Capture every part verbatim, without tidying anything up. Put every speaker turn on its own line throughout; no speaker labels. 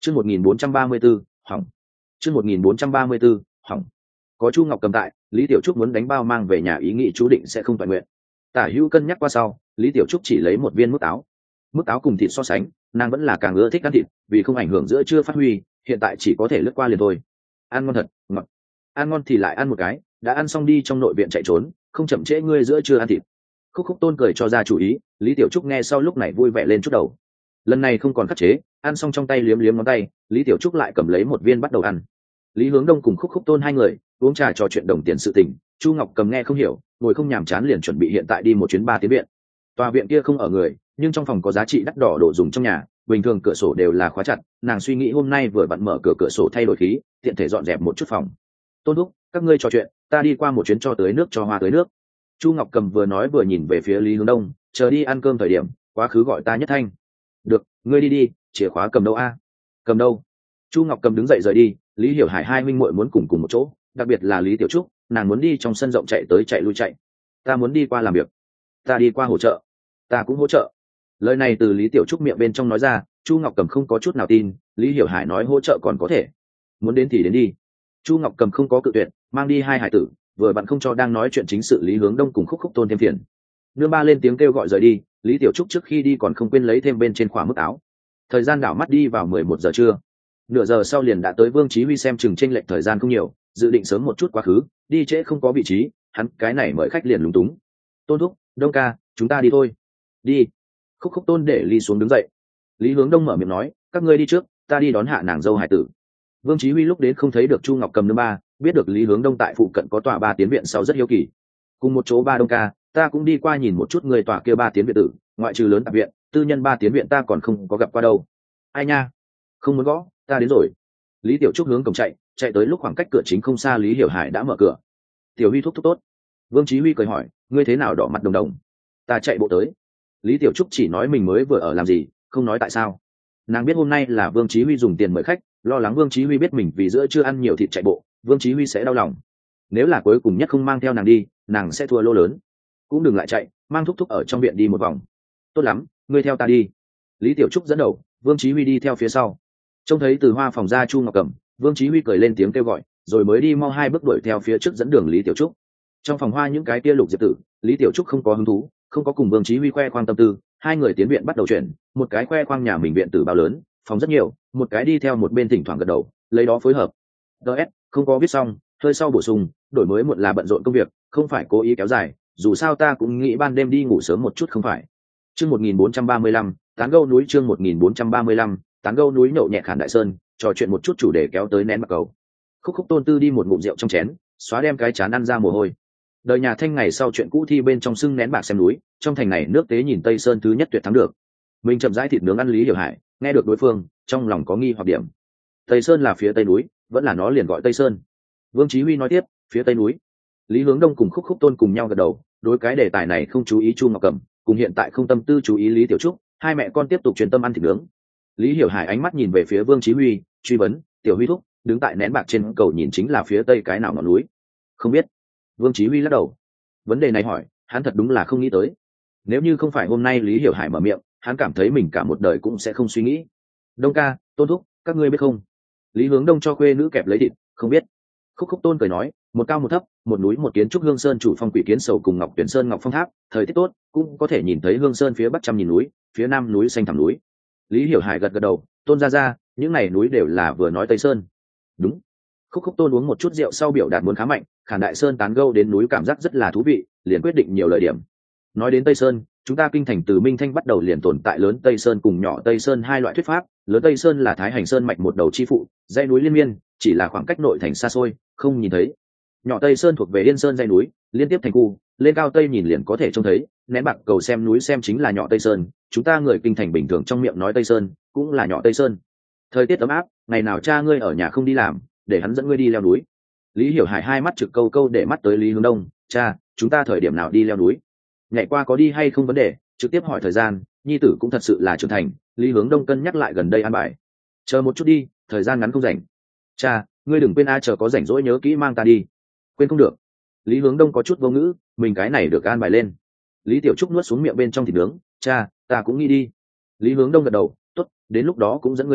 chương một nghìn bốn trăm ba mươi b ố hỏng chương một nghìn bốn trăm ba mươi b ố hỏng có Chu Ngọc Cầm tại, Lý Tiểu Trúc muốn đánh bao mang về nhà ý nghĩ chú định sẽ không toàn nguyện. Tả Hữu cân nhắc qua sau, Lý Tiểu Trúc chỉ lấy một viên mức táo. Mức táo cùng thịt so sánh, nàng vẫn là càng ưa thích ăn thịt, vì không ảnh hưởng giữa chưa phát huy, hiện tại chỉ có thể lướt qua liền thôi. Ăn ngon thật, ngọt. Ăn ngon thì lại ăn một cái, đã ăn xong đi trong nội viện chạy trốn, không chậm trễ ngươi giữa chưa ăn thịt. Khúc Khúc Tôn cười cho ra chủ ý, Lý Tiểu Trúc nghe sau lúc này vui vẻ lên chút đầu. Lần này không còn khắc chế, ăn xong trong tay liếm liếm ngón tay, Lý Tiểu Trúc lại cầm lấy một viên bắt đầu ăn. Lý Hướng Đông cùng Khúc Khúc Tôn hai người uống trà trò chuyện đồng tiền sự tình, Chu Ngọc Cầm nghe không hiểu, ngồi không nhàm chán liền chuẩn bị hiện tại đi một chuyến ba tiến viện. Tòa viện kia không ở người, nhưng trong phòng có giá trị đắt đỏ đồ dùng trong nhà, bình thường cửa sổ đều là khóa chặt, nàng suy nghĩ hôm nay vừa vặn mở cửa cửa sổ thay đổi khí, tiện thể dọn dẹp một chút phòng. Tôn thúc, các ngươi trò chuyện, ta đi qua một chuyến cho tới nước cho hoa tới nước. Chu Ngọc Cầm vừa nói vừa nhìn về phía Lý Hướng Đông, chờ đi ăn cơm thời điểm, quá khứ gọi ta nhất thanh. Được, ngươi đi đi, chìa khóa cầm đâu a? Cầm đâu? Chu Ngọc Cầm đứng dậy rời đi, Lý Hiểu Hải hai huynh muội muốn cùng cùng một chỗ, đặc biệt là Lý Tiểu Trúc, nàng muốn đi trong sân rộng chạy tới chạy lui chạy. Ta muốn đi qua làm việc, ta đi qua hỗ trợ, ta cũng hỗ trợ. Lời này từ Lý Tiểu Trúc miệng bên trong nói ra, Chu Ngọc Cầm không có chút nào tin, Lý Hiểu Hải nói hỗ trợ còn có thể, muốn đến thì đến đi. Chu Ngọc Cầm không có cự tuyệt, mang đi hai hải tử, vừa bạn không cho đang nói chuyện chính sự Lý Hướng Đông cùng Khúc Khúc Tôn thêm phiền. Nương ba lên tiếng kêu gọi rời đi, Lý Tiểu Trúc trước khi đi còn không quên lấy thêm bên trên khỏa mức áo. Thời gian đảo mắt đi vào mười một giờ trưa, nửa giờ sau liền đã tới Vương Chí Huy, xem chừng chênh lệch thời gian không nhiều, dự định sớm một chút quá khứ, đi trễ không có vị trí, hắn cái này mời khách liền lúng túng. Tôn thúc, Đông ca, chúng ta đi thôi. Đi. Khúc Khúc Tôn để ly xuống đứng dậy. Lý Hướng Đông mở miệng nói, các ngươi đi trước, ta đi đón hạ nàng dâu hải tử. Vương Chí Huy lúc đến không thấy được Chu Ngọc Cầm nương ba, biết được Lý Hướng Đông tại phụ cận có tòa ba tiến viện sau rất hiếu kỳ. Cùng một chỗ ba Đông ca, ta cũng đi qua nhìn một chút người tòa kia ba tiến viện tử, ngoại trừ lớn tạp viện, tư nhân ba tiến viện ta còn không có gặp qua đâu. Ai nha, không muốn gõ, ta đến rồi. Lý Tiểu Trúc hướng cổng chạy, chạy tới lúc khoảng cách cửa chính không xa, Lý Hiểu Hải đã mở cửa. Tiểu Huy thúc thúc tốt. Vương Chí Huy cười hỏi, ngươi thế nào đỏ mặt đồng đồng? Ta chạy bộ tới. Lý Tiểu Trúc chỉ nói mình mới vừa ở làm gì, không nói tại sao. Nàng biết hôm nay là Vương Chí Huy dùng tiền mời khách, lo lắng Vương Chí Huy biết mình vì giữa chưa ăn nhiều thịt chạy bộ, Vương Chí Huy sẽ đau lòng. Nếu là cuối cùng nhất không mang theo nàng đi, nàng sẽ thua lỗ lớn. Cũng đừng lại chạy, mang thúc thúc ở trong viện đi một vòng. Tốt lắm, ngươi theo ta đi. Lý Tiểu Trúc dẫn đầu, Vương Chí Huy đi theo phía sau. Trông thấy từ hoa phòng ra Chu Ngọc Cầm, Vương Chí Huy cười lên tiếng kêu gọi, rồi mới đi mau hai bước đuổi theo phía trước dẫn đường Lý Tiểu Trúc. Trong phòng hoa những cái kia lục diệp tử, Lý Tiểu Trúc không có hứng thú, không có cùng Vương Chí Huy khoe khoang tâm tư, hai người tiến viện bắt đầu chuyển, một cái khoe khoang nhà mình viện tử bao lớn, phòng rất nhiều, một cái đi theo một bên thỉnh thoảng gật đầu, lấy đó phối hợp. ds không có viết xong, hơi sau bổ sung, đổi mới muộn là bận rộn công việc, không phải cố ý kéo dài, dù sao ta cũng nghĩ ban đêm đi ngủ sớm một chút không phải. Chương một nghìn bốn trăm ba mươi lăm, tán gẫu núi chương một nghìn bốn trăm ba mươi lăm, tán gẫu núi nhậu nhẹ Khản Đại Sơn, trò chuyện một chút chủ đề kéo tới nén bạc cầu. Khúc Khúc Tôn Tư đi một ngụm rượu trong chén, xóa đem cái chán ăn ra mồ hôi. Đời nhà Thanh ngày sau chuyện cũ thi bên trong sưng nén bạc xem núi, trong thành này nước tế nhìn Tây Sơn thứ nhất tuyệt thắng được. Mình chậm rãi thịt nướng ăn Lý Hiểu Hải, nghe được đối phương, trong lòng có nghi hoặc điểm. Tây Sơn là phía tây núi, vẫn là nó liền gọi Tây Sơn? Vương Chí Huy nói tiếp, phía tây núi. Lý Hướng Đông cùng Khúc Khúc Tôn cùng nhau gật đầu, đối cái đề tài này không chú ý Chu Ngọc Cầm, cùng hiện tại không tâm tư chú ý Lý Tiểu Trúc, hai mẹ con tiếp tục truyền tâm ăn thịt nướng. Lý Hiểu Hải ánh mắt nhìn về phía Vương Chí Huy, truy vấn, Tiểu Huy thúc, đứng tại nén bạc trên cầu nhìn chính là phía tây cái nào ngọn núi? Không biết. Vương Chí Huy lắc đầu. Vấn đề này hỏi, hắn thật đúng là không nghĩ tới. Nếu như không phải hôm nay Lý Hiểu Hải mở miệng, hắn cảm thấy mình cả một đời cũng sẽ không suy nghĩ. Đông ca, Tôn thúc, các ngươi biết không? Lý Hướng Đông cho khuê nữ kẹp lấy thịt, không biết. Khúc Khúc Tôn cười nói, một cao một thấp, một núi một kiến trúc Hương Sơn chủ phong Quỷ Kiến Sầu cùng Ngọc Tuyển Sơn Ngọc Phong Tháp, thời tiết tốt, cũng có thể nhìn thấy Hương Sơn phía bắc trăm nhìn núi, phía nam núi xanh thẳm núi. Lý Hiểu Hải gật gật đầu, Tôn gia gia, những này núi đều là vừa nói Tây Sơn. Đúng. Khúc Khúc Tôn uống một chút rượu sau biểu đạt muốn khá mạnh, Khản Đại Sơn tán gẫu đến núi cảm giác rất là thú vị, liền quyết định nhiều lời điểm. Nói đến Tây Sơn, chúng ta kinh thành từ Minh Thanh bắt đầu liền tồn tại lớn Tây Sơn cùng nhỏ Tây Sơn hai loại thuyết pháp, lớn Tây Sơn là Thái Hành Sơn mạch một đầu chi phụ, dãy núi liên miên, chỉ là khoảng cách nội thành xa xôi, không nhìn thấy. Nhỏ Tây Sơn thuộc về Yên Sơn dãy núi, liên tiếp thành khu, lên cao tây nhìn liền có thể trông thấy, nén bạc cầu xem núi xem chính là nhỏ Tây Sơn, chúng ta người kinh thành bình thường trong miệng nói Tây Sơn, cũng là nhỏ Tây Sơn. Thời tiết ấm áp, ngày nào cha ngươi ở nhà không đi làm, để hắn dẫn ngươi đi leo núi. Lý Hiểu Hải hai mắt trực câu câu để mắt tới Lý Hướng Đông, cha, chúng ta thời điểm nào đi leo núi? Nhảy qua có đi hay không vấn đề, trực tiếp hỏi thời gian, nhi tử cũng thật sự là trưởng thành. Lý Hướng Đông cân nhắc lại gần đây an bài, chờ một chút đi, thời gian ngắn không rảnh. Cha, ngươi đừng quên a, chờ có rảnh rỗi nhớ kỹ mang ta đi. Quên không được. Lý Hướng Đông có chút vô ngữ, mình cái này được an bài lên. Lý Tiểu Trúc nuốt xuống miệng bên trong thịt nướng, cha, ta cũng nghĩ đi. Lý Hướng Đông gật đầu, tốt, đến lúc đó cũng dẫn ngươi đi,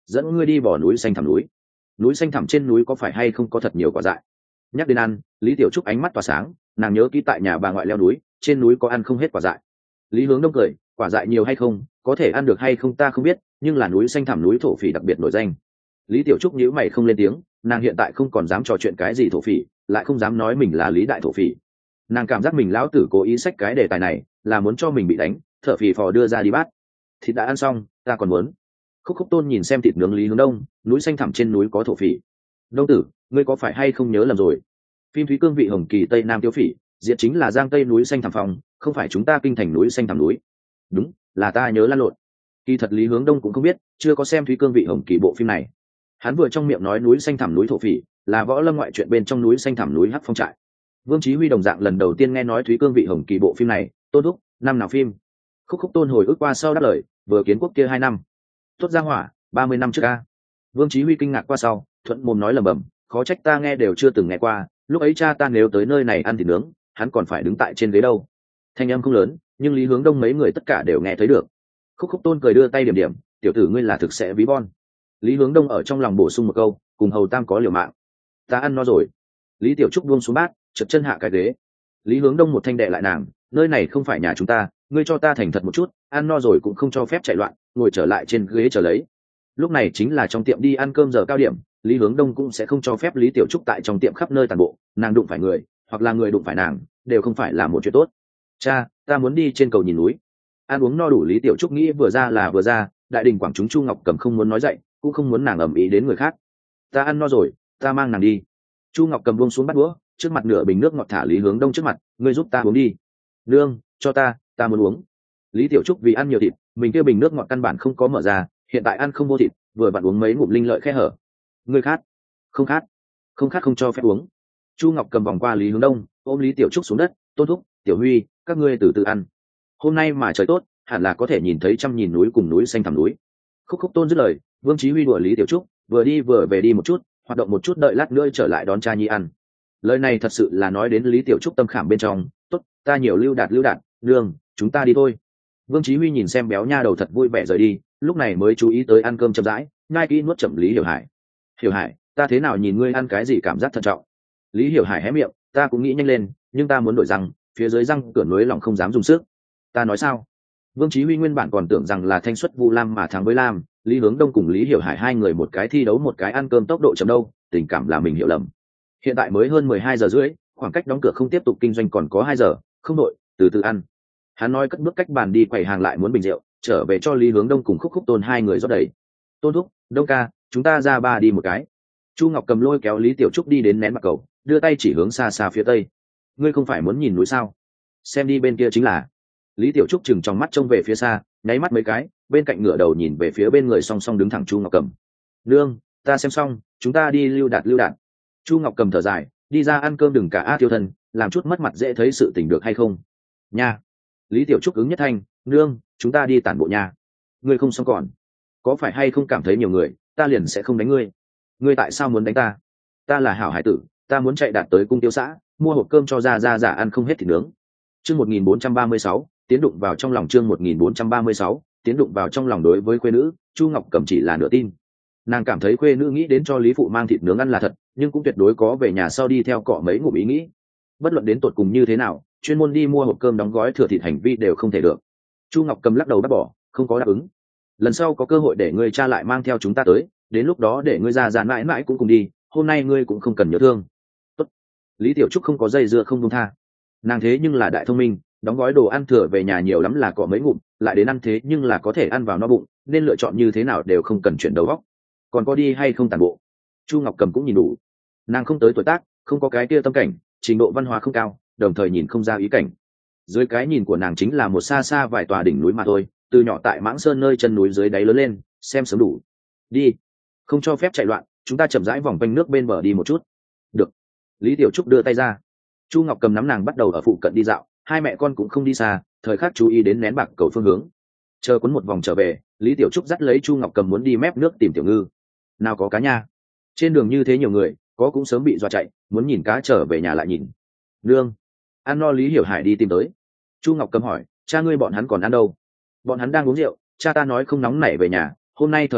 dẫn ngươi đi bỏ núi xanh thẳm núi. Núi xanh thẳm trên núi có phải hay không có thật nhiều quả dại? Nhắc đến ăn, Lý Tiểu Trúc ánh mắt tỏa sáng, nàng nhớ kỹ tại nhà bà ngoại leo núi, trên núi có ăn không hết quả dại. Lý Hướng Đông cười, quả dại nhiều hay không, có thể ăn được hay không ta không biết, nhưng là núi xanh thẳm núi thổ phỉ đặc biệt nổi danh. Lý Tiểu Trúc nhíu mày không lên tiếng, nàng hiện tại không còn dám trò chuyện cái gì thổ phỉ, lại không dám nói mình là Lý đại thổ phỉ. Nàng cảm giác mình lão tử cố ý xách cái đề tài này, là muốn cho mình bị đánh, thở phì phò đưa ra đi bát. Thịt đã ăn xong, ta còn muốn. Khúc Khúc Tôn nhìn xem thịt nướng Lý Hướng Đông, núi xanh thẳm trên núi có thổ phỉ. Đông tử, ngươi có phải hay không nhớ lầm rồi? Phim Thúy Cương vị hồng kỳ Tây Nam tiêu phỉ, diện chính là Giang Tây núi xanh thẳm phòng, không phải chúng ta kinh thành núi xanh thẳm núi. Đúng, là ta nhớ lăn lộn. Kỳ thật Lý Hướng Đông cũng không biết, chưa có xem Thúy Cương vị hồng kỳ bộ phim này. Hắn vừa trong miệng nói núi xanh thẳm núi thổ phỉ, là võ lâm ngoại truyện bên trong núi xanh thẳm núi hắc phong trại. Vương Chí Huy đồng dạng lần đầu tiên nghe nói Thúy Cương vị hồng kỳ bộ phim này, Tôn thúc, năm nào phim? Khúc Khúc Tôn hồi ức qua sau đáp lời, vừa kiến quốc kia hai năm. Tốt ra hỏa, ba mươi năm trước a. Vương Chí Huy kinh ngạc qua sau, thuận mồm nói lẩm bẩm, khó trách ta nghe đều chưa từng nghe qua, lúc ấy cha ta nếu tới nơi này ăn thịt nướng, hắn còn phải đứng tại trên ghế đâu. Thanh âm không lớn, nhưng Lý Hướng Đông mấy người tất cả đều nghe thấy được. Khúc Khúc Tôn cười đưa tay điểm điểm, tiểu tử ngươi là thực sẽ ví von. Lý Hướng Đông ở trong lòng bổ sung một câu, cùng hầu tam có liều mạng. Ta ăn no rồi. Lý Tiểu Trúc buông xuống bát, chật chân hạ cái ghế. Lý Hướng Đông một thanh đệ lại nàng, nơi này không phải nhà chúng ta, ngươi cho ta thành thật một chút, ăn no rồi cũng không cho phép chạy loạn, ngồi trở lại trên ghế chờ lấy. Lúc này chính là trong tiệm đi ăn cơm giờ cao điểm, Lý Hướng Đông cũng sẽ không cho phép Lý Tiểu Trúc tại trong tiệm khắp nơi tàn bộ, nàng đụng phải người, hoặc là người đụng phải nàng, đều không phải là một chuyện tốt. Cha, ta muốn đi trên cầu nhìn núi. Ăn uống no đủ Lý Tiểu Trúc nghĩ vừa ra là vừa ra, đại đình quảng chúng Chu Ngọc Cầm không muốn nói dậy, cũng không muốn nàng ầm ĩ đến người khác. Ta ăn no rồi, ta mang nàng đi. Chu Ngọc Cầm buông xuống bắt đũa, trước mặt nửa bình nước ngọt thả Lý Hướng Đông trước mặt, ngươi giúp ta uống đi. Nương, cho ta, ta muốn uống. Lý Tiểu Trúc vì ăn nhiều thịt, mình kia bình nước ngọt căn bản không có mở ra, hiện tại ăn không vô thịt, vừa vặn uống mấy ngụm linh lợi khe hở. Ngươi khát? Không khát. Không khát không cho phép uống. Chu Ngọc Cầm vòng qua Lý Hướng Đông, ôm Lý Tiểu Trúc xuống đất, Tôn thúc, Tiểu Huy, các ngươi từ từ ăn. Hôm nay mà trời tốt, hẳn là có thể nhìn thấy trăm nhìn núi cùng núi xanh thẳm núi. Khúc Khúc Tôn dứt lời, Vương Chí Huy đùa Lý Tiểu Trúc, vừa đi vừa về đi một chút, hoạt động một chút đợi lát nữa trở lại đón cha nhi ăn. Lời này thật sự là nói đến Lý Tiểu Trúc tâm khảm bên trong, tốt, ta nhiều lưu đạt lưu đạt, nương, chúng ta đi thôi. Vương Chí Huy nhìn xem béo nha đầu thật vui vẻ rời đi, lúc này mới chú ý tới ăn cơm chậm rãi, ngay kỹ nuốt chậm Lý Hiểu Hải. Hiểu Hải, ta thế nào nhìn ngươi ăn cái gì cảm giác thận trọng? Lý Hiểu Hải hé miệng, ta cũng nghĩ nhanh lên, nhưng ta muốn đổi răng, phía dưới răng cửa núi lỏng không dám dùng sức. Ta nói sao? Vương Chí Huy nguyên bản còn tưởng rằng là thanh xuất Vu Lam mà thắng với Lam, Lý Hướng Đông cùng Lý Hiểu Hải hai người một cái thi đấu một cái ăn cơm tốc độ chậm đâu, tình cảm là mình hiểu lầm. Hiện tại mới hơn mười hai giờ rưỡi, khoảng cách đóng cửa không tiếp tục kinh doanh còn có hai giờ, không đội, từ từ ăn. Hắn nói cất bước cách bàn đi quầy hàng lại muốn bình rượu, trở về cho Lý Hướng Đông cùng Khúc Khúc Tôn hai người rót đầy. Tôn thúc, Đông ca, chúng ta ra ba đi một cái. Chu Ngọc Cầm lôi kéo Lý Tiểu Trúc đi đến nén bạc cầu, đưa tay chỉ hướng xa xa phía tây. Ngươi không phải muốn nhìn núi sao? Xem đi bên kia chính là. Lý Tiểu Trúc chừng trong mắt trông về phía xa, nháy mắt mấy cái, bên cạnh ngửa đầu nhìn về phía bên người song song đứng thẳng Chu Ngọc Cầm. Nương, ta xem xong, chúng ta đi lưu đạt lưu đạt. Chu Ngọc Cầm thở dài, đi ra ăn cơm đừng cả a tiêu thân, làm chút mất mặt dễ thấy sự tình được hay không? Nha. Lý Tiểu Trúc ứng nhất thanh, nương, chúng ta đi tản bộ nha. Ngươi không xong còn, có phải hay không cảm thấy nhiều người, ta liền sẽ không đánh ngươi. Ngươi tại sao muốn đánh ta? Ta là hảo hải tử, ta muốn chạy đạt tới cung tiêu xã, mua hộp cơm cho ra ra giả ăn không hết thịt nướng. Chương một nghìn bốn trăm ba mươi sáu, tiến đụng vào trong lòng chương một nghìn bốn trăm ba mươi sáu, tiến đụng vào trong lòng đối với khuê nữ, Chu Ngọc Cầm chỉ là nửa tin. Nàng cảm thấy khuê nữ nghĩ đến cho Lý phụ mang thịt nướng ăn là thật, nhưng cũng tuyệt đối có về nhà sau đi theo cọ mấy ngụm ý nghĩ. Bất luận đến tột cùng như thế nào, chuyên môn đi mua hộp cơm đóng gói thừa thịt hành vi đều không thể được. Chu Ngọc Cầm lắc đầu bác bỏ, không có đáp ứng. Lần sau có cơ hội để ngươi cha lại mang theo chúng ta tới, đến lúc đó để ngươi ra già mãi mãi cũng cùng đi, hôm nay ngươi cũng không cần nhớ thương. Tốt. Lý Tiểu Trúc không có dây dưa không buông tha. Nàng thế nhưng là đại thông minh, đóng gói đồ ăn thừa về nhà nhiều lắm là cọ mấy ngụm, lại đến ăn thế nhưng là có thể ăn vào no bụng, nên lựa chọn như thế nào đều không cần chuyển đầu óc. Còn có đi hay không tàn bộ? Chu Ngọc Cầm cũng nhìn đủ. Nàng không tới tuổi tác, không có cái kia tâm cảnh, trình độ văn hóa không cao, đồng thời nhìn không ra ý cảnh. Dưới cái nhìn của nàng chính là một xa xa vài tòa đỉnh núi mà thôi, từ nhỏ tại Mãng Sơn nơi chân núi dưới đáy lớn lên, xem sớm đủ. Đi, không cho phép chạy loạn, chúng ta chậm rãi vòng quanh nước bên bờ đi một chút. Được. Lý Tiểu Trúc đưa tay ra. Chu Ngọc Cầm nắm nàng bắt đầu ở phụ cận đi dạo, hai mẹ con cũng không đi xa, thời khắc chú ý đến nén bạc cầu phương hướng. Chờ cuốn một vòng trở về, Lý Tiểu Trúc dắt lấy Chu Ngọc Cầm muốn đi mép nước tìm tiểu ngư. Nào có cá nha. Trên đường như thế nhiều người, có cũng sớm bị dọa chạy, muốn nhìn cá trở về nhà lại nhìn. Nương, ăn no Lý Hiểu Hải đi tìm tới. Chu Ngọc Cầm hỏi, cha ngươi bọn hắn còn ăn đâu? Bọn hắn đang uống rượu, cha ta nói không nóng nảy về nhà, hôm nay thời tiết tốt,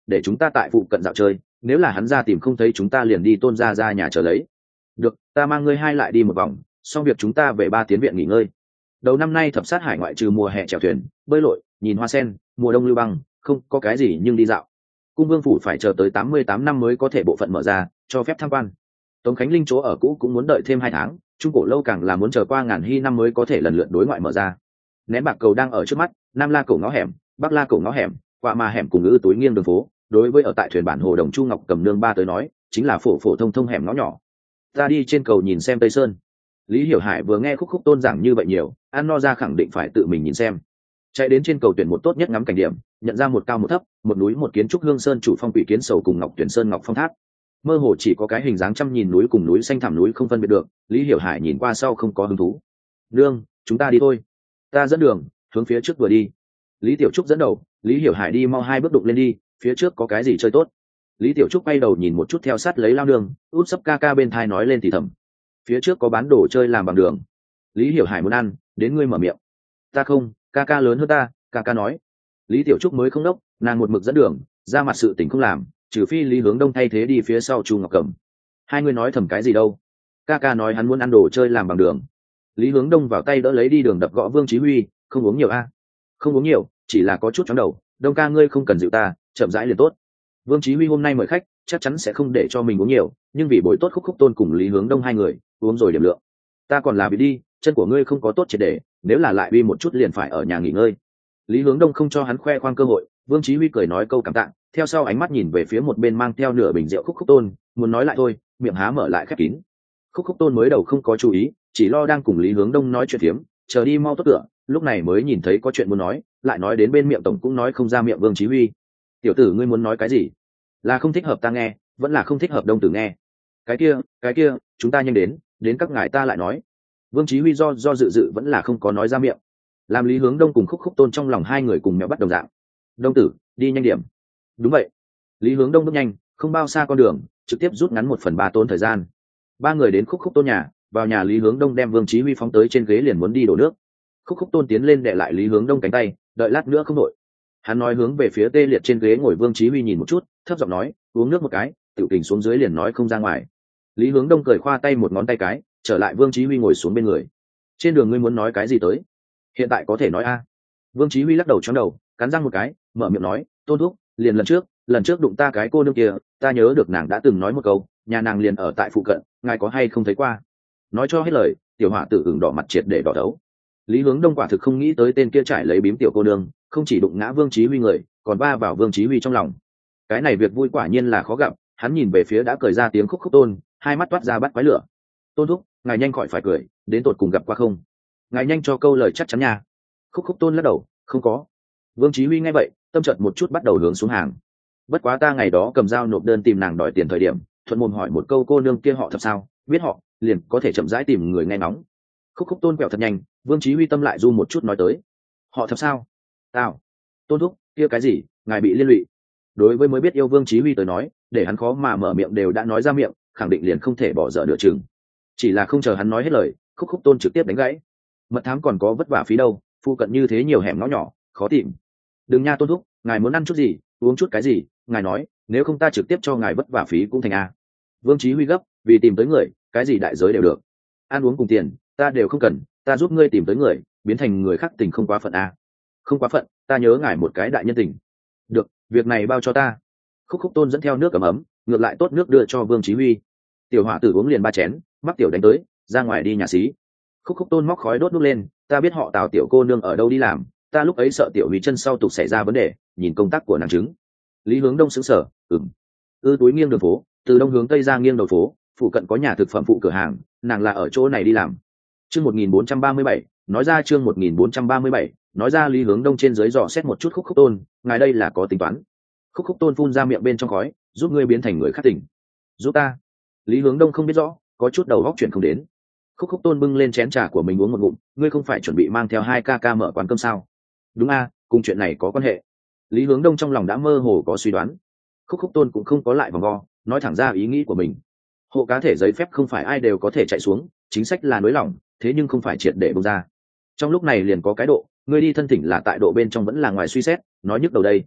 để chúng ta tại phụ cận dạo chơi, nếu là hắn ra tìm không thấy chúng ta liền đi tôn ra ra nhà chờ lấy. Được, ta mang ngươi hai lại đi một vòng, xong việc chúng ta về ba tiến viện nghỉ ngơi. Đầu năm nay thập sát hải ngoại trừ mùa hè chèo thuyền, bơi lội, nhìn hoa sen, mùa đông lưu băng, không có cái gì nhưng đi dạo. Cung vương phủ phải chờ tới tám mươi tám năm mới có thể bộ phận mở ra, cho phép tham quan. Tống Khánh Linh chỗ ở cũ cũng muốn đợi thêm hai tháng, trung cổ lâu càng là muốn chờ qua ngàn hy năm mới có thể lần lượt đối ngoại mở ra. Nén bạc cầu đang ở trước mắt, nam la cổ ngõ hẻm, bắc la cổ ngõ hẻm, qua ma hẻm cùng ngữ túi nghiêng đường phố, đối với ở tại thuyền bản hồ đồng chu ngọc cầm nương ba tới nói chính là phổ phổ thông thông hẻm ngõ nhỏ. Ta đi trên cầu nhìn xem tây sơn. Lý Hiểu Hải vừa nghe khúc khúc tôn giảng như vậy nhiều, ăn no ra khẳng định phải tự mình nhìn xem. Chạy đến trên cầu tuyển một tốt nhất ngắm cảnh điểm, nhận ra một cao một thấp, một núi một kiến trúc hương sơn chủ phong quỷ kiến sầu cùng ngọc tuyển sơn ngọc phong tháp. Mơ hồ chỉ có cái hình dáng trăm nhìn núi cùng núi xanh thẳm núi không phân biệt được. Lý Hiểu Hải nhìn qua sau không có hứng thú. Nương, chúng ta đi thôi. Ta dẫn đường, hướng phía trước vừa đi. Lý Tiểu Trúc dẫn đầu, Lý Hiểu Hải đi mau hai bước đụng lên đi, phía trước có cái gì chơi tốt. Lý Tiểu Trúc quay đầu nhìn một chút theo sát lấy lao nương, út sấp ca ca bên thai nói lên thì thầm. Phía trước có bán đồ chơi làm bằng đường. Lý Hiểu Hải muốn ăn, đến ngươi mở miệng. Ta không, ca ca lớn hơn ta, ca ca nói. Lý Tiểu Trúc mới không đốc, nàng một mực dẫn đường, ra mặt sự tình không làm, trừ phi Lý Hướng Đông thay thế đi phía sau Chu Ngọc Cẩm. Hai người nói thầm cái gì đâu? Ca ca nói hắn muốn ăn đồ chơi làm bằng đường. Lý Hướng Đông vào tay đỡ lấy đi đường đập gõ Vương Chí Huy, không uống nhiều a. Không uống nhiều, chỉ là có chút chóng đầu, Đông ca ngươi không cần dịu ta, chậm rãi liền tốt. Vương Chí Huy hôm nay mời khách, chắc chắn sẽ không để cho mình uống nhiều, nhưng vì bồi tốt khúc khúc tôn cùng Lý Hướng Đông hai người, uống rồi điểm lượng. Ta còn là bị đi, chân của ngươi không có tốt triệt để, nếu là lại uy một chút liền phải ở nhà nghỉ ngơi. Lý Hướng Đông không cho hắn khoe khoang cơ hội, Vương Chí Huy cười nói câu cảm tạ, theo sau ánh mắt nhìn về phía một bên mang theo nửa bình rượu khúc khúc tôn, muốn nói lại thôi, miệng há mở lại khép kín. Khúc khúc tôn mới đầu không có chú ý, chỉ lo đang cùng Lý Hướng Đông nói chuyện thiếm, chờ đi mau tốt cửa, lúc này mới nhìn thấy có chuyện muốn nói, lại nói đến bên miệng tổng cũng nói không ra miệng Vương Chí Huy. Tiểu tử ngươi muốn nói cái gì? Là không thích hợp ta nghe, vẫn là không thích hợp Đông tử nghe? Cái kia, cái kia, chúng ta nhanh đến, đến các ngài ta lại nói. Vương Chí Huy do do dự dự vẫn là không có nói ra miệng. Làm Lý Hướng Đông cùng khúc khúc tôn trong lòng hai người cùng mèo bắt đồng dạng. Đông tử, đi nhanh điểm. Đúng vậy. Lý Hướng Đông bước nhanh, không bao xa con đường, trực tiếp rút ngắn một phần ba tốn thời gian. Ba người đến khúc khúc tôn nhà, vào nhà Lý Hướng Đông đem Vương Chí Huy phóng tới trên ghế liền muốn đi đổ nước. Khúc khúc tôn tiến lên đè lại Lý Hướng Đông cánh tay, đợi lát nữa không đổi. Hắn nói hướng về phía tê liệt trên ghế ngồi Vương Chí Huy nhìn một chút, thấp giọng nói, uống nước một cái, tiểu tình xuống dưới liền nói không ra ngoài. Lý Hướng Đông cười khoa tay một ngón tay cái, trở lại Vương Chí Huy ngồi xuống bên người. Trên đường ngươi muốn nói cái gì tới? Hiện tại có thể nói a. Vương Chí Huy lắc đầu chóng đầu, cắn răng một cái, mở miệng nói, tôn thúc, liền lần trước, lần trước đụng ta cái cô nương kia, ta nhớ được nàng đã từng nói một câu, nhà nàng liền ở tại phụ cận, ngài có hay không thấy qua? Nói cho hết lời, tiểu hỏa tử ửng đỏ mặt triệt để đỏ đấu. Lý Hướng Đông quả thực không nghĩ tới tên kia trải lấy bím tiểu cô nương, không chỉ đụng ngã Vương Chí Huy người, còn va vào Vương Chí Huy trong lòng. Cái này việc vui quả nhiên là khó gặp, hắn nhìn về phía đã cười ra tiếng khúc khúc tôn, hai mắt toát ra bắt quái lửa. Tôn thúc, ngài nhanh khỏi phải cười, đến tột cùng gặp qua không? Ngài nhanh cho câu lời chắc chắn nha. Khúc khúc tôn lắc đầu, không có. Vương Chí Huy nghe vậy, tâm chợt một chút bắt đầu hướng xuống hàng. Bất quá ta ngày đó cầm dao nộp đơn tìm nàng đòi tiền thời điểm, thuận mồm hỏi một câu cô nương kia họ thật sao, biết họ, liền có thể chậm rãi tìm người nghe ngóng. Khúc khúc tôn quẹo thật nhanh, Vương Chí Huy tâm lại du một chút nói tới. Họ thật sao? Tao. Tôn thúc, kia cái gì, ngài bị liên lụy. Đối với mới biết yêu Vương Chí Huy tới nói, để hắn khó mà mở miệng đều đã nói ra miệng, khẳng định liền không thể bỏ dở nửa chừng. Chỉ là không chờ hắn nói hết lời, khúc khúc tôn trực tiếp đánh gãy. Mật thám còn có vất vả phí đâu, phụ cận như thế nhiều hẻm ngõ nhỏ, khó tìm. Đừng nha tôn thúc, ngài muốn ăn chút gì, uống chút cái gì, ngài nói, nếu không ta trực tiếp cho ngài vất vả phí cũng thành a. Vương Chí Huy gấp, vì tìm tới người, cái gì đại giới đều được. Ăn uống cùng tiền, ta đều không cần, ta giúp ngươi tìm tới người, biến thành người khác tình không quá phận a. Không quá phận, ta nhớ ngài một cái đại nhân tình. Được, việc này bao cho ta. Khúc khúc tôn dẫn theo nước ấm ấm, ngược lại tốt nước đưa cho Vương Chí Huy. Tiểu hỏa tử uống liền ba chén, mắc tiểu đánh tới, ra ngoài đi nhà xí. Khúc khúc tôn móc khói đốt đốt lên, ta biết họ Tào tiểu cô nương ở đâu đi làm, ta lúc ấy sợ tiểu Huy chân sau tục xảy ra vấn đề, nhìn công tác của nàng chứng. Lý Hướng Đông sững sờ, ừm. Ư túi nghiêng đường phố, từ đông hướng tây ra nghiêng đầu phố, phụ cận có nhà thực phẩm phụ cửa hàng, nàng là ở chỗ này đi làm. Chương một nghìn bốn trăm ba mươi bảy, nói ra chương một nghìn bốn trăm ba mươi bảy, nói ra Lý Hướng Đông trên dưới dò xét một chút khúc khúc tôn, ngài đây là có tính toán. Khúc khúc tôn phun ra miệng bên trong khói, giúp ngươi biến thành người khác tỉnh. Giúp ta. Lý Hướng Đông không biết rõ, có chút đầu óc chuyện không đến. Khúc khúc tôn bưng lên chén trà của mình uống một ngụm, ngươi không phải chuẩn bị mang theo hai ca ca mở quán cơm sao? Đúng a, cùng chuyện này có quan hệ. Lý Hướng Đông trong lòng đã mơ hồ có suy đoán. Khúc khúc tôn cũng không có lại vòng vo, nói thẳng ra ý nghĩ của mình. Hộ cá thể giấy phép không phải ai đều có thể chạy xuống, chính sách là nới lỏng, thế nhưng không phải triệt để bung ra. Trong lúc này liền có cái độ, ngươi đi thân thỉnh là tại độ bên trong vẫn là ngoài suy xét, nói nhức đầu đây.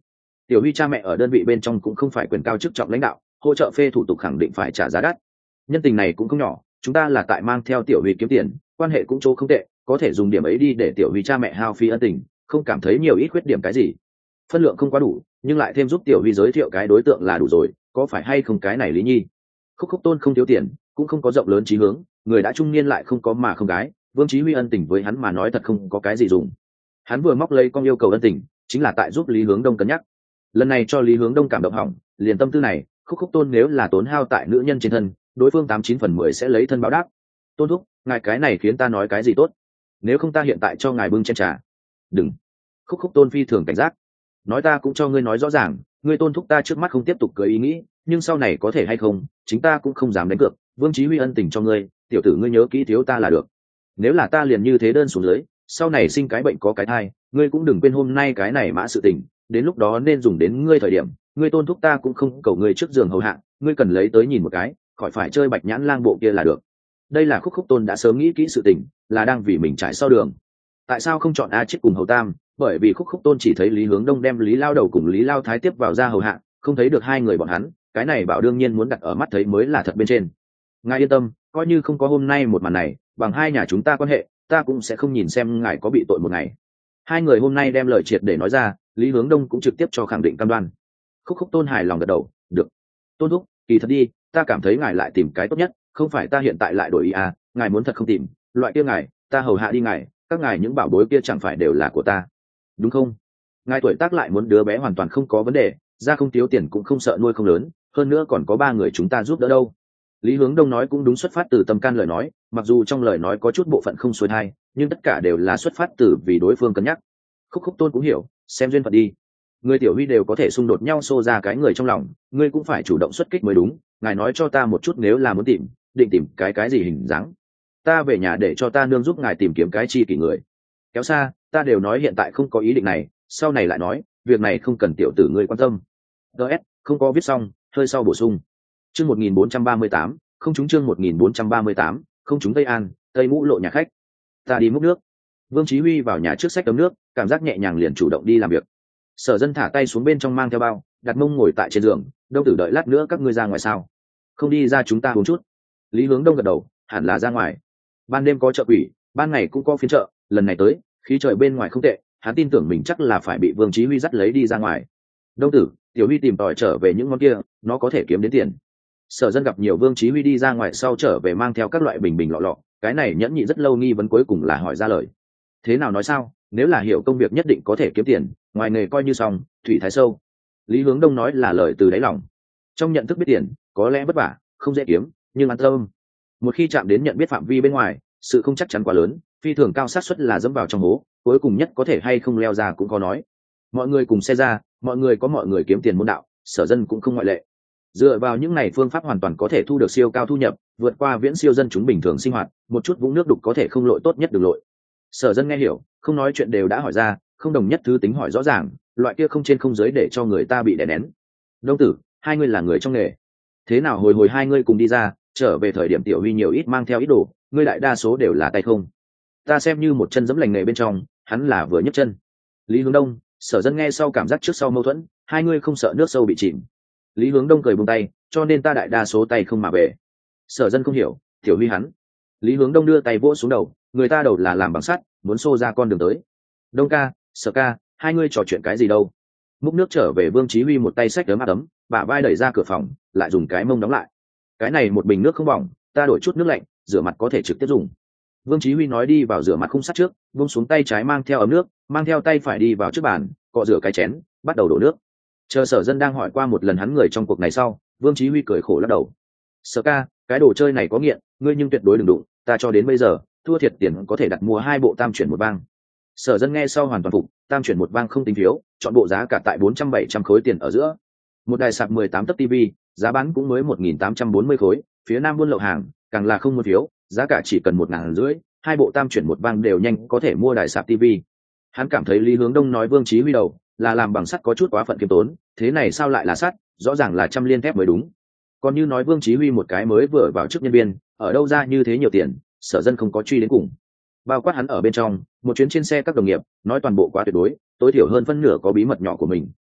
Tiểu Huy cha mẹ ở đơn vị bên trong cũng không phải quyền cao chức trọng lãnh đạo, hỗ trợ phê thủ tục khẳng định phải trả giá đắt. Nhân tình này cũng không nhỏ, chúng ta là tại mang theo Tiểu Huy kiếm tiền, quan hệ cũng chỗ không tệ, có thể dùng điểm ấy đi để Tiểu Huy cha mẹ hao phí ân tình, không cảm thấy nhiều ít khuyết điểm cái gì. Phân lượng không quá đủ, nhưng lại thêm giúp Tiểu Huy giới thiệu cái đối tượng là đủ rồi, có phải hay không cái này Lý Nhi? Khúc Khúc Tôn không thiếu tiền, cũng không có rộng lớn chí hướng, người đã trung niên lại không có mà không gái, Vương Chí Huy ân tình với hắn mà nói thật không có cái gì dùng. Hắn vừa móc lấy con yêu cầu ân tình, chính là tại giúp Lý Hướng Đông cân nhắc. Lần này cho Lý Hướng Đông cảm động hỏng, liền tâm tư này, Khúc Khúc Tôn nếu là tốn hao tại nữ nhân trên thân, đối phương tám chín phần mười sẽ lấy thân báo đáp. Tôn thúc, ngài cái này khiến ta nói cái gì tốt? Nếu không ta hiện tại cho ngài bưng chén trà. Đừng. Khúc Khúc Tôn phi thường cảnh giác. Nói ta cũng cho ngươi nói rõ ràng, ngươi Tôn thúc ta trước mắt không tiếp tục cưới ý nghĩ, nhưng sau này có thể hay không, chính ta cũng không dám đánh cược. Vương Chí Huy ân tình cho ngươi, tiểu tử ngươi nhớ kỹ thiếu ta là được. Nếu là ta liền như thế đơn xuống dưới, sau này sinh cái bệnh có cái thai, ngươi cũng đừng quên hôm nay cái này mã sự tình, đến lúc đó nên dùng đến ngươi thời điểm, ngươi Tôn thúc ta cũng không cầu ngươi trước giường hầu hạ, ngươi cần lấy tới nhìn một cái, khỏi phải chơi bạch nhãn lang bộ kia là được. Đây là Khúc Khúc Tôn đã sớm nghĩ kỹ sự tình, là đang vì mình trải sau đường. Tại sao không chọn A Chiết cùng Hầu Tam? Bởi vì Khúc Khúc Tôn chỉ thấy Lý Hướng Đông đem Lý Lao Đầu cùng Lý Lao Thái tiếp vào ra hầu hạ, không thấy được hai người bọn hắn, cái này bảo đương nhiên muốn đặt ở mắt thấy mới là thật bên trên. Ngài yên tâm, coi như không có hôm nay một màn này, bằng hai nhà chúng ta quan hệ, ta cũng sẽ không nhìn xem ngài có bị tội một ngày. Hai người hôm nay đem lời triệt để nói ra, Lý Hướng Đông cũng trực tiếp cho khẳng định cam đoan. Khúc Khúc Tôn hài lòng gật đầu, được. Tôn thúc, kỳ thật đi, ta cảm thấy ngài lại tìm cái tốt nhất, không phải ta hiện tại lại đổi ý à, ngài muốn thật không tìm, loại kia ngài, ta hầu hạ đi ngài, các ngài những bảo bối kia chẳng phải đều là của ta, đúng không? Ngài tuổi tác lại muốn đứa bé hoàn toàn không có vấn đề, ra không thiếu tiền cũng không sợ nuôi không lớn, hơn nữa còn có ba người chúng ta giúp đỡ đâu. Lý Hướng Đông nói cũng đúng, xuất phát từ tâm can lời nói, mặc dù trong lời nói có chút bộ phận không xuôi thai, nhưng tất cả đều là xuất phát từ vì đối phương cân nhắc. Khúc Khúc Tôn cũng hiểu, xem duyên phận đi. Người Tiểu Huy đều có thể xung đột nhau xô ra cái người trong lòng, ngươi cũng phải chủ động xuất kích mới đúng. Ngài nói cho ta một chút, nếu là muốn tìm, định tìm cái cái gì hình dáng? Ta về nhà để cho ta nương giúp ngài tìm kiếm cái chi kỷ người. Kéo xa, ta đều nói hiện tại không có ý định này, sau này lại nói, việc này không cần tiểu tử ngươi quan tâm. ds không có viết xong, hơi sau bổ sung. Chương một nghìn bốn trăm ba mươi tám, không trúng. Chương một nghìn bốn trăm ba mươi tám, không trúng. Tây An, Tây Mũ Lộ nhà khách. Ta đi múc nước. Vương Chí Huy vào nhà trước xách ấm nước, cảm giác nhẹ nhàng liền chủ động đi làm việc. Sở Dân thả tay xuống bên trong mang theo bao, đặt mông ngồi tại trên giường. Đông Tử đợi lát nữa các ngươi ra ngoài sao? Không đi ra chúng ta uống chút. Lý Hướng Đông gật đầu, hẳn là ra ngoài. Ban đêm có chợ quỷ, ban ngày cũng có phiên chợ, lần này tới, khí trời bên ngoài không tệ, hắn tin tưởng mình chắc là phải bị Vương Chí Huy dắt lấy đi ra ngoài. Đông Tử, Tiểu Huy tìm tòi trở về những món kia, nó có thể kiếm đến tiền. Sở Dân gặp nhiều Vương Chí Huy đi ra ngoài sau trở về mang theo các loại bình bình lọ lọ, cái này nhẫn nhị rất lâu nghi vấn cuối cùng là hỏi ra lời. Thế nào nói sao, nếu là hiểu công việc nhất định có thể kiếm tiền, ngoài nghề coi như xong, thủy thái sâu. Lý Hướng Đông nói là lời từ đáy lòng. Trong nhận thức biết tiền, có lẽ vất vả, không dễ kiếm, nhưng an tâm. Một khi chạm đến nhận biết phạm vi bên ngoài, sự không chắc chắn quá lớn, phi thường cao xác suất là dẫm vào trong hố, cuối cùng nhất có thể hay không leo ra cũng có nói. Mọi người cùng xe ra, mọi người có mọi người kiếm tiền môn đạo, Sở Dân cũng không ngoại lệ. Dựa vào những này phương pháp hoàn toàn có thể thu được siêu cao thu nhập, vượt qua viễn siêu dân chúng bình thường sinh hoạt, một chút vũng nước đục có thể không lội tốt nhất đường lội. Sở Dân nghe hiểu, không nói chuyện đều đã hỏi ra, không đồng nhất thứ tính hỏi rõ ràng, loại kia không trên không dưới để cho người ta bị đè nén. Đông Tử, hai ngươi là người trong nghề, thế nào hồi hồi hai ngươi cùng đi ra, trở về thời điểm Tiểu Huy nhiều ít mang theo ít đồ, ngươi đại đa số đều là tay không. Ta xem như một chân giẫm lành nghề bên trong, hắn là vừa nhấc chân. Lý Hướng Đông, Sở Dân nghe sau cảm giác trước sau mâu thuẫn, hai ngươi không sợ nước sâu bị chìm. Lý Hướng Đông cười buông tay, cho nên ta đại đa số tay không mà về. Sở Dân không hiểu, Tiểu Huy hắn. Lý Hướng Đông đưa tay vỗ xuống đầu, người ta đầu là làm bằng sắt, muốn xô ra con đường tới. Đông ca, Sở ca, hai ngươi trò chuyện cái gì đâu? Múc nước trở về, Vương Chí Huy một tay xách ấm áp ấm, bả vai đẩy ra cửa phòng, lại dùng cái mông đóng lại. Cái này một bình nước không bỏng, ta đổi chút nước lạnh, rửa mặt có thể trực tiếp dùng. Vương Chí Huy nói đi vào rửa mặt khung sắt trước, buông xuống tay trái mang theo ấm nước, mang theo tay phải đi vào trước bàn, cọ rửa cái chén, bắt đầu đổ nước. Chờ Sở Dân đang hỏi qua một lần hắn người trong cuộc này sau, Vương Chí Huy cười khổ lắc đầu. Sở ca, cái đồ chơi này có nghiện, ngươi nhưng tuyệt đối đừng đụng, ta cho đến bây giờ thua thiệt tiền có thể đặt mua hai bộ tam chuyển một vang. Sở Dân nghe sau hoàn toàn phục, tam chuyển một vang không tính phiếu, chọn bộ giá cả tại bốn trăm bảy trăm khối tiền ở giữa. Một đài sạc mười tám tấc tivi, giá bán cũng mới một nghìn tám trăm bốn mươi khối, phía Nam buôn lậu hàng, càng là không mua phiếu, giá cả chỉ cần một ngàn rưỡi, hai bộ tam chuyển một vang đều nhanh có thể mua đài sạc tivi. Hắn cảm thấy Lý Hướng Đông nói Vương Chí Huy đầu là làm bằng sắt có chút quá phận kiêm tốn, thế này sao lại là sắt, rõ ràng là trăm liên thép mới đúng. Còn như nói Vương Chí Huy một cái mới vừa vào chức nhân viên, ở đâu ra như thế nhiều tiền, Sở Dân không có truy đến cùng. Bao quát hắn ở bên trong, một chuyến trên xe các đồng nghiệp, nói toàn bộ quá tuyệt đối, tối thiểu hơn phân nửa có bí mật nhỏ của mình.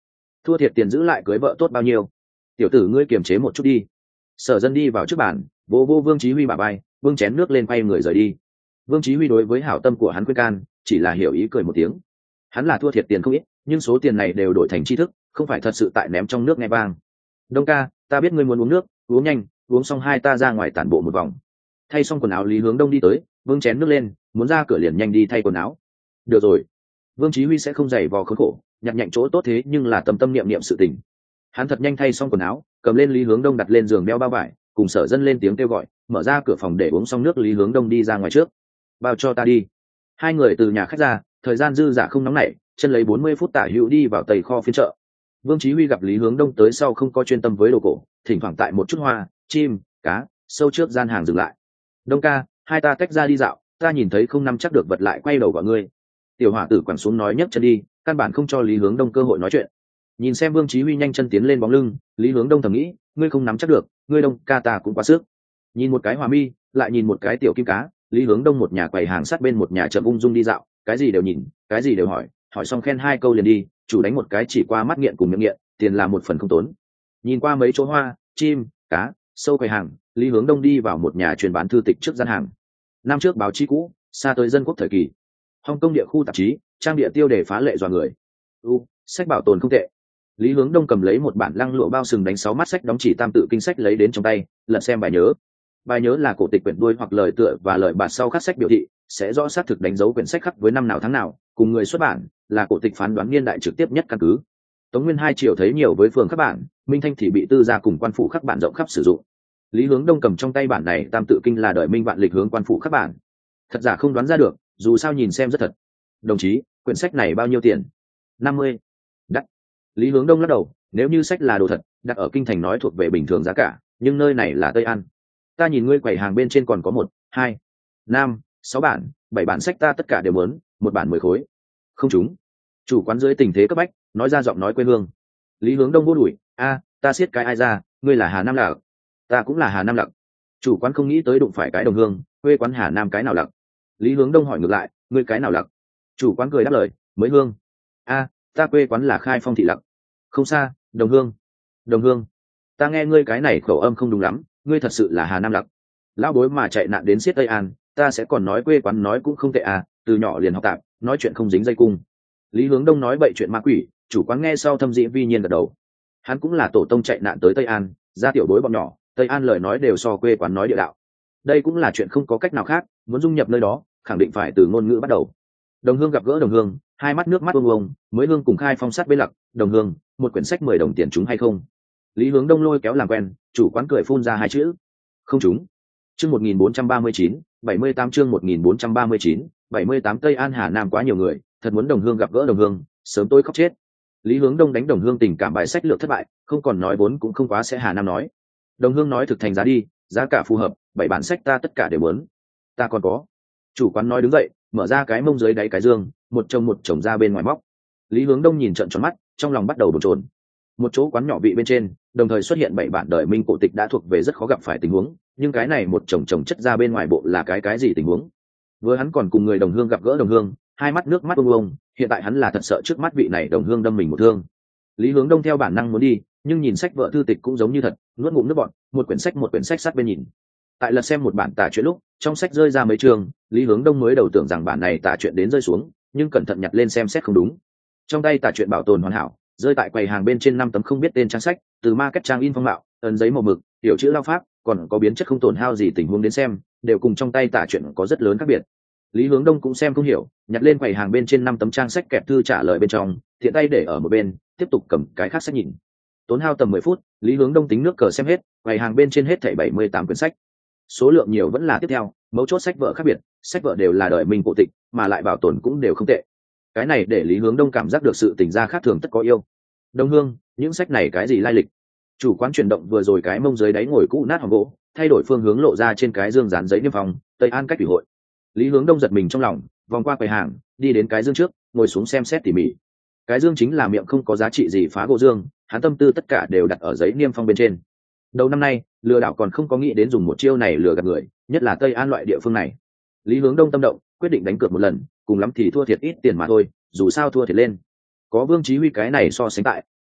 thua thiệt tiền giữ lại cưới vợ tốt bao nhiêu. Tiểu tử ngươi kiềm chế một chút đi. Sở Dân đi vào trước bàn, vô vô Vương Chí Huy bả vai, vương chén nước lên quay người rời đi. Vương Chí Huy đối với hảo tâm của hắn khuyên can, chỉ là hiểu ý cười một tiếng. Hắn là thua thiệt tiền không ít, nhưng số tiền này đều đổi thành tri thức, không phải thật sự tại ném trong nước nghe vang. Đông ca, ta biết ngươi muốn uống nước, uống nhanh, uống xong hai ta ra ngoài tản bộ một vòng. Thay xong quần áo Lý Hướng Đông đi tới, vương chén nước lên, muốn ra cửa liền nhanh đi thay quần áo. Được rồi. Vương Chí Huy sẽ không giày vò khốn khổ, nhặt nhạnh chỗ tốt thế nhưng là tâm tâm niệm niệm sự tình. Hắn thật nhanh thay xong quần áo, cầm lên Lý Hướng Đông đặt lên giường đeo bao vải, cùng Sở Dân lên tiếng kêu gọi, mở ra cửa phòng để uống xong nước. Lý Hướng Đông đi ra ngoài trước. Bao cho ta đi. Hai người từ nhà khách ra, thời gian dư dả không nóng nảy, chân lấy bốn mươi phút tả hữu đi vào tây kho phiên chợ. Vương Chí Huy gặp Lý Hướng Đông tới sau không có chuyên tâm với đồ cổ, thỉnh thoảng tại một chút hoa, chim, cá, sâu trước gian hàng dừng lại. Đông ca, hai ta tách ra đi dạo, ta nhìn thấy không nắm chắc được vật lại quay đầu gọi ngươi. Tiểu hỏa tử quẳng xuống nói nhấc chân đi, căn bản không cho Lý Hướng Đông cơ hội nói chuyện. Nhìn xem Vương Chí Huy nhanh chân tiến lên bóng lưng, Lý Hướng Đông thầm nghĩ, ngươi không nắm chắc được, ngươi Đông ca ta cũng quá sức. Nhìn một cái Hòa Mi, lại nhìn một cái tiểu kim cá, Lý Hướng Đông một nhà quầy hàng sát bên một nhà chậm ung dung đi dạo, cái gì đều nhìn, cái gì đều hỏi, hỏi xong khen hai câu liền đi, chủ đánh một cái chỉ qua mắt nghiện cùng miệng nghiện, tiền là một phần không tốn. Nhìn qua mấy chỗ hoa, chim, cá, sâu quầy hàng, Lý Hướng Đông đi vào một nhà chuyên bán thư tịch trước gian hàng. Năm trước báo chí cũ, xa tới dân quốc thời kỳ. Hồng Kông địa khu tạp chí, trang địa tiêu đề phá lệ dọa người. U, sách bảo tồn không tệ. Lý Hướng Đông cầm lấy một bản lăng lụa bao sừng đánh sáu mắt sách đóng chỉ tam tự kinh sách lấy đến trong tay, lật xem bài nhớ. Bài nhớ là cổ tịch quyển đuôi hoặc lời tựa và lời bản sau khắc sách biểu thị, sẽ rõ xác thực đánh dấu quyển sách khắc với năm nào tháng nào, cùng người xuất bản, là cổ tịch phán đoán niên đại trực tiếp nhất căn cứ. Tống Nguyên hai triều thấy nhiều với phường khắc bản, Minh Thanh thì bị tư gia cùng quan phủ khắc bản rộng khắp sử dụng. Lý Hướng Đông cầm trong tay bản này tam tự kinh là đời Minh Vạn Lịch hướng quan phủ khắc bản. Thật giả không đoán ra được, dù sao nhìn xem rất thật. Đồng chí, quyển sách này bao nhiêu tiền? Năm mươi. Đắt. Lý Hướng Đông lắc đầu, nếu như sách là đồ thật, đặt ở kinh thành nói thuộc về bình thường giá cả, nhưng nơi này là Tây An. Ta nhìn ngươi quầy hàng bên trên còn có một, hai, năm, sáu bản, bảy bản sách ta tất cả đều muốn, một bản mười khối. Không trúng. Chủ quán dưới tình thế cấp bách, nói ra giọng nói quê hương. Lý Hướng Đông vô đuổi, a, ta siết cái ai ra, ngươi là Hà Nam Lặc, ta cũng là Hà Nam Lặc. Chủ quán không nghĩ tới đụng phải cái đồng hương, quê quán Hà Nam cái nào Lặc. Lý Hướng Đông hỏi ngược lại, ngươi cái nào Lặc? Chủ quán cười đáp lời, mới hương. A, ta quê quán là Khai Phong thị Lặc. Không xa, đồng hương. Đồng hương. Ta nghe ngươi cái này khẩu âm không đúng lắm, ngươi thật sự là Hà Nam Lặc. Lão bối mà chạy nạn đến siết Tây An, ta sẽ còn nói quê quán nói cũng không tệ à, từ nhỏ liền học tạm, nói chuyện không dính dây cung. Lý Hướng Đông nói bậy chuyện ma quỷ, chủ quán nghe sau thâm dĩ vi nhiên gật đầu. Hắn cũng là tổ tông chạy nạn tới Tây An, ra tiểu bối bọn nhỏ, Tây An lời nói đều so quê quán nói địa đạo. Đây cũng là chuyện không có cách nào khác, muốn dung nhập nơi đó, khẳng định phải từ ngôn ngữ bắt đầu. Đồng hương gặp gỡ đồng hương, hai mắt nước mắt ông ông, mới hương cùng Khai Phong sát bên Lặc, đồng hương, một quyển sách mười đồng tiền chúng hay không? Lý Hướng Đông lôi kéo làm quen, chủ quán cười phun ra hai chữ, không trúng. Chương một nghìn bốn trăm ba mươi chín, bảy mươi tám chương một nghìn bốn trăm ba mươi chín, bảy mươi tám Tây An Hà Nam quá nhiều người, thật muốn đồng hương gặp gỡ đồng hương, sớm tôi khóc chết. Lý Hướng Đông đánh đồng hương tình cảm bài sách lược thất bại, không còn nói vốn cũng không quá sẽ Hà Nam nói. Đồng hương nói thực thành giá đi, giá cả phù hợp, bảy bản sách ta tất cả đều muốn. Ta còn có. Chủ quán nói đứng dậy, mở ra cái mông dưới đáy cái dương, một chồng một chồng ra bên ngoài móc. Lý Hướng Đông nhìn trợn tròn mắt, trong lòng bắt đầu bồn chồn. Một chỗ quán nhỏ vị bên trên, đồng thời xuất hiện bảy bản đời Minh cổ tịch đã thuộc về rất khó gặp phải tình huống, nhưng cái này một chồng chồng chất ra bên ngoài bộ là cái cái gì tình huống? Vừa hắn còn cùng người đồng hương gặp gỡ đồng hương, hai mắt nước mắt ông ông, hiện tại hắn là thật sợ trước mắt vị này đồng hương đâm mình một thương. Lý Hướng Đông theo bản năng muốn đi, nhưng nhìn sách vợ thư tịch cũng giống như thật, nuốt ngụm nước bọt, một quyển sách một quyển sách sát bên nhìn. Tại lật xem một bản tả truyện lúc, trong sách rơi ra mấy chương, Lý Hướng Đông mới đầu tưởng rằng bản này tả truyện đến rơi xuống, nhưng cẩn thận nhặt lên xem xét không đúng. Trong tay tả truyện bảo tồn hoàn hảo, rơi tại quầy hàng bên trên năm tấm không biết tên trang sách, từ ma kết trang in phong mạo, ấn giấy màu mực, tiểu chữ lao pháp, còn có biến chất không tổn hao gì tình huống đến xem, đều cùng trong tay tả truyện có rất lớn khác biệt. Lý Hướng Đông cũng xem không hiểu, nhặt lên quầy hàng bên trên năm tấm trang sách kẹp thư trả lời bên trong, thiện tay để ở một bên, tiếp tục cầm cái khác sách nhìn. Tốn hao tầm mười phút, Lý Hướng Đông tính nước cờ xem hết, quầy hàng bên trên hết thảy bảy mươi tám quyển sách. Số lượng nhiều vẫn là tiếp theo, mấu chốt sách vở khác biệt, sách vở đều là đời Minh cổ tịch, mà lại bảo tồn cũng đều không tệ. Cái này để Lý Hướng Đông cảm giác được sự tình gia khác thường tất có yêu. Đông hương, những sách này cái gì lai lịch? Chủ quán chuyển động vừa rồi cái mông dưới đáy ngồi cũ nát hòm gỗ, thay đổi phương hướng lộ ra trên cái dương dán giấy niêm phong, Tây An cách ủy hội. Lý Hướng Đông giật mình trong lòng, vòng qua quầy hàng, đi đến cái dương trước, ngồi xuống xem xét tỉ mỉ. Cái dương chính là miệng không có giá trị gì phá gỗ dương, hắn tâm tư tất cả đều đặt ở giấy niêm phong bên trên. Đầu năm nay, lừa đảo còn không có nghĩ đến dùng một chiêu này lừa gạt người, nhất là Tây An loại địa phương này. Lý Hướng Đông tâm động, quyết định đánh cược một lần, cùng lắm thì thua thiệt ít tiền mà thôi, dù sao thua thiệt lên. Có Vương Chí Huy cái này so sánh tại,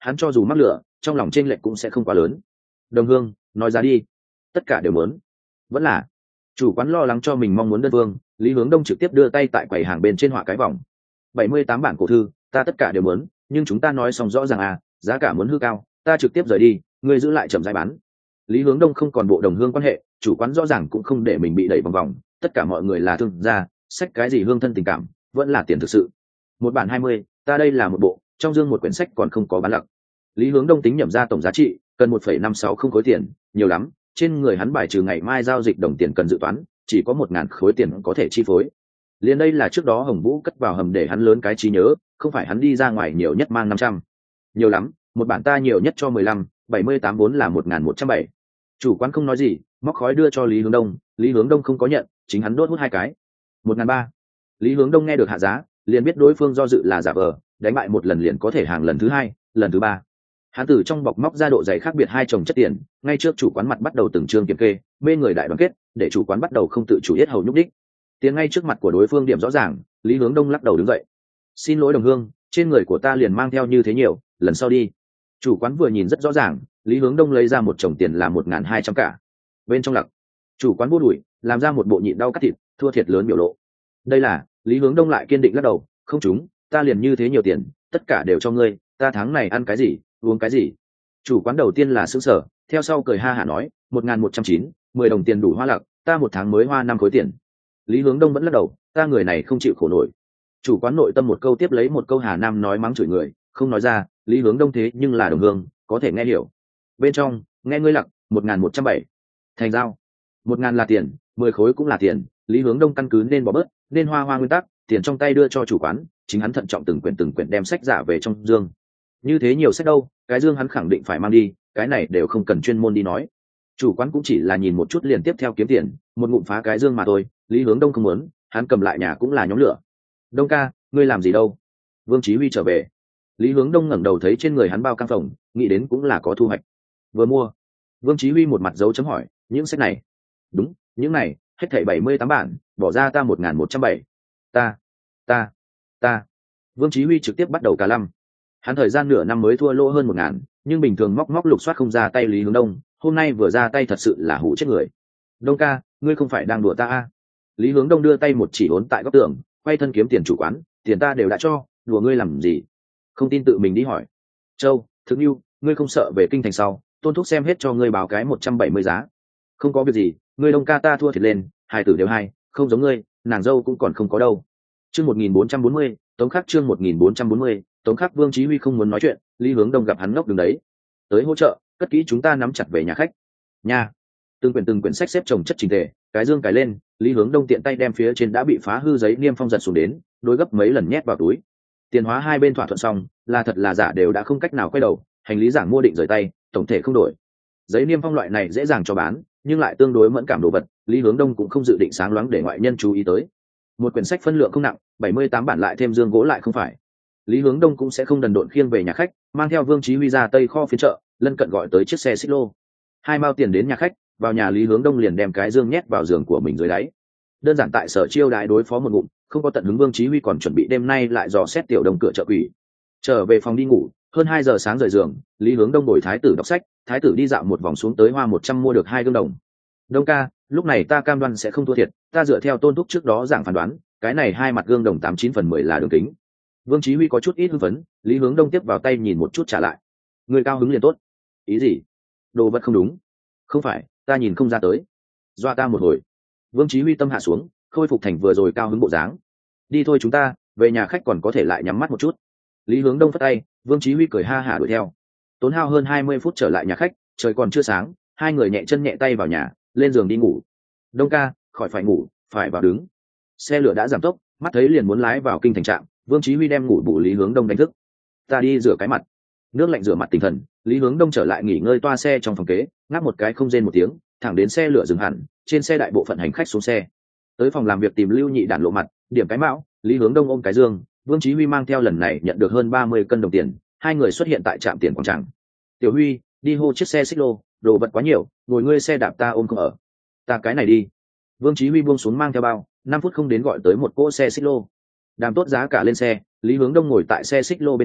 hắn cho dù mắc lửa trong lòng chênh lệch cũng sẽ không quá lớn. Đồng hương, nói ra đi. Tất cả đều muốn. Vẫn là chủ quán lo lắng cho mình mong muốn đơn phương, Lý Hướng Đông trực tiếp đưa tay tại quầy hàng bên trên họa cái vòng. bảy mươi tám bản cổ thư, ta tất cả đều muốn, nhưng chúng ta nói xong rõ ràng à, giá cả muốn hư cao, ta trực tiếp rời đi, ngươi giữ lại chậm rãi bán. Lý Hướng Đông không còn bộ đồng hương quan hệ, chủ quán rõ ràng cũng không để mình bị đẩy vòng vòng, tất cả mọi người là thương gia, sách cái gì hương thân tình cảm, vẫn là tiền thực sự. Một bản hai mươi, ta đây là một bộ, trong dương một quyển sách còn không có bán lặc. Lý Hướng Đông tính nhẩm ra tổng giá trị, cần một phẩy năm sáu không khối tiền, nhiều lắm, trên người hắn bài trừ ngày mai giao dịch đồng tiền cần dự toán, chỉ có một ngàn khối tiền có thể chi phối. Liên đây là trước đó Hồng Vũ cất vào hầm để hắn lớn cái trí nhớ, không phải hắn đi ra ngoài nhiều nhất mang năm trăm. Nhiều lắm, một bản ta nhiều nhất cho mười lăm, bảy mươi tám vốn là một ngàn một trăm bảy. Chủ quán không nói gì, móc khói đưa cho Lý Hướng Đông, Lý Hướng Đông không có nhận, chính hắn đốt hút hai cái. một ngàn ba. Lý Hướng Đông nghe được hạ giá, liền biết đối phương do dự là giả vờ, đánh bại một lần liền có thể hàng lần thứ hai, lần thứ ba. Hắn từ trong bọc móc ra độ dày khác biệt hai chồng chất tiền, ngay trước chủ quán mặt bắt đầu từng chương kiểm kê, mê người đại đoàn kết, để chủ quán bắt đầu không tự chủ yết hầu nhúc đích. Tiền ngay trước mặt của đối phương điểm rõ ràng, Lý Hướng Đông lắc đầu đứng dậy. Xin lỗi đồng hương, trên người của ta liền mang theo như thế nhiều, lần sau đi. Chủ quán vừa nhìn rất rõ ràng, Lý Hướng Đông lấy ra một chồng tiền là một ngàn hai trăm cả. Bên trong lặc, chủ quán vô đuổi, làm ra một bộ nhịn đau cắt thịt, thua thiệt lớn biểu lộ. Đây là, Lý Hướng Đông lại kiên định lắc đầu, không chúng, ta liền như thế nhiều tiền, tất cả đều cho ngươi, ta tháng này ăn cái gì, uống cái gì. Chủ quán đầu tiên là sững sờ, theo sau cười ha hả nói, một ngàn một trăm chín, mười đồng tiền đủ hoa lặc, ta một tháng mới hoa năm khối tiền. Lý Hướng Đông vẫn lắc đầu, ta người này không chịu khổ nổi. Chủ quán nội tâm một câu tiếp lấy một câu Hà Nam nói mắng chửi người, không nói ra, Lý Hướng Đông thế nhưng là đồng hương, có thể nghe hiểu. Bên trong, nghe ngươi lặc, một ngàn một trăm bảy. Thành giao. Một ngàn là tiền, mười khối cũng là tiền, Lý Hướng Đông căn cứ nên bỏ bớt, nên hoa hoa nguyên tắc, tiền trong tay đưa cho chủ quán, chính hắn thận trọng từng quyển từng quyển đem sách giả về trong dương. Như thế nhiều sách đâu, cái dương hắn khẳng định phải mang đi, cái này đều không cần chuyên môn đi nói. Chủ quán cũng chỉ là nhìn một chút liền tiếp theo kiếm tiền, một ngụm phá cái dương mà thôi, Lý Hướng Đông không muốn, hắn cầm lại nhà cũng là nhóm lửa. Đông ca, ngươi làm gì đâu? Vương Chí Huy trở về. Lý Hướng Đông ngẩng đầu thấy trên người hắn bao căng phòng, nghĩ đến cũng là có thu hoạch. Vừa mua. Vương Chí Huy một mặt dấu chấm hỏi, những sách này? Đúng, những này, hết thảy bảy mươi tám bản, bỏ ra ta một ngàn một trăm bảy. Ta, ta, ta. Vương Chí Huy trực tiếp bắt đầu cả lăm. Hắn thời gian nửa năm mới thua lỗ hơn một ngàn, nhưng bình thường móc móc lục soát không ra tay Lý Hướng Đông, hôm nay vừa ra tay thật sự là hủ chết người. Đông ca, ngươi không phải đang đùa ta à? Lý Hướng Đông đưa tay một chỉ ốn tại góc tường, quay thân kiếm tiền chủ quán, tiền ta đều đã cho, đùa ngươi làm gì? Không tin tự mình đi hỏi. Châu, Thực Nhu, ngươi không sợ về kinh thành sau, Tôn thúc xem hết cho ngươi báo cái một trăm bảy mươi giá. Không có việc gì, ngươi Đông ca ta thua thiệt lên, hai tử đều hai, không giống ngươi, nàng dâu cũng còn không có đâu. Chương một nghìn bốn trăm bốn mươi, Tống Khắc chương một nghìn bốn trăm bốn mươi, Tống Khắc. Vương Chí Huy không muốn nói chuyện, Lý Hướng Đông gặp hắn ngốc đứng đấy. Tới hỗ trợ, cất kỹ chúng ta nắm chặt về nhà khách. Nha. Từng quyển từng quyển sách xếp chồng chất chỉnh tề, cái dương cài lên, Lý Hướng Đông tiện tay đem phía trên đã bị phá hư giấy niêm phong giật xuống đến, đối gấp mấy lần nhét vào túi. Tiền hóa hai bên thỏa thuận xong, là thật là giả đều đã không cách nào quay đầu, hành lý giảng mua định rời tay, tổng thể không đổi. Giấy niêm phong loại này dễ dàng cho bán, nhưng lại tương đối mẫn cảm đồ vật, Lý Hướng Đông cũng không dự định sáng loáng để ngoại nhân chú ý tới. Một quyển sách phân lượng không nặng, bảy mươi tám bản lại thêm dương gỗ lại không phải. Lý Hướng Đông cũng sẽ không đần độn khiêng về nhà khách, mang theo Vương Chí Huy ra tây kho phiên chợ, lân cận gọi tới chiếc xe xích lô. Hai mao tiền đến nhà khách, vào nhà Lý Hướng Đông liền đem cái dương nhét vào giường của mình dưới đáy. Đơn giản tại sở chiêu đãi đối phó một ngụm, không có tận hứng. Vương Chí Huy còn chuẩn bị đêm nay lại dò xét tiểu đồng cửa chợ quỷ. Trở về phòng đi ngủ, hơn hai giờ sáng rời giường, Lý Hướng Đông ngồi thái tử đọc sách, thái tử đi dạo một vòng xuống tới hoa một trăm mua được hai gương đồng. Đông ca, lúc này ta cam đoan sẽ không thua thiệt, ta dựa theo Tôn thúc trước đó giảng phán đoán, cái này hai mặt gương đồng tám chín phần mười là đường kính. Vương Chí Huy có chút ít hưng phấn, Lý Hướng Đông tiếp vào tay nhìn một chút trả lại. Người cao hứng liền tốt. Ý gì? Đồ vật không đúng. Không phải, ta nhìn không ra tới. Dọa ta một hồi. Vương Chí Huy tâm hạ xuống, khôi phục thành vừa rồi cao hứng bộ dáng. Đi thôi chúng ta, về nhà khách còn có thể lại nhắm mắt một chút. Lý Hướng Đông phất tay, Vương Chí Huy cười ha hả đuổi theo. Tốn hao hơn hai mươi phút trở lại nhà khách, trời còn chưa sáng, hai người nhẹ chân nhẹ tay vào nhà, lên giường đi ngủ. Đông ca, khỏi phải ngủ, phải vào đứng. Xe lửa đã giảm tốc, mắt thấy liền muốn lái vào kinh thành trạm, Vương Chí Huy đem ngủ bù Lý Hướng Đông đánh thức. Ta đi rửa cái mặt. Nước lạnh rửa mặt tinh thần, Lý Hướng Đông trở lại nghỉ ngơi toa xe trong phòng kế, ngáp một cái không rên một tiếng, thẳng đến xe lửa dừng hẳn, trên xe đại bộ phận hành khách xuống xe. Tới phòng làm việc tìm Lưu Nhị Đản lộ mặt, điểm cái mão, Lý Hướng Đông ôm cái dương, Vương Chí Huy mang theo lần này nhận được hơn ba mươi cân đồng tiền, hai người xuất hiện tại trạm tiền quảng tràng. Tiểu Huy, đi hô chiếc xe xích lô, đồ vật quá nhiều, ngồi ngươi xe đạp ta ôm không ở. Ta cái này đi. Vương Chí Huy buông xuống mang theo bao, năm phút không đến gọi tới một cỗ xe xích lô. Đàm tốt giá cả lên xe, Lý Hướng Đông ngồi tại xe xích lô bên trên,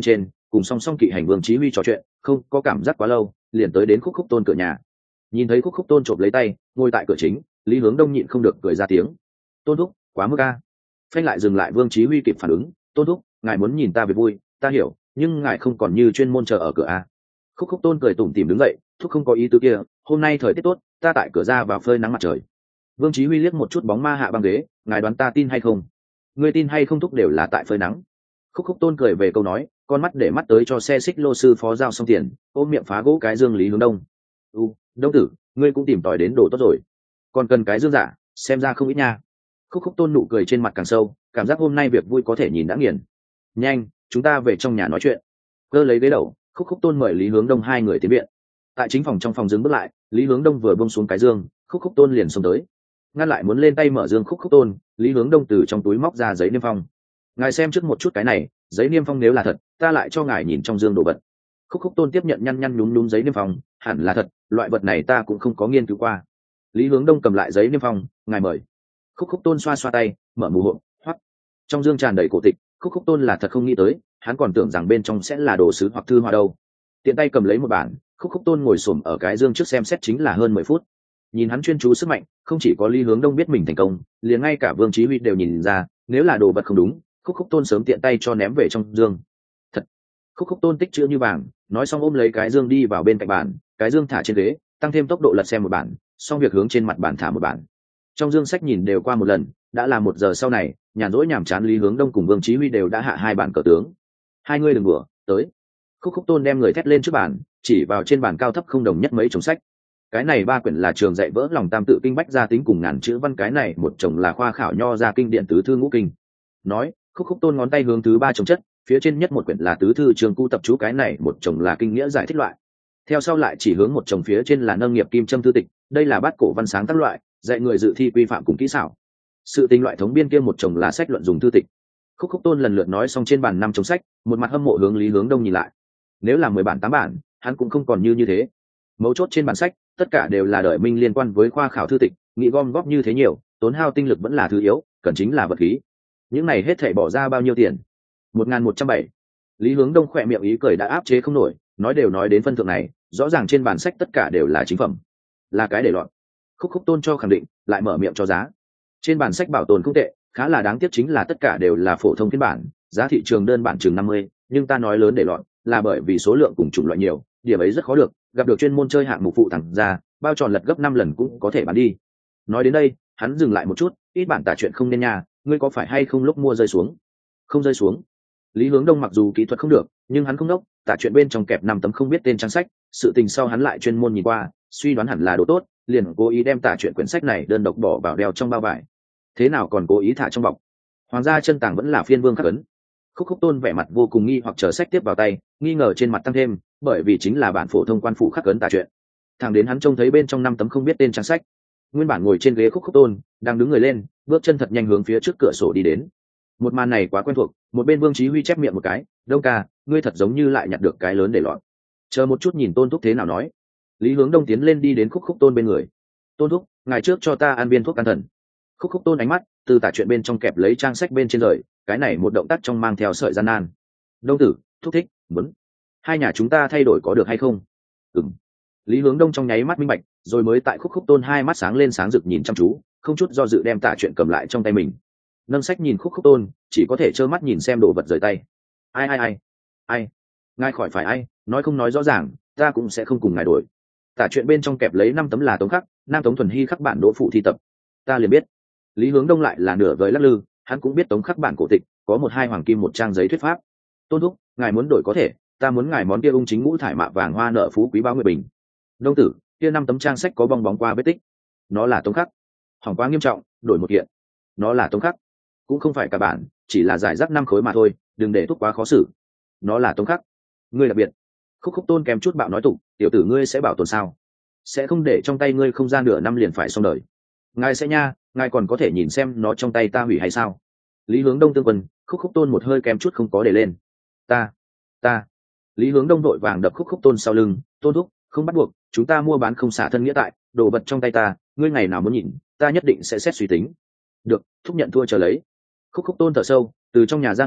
cùng song song kỵ hành vương chí huy trò chuyện không có cảm giác quá lâu, liền tới đến khúc khúc tôn cửa nhà. Nhìn thấy khúc khúc tôn chộp lấy tay ngồi tại cửa chính, Lý Hướng Đông nhịn không được cười ra tiếng. Tôn thúc quá mức a. Phanh lại dừng lại, vương chí huy kịp phản ứng. Tôn thúc, ngài muốn nhìn ta về vui, ta hiểu, nhưng ngài không còn như chuyên môn chờ ở cửa a. Khúc khúc tôn cười tủm tỉm đứng dậy. Thúc không có ý tứ kia, hôm nay thời tiết tốt, ta tại cửa ra vào phơi nắng mặt trời. Vương chí huy liếc một chút bóng ma hạ băng ghế, ngài đoán ta tin hay không? Ngươi tin hay không thúc đều là tại phơi nắng. Khúc khúc tôn cười về câu nói, con mắt để mắt tới cho xe xích lô sư phó giao xong tiền, ôm miệng phá gỗ cái dương Lý Hướng Đông. U, Đông tử, ngươi cũng tìm tòi đến đồ tốt rồi, còn cần cái dương giả, xem ra không ít nha. Khúc khúc tôn nụ cười trên mặt càng sâu, cảm giác hôm nay việc vui có thể nhìn đã nghiền. Nhanh, chúng ta về trong nhà nói chuyện. Cơ lấy ghế đầu, khúc khúc tôn mời Lý Hướng Đông hai người tiến viện. Tại chính phòng, trong phòng dừng bước lại, Lý Hướng Đông vừa buông xuống cái dương, khúc khúc tôn liền xông tới, ngăn lại muốn lên tay mở dương khúc khúc tôn. Lý Hướng Đông từ trong túi móc ra giấy niêm phong. Ngài xem trước một chút cái này, giấy niêm phong nếu là thật, ta lại cho ngài nhìn trong dương đồ vật. Khúc khúc tôn tiếp nhận, nhăn nhăn nhúm nhúm giấy niêm phong, hẳn là thật, loại vật này ta cũng không có nghiên cứu qua. Lý Hướng Đông cầm lại giấy niêm phong, ngài mời. Khúc khúc tôn xoa xoa tay, mở mù hộp, hoắt. Trong dương tràn đầy cổ tịch, khúc khúc tôn là thật không nghĩ tới, hắn còn tưởng rằng bên trong sẽ là đồ sứ hoặc thư hoa đâu. Tiện tay cầm lấy một bản, khúc khúc tôn ngồi xổm ở cái dương trước xem xét chính là hơn mười phút. Nhìn hắn chuyên chú sức mạnh, không chỉ có Lý Hướng Đông biết mình thành công, liền ngay cả Vương Chí Huy đều nhìn ra, nếu là đồ vật không đúng, khúc khúc tôn sớm tiện tay cho ném về trong dương. Thật. Khúc khúc tôn tích chữ như vàng, nói xong ôm lấy cái dương đi vào bên cạnh bàn, cái dương thả trên ghế, tăng thêm tốc độ lật xem một bản, xong việc hướng trên mặt bàn thả một bản. Trong dương sách nhìn đều qua một lần, đã là một giờ sau này, nhàn rỗi nhàm chán Lý Hướng Đông cùng Vương Chí Huy đều đã hạ hai bản cờ tướng. Hai người đừng đùa, tới. Khúc khúc tôn đem người thét lên trước bàn, chỉ vào trên bàn cao thấp không đồng nhất mấy chồng sách. Cái này ba quyển là trường dạy vỡ lòng tam tự kinh bách gia tính cùng ngàn chữ văn, cái này một chồng là khoa khảo nho gia kinh điện tứ thư ngũ kinh. Nói, khúc khúc tôn ngón tay hướng thứ ba chồng chất, phía trên nhất một quyển là tứ thư trường cu tập chú, cái này một chồng là kinh nghĩa giải thích loại. Theo sau lại chỉ hướng một chồng phía trên là nâng nghiệp kim châm thư tịch, đây là bát cổ văn sáng tác loại, dạy người dự thi quy phạm cùng kỹ xảo. Sự tình loại thống biên kia một chồng là sách luận dùng thư tịch. Khúc khúc tôn lần lượt nói xong trên bàn năm chồng sách, một mặt hâm mộ hướng Lý Hướng Đông nhìn lại. Nếu là mười bản tám bản, hắn cũng không còn như như thế. Mấu chốt trên bản sách, tất cả đều là đời minh liên quan với khoa khảo thư tịch, nghĩ gom góp như thế nhiều, tốn hao tinh lực vẫn là thứ yếu, cần chính là vật khí. Những này hết thảy bỏ ra bao nhiêu tiền? Một nghìn một trăm bảy. Lý Hướng Đông khỏe miệng ý cười đã áp chế không nổi, nói đều nói đến phân thượng này, rõ ràng trên bản sách tất cả đều là chính phẩm, là cái để loạn. Khúc khúc tôn cho khẳng định, lại mở miệng cho giá. Trên bản sách bảo tồn không tệ, khá là đáng tiếc chính là tất cả đều là phổ thông phiên bản, giá thị trường đơn bản chừng năm mươi, nhưng ta nói lớn để loạn, là bởi vì số lượng cùng chủng loại nhiều, điểm ấy rất khó được, gặp được chuyên môn chơi hạng mục phụ thẳng ra, bao tròn lật gấp năm lần cũng có thể bán đi. Nói đến đây, hắn dừng lại một chút, ít bản tả chuyện không nên nha, ngươi có phải hay không lúc mua rơi xuống? Không rơi xuống. Lý Hướng Đông mặc dù kỹ thuật không được, nhưng hắn không đốc, tả chuyện bên trong kẹp năm tấm không biết tên trang sách, sự tình sau hắn lại chuyên môn nhìn qua, suy đoán hẳn là đồ tốt, liền cố ý đem tả chuyện quyển sách này đơn độc bỏ vào đeo trong bao vải. Thế nào còn cố ý thả trong bọc? Hoàng gia chân tàng vẫn là phiên vương khắc ấn. Khúc khúc tôn vẻ mặt vô cùng nghi hoặc chờ sách tiếp vào tay, nghi ngờ trên mặt tăng thêm, bởi vì chính là bản phổ thông quan phủ khắc ấn tả chuyện. Thẳng đến hắn trông thấy bên trong năm tấm không biết tên trang sách. Nguyên bản ngồi trên ghế khúc khúc tôn đang đứng người lên, bước chân thật nhanh hướng phía trước cửa sổ đi đến. Một màn này quá quen thuộc, một bên Vương Chí Huy chép miệng một cái, Đông ca, ngươi thật giống như lại nhặt được cái lớn để loạn. Chờ một chút nhìn Tôn thúc thế nào nói. Lý Hướng Đông tiến lên đi đến khúc khúc tôn bên người. Tôn thúc, ngày trước cho ta ăn viên thuốc can thần. Khúc khúc tôn ánh mắt từ tả chuyện bên trong kẹp lấy trang sách bên trên rời, cái này một động tác trong mang theo sợi gian nan. Đông tử, thúc thích, muốn. Hai nhà chúng ta thay đổi có được hay không? Ừm. Lý Hướng Đông trong nháy mắt minh bạch, rồi mới tại khúc khúc tôn hai mắt sáng lên sáng rực nhìn chăm chú, không chút do dự đem tả chuyện cầm lại trong tay mình. Nâng sách nhìn khúc khúc tôn, chỉ có thể trơ mắt nhìn xem đồ vật rời tay. Ai ai ai, ai, ngài khỏi phải ai, nói không nói rõ ràng, ta cũng sẽ không cùng ngài đổi. Tả chuyện bên trong kẹp lấy năm tấm là Tống Khắc, Nam Tống Thuần Hy khắc bản đỗ phụ thi tập. Ta liền biết. Lý Hướng Đông lại là nửa vời lắc lư, hắn cũng biết Tống Khắc bản cổ tịch, có một hai hoàng kim một trang giấy thuyết pháp. Tôn thúc, ngài muốn đổi có thể, ta muốn ngài món kia ung chính ngũ thải mạ vàng hoa nợ phú quý báo nguyệt bình. Đông tử, kia năm tấm trang sách có bong bóng qua vết tích. Nó là Tống Khắc. Hỏng quá nghiêm trọng, đổi một kiện. Nó là Tống Khắc. Cũng không phải cả bản, chỉ là giải rác năm khối mà thôi, đừng để thúc quá khó xử. Nó là Tống Khắc. Ngươi đặc biệt. Khúc khúc tôn kèm chút bạo nói tục, tiểu tử ngươi sẽ bảo tồn sao? Sẽ không để trong tay ngươi không gian nửa năm liền phải xong đời. Ngài sẽ nha, ngài còn có thể nhìn xem nó trong tay ta hủy hay sao? Lý Hướng Đông tương quân, khúc khúc tôn một hơi kèm chút không có để lên. Ta, ta. Lý Hướng Đông đội vàng đập khúc khúc tôn sau lưng, tôn thúc, không bắt buộc, chúng ta mua bán không xả thân nghĩa tại, đồ vật trong tay ta, ngươi ngày nào muốn nhìn, ta nhất định sẽ xét suy tính. Được, thúc nhận thua chờ lấy. Khúc khúc tôn thở sâu, từ trong nhà ra ngoài,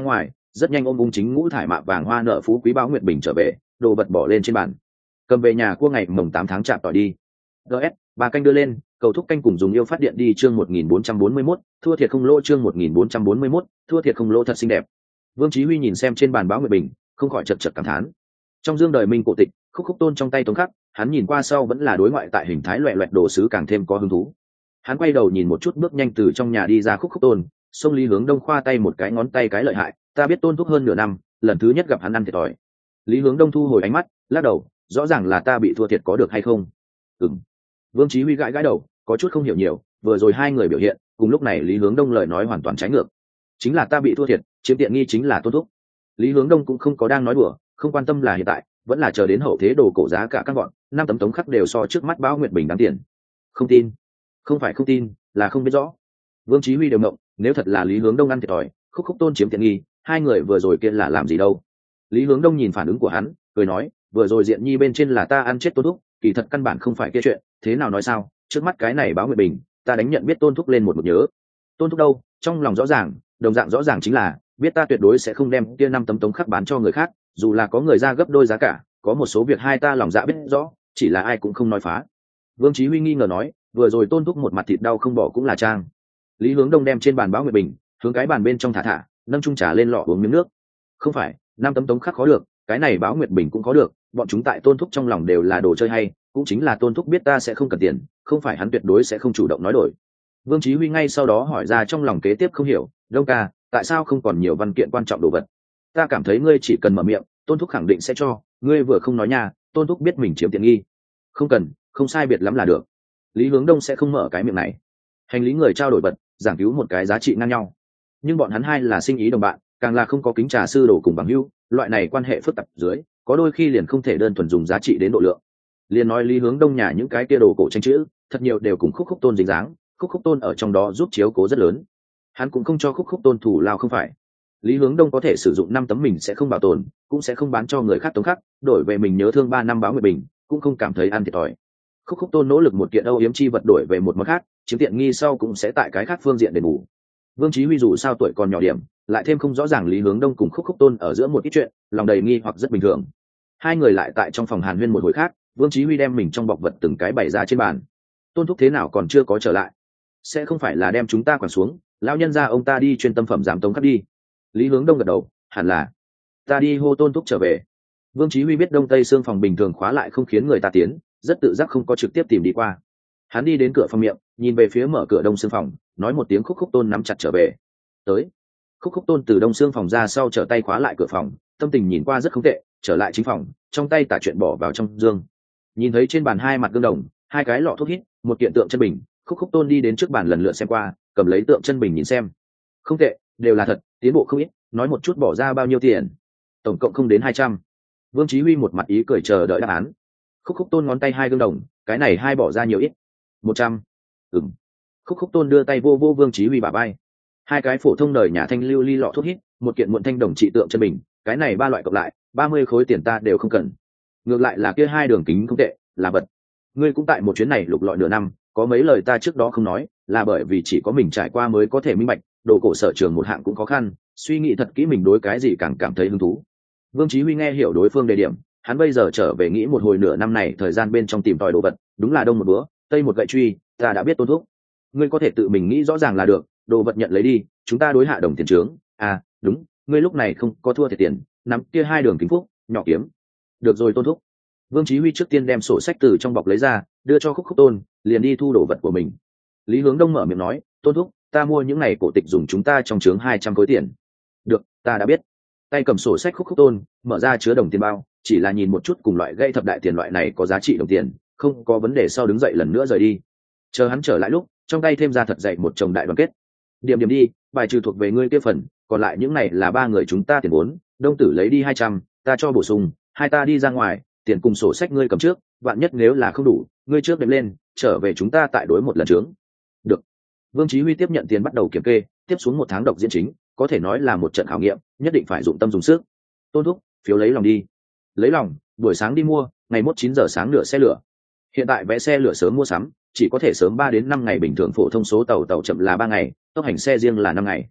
rất nhanh ôm ung chính ngũ thải mạ vàng hoa nợ phú quý báo nguyệt bình trở về, đồ vật bỏ lên trên bàn, cầm về nhà cua ngày mồng tám tháng chạp tỏi đi. gs ba canh đưa lên, cầu thúc canh cùng dùng yêu phát điện đi. Chương một nghìn bốn trăm bốn mươi mốt, thua thiệt không lỗ. Chương một nghìn bốn trăm bốn mươi mốt, thua thiệt không lỗ. Thật xinh đẹp. Vương Chí Huy nhìn xem trên bàn báo nguyệt bình, không khỏi chật chật cảm thán. Trong dương đời minh cổ tịch, khúc khúc tôn trong tay tống khắc, hắn nhìn qua sau vẫn là đối ngoại tại hình thái loẹt loẹt đồ sứ càng thêm có hứng thú. Hắn quay đầu nhìn một chút bước nhanh từ trong nhà đi ra khúc khúc tôn, xông Lý Hướng Đông khoa tay một cái ngón tay cái lợi hại, ta biết tôn thúc hơn nửa năm, lần thứ nhất gặp hắn ăn thiệt thòi. Lý Hướng Đông thu hồi ánh mắt, lắc đầu, rõ ràng là ta bị thua thiệt có được hay không? Ừm. Vương Chí Huy gãi gãi đầu, có chút không hiểu nhiều, vừa rồi hai người biểu hiện, cùng lúc này Lý Hướng Đông lời nói hoàn toàn trái ngược. Chính là ta bị thua thiệt, chiếm tiện nghi chính là tôn thúc. Lý Hướng Đông cũng không có đang nói đùa, không quan tâm là hiện tại, vẫn là chờ đến hậu thế đồ cổ giá cả các bọn, năm tấm tống khắc đều so trước mắt báo nguyệt bình đáng tiền. Không tin? Không phải không tin, là không biết rõ. Vương Chí Huy đều ngộng, nếu thật là Lý Hướng Đông ăn thiệt thòi, khúc khúc tôn chiếm tiện nghi, hai người vừa rồi kia là làm gì đâu? Lý Hướng Đông nhìn phản ứng của hắn, cười nói, vừa rồi diện nhi bên trên là ta ăn chết tôn thúc, kỳ thật căn bản không phải kia chuyện, thế nào nói sao? Trước mắt cái này báo nguyệt bình, ta đánh nhận biết tôn thúc lên một một nhớ. Tôn thúc đâu? Trong lòng rõ ràng, đồng dạng rõ ràng chính là biết ta tuyệt đối sẽ không đem kia năm tấm tống khắc bán cho người khác, dù là có người ra gấp đôi giá cả, có một số việc hai ta lòng dạ biết rõ, chỉ là ai cũng không nói phá. Vương Chí Huy nghi ngờ nói, vừa rồi tôn thúc một mặt thịt đau không bỏ cũng là trang. Lý Hướng Đông đem trên bàn báo nguyệt bình, hướng cái bàn bên trong thả thả, nâng chung trà lên lọ uống miếng nước. Không phải, năm tấm tống khắc khó được, cái này báo nguyệt bình cũng có được, bọn chúng tại tôn thúc trong lòng đều là đồ chơi hay, cũng chính là tôn thúc biết ta sẽ không cần tiền, không phải hắn tuyệt đối sẽ không chủ động nói đổi. Vương Chí Huy ngay sau đó hỏi ra trong lòng kế tiếp không hiểu, Đông ca, tại sao không còn nhiều văn kiện quan trọng đồ vật? Ta cảm thấy ngươi chỉ cần mở miệng, tôn thúc khẳng định sẽ cho, ngươi vừa không nói nha, tôn thúc biết mình chiếm tiện nghi. Không cần, không sai biệt lắm là được. Lý Hướng Đông sẽ không mở cái miệng này. Hành lý người trao đổi vật, giảng cứu một cái giá trị ngang nhau. Nhưng bọn hắn hai là sinh ý đồng bạn, càng là không có kính trà sư đồ cùng bằng hữu, loại này quan hệ phức tạp dưới, có đôi khi liền không thể đơn thuần dùng giá trị đến độ lượng. Liền nói Lý Hướng Đông nhà những cái kia đồ cổ tranh chữ, thật nhiều đều cùng khúc khúc tôn dính dáng, khúc khúc tôn ở trong đó giúp chiếu cố rất lớn. Hắn cũng không cho khúc khúc tôn thủ lao không phải. Lý Hướng Đông có thể sử dụng năm tấm mình sẽ không bảo tồn, cũng sẽ không bán cho người khác tống khắc, đổi về mình nhớ thương ba năm báo nguyệt bình, cũng không cảm thấy ăn thiệt thòi. Khúc khúc tôn nỗ lực một kiện âu yếm chi vật đổi về một món khác, chiếm tiện nghi sau cũng sẽ tại cái khác phương diện đền bù. Vương Chí Huy dù sao tuổi còn nhỏ điểm, lại thêm không rõ ràng Lý Hướng Đông cùng khúc khúc tôn ở giữa một ít chuyện, lòng đầy nghi hoặc rất bình thường. Hai người lại tại trong phòng hàn huyên một hồi khác, Vương Chí Huy đem mình trong bọc vật từng cái bày ra trên bàn. Tôn thúc thế nào còn chưa có trở lại? Sẽ không phải là đem chúng ta quẳng xuống, lão nhân gia ông ta đi chuyên tâm phẩm giảm tống khắc đi. Lý Hướng Đông gật đầu, hẳn là ta đi hô tôn thúc trở về. Vương Chí Huy biết đông tây xương phòng bình thường khóa lại không khiến người ta tiến, rất tự giác không có trực tiếp tìm đi qua. Hắn đi đến cửa phòng miệng, nhìn về phía mở cửa đông xương phòng, nói một tiếng khúc khúc tôn nắm chặt trở về. Tới. Khúc khúc tôn từ đông xương phòng ra sau trở tay khóa lại cửa phòng, tâm tình nhìn qua rất không tệ, trở lại chính phòng, trong tay tả chuyện bỏ vào trong dương. Nhìn thấy trên bàn hai mặt gương đồng, hai cái lọ thuốc hít, một kiện tượng chân bình, khúc khúc tôn đi đến trước bàn lần lượt xem qua, cầm lấy tượng chân bình nhìn xem. Không tệ, đều là thật, tiến bộ không ít, nói một chút bỏ ra bao nhiêu tiền? Tổng cộng không đến hai trăm. Vương Chí Huy một mặt ý cười chờ đợi đáp án. Khúc khúc tôn ngón tay hai gương đồng, cái này hai bỏ ra nhiều ít? Một trăm. Ừm. Khúc khúc tôn đưa tay vô vô Vương Chí Huy bả vai. Hai cái phổ thông đời nhà thanh lưu ly lọ thuốc hít, một kiện muộn thanh đồng trị tượng chân bình, cái này ba loại cộng lại, ba mươi khối tiền ta đều không cần. Ngược lại là kia hai đường kính không tệ, là vật. Ngươi cũng tại một chuyến này lục lọi nửa năm, có mấy lời ta trước đó không nói, là bởi vì chỉ có mình trải qua mới có thể minh bạch, đồ cổ sở trường một hạng cũng khó khăn, suy nghĩ thật kỹ mình đối cái gì càng cảm thấy hứng thú. Vương Chí Huy nghe hiểu đối phương đề điểm, hắn bây giờ trở về nghĩ một hồi nửa năm này thời gian bên trong tìm tòi đồ vật, đúng là đông một bữa, tây một gậy truy, ta đã biết tôn thúc. Ngươi có thể tự mình nghĩ rõ ràng là được, đồ vật nhận lấy đi, chúng ta đối hạ đồng tiền trướng. À, đúng, ngươi lúc này không có thua thiệt tiền, nắm kia hai đường kính phúc, nhỏ kiếm. Được rồi tôn thúc. Vương Chí Huy trước tiên đem sổ sách từ trong bọc lấy ra, đưa cho khúc khúc tôn, liền đi thu đồ vật của mình. Lý Hướng Đông mở miệng nói, tôn thúc, ta mua những này cổ tịch dùng chúng ta trong trướng hai trăm khối tiền. Được, ta đã biết. Tay cầm sổ sách khúc khúc tôn, mở ra chứa đồng tiền bao, chỉ là nhìn một chút cùng loại gây thập đại tiền loại này có giá trị đồng tiền, không có vấn đề sau đứng dậy lần nữa rời đi. Chờ hắn trở lại lúc, trong tay thêm ra thật dày một chồng đại đoàn kết. Điểm điểm đi, bài trừ thuộc về ngươi kia phần, còn lại những này là ba người chúng ta tiền vốn, Đông tử lấy đi hai trăm, ta cho bổ sung, hai ta đi ra ngoài, tiền cùng sổ sách ngươi cầm trước, vạn nhất nếu là không đủ, ngươi trước đếm lên, trở về chúng ta tại đối một lần trướng. Được. Vương Chí Huy tiếp nhận tiền bắt đầu kiểm kê, tiếp xuống một tháng độc diễn chính, có thể nói là một trận khảo nghiệm, nhất định phải dụng tâm dùng sức. Tôn thúc, phiếu lấy lòng đi. Lấy lòng, buổi sáng đi mua, ngày mốt chín giờ sáng nửa xe lửa. Hiện tại vé xe lửa sớm mua sắm, chỉ có thể sớm ba đến năm ngày, bình thường phổ thông số tàu tàu chậm là ba ngày, tốc hành xe riêng là năm ngày.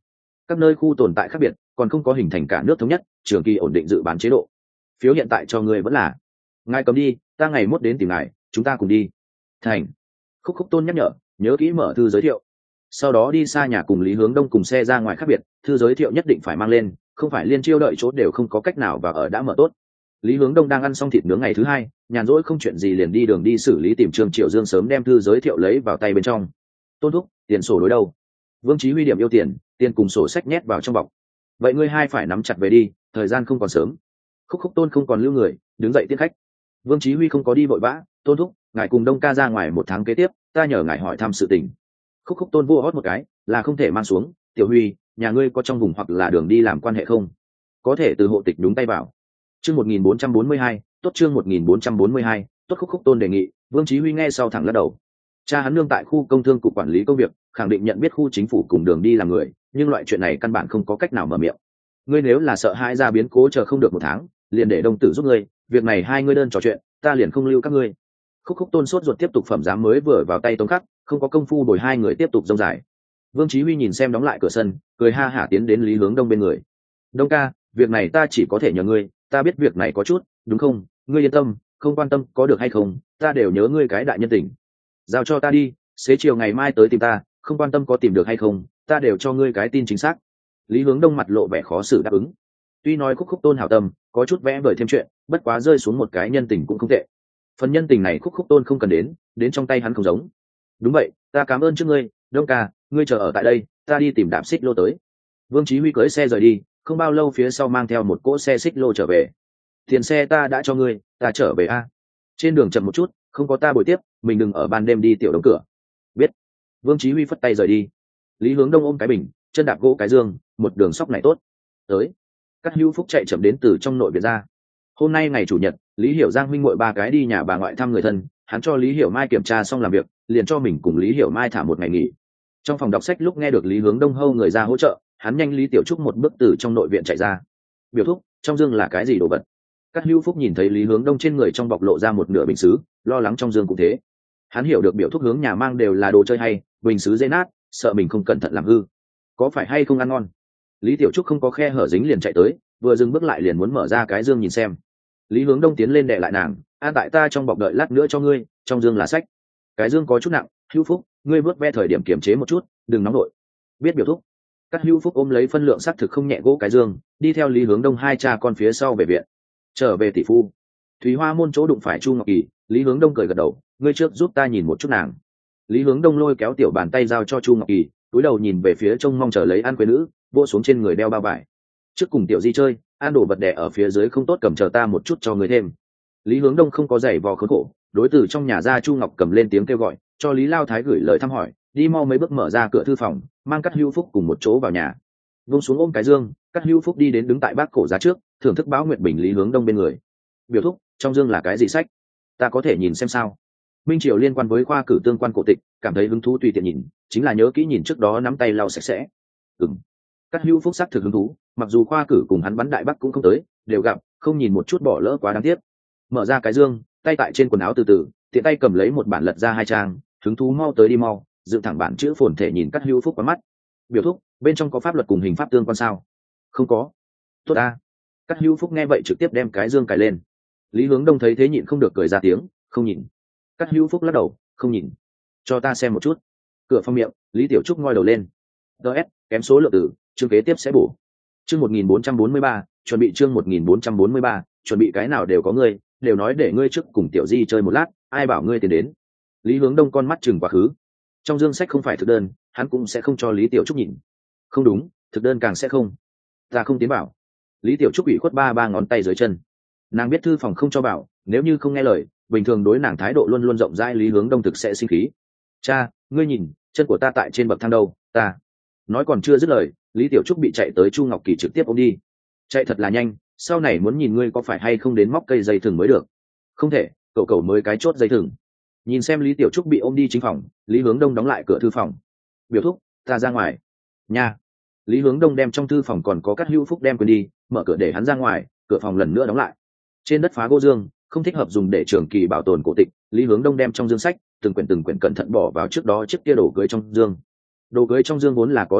các nơi khu tồn tại khác biệt, còn không có hình thành cả nước thống nhất trường kỳ ổn định dự bán chế độ. Phiếu hiện tại cho người vẫn là ngài cầm đi, ta ngày mốt đến tìm ngài, chúng ta cùng đi. Thành. Khúc Khúc Tôn nhắc nhở, nhớ kỹ mở thư giới thiệu. Sau đó đi xa nhà cùng Lý Hướng Đông cùng xe ra ngoài khác biệt, thư giới thiệu nhất định phải mang lên, không phải liên chiêu đợi chỗ đều không có cách nào và ở đã mở tốt. Lý Hướng Đông đang ăn xong thịt nướng ngày thứ hai, nhàn rỗi không chuyện gì liền đi đường đi xử lý tìm Trương Triệu Dương sớm đem thư giới thiệu lấy vào tay bên trong. Tôn thúc, tiền sổ đối đâu? Vương Chí Huy điểm yêu tiền, tiền cùng sổ sách nhét vào trong bọc. Vậy ngươi hai phải nắm chặt về đi, thời gian không còn sớm. Khúc Khúc Tôn không còn lưu người, đứng dậy tiễn khách. Vương Chí Huy không có đi vội vã, Tôn thúc, ngài cùng Đông ca ra ngoài một tháng kế tiếp, ta nhờ ngài hỏi thăm sự tình. Khúc Khúc Tôn vua hót một cái, là không thể mang xuống. Tiểu Huy, nhà ngươi có trong vùng hoặc là đường đi làm quan hệ không? Có thể từ hộ tịch đúng tay vào. Chương một nghìn bốn trăm bốn mươi hai, tốt chương một nghìn bốn trăm bốn mươi hai, tốt. Khúc Khúc Tôn đề nghị, Vương Chí Huy nghe sau thẳng lắc đầu. Cha hắn nương tại khu công thương cục quản lý công việc, khẳng định nhận biết khu chính phủ cùng đường đi làm người, nhưng loại chuyện này căn bản không có cách nào mở miệng. Ngươi nếu là sợ hãi ra biến cố chờ không được một tháng, liền để Đông Tử giúp ngươi, việc này hai ngươi đơn trò chuyện, ta liền không lưu các ngươi. Khúc Khúc Tôn sốt ruột tiếp tục phẩm giám mới vừa vào tay Tống Khắc, không có công phu đổi hai người tiếp tục rông dài. Vương Chí Huy nhìn xem đóng lại cửa sân, cười ha hả tiến đến Lý Hướng Đông bên người. Đông ca, việc này ta chỉ có thể nhờ ngươi, ta biết việc này có chút, đúng không? Ngươi yên tâm, không quan tâm có được hay không, ta đều nhớ ngươi cái đại nhân tình. Giao cho ta đi, xế chiều ngày mai tới tìm ta, không quan tâm có tìm được hay không, ta đều cho ngươi cái tin chính xác. Lý Hướng Đông mặt lộ vẻ khó xử đáp ứng. Tuy nói Khúc Khúc Tôn hảo tâm, có chút vẽ vời thêm chuyện, bất quá rơi xuống một cái nhân tình cũng không tệ. Phần nhân tình này Khúc Khúc Tôn không cần đến, đến trong tay hắn không giống. Đúng vậy, ta cảm ơn trước ngươi, Đông ca, ngươi chờ ở tại đây, ta đi tìm đạp xích lô tới. Vương Chí Huy cưỡi xe rời đi, không bao lâu phía sau mang theo một cỗ xe xích lô trở về. Tiền xe ta đã cho ngươi, ta trở về a. Trên đường chậm một chút, không có ta bồi tiếp, mình đừng ở ban đêm đi tiểu đóng cửa. Biết. Vương Chí Huy phất tay rời đi. Lý Hướng Đông ôm cái bình, chân đạp gỗ cái dương, một đường sóc này tốt. Tới. Các Hữu Phúc chạy chậm đến từ trong nội viện ra. Hôm nay ngày chủ nhật, Lý Hiểu Giang huynh muội ba cái đi nhà bà ngoại thăm người thân, hắn cho Lý Hiểu Mai kiểm tra xong làm việc, liền cho mình cùng Lý Hiểu Mai thả một ngày nghỉ. Trong phòng đọc sách lúc nghe được Lý Hướng Đông hâu người ra hỗ trợ, hắn nhanh Lý Tiểu Trúc một bước từ trong nội viện chạy ra. Biểu thúc, trong dương là cái gì đồ vật? Các Hữu Phúc nhìn thấy Lý Hướng Đông trên người trong bọc lộ ra một nửa bình sứ, lo lắng trong dương cũng thế. Hắn hiểu được biểu thúc hướng nhà mang đều là đồ chơi hay, bình sứ dễ nát, sợ mình không cẩn thận làm hư. Có phải hay không ăn ngon? Lý Tiểu Trúc không có khe hở dính liền chạy tới, vừa dừng bước lại liền muốn mở ra cái dương nhìn xem. Lý Hướng Đông tiến lên đè lại nàng, an tại ta trong bọc đợi lát nữa cho ngươi, trong dương là sách. Cái dương có chút nặng, Hữu Phúc, ngươi vớt ve thời điểm kiềm chế một chút, đừng nóng nổi. Biết biểu thúc. Các Hữu Phúc ôm lấy phân lượng xác thực không nhẹ gỗ cái dương, đi theo Lý Hướng Đông hai cha con phía sau về viện. Trở về tỷ phu. Thúy Hoa môn chỗ đụng phải Chu Ngọc Kỳ, Lý Hướng Đông cười gật đầu, ngươi trước giúp ta nhìn một chút nàng. Lý Hướng Đông lôi kéo tiểu bàn tay giao cho Chu Ngọc Kỳ, cúi đầu nhìn về phía trông mong chờ lấy ăn quê nữ, vỗ xuống trên người đeo bao vải. Trước cùng tiểu di chơi, ăn đồ vật đẻ ở phía dưới không tốt, cầm chờ ta một chút cho người thêm. Lý Hướng Đông không có giày vò khốn khổ, đối từ trong nhà ra Chu Ngọc cầm lên tiếng kêu gọi, cho Lý Lao Thái gửi lời thăm hỏi, đi mau mấy bước mở ra cửa thư phòng, mang Cát Hữu Phúc cùng một chỗ vào nhà. Vung xuống ôm cái dương, Cát Hữu Phúc đi đến đứng tại bác cổ giá trước, thưởng thức báo nguyệt bình Lý Hướng Đông bên người. Biểu thúc, trong dương là cái gì sách? Ta có thể nhìn xem sao? Minh Triều liên quan với khoa cử tương quan cổ tịch, cảm thấy hứng thú tùy tiện nhìn, chính là nhớ kỹ nhìn trước đó nắm tay lau sạch sẽ. Ừm. Cát Hữu Phúc xác thực hứng thú, mặc dù khoa cử cùng hắn bắn đại bắc cũng không tới, đều gặp, không nhìn một chút bỏ lỡ quá đáng tiếc. Mở ra cái dương, tay tại trên quần áo từ từ, tiện tay cầm lấy một bản lật ra hai trang, hứng thú mau tới đi mau, dựng thẳng bản chữ phồn thể nhìn Cát Hữu Phúc qua mắt. Biểu thúc, bên trong có pháp luật cùng hình pháp tương quan sao? Không có. Tốt a. Cát Hữu Phúc nghe vậy trực tiếp đem cái dương cài lên. Lý Hướng Đông thấy thế nhịn không được cười ra tiếng, không nhìn. Cát Hữu Phúc lắc đầu, không nhìn. Cho ta xem một chút. Cửa phòng miệng, Lý Tiểu Trúc ngoi đầu lên. ds kém số lượng tử, chương kế tiếp sẽ bổ. Chương một nghìn bốn trăm bốn mươi ba, chuẩn bị chương một nghìn bốn trăm bốn mươi ba, chuẩn bị cái nào đều có ngươi, đều nói để ngươi trước cùng Tiểu Di chơi một lát, ai bảo ngươi tiến đến. Lý Hướng Đông con mắt chừng quá khứ. Trong dương sách không phải thực đơn, hắn cũng sẽ không cho Lý Tiểu Trúc nhìn. Không đúng, thực đơn càng sẽ không. Ta không tiến bảo. Lý Tiểu Trúc ủy khuất ba ba ngón tay dưới chân. Nàng biết thư phòng không cho bảo, nếu như không nghe lời, bình thường đối nàng thái độ luôn luôn rộng rãi. Lý Hướng Đông thực sẽ sinh khí. Cha, ngươi nhìn, chân của ta tại trên bậc thang đâu, ta. Nói còn chưa dứt lời, Lý Tiểu Trúc bị chạy tới Chu Ngọc Kỳ trực tiếp ôm đi. Chạy thật là nhanh, sau này muốn nhìn ngươi có phải hay không đến móc cây dây thừng mới được. Không thể, cậu cậu mới cái chốt dây thừng. Nhìn xem Lý Tiểu Trúc bị ôm đi chính phòng, Lý Hướng Đông đóng lại cửa thư phòng. Biểu thúc, ta ra ngoài. Nha. Lý Hướng Đông đem trong thư phòng còn có Cát Hữu Phúc đem quên đi, mở cửa để hắn ra ngoài, cửa phòng lần nữa đóng lại. Trên đất phá gỗ dương, không thích hợp dùng để trường kỳ bảo tồn cổ tịch, Lý Hướng Đông đem trong dương sách từng quyển từng quyển cẩn thận bỏ vào trước đó chiếc kia đồ cưới trong dương. Đồ cưới trong dương vốn là có đồ vật,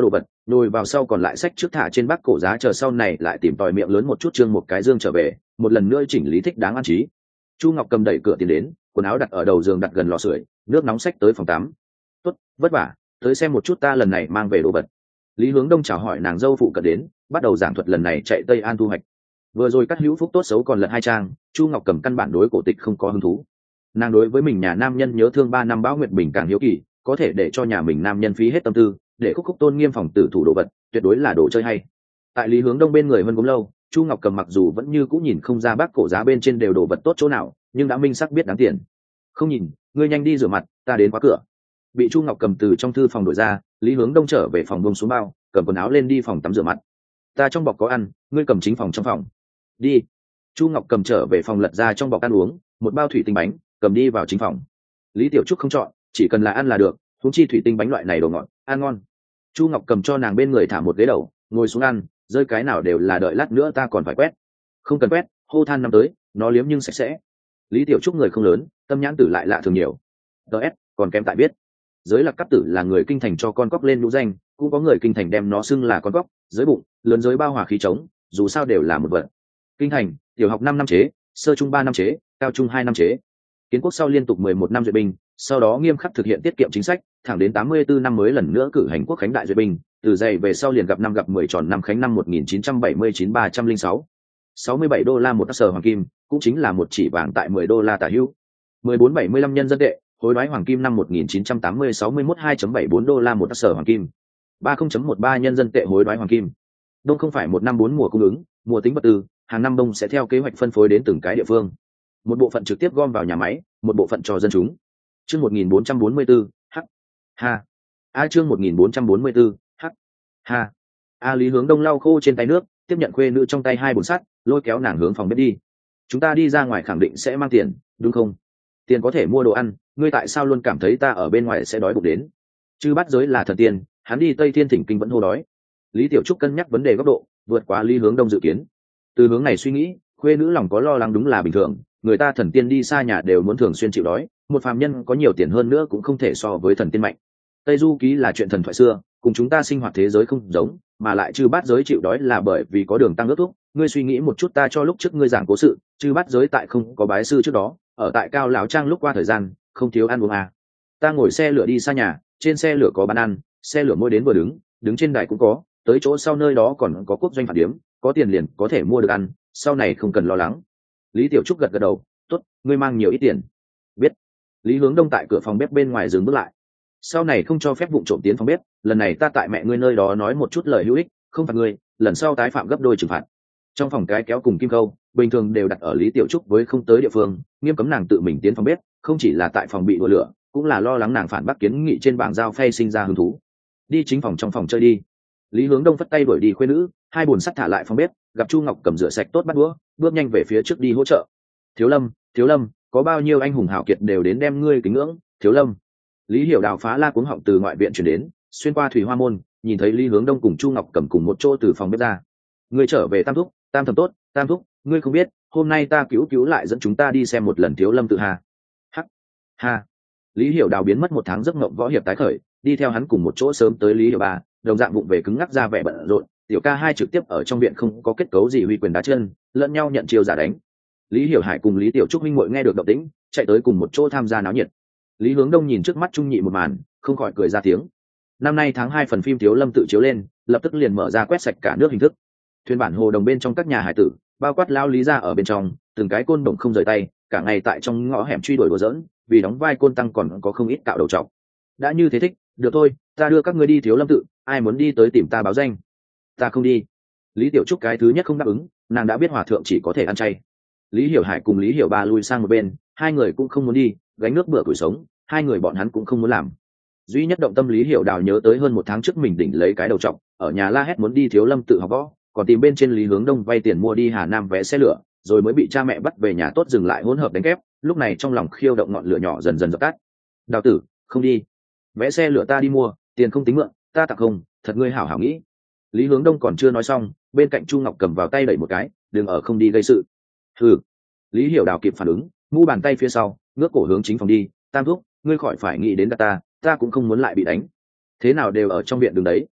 nhồi vào sau còn lại sách trước thả trên bác cổ giá, chờ sau này lại tìm tòi miệng lớn một chút trương một cái dương trở về, một lần nữa chỉnh lý thích đáng an trí. Chu Ngọc Cầm đẩy cửa tiến đến, quần áo đặt ở đầu giường, đặt gần lò sưởi, nước nóng xách tới phòng tắm. Tốt, vất vả, tới xem một chút ta lần này mang về đồ vật. Lý Hướng Đông chào hỏi nàng dâu phụ cận đến, bắt đầu giảng thuật lần này chạy Tây An thu hoạch. Vừa rồi Cát Hữu Phúc tốt xấu còn lật hai trang, Chu Ngọc Cầm căn bản đối cổ tịch không có hứng thú. Nàng đối với mình nhà nam nhân nhớ thương ba năm Bão Nguyệt Bình càng hiếu kỳ, có thể để cho nhà mình nam nhân phí hết tâm tư để khúc khúc tôn nghiêm phòng tử thủ đồ vật, tuyệt đối là đồ chơi hay. Tại Lý Hướng Đông bên người hơn cũng lâu, Chu Ngọc Cầm mặc dù vẫn như cũng nhìn không ra bác cổ giá bên trên đều đồ vật tốt chỗ nào, nhưng đã minh xác biết đáng tiền. Không nhìn, ngươi nhanh đi rửa mặt, ta đến khóa cửa. Bị Chu Ngọc Cầm từ trong thư phòng đuổi ra, Lý Hướng Đông trở về phòng buông xuống bao, cầm quần áo lên đi phòng tắm rửa mặt. Ta trong bọc có ăn, ngươi cầm chính phòng trong phòng. Đi. Chu Ngọc Cầm trở về phòng lật ra trong bọc ăn uống, một bao thủy tinh bánh, cầm đi vào chính phòng. Lý Tiểu Trúc không chọn, chỉ cần là ăn là được, huống chi thủy tinh bánh loại này đồ ngọt, ăn ngon. Chu Ngọc Cầm cho nàng bên người thả một ghế đầu, ngồi xuống ăn, rơi cái nào đều là đợi lát nữa ta còn phải quét. Không cần quét, hô than năm tới, nó liếm nhưng sạch sẽ. Lý Tiểu Trúc người không lớn, tâm nhãn tử lại lạ thường nhiều. ds còn kém tại biết, giới lạc cấp tử là người kinh thành cho con cóc lên nhũ danh, cũng có người kinh thành đem nó xưng là con cóc, giới bụng lớn, giới bao hòa khí trống, dù sao đều là một vật. Kinh thành tiểu học năm năm chế, sơ trung ba năm chế, cao trung hai năm chế. Kiến quốc sau liên tục mười một năm duyệt binh, sau đó nghiêm khắc thực hiện tiết kiệm chính sách, thẳng đến tám mươi tư năm mới lần nữa cử hành quốc khánh đại duyệt binh, từ dày về sau liền gặp năm gặp mười tròn năm khánh năm một nghìn chín trăm bảy mươi chín ba trăm linh sáu. sáu mươi bảy đô la một sở hoàng kim, cũng chính là một chỉ vàng tại mười đô la tả hữu. mười bốn bảy mươi lăm nhân dân tệ, hối đoái hoàng kim năm một nghìn chín trăm tám mươi sáu mươi mốt hai phẩy bảy bốn đô la một sở hoàng kim. ba mươi phẩy mười ba nhân dân tệ hối đoái hoàng kim. Đông không phải một năm bốn mùa cung ứng, mùa tính vật tư, hàng năm đông sẽ theo kế hoạch phân phối đến từng cái địa phương. Một bộ phận trực tiếp gom vào nhà máy, một bộ phận cho dân chúng. Chương một nghìn bốn trăm bốn mươi tư, hắc. Ha. A chương một nghìn bốn trăm bốn mươi tư, hắc. Ha. A Lý Hướng Đông lau khô trên tay nước, tiếp nhận khuê nữ trong tay hai bồn sắt, lôi kéo nàng hướng phòng bếp đi. Chúng ta đi ra ngoài khẳng định sẽ mang tiền, đúng không? Tiền có thể mua đồ ăn, ngươi tại sao luôn cảm thấy ta ở bên ngoài sẽ đói bụng đến? Chư Bát Giới là thần tiên, hắn đi Tây Thiên thỉnh kinh vẫn hô đói. Lý Tiểu Trúc cân nhắc vấn đề góc độ, vượt quá Lý Hướng Đông dự kiến. Từ hướng này suy nghĩ, khuê nữ lòng có lo lắng đúng là bình thường, người ta thần tiên đi xa nhà đều muốn thường xuyên chịu đói, một phàm nhân có nhiều tiền hơn nữa cũng không thể so với thần tiên mạnh. Tây Du Ký là chuyện thần thoại xưa, cùng chúng ta sinh hoạt thế giới không giống, mà lại Chư Bát Giới chịu đói là bởi vì có đường tăng ước thúc. Ngươi suy nghĩ một chút, ta cho lúc trước ngươi giảng cố sự, Chư Bát Giới tại không có bái sư trước đó, ở tại Cao Lão Trang lúc qua thời gian, không thiếu ăn uống à. Ta ngồi xe lửa đi xa nhà, trên xe lửa có bán ăn, xe lửa mỗi đến vừa đứng, đứng trên đài cũng có, tới chỗ sau nơi đó còn có quốc doanh phản điếm, có tiền liền có thể mua được ăn, sau này không cần lo lắng. Lý Tiểu Trúc gật gật đầu, tốt, ngươi mang nhiều ít tiền. Biết. Lý Hướng Đông tại cửa phòng bếp bên ngoài dừng bước lại. Sau này không cho phép vụng trộm tiến phòng bếp, lần này ta tại mẹ ngươi nơi đó nói một chút lời hữu ích, không phạt ngươi, lần sau tái phạm gấp đôi trừng phạt. Trong phòng cái kéo cùng kim khâu, bình thường đều đặt ở Lý Tiểu Trúc với không tới địa phương, nghiêm cấm nàng tự mình tiến phòng bếp, không chỉ là tại phòng bị đùa lửa, cũng là lo lắng nàng phản bác kiến nghị trên bảng giao phay sinh ra hứng thú. Đi chính phòng trong phòng chơi đi. Lý Hướng Đông phất tay đuổi đi khuê nữ, hai bồn sắt thả lại phòng bếp, gặp Chu Ngọc Cầm rửa sạch tốt bát đũa, bước nhanh về phía trước đi hỗ trợ. Thiếu Lâm, Thiếu Lâm, có bao nhiêu anh hùng hảo kiệt đều đến đem ngươi kính ngưỡng, Thiếu Lâm. Lý Hiểu Đào phá la cuống họng từ ngoại viện chuyển đến, xuyên qua thủy hoa môn, nhìn thấy Lý Hướng Đông cùng Chu Ngọc Cầm cùng một chỗ từ phòng bếp ra. Ngươi trở về Tam thúc, Tam thẩm tốt, Tam thúc, ngươi không biết, hôm nay ta cứu cứu lại dẫn chúng ta đi xem một lần Thiếu Lâm tự hà. Hắc. Ha. Lý Hiểu Đào biến mất một tháng giấc mộng võ hiệp tái khởi, đi theo hắn cùng một chỗ sớm tới Lý Hiểu Ba, đồng dạng vụng về cứng ngắc ra vẻ bận rộn, tiểu ca hai trực tiếp ở trong viện không có kết cấu gì huy quyền đá chân, lẫn nhau nhận chiêu giả đánh. Lý Hiểu Hải cùng Lý Tiểu Trúc minh muội nghe được động tĩnh, chạy tới cùng một chỗ tham gia náo nhiệt. Lý Hướng Đông nhìn trước mắt trung nhị một màn, không khỏi cười ra tiếng. Năm nay tháng hai phần phim Thiếu Lâm tự chiếu lên, lập tức liền mở ra quét sạch cả nước hình thức. Thuyền bản hồ đồng bên trong các nhà hải tử, bao quát lao Lý ra ở bên trong, từng cái côn đồng không rời tay, cả ngày tại trong ngõ hẻm truy đuổi đùa giỡn, vì đóng vai côn tăng còn có không ít cạo đầu trọc. Đã như thế thích, được thôi, ta đưa các ngươi đi Thiếu Lâm tự, ai muốn đi tới tìm ta báo danh. Ta không đi. Lý Tiểu Trúc cái thứ nhất không đáp ứng, nàng đã biết hòa thượng chỉ có thể ăn chay. Lý Hiểu Hải cùng Lý Hiểu Ba lui sang một bên, hai người cũng không muốn đi, gánh nước bữa củi sống, hai người bọn hắn cũng không muốn làm. Duy nhất động tâm Lý Hiểu Đào nhớ tới hơn một tháng trước mình đỉnh lấy cái đầu trọc, ở nhà la hét muốn đi Thiếu Lâm tự học võ, còn tìm bên trên Lý Hướng Đông vay tiền mua đi Hà Nam vé xe lửa, rồi mới bị cha mẹ bắt về nhà tốt dừng lại hỗn hợp đánh kép, lúc này trong lòng khiêu động ngọn lửa nhỏ dần dần dập tắt. Đào tử, không đi. Vé xe lửa ta đi mua, tiền không tính mượn, ta tặng không, thật ngươi hảo hảo nghĩ. Lý Hướng Đông còn chưa nói xong, bên cạnh Chu Ngọc cầm vào tay đẩy một cái, đừng ở không đi gây sự. Hừ. Lý Hiểu Đào kịp phản ứng, ngu bàn tay phía sau, ngước cổ hướng chính phòng đi. Tam thúc, ngươi khỏi phải nghĩ đến ta, ta cũng không muốn lại bị đánh. Thế nào đều ở trong viện đường đấy.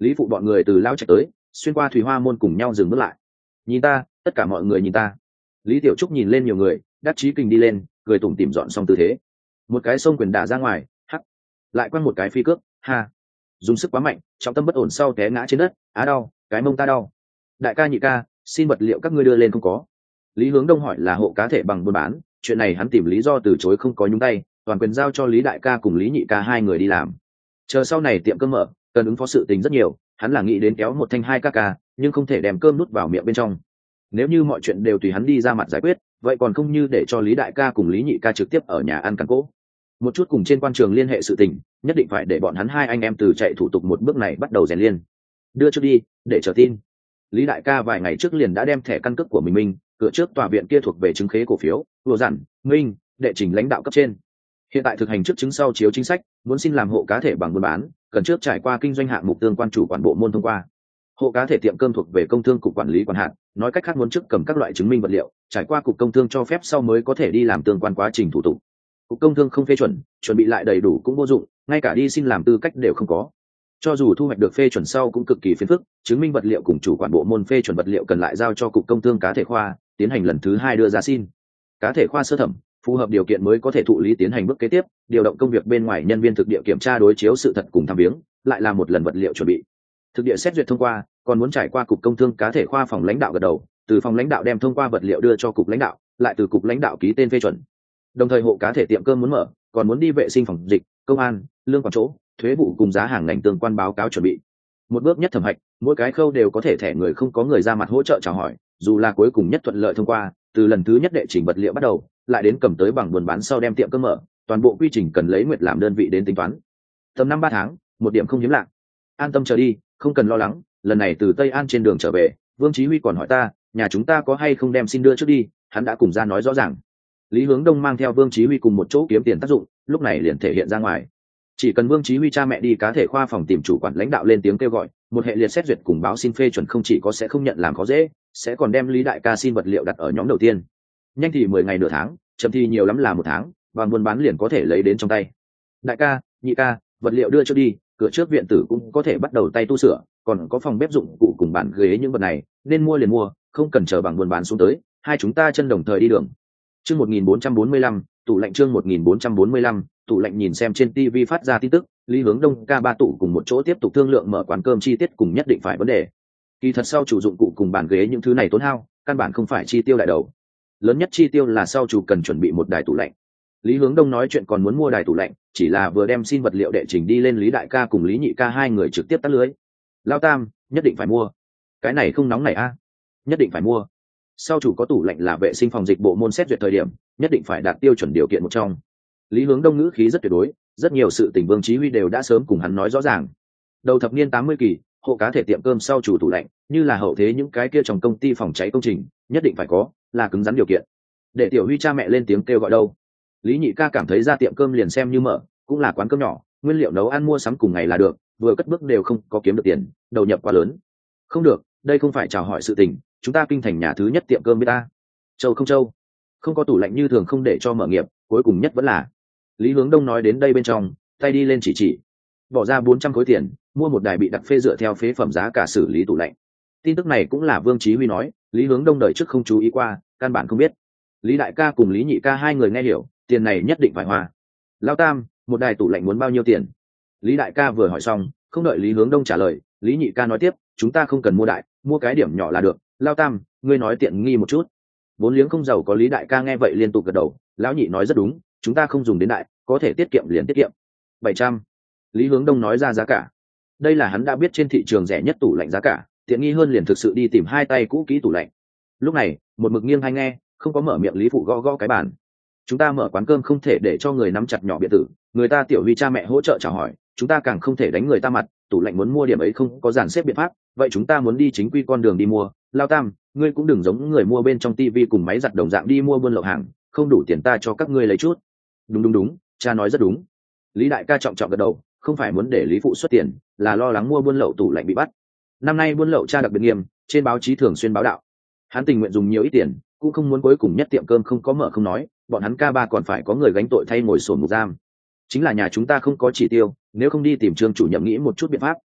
Lý phụ bọn người từ lao chạy tới, xuyên qua thủy hoa môn cùng nhau dừng bước lại. Nhìn ta, tất cả mọi người nhìn ta. Lý Tiểu Trúc nhìn lên nhiều người, đắc chí kinh đi lên, cười tủm tỉm dọn xong tư thế. Một cái xông quyền đả ra ngoài, hắc, lại quăng một cái phi cước, ha, dùng sức quá mạnh, trọng tâm bất ổn sau té ngã trên đất, á đau, cái mông ta đau. Đại ca nhị ca, xin vật liệu các ngươi đưa lên không có. Lý Hướng Đông hỏi là hộ cá thể bằng buôn bán, chuyện này hắn tìm lý do từ chối không có nhúng tay, toàn quyền giao cho Lý đại ca cùng Lý nhị ca hai người đi làm. Chờ sau này tiệm cơm mở, cần ứng phó sự tình rất nhiều, hắn là nghĩ đến kéo một thanh hai ca ca, nhưng không thể đem cơm nuốt vào miệng bên trong. Nếu như mọi chuyện đều tùy hắn đi ra mặt giải quyết, vậy còn không như để cho Lý đại ca cùng Lý nhị ca trực tiếp ở nhà ăn cắn cỗ. Một chút cùng trên quan trường liên hệ sự tình, nhất định phải để bọn hắn hai anh em từ chạy thủ tục một bước này bắt đầu rèn liên. Đưa trước đi, để chờ tin. Lý đại ca vài ngày trước liền đã đem thẻ căn cước của mình minh, cửa trước tòa viện kia thuộc về chứng khế cổ phiếu, vừa dặn, minh, đệ trình lãnh đạo cấp trên. Hiện tại thực hành trước chứng sau chiếu chính sách, muốn xin làm hộ cá thể bằng buôn bán, cần trước trải qua kinh doanh hạng mục tương quan chủ quản bộ môn thông qua. Hộ cá thể tiệm cơm thuộc về công thương cục quản lý quản hạt, nói cách khác muốn trước cầm các loại chứng minh vật liệu, trải qua cục công thương cho phép sau mới có thể đi làm tương quan quá trình thủ tục. Cục công thương không phê chuẩn, chuẩn bị lại đầy đủ cũng vô dụng, ngay cả đi xin làm tư cách đều không có. Cho dù thu hoạch được phê chuẩn sau cũng cực kỳ phiền phức, chứng minh vật liệu cùng chủ quản bộ môn phê chuẩn vật liệu cần lại giao cho cục công thương cá thể khoa tiến hành lần thứ hai đưa ra xin. Cá thể khoa sơ thẩm phù hợp điều kiện mới có thể thụ lý tiến hành bước kế tiếp, điều động công việc bên ngoài nhân viên thực địa kiểm tra đối chiếu sự thật cùng thăm viếng, lại là một lần vật liệu chuẩn bị. Thực địa xét duyệt thông qua, còn muốn trải qua cục công thương cá thể khoa phòng lãnh đạo gật đầu, từ phòng lãnh đạo đem thông qua vật liệu đưa cho cục lãnh đạo, lại từ cục lãnh đạo ký tên phê chuẩn. Đồng thời hộ cá thể tiệm cơm muốn mở, còn muốn đi vệ sinh phòng dịch, công an, lương quản chỗ, thuế vụ cùng giá hàng ngành tương quan báo cáo chuẩn bị. Một bước nhất thẩm hạch, mỗi cái khâu đều có thể thẻ người không có người ra mặt hỗ trợ chào hỏi, dù là cuối cùng nhất thuận lợi thông qua, từ lần thứ nhất đệ trình vật liệu bắt đầu, lại đến cầm tới bằng buôn bán sau đem tiệm cơm mở, toàn bộ quy trình cần lấy nguyệt làm đơn vị đến tính toán. Tầm năm ba tháng, một điểm không hiếm lạ. An tâm chờ đi, không cần lo lắng, lần này từ Tây An trên đường trở về, Vương Chí Huy còn hỏi ta, nhà chúng ta có hay không đem xin đưa trước đi, hắn đã cùng ra nói rõ ràng. Lý Hướng Đông mang theo Vương Chí Huy cùng một chỗ kiếm tiền tác dụng, lúc này liền thể hiện ra ngoài. Chỉ cần Vương Chí Huy cha mẹ đi cá thể khoa phòng tìm chủ quản lãnh đạo lên tiếng kêu gọi, một hệ liệt xét duyệt cùng báo xin phê chuẩn không chỉ có sẽ không nhận làm khó dễ, sẽ còn đem Lý đại ca xin vật liệu đặt ở nhóm đầu tiên. Nhanh thì mười ngày nửa tháng, chậm thì nhiều lắm là một tháng, và buôn bán liền có thể lấy đến trong tay. Đại ca, nhị ca, vật liệu đưa cho đi, cửa trước viện tử cũng có thể bắt đầu tay tu sửa, còn có phòng bếp dụng cụ cùng bàn ghế những vật này, nên mua liền mua, không cần chờ bằng buôn bán xuống tới, hai chúng ta chân đồng thời đi đường. Chương một nghìn bốn trăm bốn mươi lăm, tủ lạnh chương một nghìn bốn trăm bốn mươi lăm, tủ lạnh nhìn xem trên ti vi phát ra tin tức, Lý Hướng Đông ca ba tụ cùng một chỗ tiếp tục thương lượng mở quán cơm chi tiết cùng nhất định phải vấn đề. Kỳ thật sau chủ dụng cụ cùng bàn ghế những thứ này tốn hao, căn bản không phải chi tiêu đại đầu. Lớn nhất chi tiêu là sau chủ cần chuẩn bị một đài tủ lạnh. Lý Hướng Đông nói chuyện còn muốn mua đài tủ lạnh, chỉ là vừa đem xin vật liệu đệ trình đi lên Lý đại ca cùng Lý nhị ca hai người trực tiếp tắt lưới. Lao Tam, nhất định phải mua. Cái này không nóng này a, nhất định phải mua. Sau chủ có tủ lạnh là vệ sinh phòng dịch bộ môn xét duyệt thời điểm, nhất định phải đạt tiêu chuẩn điều kiện một trong. Lý Hướng Đông ngữ khí rất tuyệt đối, rất nhiều sự tình Vương Chí Huy đều đã sớm cùng hắn nói rõ ràng. Đầu thập niên tám mươi kỳ, hộ cá thể tiệm cơm sau chủ tủ lạnh, như là hậu thế những cái kia trong công ty phòng cháy công trình, nhất định phải có, là cứng rắn điều kiện. Để Tiểu Huy cha mẹ lên tiếng kêu gọi đâu. Lý nhị ca cảm thấy ra tiệm cơm liền xem như mở, cũng là quán cơm nhỏ, nguyên liệu nấu ăn mua sắm cùng ngày là được, vừa cất bước đều không có kiếm được tiền, đầu nhập quá lớn. Không được, đây không phải chào hỏi sự tình, chúng ta kinh thành nhà thứ nhất tiệm cơm với ta. Châu không châu, không có tủ lạnh như thường không để cho mở nghiệp, cuối cùng nhất vẫn là. Lý Hướng Đông nói đến đây bên trong, tay đi lên chỉ chỉ, bỏ ra bốn trăm khối tiền, mua một đài bị đặc phê dựa theo phế phẩm giá cả xử lý tủ lạnh. Tin tức này cũng là Vương Chí Huy nói, Lý Hướng Đông đời trước không chú ý qua, căn bản không biết. Lý đại ca cùng Lý nhị ca hai người nghe hiểu, tiền này nhất định phải hoa. Lao Tam, một đài tủ lạnh muốn bao nhiêu tiền? Lý đại ca vừa hỏi xong, không đợi Lý Hướng Đông trả lời, Lý nhị ca nói tiếp, chúng ta không cần mua đại, mua cái điểm nhỏ là được. Lao Tam, ngươi nói tiện nghi một chút. Vốn liếng không giàu có Lý đại ca nghe vậy liên tục gật đầu, lão nhị nói rất đúng, chúng ta không dùng đến đại, có thể tiết kiệm liền tiết kiệm. Bảy trăm. Lý Hướng Đông nói ra giá cả. Đây là hắn đã biết trên thị trường rẻ nhất tủ lạnh giá cả, tiện nghi hơn liền thực sự đi tìm hai tay cũ kỹ tủ lạnh. Lúc này, một mực nghiêng hay nghe, không có mở miệng Lý phụ gõ gõ cái bàn. Chúng ta mở quán cơm không thể để cho người nắm chặt nhỏ biệt tử, người ta Tiểu Huy cha mẹ hỗ trợ chào hỏi, chúng ta càng không thể đánh người ta mặt, tủ lạnh muốn mua điểm ấy không có dàn xếp biện pháp, vậy chúng ta muốn đi chính quy con đường đi mua. Lao Tam, ngươi cũng đừng giống người mua bên trong tivi cùng máy giặt đồng dạng đi mua buôn lậu hàng, không đủ tiền ta cho các ngươi lấy chút. Đúng đúng đúng, cha nói rất đúng. Lý đại ca trọng trọng gật đầu, không phải muốn để Lý phụ xuất tiền, là lo lắng mua buôn lậu tủ lạnh bị bắt. Năm nay buôn lậu cha đặc biệt nghiêm, trên báo chí thường xuyên báo đạo. Hắn tình nguyện dùng nhiều ít tiền, cũng không muốn cuối cùng nhất tiệm cơm không có mở không nói, bọn hắn ca ba còn phải có người gánh tội thay ngồi sổn ngục giam. Chính là nhà chúng ta không có chỉ tiêu, nếu không đi tìm Trương chủ nhiệm nghĩ một chút biện pháp.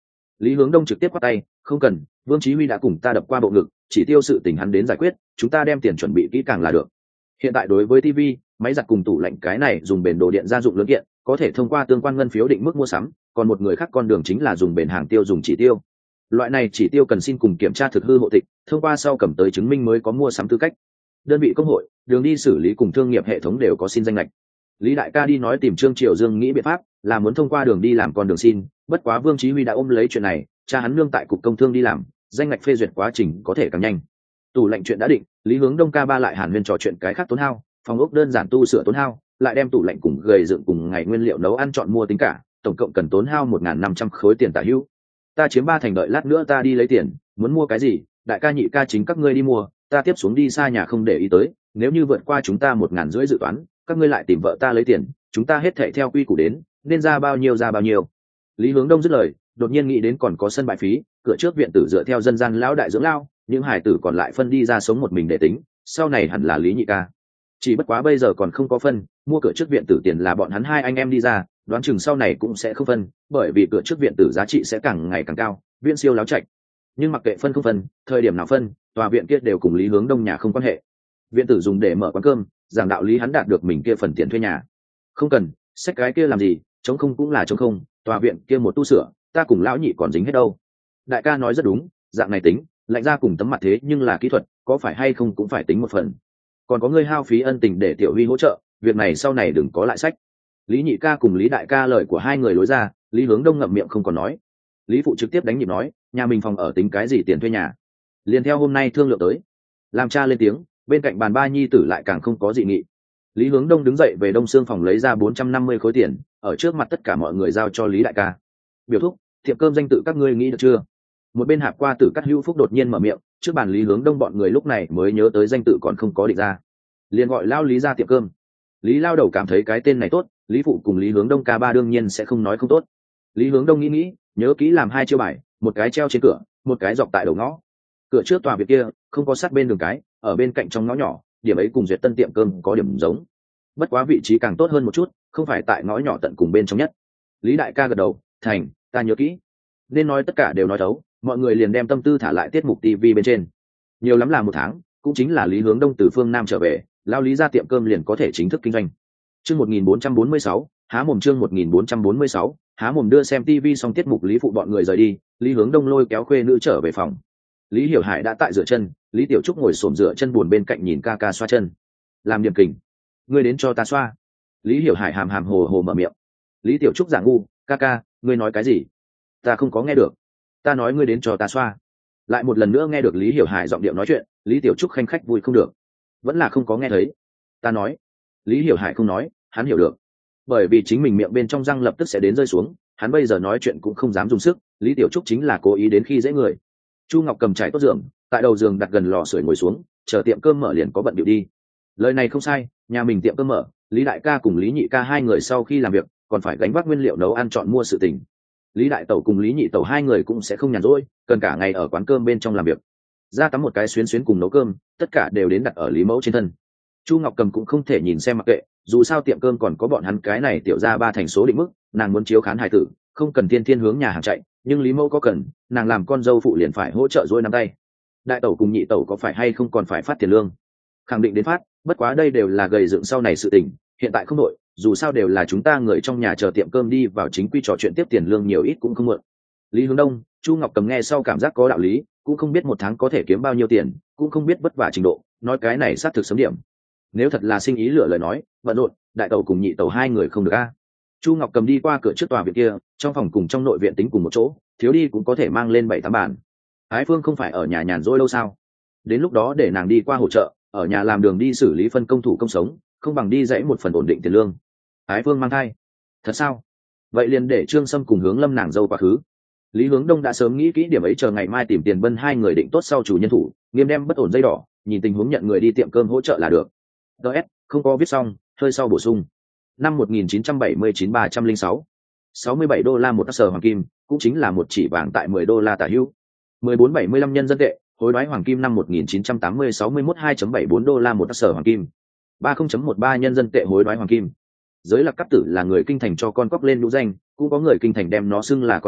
Lý Hướng Đông trực tiếp quát tay, không cần, Vương Chí Huy đã cùng ta đập qua bộ ngực, chỉ tiêu sự tình hắn đến giải quyết, chúng ta đem tiền chuẩn bị kỹ càng là được. Hiện tại đối với ti vi, máy giặt cùng tủ lạnh cái này dùng bền đồ điện gia dụng lớn kiện, có thể thông qua tương quan ngân phiếu định mức mua sắm, còn một người khác con đường chính là dùng bền hàng tiêu dùng chỉ tiêu. Loại này chỉ tiêu cần xin cùng kiểm tra thực hư hộ tịch, thông qua sau cầm tới chứng minh mới có mua sắm tư cách. Đơn vị công hội, đường đi xử lý cùng thương nghiệp hệ thống đều có xin danh lệch. Lý đại ca đi nói tìm Trương Triều Dương nghĩ biện pháp, là muốn thông qua đường đi làm con đường xin, bất quá Vương Chí Huy đã ôm lấy chuyện này, cha hắn nương tại cục công thương đi làm, danh ngạch phê duyệt quá trình có thể càng nhanh. Tủ lạnh chuyện đã định, Lý Hướng Đông ca ba lại hàn huyên trò chuyện cái khác tốn hao, phòng ốc đơn giản tu sửa tốn hao, lại đem tủ lạnh cùng gầy dựng cùng ngày nguyên liệu nấu ăn chọn mua tính cả, tổng cộng cần tốn hao một nghìn năm trăm khối tiền tả hữu. Ta chiếm ba thành, đợi lát nữa ta đi lấy tiền, muốn mua cái gì, đại ca nhị ca chính các ngươi đi mua, ta tiếp xuống đi xa nhà không để ý tới, nếu như vượt qua chúng ta một ngàn rưỡi dự toán, các ngươi lại tìm vợ ta lấy tiền, chúng ta hết thảy theo quy củ đến, nên ra bao nhiêu ra bao nhiêu. Lý Hướng Đông dứt lời, đột nhiên nghĩ đến còn có sân bãi phí, cửa trước viện tử dựa theo dân gian lão đại dưỡng lao, những hải tử còn lại phân đi ra sống một mình để tính, sau này hẳn là Lý nhị ca. Chỉ bất quá bây giờ còn không có phân, mua cửa trước viện tử tiền là bọn hắn hai anh em đi ra, đoán chừng sau này cũng sẽ không phân, bởi vì cửa trước viện tử giá trị sẽ càng ngày càng cao, viện siêu láo chạy. Nhưng mặc kệ phân không phân, thời điểm nào phân, tòa viện kia đều cùng Lý Hướng Đông nhà không quan hệ. Viện tử dùng để mở quán cơm, giảng đạo lý hắn đạt được mình kia phần tiền thuê nhà. Không cần, xách cái kia làm gì, chống không cũng là chống không, tòa viện kia một tu sửa, ta cùng lão nhị còn dính hết đâu. Đại ca nói rất đúng, dạng này tính, lạnh ra cùng tấm mặt thế nhưng là kỹ thuật, có phải hay không cũng phải tính một phần. Còn có người hao phí ân tình để Tiểu Huy hỗ trợ, việc này sau này đừng có lại sách. Lý nhị ca cùng Lý đại ca lời của hai người lối ra, Lý Hướng Đông ngậm miệng không còn nói. Lý phụ trực tiếp đánh nhịp nói, nhà mình phòng ở tính cái gì tiền thuê nhà, liền theo hôm nay thương lượng tới. Làm cha lên tiếng, bên cạnh bàn ba nhi tử lại càng không có dị nghị. Lý Hướng Đông đứng dậy về Đông Xương phòng lấy ra bốn trăm năm mươi khối tiền, ở trước mặt tất cả mọi người giao cho Lý đại ca. Biểu thúc, tiệm cơm danh tự các ngươi nghĩ được chưa? Một bên hạp qua tử Cát Hữu Phúc đột nhiên mở miệng, trước bàn Lý Hướng Đông bọn người lúc này mới nhớ tới danh tự còn không có định ra, liền gọi lao Lý ra tiệm cơm. Lý lao đầu cảm thấy cái tên này tốt, Lý phụ cùng Lý Hướng Đông ca ba đương nhiên sẽ không nói không tốt. Lý Hướng Đông nghĩ nghĩ, nhớ kỹ làm hai chiêu bài, một cái treo trên cửa, một cái dọc tại đầu ngõ. Cửa trước tòa viện kia không có sát bên đường cái, ở bên cạnh trong ngõ nhỏ, điểm ấy cùng Duyệt Tân tiệm cơm có điểm giống, bất quá vị trí càng tốt hơn một chút, không phải tại ngõ nhỏ tận cùng bên trong nhất. Lý đại ca gật đầu, thành, ta nhớ kỹ. Nên nói tất cả đều nói thấu, mọi người liền đem tâm tư thả lại tiết mục ti vi bên trên. Nhiều lắm là một tháng, cũng chính là Lý Hướng Đông từ phương Nam trở về, lao Lý ra tiệm cơm liền có thể chính thức kinh doanh. Chương một nghìn bốn trăm bốn mươi sáu, há mồm. Chương một nghìn bốn trăm bốn mươi sáu, há mồm. Đưa xem ti vi xong tiết mục Lý phụ bọn người rời đi, Lý Hướng Đông lôi kéo khuê nữ trở về phòng. Lý Hiểu Hải đã tại rửa chân, Lý Tiểu Trúc ngồi xổm rửa chân buồn bên cạnh nhìn ca ca xoa chân. Làm điểm kình, ngươi đến cho ta xoa. Lý Hiểu Hải hàm hàm hồ hồ mở miệng. Lý Tiểu Trúc giả ngu, ca ca, ngươi nói cái gì? Ta không có nghe được. Ta nói ngươi đến cho ta xoa. Lại một lần nữa nghe được Lý Hiểu Hải giọng điệu nói chuyện, Lý Tiểu Trúc khanh khách vui không được. Vẫn là không có nghe thấy. Ta nói. Lý Hiểu Hải không nói, hắn hiểu được. Bởi vì chính mình miệng bên trong răng lập tức sẽ đến rơi xuống, hắn bây giờ nói chuyện cũng không dám dùng sức, Lý Tiểu Trúc chính là cố ý đến khi dễ người. Chu Ngọc cầm trải tốt giường, tại đầu giường đặt gần lò sưởi ngồi xuống, chờ tiệm cơm mở liền có bận điệu đi. Lời này không sai, nhà mình tiệm cơm mở, Lý đại ca cùng Lý nhị ca hai người sau khi làm việc còn phải gánh vác nguyên liệu nấu ăn chọn mua sự tình. Lý đại tẩu cùng Lý nhị tẩu hai người cũng sẽ không nhàn rỗi, cần cả ngày ở quán cơm bên trong làm việc. Ra tắm một cái xuyến xuyến cùng nấu cơm, tất cả đều đến đặt ở Lý mẫu trên thân. Chu Ngọc cầm cũng không thể nhìn xem mặc kệ, dù sao tiệm cơm còn có bọn hắn cái này tiểu ra ba thành số định mức, nàng muốn chiếu khán hài tử, không cần thiên thiên hướng nhà hàng chạy, nhưng Lý mẫu có cần, nàng làm con dâu phụ liền phải hỗ trợ dỗi nắm tay. Đại tẩu cùng nhị tẩu có phải hay không còn phải phát tiền lương? Khẳng định đến phát, bất quá đây đều là gầy dựng sau này sự tình, hiện tại không đội, dù sao đều là chúng ta người trong nhà chờ tiệm cơm đi vào chính quy trò chuyện tiếp tiền lương nhiều ít cũng không muộn. Lý Hướng Đông, Chu Ngọc cầm nghe sau cảm giác có đạo lý, cũng không biết một tháng có thể kiếm bao nhiêu tiền, cũng không biết vất vả trình độ, nói cái này xác thực sớm điểm. Nếu thật là sinh ý lửa lời nói, bận rộn, đại tẩu cùng nhị tẩu hai người không được a. Chu Ngọc cầm đi qua cửa trước tòa viện kia, trong phòng cùng trong nội viện tính cùng một chỗ, thiếu đi cũng có thể mang lên bảy tám bàn. Ái Phương không phải ở nhà nhàn rỗi lâu sao? Đến lúc đó để nàng đi qua hỗ trợ, ở nhà làm đường đi xử lý phân công thủ công sống, không bằng đi dãy một phần ổn định tiền lương. Ái Phương mang thai, thật sao? Vậy liền để Trương Sâm cùng Hướng Lâm nàng dâu quá khứ. Lý Hướng Đông đã sớm nghĩ kỹ điểm ấy, chờ ngày mai tìm tiền bân hai người định tốt sau chủ nhân thủ, nghiêm đem bất ổn dây đỏ, nhìn tình huống nhận người đi tiệm cơm hỗ trợ là được. ds không có viết xong, hơi sau bổ sung. Năm một nghìn chín trăm bảy mươi chín ba trăm lẻ sáu, sáu mươi bảy đô la một sở hoàng kim, cũng chính là một chỉ vàng tại mười đô la tả hữu. mười bốn bảy mươi lăm nhân dân tệ, hối đoái hoàng kim năm một nghìn chín trăm tám mươi sáu mươi mốt hai phẩy bảy bốn đô la một sở hoàng kim. ba mươi phẩy mười ba nhân dân tệ hối đoái hoàng kim. Giới Lạc Cáp Tử là người kinh thành cho con cóc lên nhũ danh, cũng có người kinh thành đem nó xưng là con cóc,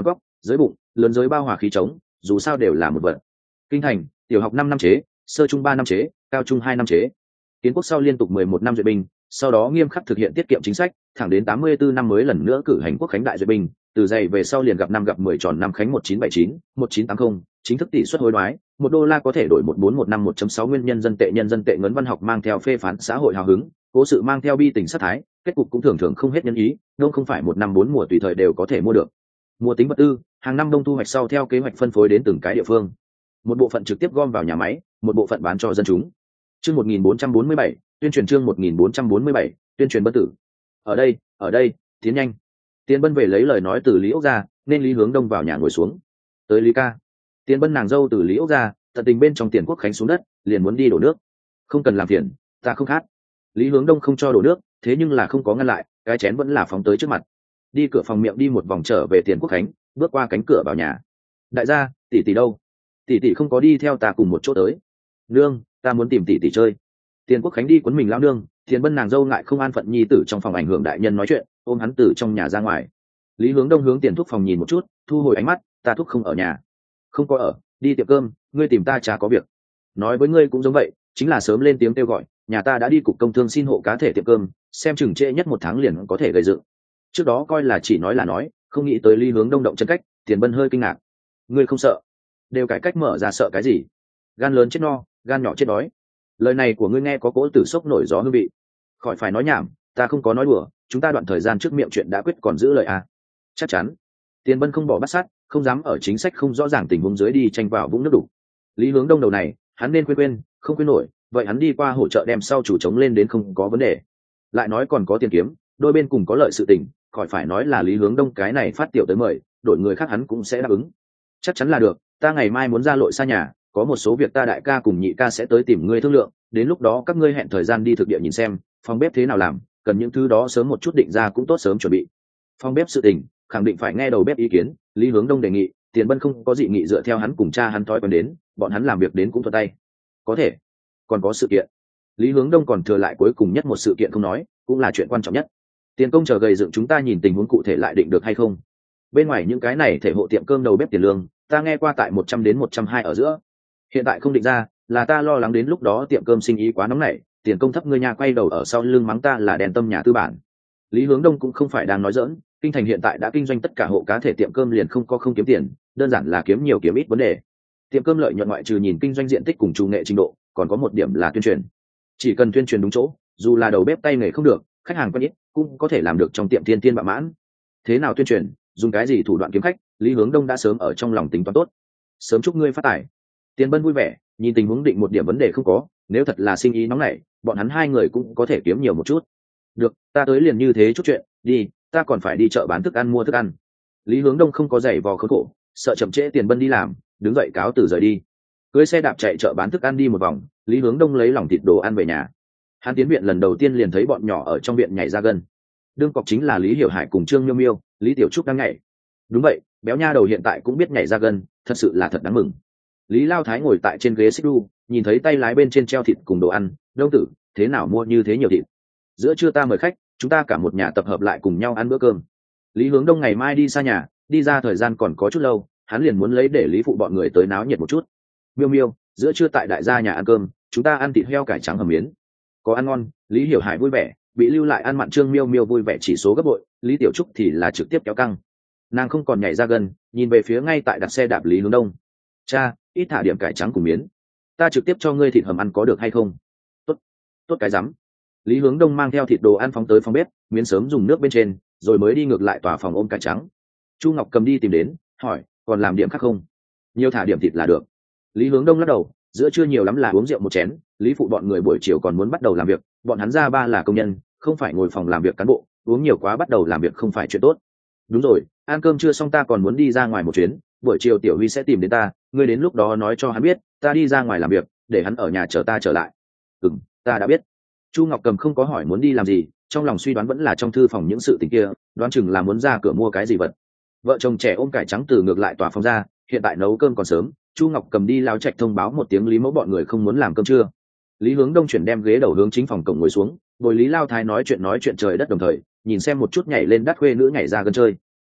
dưới bụng lớn dưới bao hòa khí trống, dù sao đều là một vật. Kinh thành tiểu học năm năm chế, sơ trung ba năm chế, cao trung hai năm chế. Kiến quốc sau liên tục mười một năm duyệt binh, sau đó nghiêm khắc thực hiện tiết kiệm chính sách, thẳng đến tám mươi tư năm mới lần nữa cử hành quốc khánh đại duyệt binh, từ dày về sau liền gặp năm gặp mười tròn năm khánh một chín bảy chín, một chín tám không, chính thức tỷ suất hối đoái, một đô la có thể đổi một bốn một năm một chấm sáu nguyên nhân dân tệ, nhân dân tệ ngấn văn học mang theo phê phán xã hội hào hứng, cố sự mang theo bi tình sát thái, kết cục cũng thường thường không hết nhân ý, đâu không phải một năm bốn mùa tùy thời đều có thể mua được. Mua tính vật tư, hàng năm đông thu hoạch sau theo kế hoạch phân phối đến từng cái địa phương. Một bộ phận trực tiếp gom vào nhà máy, một bộ phận bán cho dân chúng. Chương một nghìn bốn trăm bốn mươi bảy, tuyên truyền chương một nghìn bốn trăm bốn mươi bảy, tuyên truyền bất tử. Ở đây, ở đây, tiến nhanh. Tiến Bân về lấy lời nói từ Lý Ốc ra, nên Lý Hướng Đông vào nhà ngồi xuống. Tới Lý ca. Tiến Bân nàng dâu từ Lý Ốc ra, tận tình bên trong Tiền Quốc khánh xuống đất, liền muốn đi đổ nước. Không cần làm phiền, ta không khát. Lý Hướng Đông không cho đổ nước, thế nhưng là không có ngăn lại, cái chén vẫn là phóng tới trước mặt. Đi cửa phòng miệng đi một vòng trở về Tiền Quốc khánh, bước qua cánh cửa vào nhà. Đại gia, tỷ tỷ đâu? Tỷ tỷ không có đi theo ta cùng một chỗ tới. Nương, ta muốn tìm tỷ tỷ chơi. Tiền Quốc khánh đi quấn mình lao nương, Tiền Bân nàng dâu ngại không an phận nhi tử trong phòng ảnh hưởng đại nhân nói chuyện, ôm hắn từ trong nhà ra ngoài. Lý Hướng Đông hướng Tiền Thúc phòng nhìn một chút, thu hồi ánh mắt, ta thúc không ở nhà. Không có ở, đi tiệm cơm, ngươi tìm ta chả có việc. Nói với ngươi cũng giống vậy, chính là sớm lên tiếng kêu gọi, nhà ta đã đi cục công thương xin hộ cá thể tiệm cơm, xem chừng trễ nhất một tháng liền có thể gây dựng. Trước đó coi là chỉ nói là nói, không nghĩ tới Lý Hướng Đông động chân cách, Tiền Bân hơi kinh ngạc. Ngươi không sợ? Đều cải cách mở ra sợ cái gì? Gan lớn chết no, gan nhỏ chết đói. Lời này của ngươi nghe có cỗ tử sốc nổi gió hương vị. Khỏi phải nói nhảm, ta không có nói đùa, chúng ta đoạn thời gian trước miệng chuyện đã quyết còn giữ lời à? Chắc chắn. Tiền Bân không bỏ bắt sát, không dám ở chính sách không rõ ràng tình huống dưới đi tranh vào vũng nước đủ. Lý Hướng Đông đầu này, hắn nên quên quên, không quên nổi, vậy hắn đi qua hỗ trợ đem sau chủ chống lên đến không có vấn đề. Lại nói còn có tiền kiếm, đôi bên cùng có lợi sự tình, khỏi phải nói là Lý Hướng Đông cái này phát tiểu tới mời, đổi người khác hắn cũng sẽ đáp ứng. Chắc chắn là được, ta ngày mai muốn ra lội xa nhà, có một số việc ta đại ca cùng nhị ca sẽ tới tìm ngươi thương lượng, đến lúc đó các ngươi hẹn thời gian đi thực địa nhìn xem phòng bếp thế nào làm, cần những thứ đó sớm một chút định ra cũng tốt sớm chuẩn bị. Phòng bếp sự tình khẳng định phải nghe đầu bếp ý kiến, Lý Hướng Đông đề nghị, Tiền Bân không có dị nghị dựa theo hắn cùng cha hắn thói quen đến, bọn hắn làm việc đến cũng thuận tay. Có thể. Còn có sự kiện. Lý Hướng Đông còn thừa lại cuối cùng nhất một sự kiện không nói, cũng là chuyện quan trọng nhất. Tiền công chờ gầy dựng chúng ta nhìn tình huống cụ thể lại định được hay không. Bên ngoài những cái này thể hộ tiệm cơm đầu bếp tiền lương, ta nghe qua tại một trăm đến một trăm hai ở giữa. Hiện tại không định ra, là ta lo lắng đến lúc đó tiệm cơm sinh ý quá nóng nảy, tiền công thấp, ngươi nhà quay đầu ở sau lưng mắng ta là đèn tâm nhà tư bản. Lý Hướng Đông cũng không phải đang nói giỡn, kinh thành hiện tại đã kinh doanh tất cả hộ cá thể tiệm cơm liền không có không kiếm tiền, đơn giản là kiếm nhiều kiếm ít vấn đề. Tiệm cơm lợi nhuận ngoại trừ nhìn kinh doanh diện tích cùng chủ nghệ trình độ, còn có một điểm là tuyên truyền. Chỉ cần tuyên truyền đúng chỗ, dù là đầu bếp tay nghề không được, khách hàng quen ít, cũng có thể làm được trong tiệm thiên tiên bạ mãn. Thế nào tuyên truyền, dùng cái gì thủ đoạn kiếm khách, Lý Hướng Đông đã sớm ở trong lòng tính toán tốt. Sớm chúc ngươi phát tài. Tiền Bân vui vẻ, nhìn tình huống định một điểm vấn đề không có, nếu thật là sinh ý nóng nảy, bọn hắn hai người cũng có thể kiếm nhiều một chút. Được, ta tới liền như thế chút chuyện, đi, ta còn phải đi chợ bán thức ăn mua thức ăn. Lý Hướng Đông không có giày vò khốn khổ, sợ chậm trễ Tiền Bân đi làm, đứng dậy cáo từ rời đi. Cưới xe đạp chạy chợ bán thức ăn đi một vòng, Lý Hướng Đông lấy lòng thịt đồ ăn về nhà. Hắn tiến viện lần đầu tiên liền thấy bọn nhỏ ở trong viện nhảy ra gân. Đương cọc chính là Lý Hiểu Hải cùng Trương Miêu Miêu, Lý Tiểu Trúc đang nhảy. Đúng vậy, béo nha đầu hiện tại cũng biết nhảy ra gân, thật sự là thật đáng mừng. Lý Lao Thái ngồi tại trên ghế xích đu, nhìn thấy tay lái bên trên treo thịt cùng đồ ăn, Đông tử, thế nào mua như thế nhiều thịt? Giữa trưa ta mời khách, chúng ta cả một nhà tập hợp lại cùng nhau ăn bữa cơm. Lý Hướng Đông ngày mai đi xa nhà, đi ra thời gian còn có chút lâu, hắn liền muốn lấy để Lý phụ bọn người tới náo nhiệt một chút. Miêu Miêu, giữa trưa tại đại gia nhà ăn cơm, chúng ta ăn thịt heo cải trắng hầm miến. Có ăn ngon, Lý Hiểu Hải vui vẻ, bị lưu lại ăn mặn Trương Miêu Miêu vui vẻ chỉ số gấp bội, Lý Tiểu Trúc thì là trực tiếp kéo căng. Nàng không còn nhảy ra gần, nhìn về phía ngay tại đặt xe đạp Lý Hướng Đông. Cha, ít thả điểm cải trắng cùng miến, ta trực tiếp cho ngươi thịt hầm ăn có được hay không? Tốt, tốt cái rắm. Lý Hướng Đông mang theo thịt đồ ăn phóng tới phòng bếp, miến sớm dùng nước bên trên, rồi mới đi ngược lại tòa phòng ôm cải trắng. Chu Ngọc cầm đi tìm đến, hỏi, còn làm điểm khác không? Nhiều thả điểm thịt là được. Lý Hướng Đông lắc đầu, giữa trưa nhiều lắm là uống rượu một chén, Lý phụ bọn người buổi chiều còn muốn bắt đầu làm việc, bọn hắn ra ba là công nhân, không phải ngồi phòng làm việc cán bộ, uống nhiều quá bắt đầu làm việc không phải chuyện tốt. Đúng rồi, ăn cơm trưa xong ta còn muốn đi ra ngoài một chuyến, buổi chiều Tiểu Huy sẽ tìm đến ta, ngươi đến lúc đó nói cho hắn biết, ta đi ra ngoài làm việc, để hắn ở nhà chờ ta trở lại. Ừm, ta đã biết. Chu Ngọc Cầm không có hỏi muốn đi làm gì, trong lòng suy đoán vẫn là trong thư phòng những sự tình kia, đoán chừng là muốn ra cửa mua cái gì vật. Vợ chồng trẻ ôm cải trắng từ ngược lại tòa phòng ra, hiện tại nấu cơm còn sớm, Chu Ngọc Cầm đi lao trạch thông báo một tiếng Lý Mẫu bọn người không muốn làm cơm trưa. Lý Hướng Đông chuyển đem ghế đầu hướng chính phòng cổng ngồi xuống, bồi Lý Lao Thái nói chuyện nói chuyện trời đất đồng thời, nhìn xem một chút nhảy lên đắt khuê nữ nhảy ra gần chơi.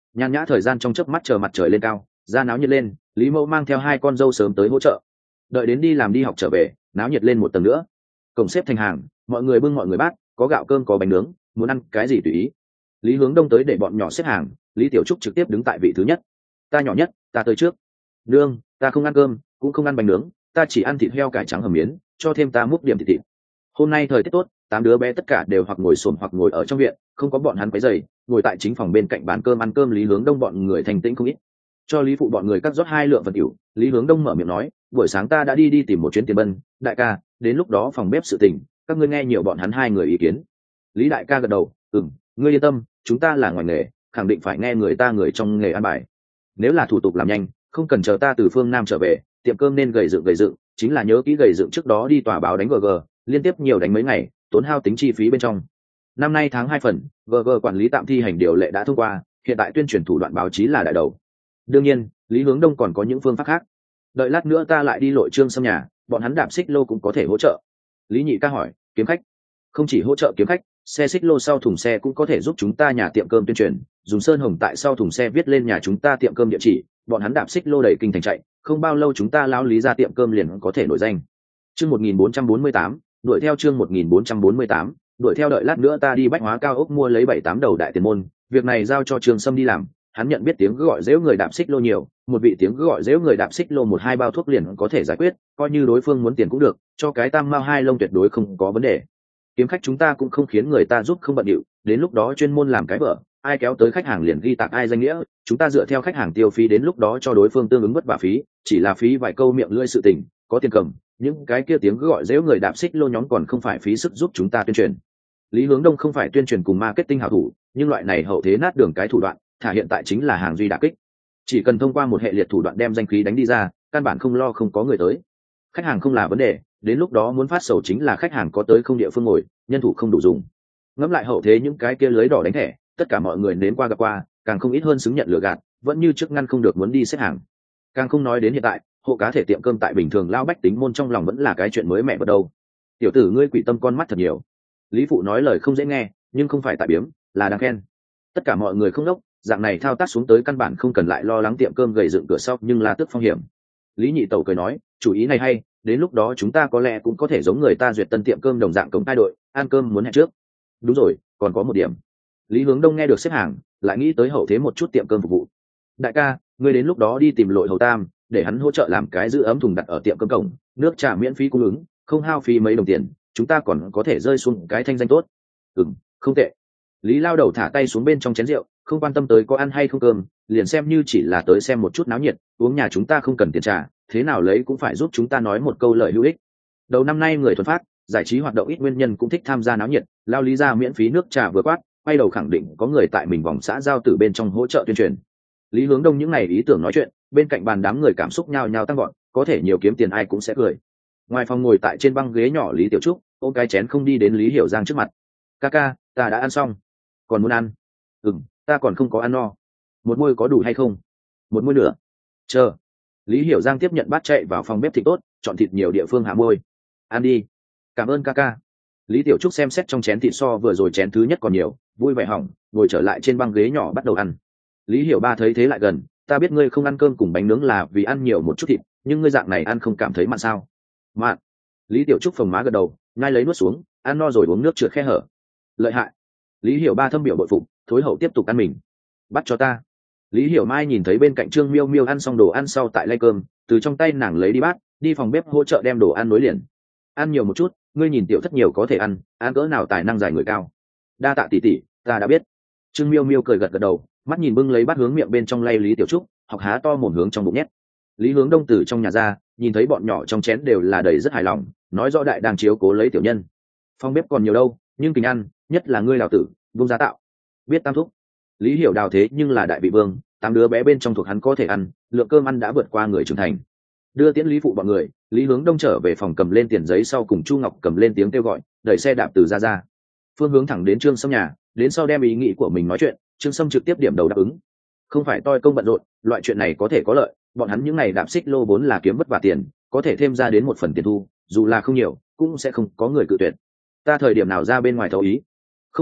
nhàn nhã thời gian trong chớp mắt chờ mặt trời lên cao, ra náo nhiệt lên, Lý Mẫu mang theo hai con dâu sớm tới hỗ trợ. Đợi đến đi làm đi học trở về, náo nhiệt lên một tầng nữa. Cổng xếp thành hàng, mọi người bưng mọi người bát, có gạo cơm có bánh nướng, muốn ăn cái gì tùy ý. Lý Hướng Đông tới để bọn nhỏ xếp hàng, Lý Tiểu Trúc trực tiếp đứng tại vị thứ nhất. Ta nhỏ nhất, ta tới trước. Nương, ta không ăn cơm, cũng không ăn bánh nướng, ta chỉ ăn thịt heo cải trắng hầm miến, cho thêm ta múc điểm thịt thịt. Hôm nay thời tiết tốt, tám đứa bé tất cả đều hoặc ngồi xổm hoặc ngồi ở trong viện, không có bọn hắn quấy rầy, ngồi tại chính phòng bên cạnh bàn cơm ăn cơm. Lý Hướng Đông bọn người thành tĩnh không ít. Cho Lý phụ bọn người cắt rót hai lượng vật tiểu, Lý Hướng Đông mở miệng nói, buổi sáng ta đã đi đi tìm một chuyến tiền bân, đại ca, đến lúc đó phòng bếp sự tình, các ngươi nghe nhiều bọn hắn hai người ý kiến. Lý đại ca gật đầu, ừm, ngươi yên tâm, chúng ta là ngoài nghề, khẳng định phải nghe người ta người trong nghề ăn bài. Nếu là thủ tục làm nhanh, không cần chờ ta từ phương Nam trở về, tiệm cơm nên gầy dựng gầy dựng, chính là nhớ kỹ gầy dựng trước đó đi tòa báo đánh gg, liên tiếp nhiều đánh mấy ngày, tốn hao tính chi phí bên trong. Năm nay tháng hai phần, gg quản lý tạm thi hành điều lệ đã thông qua, hiện tại tuyên truyền thủ đoạn báo chí là đại đầu. Đương nhiên, Lý Hướng Đông còn có những phương pháp khác. Đợi lát nữa ta lại đi lội trương xâm nhà, bọn hắn đạp xích lô cũng có thể hỗ trợ. Lý nhị ca hỏi, kiếm khách? Không chỉ hỗ trợ kiếm khách, xe xích lô sau thùng xe cũng có thể giúp chúng ta nhà tiệm cơm tuyên truyền, dùng sơn hồng tại sau thùng xe viết lên nhà chúng ta tiệm cơm địa chỉ, bọn hắn đạp xích lô đầy kinh thành chạy, không bao lâu chúng ta lão Lý ra tiệm cơm liền có thể nổi danh. Chương một nghìn bốn trăm bốn mươi tám, đuổi theo chương một nghìn bốn trăm bốn mươi tám, đuổi theo. Đợi lát nữa ta đi bách hóa cao ốc mua lấy bảy tám đầu đại tiền môn, việc này giao cho Trương Sâm đi làm, hắn nhận biết tiếng gọi dễu người đạp xích lô nhiều, một vị tiếng gọi dễu người đạp xích lô một hai bao thuốc liền có thể giải quyết, coi như đối phương muốn tiền cũng được, cho cái tam mao hai lông tuyệt đối không có vấn đề. Kiếm khách chúng ta cũng không khiến người ta giúp không bận điệu, đến lúc đó chuyên môn làm cái vở, ai kéo tới khách hàng liền ghi tạc ai danh nghĩa, chúng ta dựa theo khách hàng tiêu phí, đến lúc đó cho đối phương tương ứng vất vả phí, chỉ là phí vài câu miệng lưỡi sự tình, có tiền cầm, những cái kia tiếng gọi dễu người đạp xích lô nhóm còn không phải phí sức giúp chúng ta tuyên truyền. Lý Hướng Đông không phải tuyên truyền cùng marketing hảo thủ, nhưng loại này hậu thế nát đường cái thủ đoạn, thả hiện tại chính là hàng duy đả kích. Chỉ cần thông qua một hệ liệt thủ đoạn đem danh khí đánh đi ra, căn bản không lo không có người tới. Khách hàng không là vấn đề, đến lúc đó muốn phát sầu chính là khách hàng có tới không địa phương ngồi, nhân thủ không đủ dùng. Ngẫm lại hậu thế những cái kia lưới đỏ đánh thẻ, tất cả mọi người nếm qua gặp qua, càng không ít hơn xứng nhận lừa gạt, vẫn như trước ngăn không được muốn đi xếp hàng. Càng không nói đến hiện tại, hộ cá thể tiệm cơm tại bình thường lao bách tính môn trong lòng vẫn là cái chuyện mới mẻ bắt đầu. Tiểu tử ngươi quỷ tâm con mắt thật nhiều. Lý phụ nói lời không dễ nghe, nhưng không phải tại biếm, là đang khen. Tất cả mọi người không đốc, dạng này thao tác xuống tới căn bản không cần lại lo lắng tiệm cơm gầy dựng cửa sau, nhưng là tức phong hiểm. Lý nhị tẩu cười nói, chủ ý này hay, đến lúc đó chúng ta có lẽ cũng có thể giống người ta duyệt tân tiệm cơm đồng dạng cống hai đội, ăn cơm muốn hẹn trước. Đúng rồi, còn có một điểm. Lý Hướng Đông nghe được xếp hàng, lại nghĩ tới hậu thế một chút tiệm cơm phục vụ. Đại ca, ngươi đến lúc đó đi tìm lội hầu tam, để hắn hỗ trợ làm cái giữ ấm thùng đặt ở tiệm cơm cổng, nước trà miễn phí cung ứng, không hao phí mấy đồng tiền, chúng ta còn có thể rơi xuống cái thanh danh tốt. Ừm, không tệ. Lý lao đầu thả tay xuống bên trong chén rượu, không quan tâm tới có ăn hay không cơm, liền xem như chỉ là tới xem một chút náo nhiệt, uống nhà chúng ta không cần tiền trả, thế nào lấy cũng phải giúp chúng ta nói một câu lời hữu ích. Đầu năm nay người thuần phát, giải trí hoạt động ít, nguyên nhân cũng thích tham gia náo nhiệt, lao Lý ra miễn phí nước trà vừa quát, quay đầu khẳng định có người tại mình vòng xã giao tử bên trong hỗ trợ tuyên truyền. Lý Hướng Đông những ngày ý tưởng nói chuyện, bên cạnh bàn đám người cảm xúc nhao nhao tăng gọn, có thể nhiều kiếm tiền ai cũng sẽ cười. Ngoài phòng ngồi tại trên băng ghế nhỏ Lý Tiểu Trúc, ôm cái chén không đi đến Lý Hiểu Giang trước mặt. Ca ca, ta đã ăn xong, còn muốn ăn? Ừm, ta còn không có ăn no. Một muôi có đủ hay không? Một muôi nữa. Chờ. Lý Hiểu Giang tiếp nhận bát chạy vào phòng bếp thịt tốt, chọn thịt nhiều địa phương hạ môi. Ăn đi. Cảm ơn ca ca. Lý Tiểu Trúc xem xét trong chén thịt so vừa rồi chén thứ nhất còn nhiều, vui vẻ hỏng, ngồi trở lại trên băng ghế nhỏ bắt đầu ăn. Lý Hiểu Ba thấy thế lại gần, ta biết ngươi không ăn cơm cùng bánh nướng là vì ăn nhiều một chút thịt, nhưng ngươi dạng này ăn không cảm thấy mặn sao? Mặn. Lý Tiểu Trúc phồng má gật đầu, ngay lấy nuốt xuống, ăn no rồi uống nước trượt khe hở. Lợi hại. Lý Hiểu Ba thâm biểu bội phục, thối hậu tiếp tục ăn mình. Bắt cho ta. Lý Hiểu Mai nhìn thấy bên cạnh Trương Miêu Miêu ăn xong đồ ăn sau tại lay cơm, từ trong tay nàng lấy đi bát, đi phòng bếp hỗ trợ đem đồ ăn nối liền. Ăn nhiều một chút, ngươi nhìn tiểu thất nhiều có thể ăn, ăn cỡ nào tài năng dài người cao. Đa tạ tỷ tỷ, ta đã biết. Trương Miêu Miêu cười gật gật đầu, mắt nhìn bưng lấy bát hướng miệng bên trong lay Lý Tiểu Trúc, học há to mồm hướng trong bụng nhét. Lý Hướng Đông từ trong nhà ra, nhìn thấy bọn nhỏ trong chén đều là đầy rất hài lòng, nói rõ đại đang chiếu cố lấy tiểu nhân. Phòng bếp còn nhiều đâu, nhưng tình ăn, nhất là ngươi đào tử, vung giá tạo. Biết tam thúc. Lý Hiểu đào thế nhưng là đại vị vương, tám đứa bé bên trong thuộc hắn có thể ăn, lượng cơm ăn đã vượt qua người trưởng thành. Đưa tiễn Lý phụ bọn người, Lý Hướng Đông trở về phòng cầm lên tiền giấy sau cùng Chu Ngọc cầm lên tiếng kêu gọi, đẩy xe đạp từ ra ra. Phương hướng thẳng đến Trương Sâm nhà, đến sau đem ý nghĩ của mình nói chuyện, Trương Sâm trực tiếp điểm đầu đáp ứng. Không phải toi công bận rộn, loại chuyện này có thể có lợi, bọn hắn những này đạp xích lô vốn là kiếm vất vả tiền, có thể thêm ra đến một phần tiền thu, dù là không nhiều, cũng sẽ không có người cự tuyệt. Ta thời điểm nào ra bên ngoài thấu ý? Không nội,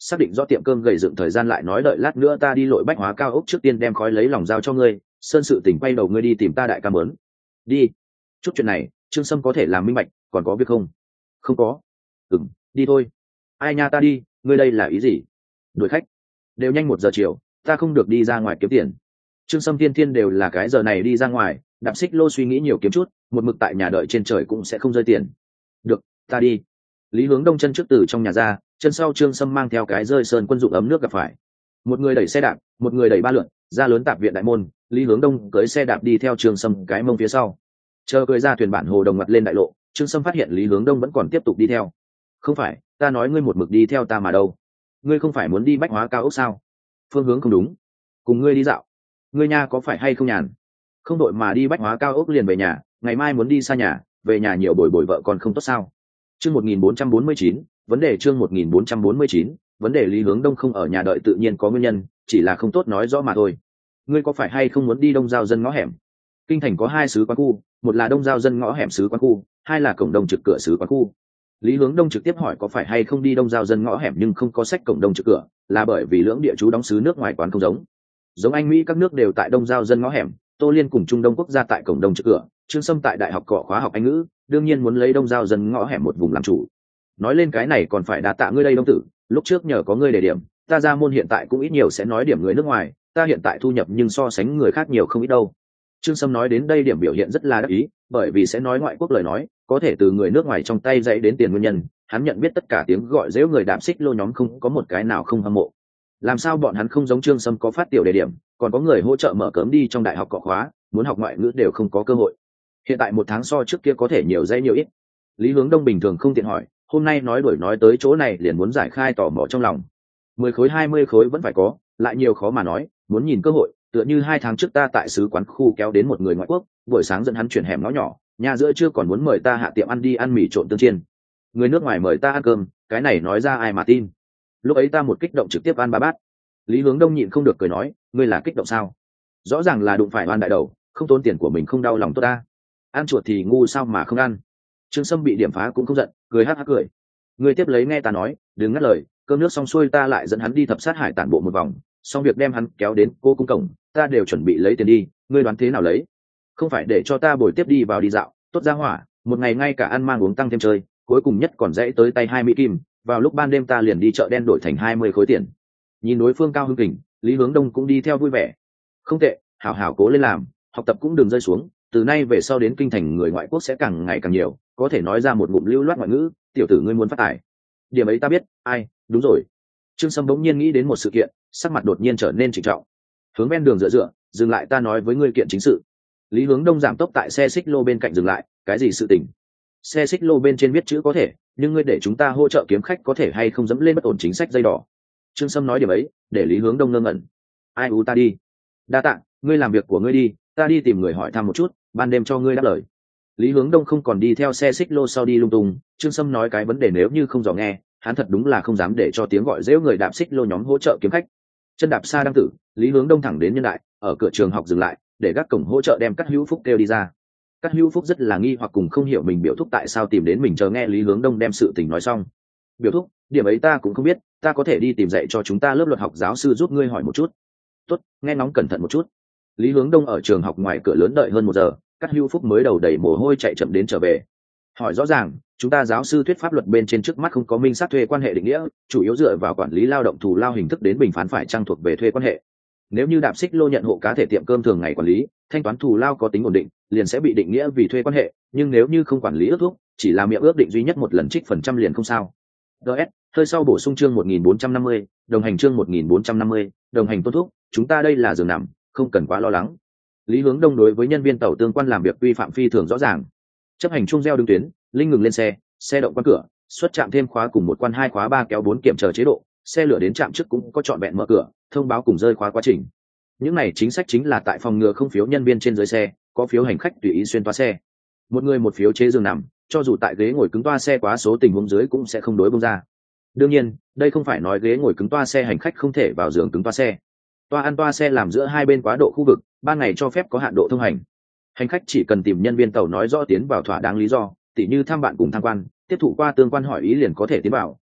xác định rõ tiệm cơm gầy dựng thời gian lại nói đợi lát nữa ta đi lội bách hóa cao ốc, trước tiên đem khói lấy lòng giao cho ngươi, sơn sự tình quay đầu ngươi đi tìm ta đại ca mớn. Đi. Chút chuyện này Trương Sâm có thể làm minh bạch, còn có việc không? Không có. Ừm, đi thôi. Ai nha, ta đi, ngươi đây là ý gì? Đuổi khách. Đều nhanh một giờ chiều, ta không được đi ra ngoài kiếm tiền. Trương Sâm thiên thiên đều là cái giờ này đi ra ngoài, đạp xích lô suy nghĩ nhiều kiếm chút, một mực tại nhà đợi trên trời cũng sẽ không rơi tiền. Được, ta đi. Lý Hướng Đông chân trước từ trong nhà ra, chân sau Trương Sâm mang theo cái rơi sơn quân dụng ấm nước gặp phải. Một người đẩy xe đạp, một người đẩy ba lượn, ra lớn tạp viện đại môn, Lý Hướng Đông cưỡi xe đạp đi theo Trương Sâm cái mông phía sau. Chờ cưỡi ra thuyền bản hồ đồng mặt lên đại lộ, Trương Sâm phát hiện Lý Hướng Đông vẫn còn tiếp tục đi theo. Không phải, ta nói ngươi một mực đi theo ta mà đâu? Ngươi không phải muốn đi bách hóa cao ốc sao? Phương hướng không đúng. Cùng ngươi đi dạo. Ngươi nha có phải hay không nhàn? Không đội mà đi bách hóa cao ốc liền về nhà, ngày mai muốn đi xa nhà, về nhà nhiều bồi bồi vợ còn không tốt sao? Chương một nghìn bốn trăm bốn mươi chín, vấn đề chương một nghìn bốn trăm bốn mươi chín, vấn đề Lý Hướng Đông không ở nhà đợi tự nhiên có nguyên nhân, chỉ là không tốt nói rõ mà thôi. Ngươi có phải hay không muốn đi đông giao dân ngõ hẻm? Kinh thành có hai xứ quán khu, một là đông giao dân ngõ hẻm xứ quán khu, hai là cổng đông trực cửa xứ quán khu. Lý Hướng Đông trực tiếp hỏi có phải hay không đi đông giao dân ngõ hẻm nhưng không có sách cổng đông trực cửa, là bởi vì lưỡng địa chú đóng xứ nước ngoài quán không giống. Giống Anh Mỹ các nước đều tại đông giao dân ngõ hẻm, Tô Liên cùng Trung Đông quốc gia tại cổng đông trực cửa, Trương Sâm tại đại học cọ khóa học Anh ngữ, đương nhiên muốn lấy đông giao dân ngõ hẻm một vùng làm chủ. Nói lên cái này còn phải đa tạ ngươi đây Đông tử, lúc trước nhờ có ngươi đề điểm, ta ra môn hiện tại cũng ít nhiều sẽ nói điểm người nước ngoài, ta hiện tại thu nhập nhưng so sánh người khác nhiều không ít đâu. Trương Sâm nói đến đây điểm biểu hiện rất là đắc ý, bởi vì sẽ nói ngoại quốc lời nói, có thể từ người nước ngoài trong tay dạy đến tiền nguyên nhân, hắn nhận biết tất cả tiếng gọi giễu người đạp xích lô nhóm không có một cái nào không hâm mộ. Làm sao bọn hắn không giống Trương Sâm có phát tiểu đề điểm, còn có người hỗ trợ mở cớm đi trong đại học cọ khóa, muốn học ngoại ngữ đều không có cơ hội. Hiện tại một tháng so trước kia có thể nhiều dây nhiều ít. Lý Hướng Đông bình thường không tiện hỏi, hôm nay nói đuổi nói tới chỗ này liền muốn giải khai tò mò trong lòng. Mười khối hai mươi khối vẫn phải có, lại nhiều khó mà nói, muốn nhìn cơ hội. Tựa như hai tháng trước ta tại xứ quán khu kéo đến một người ngoại quốc, buổi sáng dẫn hắn chuyển hẻm ngõ nhỏ, nhà giữa trưa còn muốn mời ta hạ tiệm ăn đi ăn mì trộn tương chiên. Người nước ngoài mời ta ăn cơm, cái này nói ra ai mà tin. Lúc ấy ta một kích động trực tiếp ăn ba bát. Lý Hướng Đông nhịn không được cười nói, ngươi là kích động sao? Rõ ràng là đụng phải oan đại đầu, không tốn tiền của mình không đau lòng tốt ta. Ăn chuột thì ngu sao mà không ăn. Trương Sâm bị điểm phá cũng không giận, cười hắc hắc cười. Ngươi tiếp lấy nghe ta nói, đừng ngắt lời, cơm nước xong xuôi ta lại dẫn hắn đi thập sát hải tản bộ một vòng, xong việc đem hắn kéo đến cô cung cổng, ta đều chuẩn bị lấy tiền đi, ngươi đoán thế nào lấy? Không phải để cho ta bồi tiếp đi vào đi dạo, tốt ra hỏa, một ngày ngay cả ăn mang uống tăng thêm chơi, cuối cùng nhất còn dãy tới tay hai mỹ kim, vào lúc ban đêm ta liền đi chợ đen đổi thành hai mươi khối tiền. Nhìn đối phương cao hứng kình, Lý Hướng Đông cũng đi theo vui vẻ. Không tệ, hảo hảo cố lên làm, học tập cũng đừng rơi xuống, từ nay về sau đến kinh thành người ngoại quốc sẽ càng ngày càng nhiều, có thể nói ra một ngụm lưu loát ngoại ngữ, tiểu tử ngươi muốn phát tài. Điểm ấy ta biết, ai, đúng rồi. Trương Sâm bỗng nhiên nghĩ đến một sự kiện, sắc mặt đột nhiên trở nên trịnh trọng. Hướng ven đường dựa dựa, dừng lại ta nói với ngươi kiện chính sự. Lý Hướng Đông giảm tốc tại xe xích lô bên cạnh dừng lại, cái gì sự tình? Xe xích lô bên trên viết chữ có thể, nhưng ngươi để chúng ta hỗ trợ kiếm khách có thể hay không dẫm lên bất ổn chính sách dây đỏ. Trương Sâm nói điểm ấy, để Lý Hướng Đông ngơ ngẩn. Ai u ta đi. Đa tạ, ngươi làm việc của ngươi đi, ta đi tìm người hỏi thăm một chút, ban đêm cho ngươi đáp lời. Lý Hướng Đông không còn đi theo xe xích lô sau đi lung tung, Trương Sâm nói cái vấn đề nếu như không dò nghe, hắn thật đúng là không dám để cho tiếng gọi giễu người đạp xích lô nhóm hỗ trợ kiếm khách. Chân đạp xa đang tử, Lý Hướng Đông thẳng đến nhân đại, ở cửa trường học dừng lại, để gác cổng hỗ trợ đem Cát Hữu Phúc kêu đi ra. Cát Hữu Phúc rất là nghi hoặc cùng không hiểu mình biểu thúc tại sao tìm đến mình, chờ nghe Lý Hướng Đông đem sự tình nói xong. Biểu thúc, điểm ấy ta cũng không biết, ta có thể đi tìm dạy cho chúng ta lớp luật học giáo sư giúp ngươi hỏi một chút. Tốt, nghe ngóng cẩn thận một chút. Lý Hướng Đông ở trường học ngoài cửa lớn đợi hơn một giờ, Cát Hữu Phúc mới đầu đầy mồ hôi chạy chậm đến trở về. Hỏi rõ ràng, chúng ta giáo sư thuyết pháp luật bên trên trước mắt không có minh xác thuê quan hệ định nghĩa, chủ yếu dựa vào quản lý lao động thù lao hình thức đến bình phán phải trang thuộc về thuê quan hệ. Nếu như đạp xích lô nhận hộ cá thể tiệm cơm thường ngày quản lý, thanh toán thù lao có tính ổn định, liền sẽ bị định nghĩa vì thuê quan hệ, nhưng nếu như không quản lý ước thúc, chỉ là miệng ước định duy nhất một lần trích phần trăm liền không sao. ds hơi sau bổ sung chương một nghìn bốn trăm năm mươi, đồng hành chương một nghìn bốn trăm năm mươi, đồng hành tôn thúc, chúng ta đây là giường nằm, không cần quá lo lắng. Lý Hướng Đông đối với nhân viên tàu tương quan làm việc vi phạm phi thường rõ ràng. Chấp hành chung gieo đứng tuyến, linh ngừng lên xe, xe động quan cửa, xuất trạm thêm khóa cùng một quan hai khóa ba kéo bốn kiểm chờ chế độ, xe lửa đến trạm trước cũng có trọn vẹn mở cửa, thông báo cùng rơi khóa quá trình. Những này chính sách chính là tại phòng ngừa không phiếu nhân viên trên dưới xe, có phiếu hành khách tùy ý xuyên toa xe. Một người một phiếu chế giường nằm, cho dù tại ghế ngồi cứng toa xe quá số tình huống dưới cũng sẽ không đối bông ra. Đương nhiên, đây không phải nói ghế ngồi cứng toa xe hành khách không thể vào giường cứng toa xe. Toa ăn toa xe làm giữa hai bên quá độ khu vực, ban ngày cho phép có hạn độ thông hành. Hành khách chỉ cần tìm nhân viên tàu nói rõ tiến vào thỏa đáng lý do, tỉ như thăm bạn cùng tham quan, tiếp thụ qua tương quan hỏi ý liền có thể tiến vào,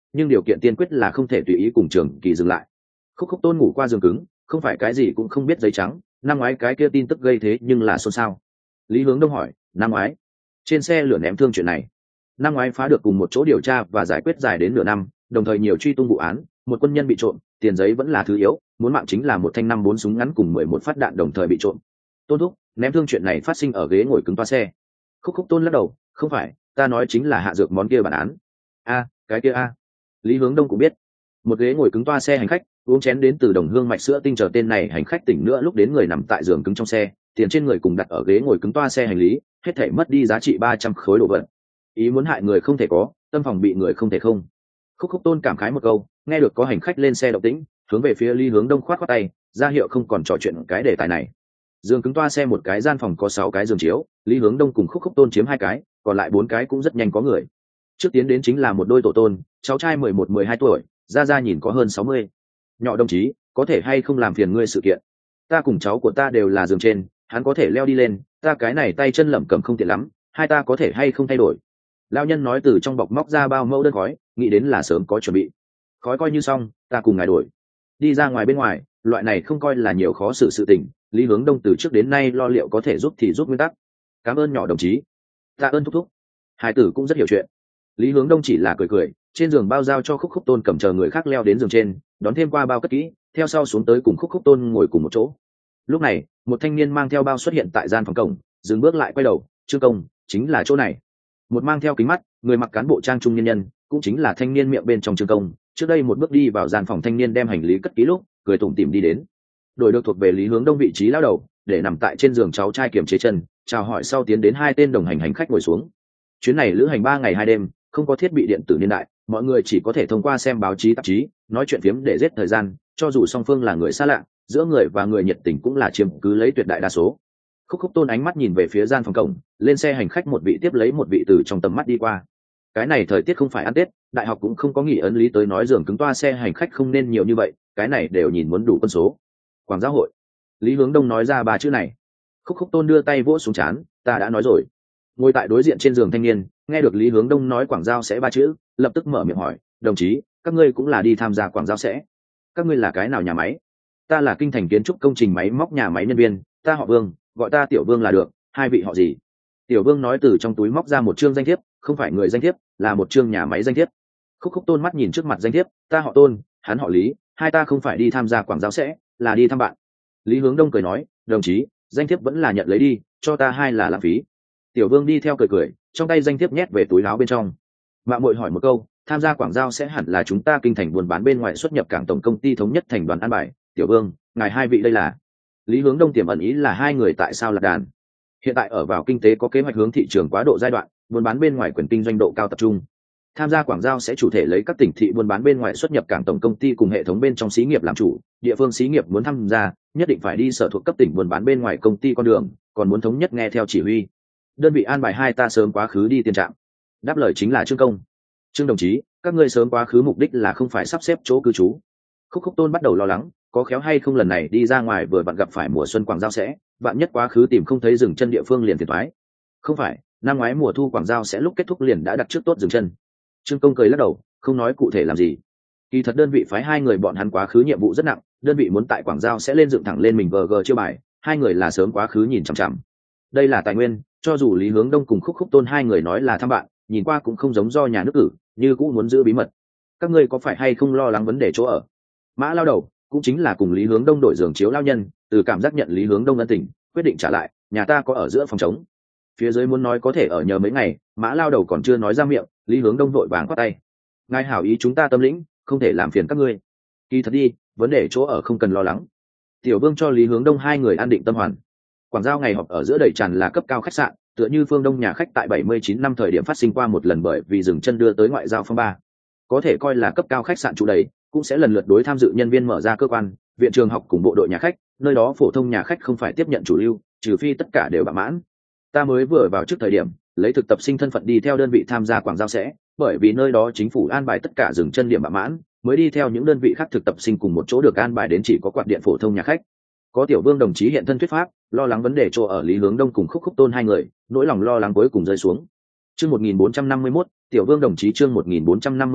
nhưng điều kiện tiên quyết là không thể tùy ý cùng trường kỳ dừng lại. Khúc Khúc Tôn ngủ qua giường cứng, không phải cái gì cũng không biết giấy trắng, năm ngoái cái kia tin tức gây thế nhưng là xôn xao. Lý Hướng Đông hỏi, năm ngoái trên xe lửa ném thương chuyện này, năm ngoái phá được cùng một chỗ điều tra và giải quyết dài đến nửa năm, đồng thời nhiều truy tung vụ án, một quân nhân bị trộm, tiền giấy vẫn là thứ yếu, muốn mạng chính là một thanh năm bốn súng ngắn cùng mười một phát đạn đồng thời bị trộm. Tôn thúc, ném thương chuyện này phát sinh ở ghế ngồi cứng toa xe. Khúc Khúc Tôn lắc đầu, không phải, ta nói chính là hạ dược món kia bản án. A, cái kia a. Lý Hướng Đông cũng biết, một ghế ngồi cứng toa xe hành khách, uống chén đến từ Đồng Hương mạch sữa tinh chờ tên này hành khách tỉnh nữa lúc đến người nằm tại giường cứng trong xe, tiền trên người cùng đặt ở ghế ngồi cứng toa xe hành lý, hết thảy mất đi giá trị ba trăm khối đồ vật. Ý muốn hại người không thể có, tâm phòng bị người không thể không. Khúc Khúc Tôn cảm khái một câu, nghe được có hành khách lên xe động tĩnh, hướng về phía Lý Hướng Đông khoát khoát tay, ra hiệu không còn trò chuyện cái đề tài này. Giường cứng toa xe một cái gian phòng có sáu cái giường chiếu, Lý Hướng Đông cùng Khúc Khúc Tôn chiếm hai cái, còn lại bốn cái cũng rất nhanh có người. Trước tiến đến chính là một đôi tổ tôn, cháu trai mười một mười hai tuổi, ra ra nhìn có hơn sáu mươi. Nhỏ đồng chí, có thể hay không làm phiền ngươi sự kiện? Ta cùng cháu của ta đều là giường trên, hắn có thể leo đi lên, ta cái này tay chân lẩm cẩm không tiện lắm, hai ta có thể hay không thay đổi? Lão nhân nói từ trong bọc móc ra bao mẫu đơn khói, nghĩ đến là sớm có chuẩn bị. Khói coi như xong, ta cùng ngài đổi. Đi ra ngoài bên ngoài, loại này không coi là nhiều khó xử sự tình, Lý Hướng Đông từ trước đến nay lo liệu có thể giúp thì giúp nguyên tắc. Cảm ơn nhỏ đồng chí. Tạ ơn thúc thúc. Hai tử cũng rất hiểu chuyện. Lý Hướng Đông chỉ là cười cười, trên giường bao giao cho Khúc Khúc Tôn cầm chờ người khác leo đến giường trên, đón thêm qua bao cất kỹ, theo sau xuống tới cùng Khúc Khúc Tôn ngồi cùng một chỗ. Lúc này, một thanh niên mang theo bao xuất hiện tại gian phòng cổng, dừng bước lại quay đầu, "Trương công, chính là chỗ này." Một mang theo kính mắt, người mặc cán bộ trang trung nhân nhân, cũng chính là thanh niên miệng bên trong Trương công, trước đây một bước đi vào gian phòng thanh niên đem hành lý cất kỹ lúc, cười tủm tỉm đi đến. Đổi được thuộc về Lý Hướng Đông vị trí lao đầu, để nằm tại trên giường cháu trai kiềm chế chân, chào hỏi sau tiến đến hai tên đồng hành hành khách ngồi xuống. Chuyến này lữ hành ba ngày hai đêm, không có thiết bị điện tử niên đại, mọi người chỉ có thể thông qua xem báo chí tạp chí, nói chuyện phiếm để giết thời gian, cho dù song phương là người xa lạ, giữa người và người nhiệt tình cũng là chiếm cứ lấy tuyệt đại đa số. Khúc Khúc Tôn ánh mắt nhìn về phía gian phòng cổng, lên xe hành khách một vị tiếp lấy một vị từ trong tầm mắt đi qua. Cái này thời tiết không phải ăn Tết, đại học cũng không có nghỉ ấn lý tới nói giường cứng toa xe hành khách không nên nhiều như vậy, cái này đều nhìn muốn đủ quân số. Quảng giáo hội. Lý Hướng Đông nói ra ba chữ này. Khúc Khúc Tôn đưa tay vỗ xuống trán, ta đã nói rồi. Ngồi tại đối diện trên giường thanh niên, nghe được Lý Hướng Đông nói Quảng giao sẽ ba chữ, lập tức mở miệng hỏi, đồng chí, các ngươi cũng là đi tham gia Quảng giao sẽ? Các ngươi là cái nào nhà máy? Ta là Kinh Thành kiến trúc công trình máy móc nhà máy nhân viên, ta họ Vương, gọi ta Tiểu Vương là được. Hai vị họ gì? Tiểu Vương nói từ trong túi móc ra một chương danh thiếp, không phải người danh thiếp, là một chương nhà máy danh thiếp. Khúc Khúc Tôn mắt nhìn trước mặt danh thiếp, ta họ Tôn, hắn họ Lý, hai ta không phải đi tham gia Quảng giao sẽ, là đi thăm bạn. Lý Hướng Đông cười nói, đồng chí, danh thiếp vẫn là nhận lấy đi, cho ta hai là lãng phí. Tiểu Vương đi theo cười cười, trong tay danh thiếp nhét về túi áo bên trong. Mạng muội hỏi một câu, tham gia Quảng giao sẽ hẳn là chúng ta Kinh Thành buôn bán bên ngoài xuất nhập cảng tổng công ty thống nhất thành đoàn an bài. Tiểu Vương, ngài hai vị đây là? Lý Hướng Đông tiềm ẩn ý là hai người tại sao lạc đàn. Hiện tại ở vào kinh tế có kế hoạch hướng thị trường quá độ giai đoạn, buôn bán bên ngoài quyền kinh doanh độ cao tập trung. Tham gia Quảng giao sẽ chủ thể lấy các tỉnh thị buôn bán bên ngoài xuất nhập cảng tổng công ty cùng hệ thống bên trong xí nghiệp làm chủ, địa phương xí nghiệp muốn tham gia, nhất định phải đi sở thuộc cấp tỉnh buôn bán bên ngoài công ty con đường, còn muốn thống nhất nghe theo chỉ huy. Đơn vị an bài hai ta sớm quá khứ đi tiền trạm. Đáp lời chính là Trương công. Trương đồng chí, các ngươi sớm quá khứ mục đích là không phải sắp xếp chỗ cư trú. Khúc Khúc Tôn bắt đầu lo lắng, có khéo hay không lần này đi ra ngoài vừa vặn gặp phải mùa xuân Quảng giao sẽ, vạn nhất quá khứ tìm không thấy dừng chân địa phương liền thiệt thoái. Không phải, năm ngoái mùa thu Quảng giao sẽ lúc kết thúc liền đã đặt trước tốt dừng chân. Trương công cười lắc đầu, không nói cụ thể làm gì. Kỳ thật đơn vị phái hai người bọn hắn quá khứ nhiệm vụ rất nặng, đơn vị muốn tại Quảng giao sẽ lên dựng thẳng lên mình vê giê chiêu bài, hai người là sớm quá khứ nhìn chằm chằm. Đây là tài nguyên, cho dù Lý Hướng Đông cùng Khúc Khúc Tôn hai người nói là thăm bạn, nhìn qua cũng không giống do nhà nước cử, như cũng muốn giữ bí mật. Các ngươi có phải hay không lo lắng vấn đề chỗ ở? Mã lao đầu, cũng chính là cùng Lý Hướng Đông đổi giường chiếu lao nhân, từ cảm giác nhận Lý Hướng Đông ân tình, quyết định trả lại, nhà ta có ở giữa phòng trống. Phía dưới muốn nói có thể ở nhờ mấy ngày, Mã lao đầu còn chưa nói ra miệng, Lý Hướng Đông vội vàng quát tay. Ngài hảo ý chúng ta tâm lĩnh, không thể làm phiền các ngươi. Kỳ thật đi, vấn đề chỗ ở không cần lo lắng. Tiểu Vương cho Lý Hướng Đông hai người an định tâm hoàn. Quảng giao ngày họp ở giữa đầy tràn là cấp cao khách sạn, tựa như Phương Đông nhà khách tại bảy mươi chín năm thời điểm phát sinh qua một lần bởi vì dừng chân đưa tới ngoại giao phong ba. Có thể coi là cấp cao khách sạn trụ đầy, cũng sẽ lần lượt đối tham dự nhân viên mở ra cơ quan, viện trường học cùng bộ đội nhà khách, nơi đó phổ thông nhà khách không phải tiếp nhận chủ lưu, trừ phi tất cả đều bạ mãn. Ta mới vừa vào trước thời điểm, lấy thực tập sinh thân phận đi theo đơn vị tham gia Quảng giao sẽ, bởi vì nơi đó chính phủ an bài tất cả dừng chân điểm bạ mãn, mới đi theo những đơn vị khác thực tập sinh cùng một chỗ được an bài đến chỉ có quạt điện phổ thông nhà khách. Có Tiểu Vương đồng chí hiện thân thuyết pháp, lo lắng vấn đề chỗ ở Lý Hướng Đông cùng Khúc Khúc Tôn hai người, nỗi lòng lo lắng cuối cùng rơi xuống. Chương một nghìn bốn trăm năm mươi mốt, Tiểu Vương đồng chí chương một nghìn bốn trăm năm mươi mốt,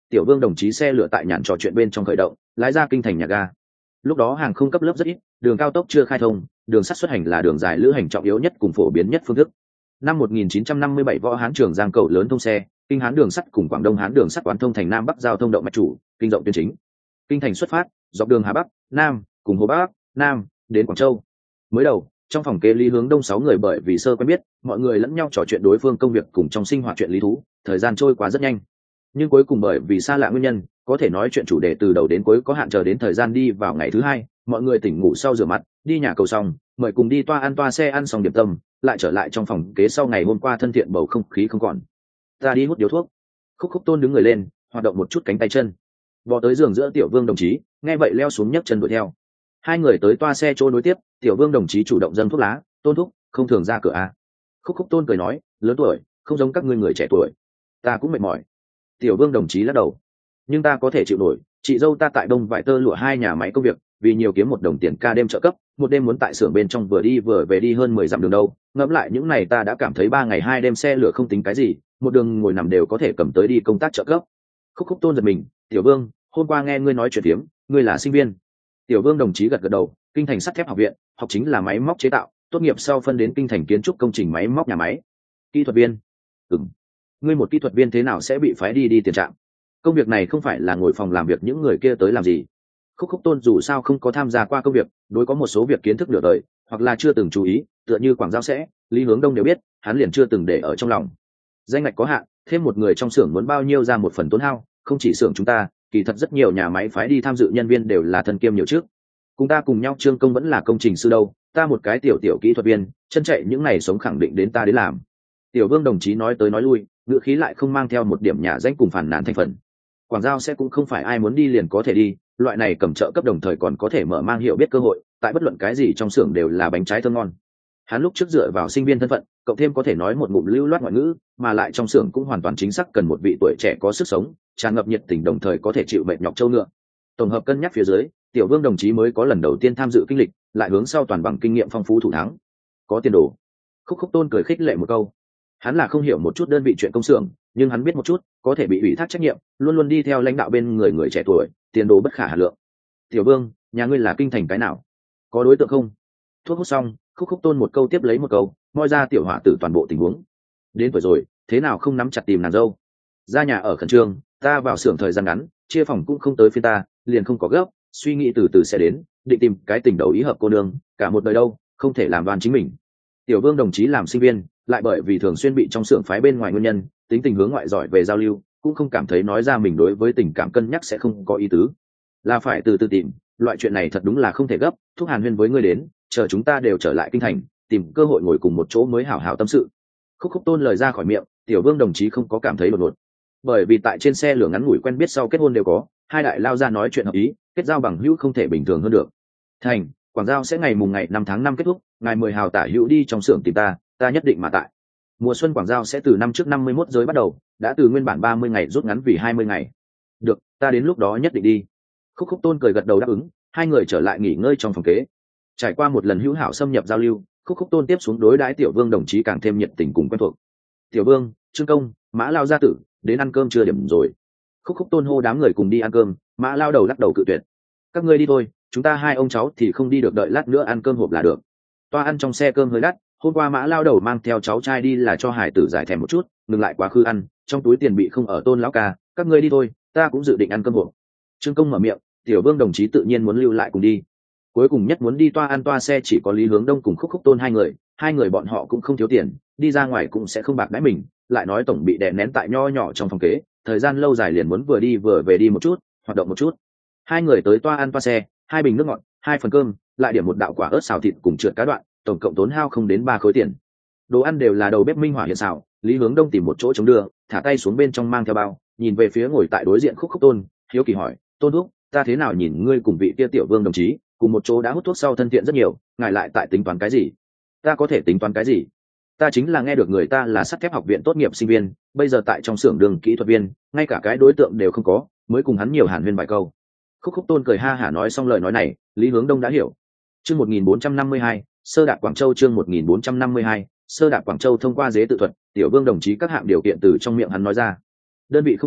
Tiểu Vương đồng chí xe lửa tại nhàn trò chuyện bên trong khởi động, lái ra kinh thành nhà ga. Lúc đó hàng không cấp lớp rất ít, đường cao tốc chưa khai thông, đường sắt xuất hành là đường dài lữ hành trọng yếu nhất cùng phổ biến nhất phương thức. Năm một nghìn chín trăm năm mươi bảy Võ Hán Trường Giang cầu lớn thông xe, Kinh Hán đường sắt cùng Quảng Đông Hán đường sắt quán thông thành Nam Bắc giao thông động mạch chủ, kinh rộng tuyến chính. Kinh thành xuất phát, dọc đường Hà Bắc, Nam, cùng Hồ Bắc, Nam, đến Quảng Châu. Mới đầu, trong phòng kế Lý Hướng Đông sáu người bởi vì sơ quen biết, mọi người lẫn nhau trò chuyện đối phương công việc cùng trong sinh hoạt chuyện lý thú, thời gian trôi qua rất nhanh. Nhưng cuối cùng bởi vì xa lạ nguyên nhân, có thể nói chuyện chủ đề từ đầu đến cuối có hạn, chờ đến thời gian đi vào ngày thứ hai, mọi người tỉnh ngủ sau rửa mặt, đi nhà cầu xong, mời cùng đi toa ăn toa xe ăn xong điểm tâm, lại trở lại trong phòng kế sau ngày hôm qua thân thiện bầu không khí không còn. Ta đi hút điếu thuốc. Khúc Khúc Tôn đứng người lên, hoạt động một chút cánh tay chân, bò tới giường giữa Tiểu Vương đồng chí, nghe vậy leo xuống nhấc chân đuổi theo. Hai người tới toa xe chỗ nối tiếp, Tiểu Vương đồng chí chủ động dâng thuốc lá. Tôn thúc, không thường ra cửa à? Khúc Khúc Tôn cười nói, lớn tuổi, không giống các ngươi người trẻ tuổi. Ta cũng mệt mỏi. Tiểu Vương đồng chí lắc đầu, nhưng ta có thể chịu nổi. Chị dâu ta tại Đông Vải Tơ Lụa hai nhà máy công việc, vì nhiều kiếm một đồng tiền ca đêm trợ cấp, một đêm muốn tại xưởng bên trong vừa đi vừa về đi hơn mười dặm đường đâu. Ngẫm lại những này ta đã cảm thấy ba ngày hai đêm xe lửa không tính cái gì, một đường ngồi nằm đều có thể cầm tới đi công tác trợ cấp. Khúc Khúc Tôn giật mình, Tiểu Vương, hôm qua nghe ngươi nói chuyện tiếm, ngươi là sinh viên. Tiểu Vương đồng chí gật gật đầu, Kinh thành sắt thép học viện, học chính là máy móc chế tạo, tốt nghiệp sau phân đến Kinh thành kiến trúc công trình máy móc nhà máy. Kỹ thuật viên? Ừm. Ngươi một kỹ thuật viên thế nào sẽ bị phái đi đi tiền trạm? Công việc này không phải là ngồi phòng làm việc những người kia tới làm gì? Khúc Khúc Tôn dù sao không có tham gia qua công việc, đối có một số việc kiến thức nửa đời, hoặc là chưa từng chú ý, tựa như Quảng Giao sẽ, Lý Hướng Đông đều biết, hắn liền chưa từng để ở trong lòng. Danh ngạch có hạn, thêm một người trong xưởng muốn bao nhiêu ra một phần tốn hao, không chỉ xưởng chúng ta, kỳ thật rất nhiều nhà máy phái đi tham dự nhân viên đều là thân kiêm nhiều trước. Cùng ta cùng nhau Trương Công vẫn là công trình sư đâu, ta một cái tiểu tiểu kỹ thuật viên, chân chạy những ngày sống khẳng định đến ta đến làm. Tiểu Vương đồng chí nói tới nói lui, ngữ khí lại không mang theo một điểm nhà danh cùng phản nàn thành phần. Quảng Giao sẽ cũng không phải ai muốn đi liền có thể đi, loại này cầm trợ cấp đồng thời còn có thể mở mang hiểu biết cơ hội, tại bất luận cái gì trong xưởng đều là bánh trái thơm ngon. Hắn lúc trước dựa vào sinh viên thân phận, cộng thêm có thể nói một ngụm lưu loát ngoại ngữ, mà lại trong xưởng cũng hoàn toàn chính xác cần một vị tuổi trẻ có sức sống, tràn ngập nhiệt tình đồng thời có thể chịu mệt nhọc châu ngựa. Tổng hợp cân nhắc phía dưới, Tiểu Vương đồng chí mới có lần đầu tiên tham dự kinh lịch, lại hướng sau toàn bằng kinh nghiệm phong phú thủ thắng, có tiền đồ. Khúc Khúc Tôn cười khích lệ một câu. Hắn là không hiểu một chút đơn vị chuyện công xưởng, nhưng hắn biết một chút, có thể bị ủy thác trách nhiệm, luôn luôn đi theo lãnh đạo bên người người trẻ tuổi, tiền đồ bất khả hà lượng. Tiểu Vương, nhà ngươi là kinh thành cái nào? Có đối tượng không? Thuốc hút xong, Khúc Khúc Tôn một câu tiếp lấy một câu, moi ra tiểu hỏa tử toàn bộ tình huống. Đến tuổi rồi, thế nào không nắm chặt tìm nàng dâu? Ra nhà ở khẩn trương, ta vào xưởng thời gian ngắn, chia phòng cũng không tới phiên ta, liền không có gấp, suy nghĩ từ từ sẽ đến, định tìm cái tình đầu ý hợp cô nương, cả một đời đâu, không thể làm đoan chính mình. Tiểu Vương đồng chí làm sinh viên, lại bởi vì thường xuyên bị trong xưởng phái bên ngoài nguyên nhân, tính tình hướng ngoại giỏi về giao lưu, cũng không cảm thấy nói ra mình đối với tình cảm cân nhắc sẽ không có ý tứ, là phải từ từ tìm. Loại chuyện này thật đúng là không thể gấp, thúc hàn huyên với ngươi đến, chờ chúng ta đều trở lại kinh thành, tìm cơ hội ngồi cùng một chỗ mới hảo hảo tâm sự. Khúc Khúc Tôn lời ra khỏi miệng, Tiểu Vương đồng chí không có cảm thấy đột ngột, bởi vì tại trên xe lửa ngắn ngủi quen biết sau kết hôn đều có, hai đại lao ra nói chuyện hợp ý, kết giao bằng hữu không thể bình thường hơn được. Thành, Quảng Giao sẽ ngày mùng ngày năm tháng năm kết thúc, ngày mười hào tả hữu đi trong xưởng tìm ta, ta nhất định mà tại. Mùa xuân Quảng Giao sẽ từ năm trước năm mươi mốt giới bắt đầu, đã từ nguyên bản ba mươi ngày rút ngắn vì hai mươi ngày. Được, ta đến lúc đó nhất định đi. Khúc Khúc Tôn cười gật đầu đáp ứng, hai người trở lại nghỉ ngơi trong phòng kế. Trải qua một lần hữu hảo xâm nhập giao lưu, Khúc Khúc Tôn tiếp xuống đối đãi Tiểu Vương đồng chí càng thêm nhiệt tình cùng quen thuộc. Tiểu Vương, Trương Công, Mã Lao gia tử, đến ăn cơm chưa điểm rồi. Khúc Khúc Tôn hô đám người cùng đi ăn cơm, Mã Lao đầu lắc đầu cự tuyệt. Các ngươi đi thôi, chúng ta hai ông cháu thì không đi được, đợi lát nữa ăn cơm hộp là được. Toa ăn trong xe cơm hơi đắt, hôm qua Mã Lao đầu mang theo cháu trai đi là cho hải tử giải thèm một chút, ngừng lại quá khứ ăn, trong túi tiền bị không ở Tôn lão ca, các ngươi đi thôi, ta cũng dự định ăn cơm hộp. Trương Công mở miệng, Tiểu Vương đồng chí tự nhiên muốn lưu lại cùng đi. Cuối cùng nhất muốn đi toa ăn toa xe chỉ có Lý Hướng Đông cùng Khúc Khúc Tôn hai người, hai người bọn họ cũng không thiếu tiền, đi ra ngoài cũng sẽ không bạc đãi mình, lại nói tổng bị đè nén tại nho nhỏ trong phòng kế, thời gian lâu dài liền muốn vừa đi vừa về đi một chút, hoạt động một chút. Hai người tới toa ăn toa xe, hai bình nước ngọt, hai phần cơm, lại điểm một đạo quả ớt xào thịt cùng trượt cá đoạn, tổng cộng tốn hao không đến ba khối tiền. Đồ ăn đều là đầu bếp minh hỏa hiện xào. Lý Hướng Đông tìm một chỗ chống đưa, thả tay xuống bên trong mang theo bao, nhìn về phía ngồi tại đối diện Khúc Khúc Tôn, hiếu kỳ hỏi, Tôn thúc, ta thế nào nhìn ngươi cùng vị kia Tiểu Vương đồng chí cùng một chỗ đã hút thuốc sau thân thiện rất nhiều, ngài lại tại tính toán cái gì? Ta có thể tính toán cái gì? Ta chính là nghe được người ta là sắt thép học viện tốt nghiệp sinh viên, bây giờ tại trong xưởng đường kỹ thuật viên, ngay cả cái đối tượng đều không có, mới cùng hắn nhiều hàn huyên vài câu. Khúc Khúc Tôn cười ha hả nói xong lời nói này, Lý Hướng Đông đã hiểu. Chương một nghìn bốn trăm năm mươi hai, sơ đạp Quảng Châu. Chương một nghìn bốn trăm năm mươi hai, sơ đạp Quảng Châu. Thông qua giấy tự thuật, Tiểu Vương đồng chí các hạng điều kiện từ trong miệng hắn nói ra. Đơn vị không tệ,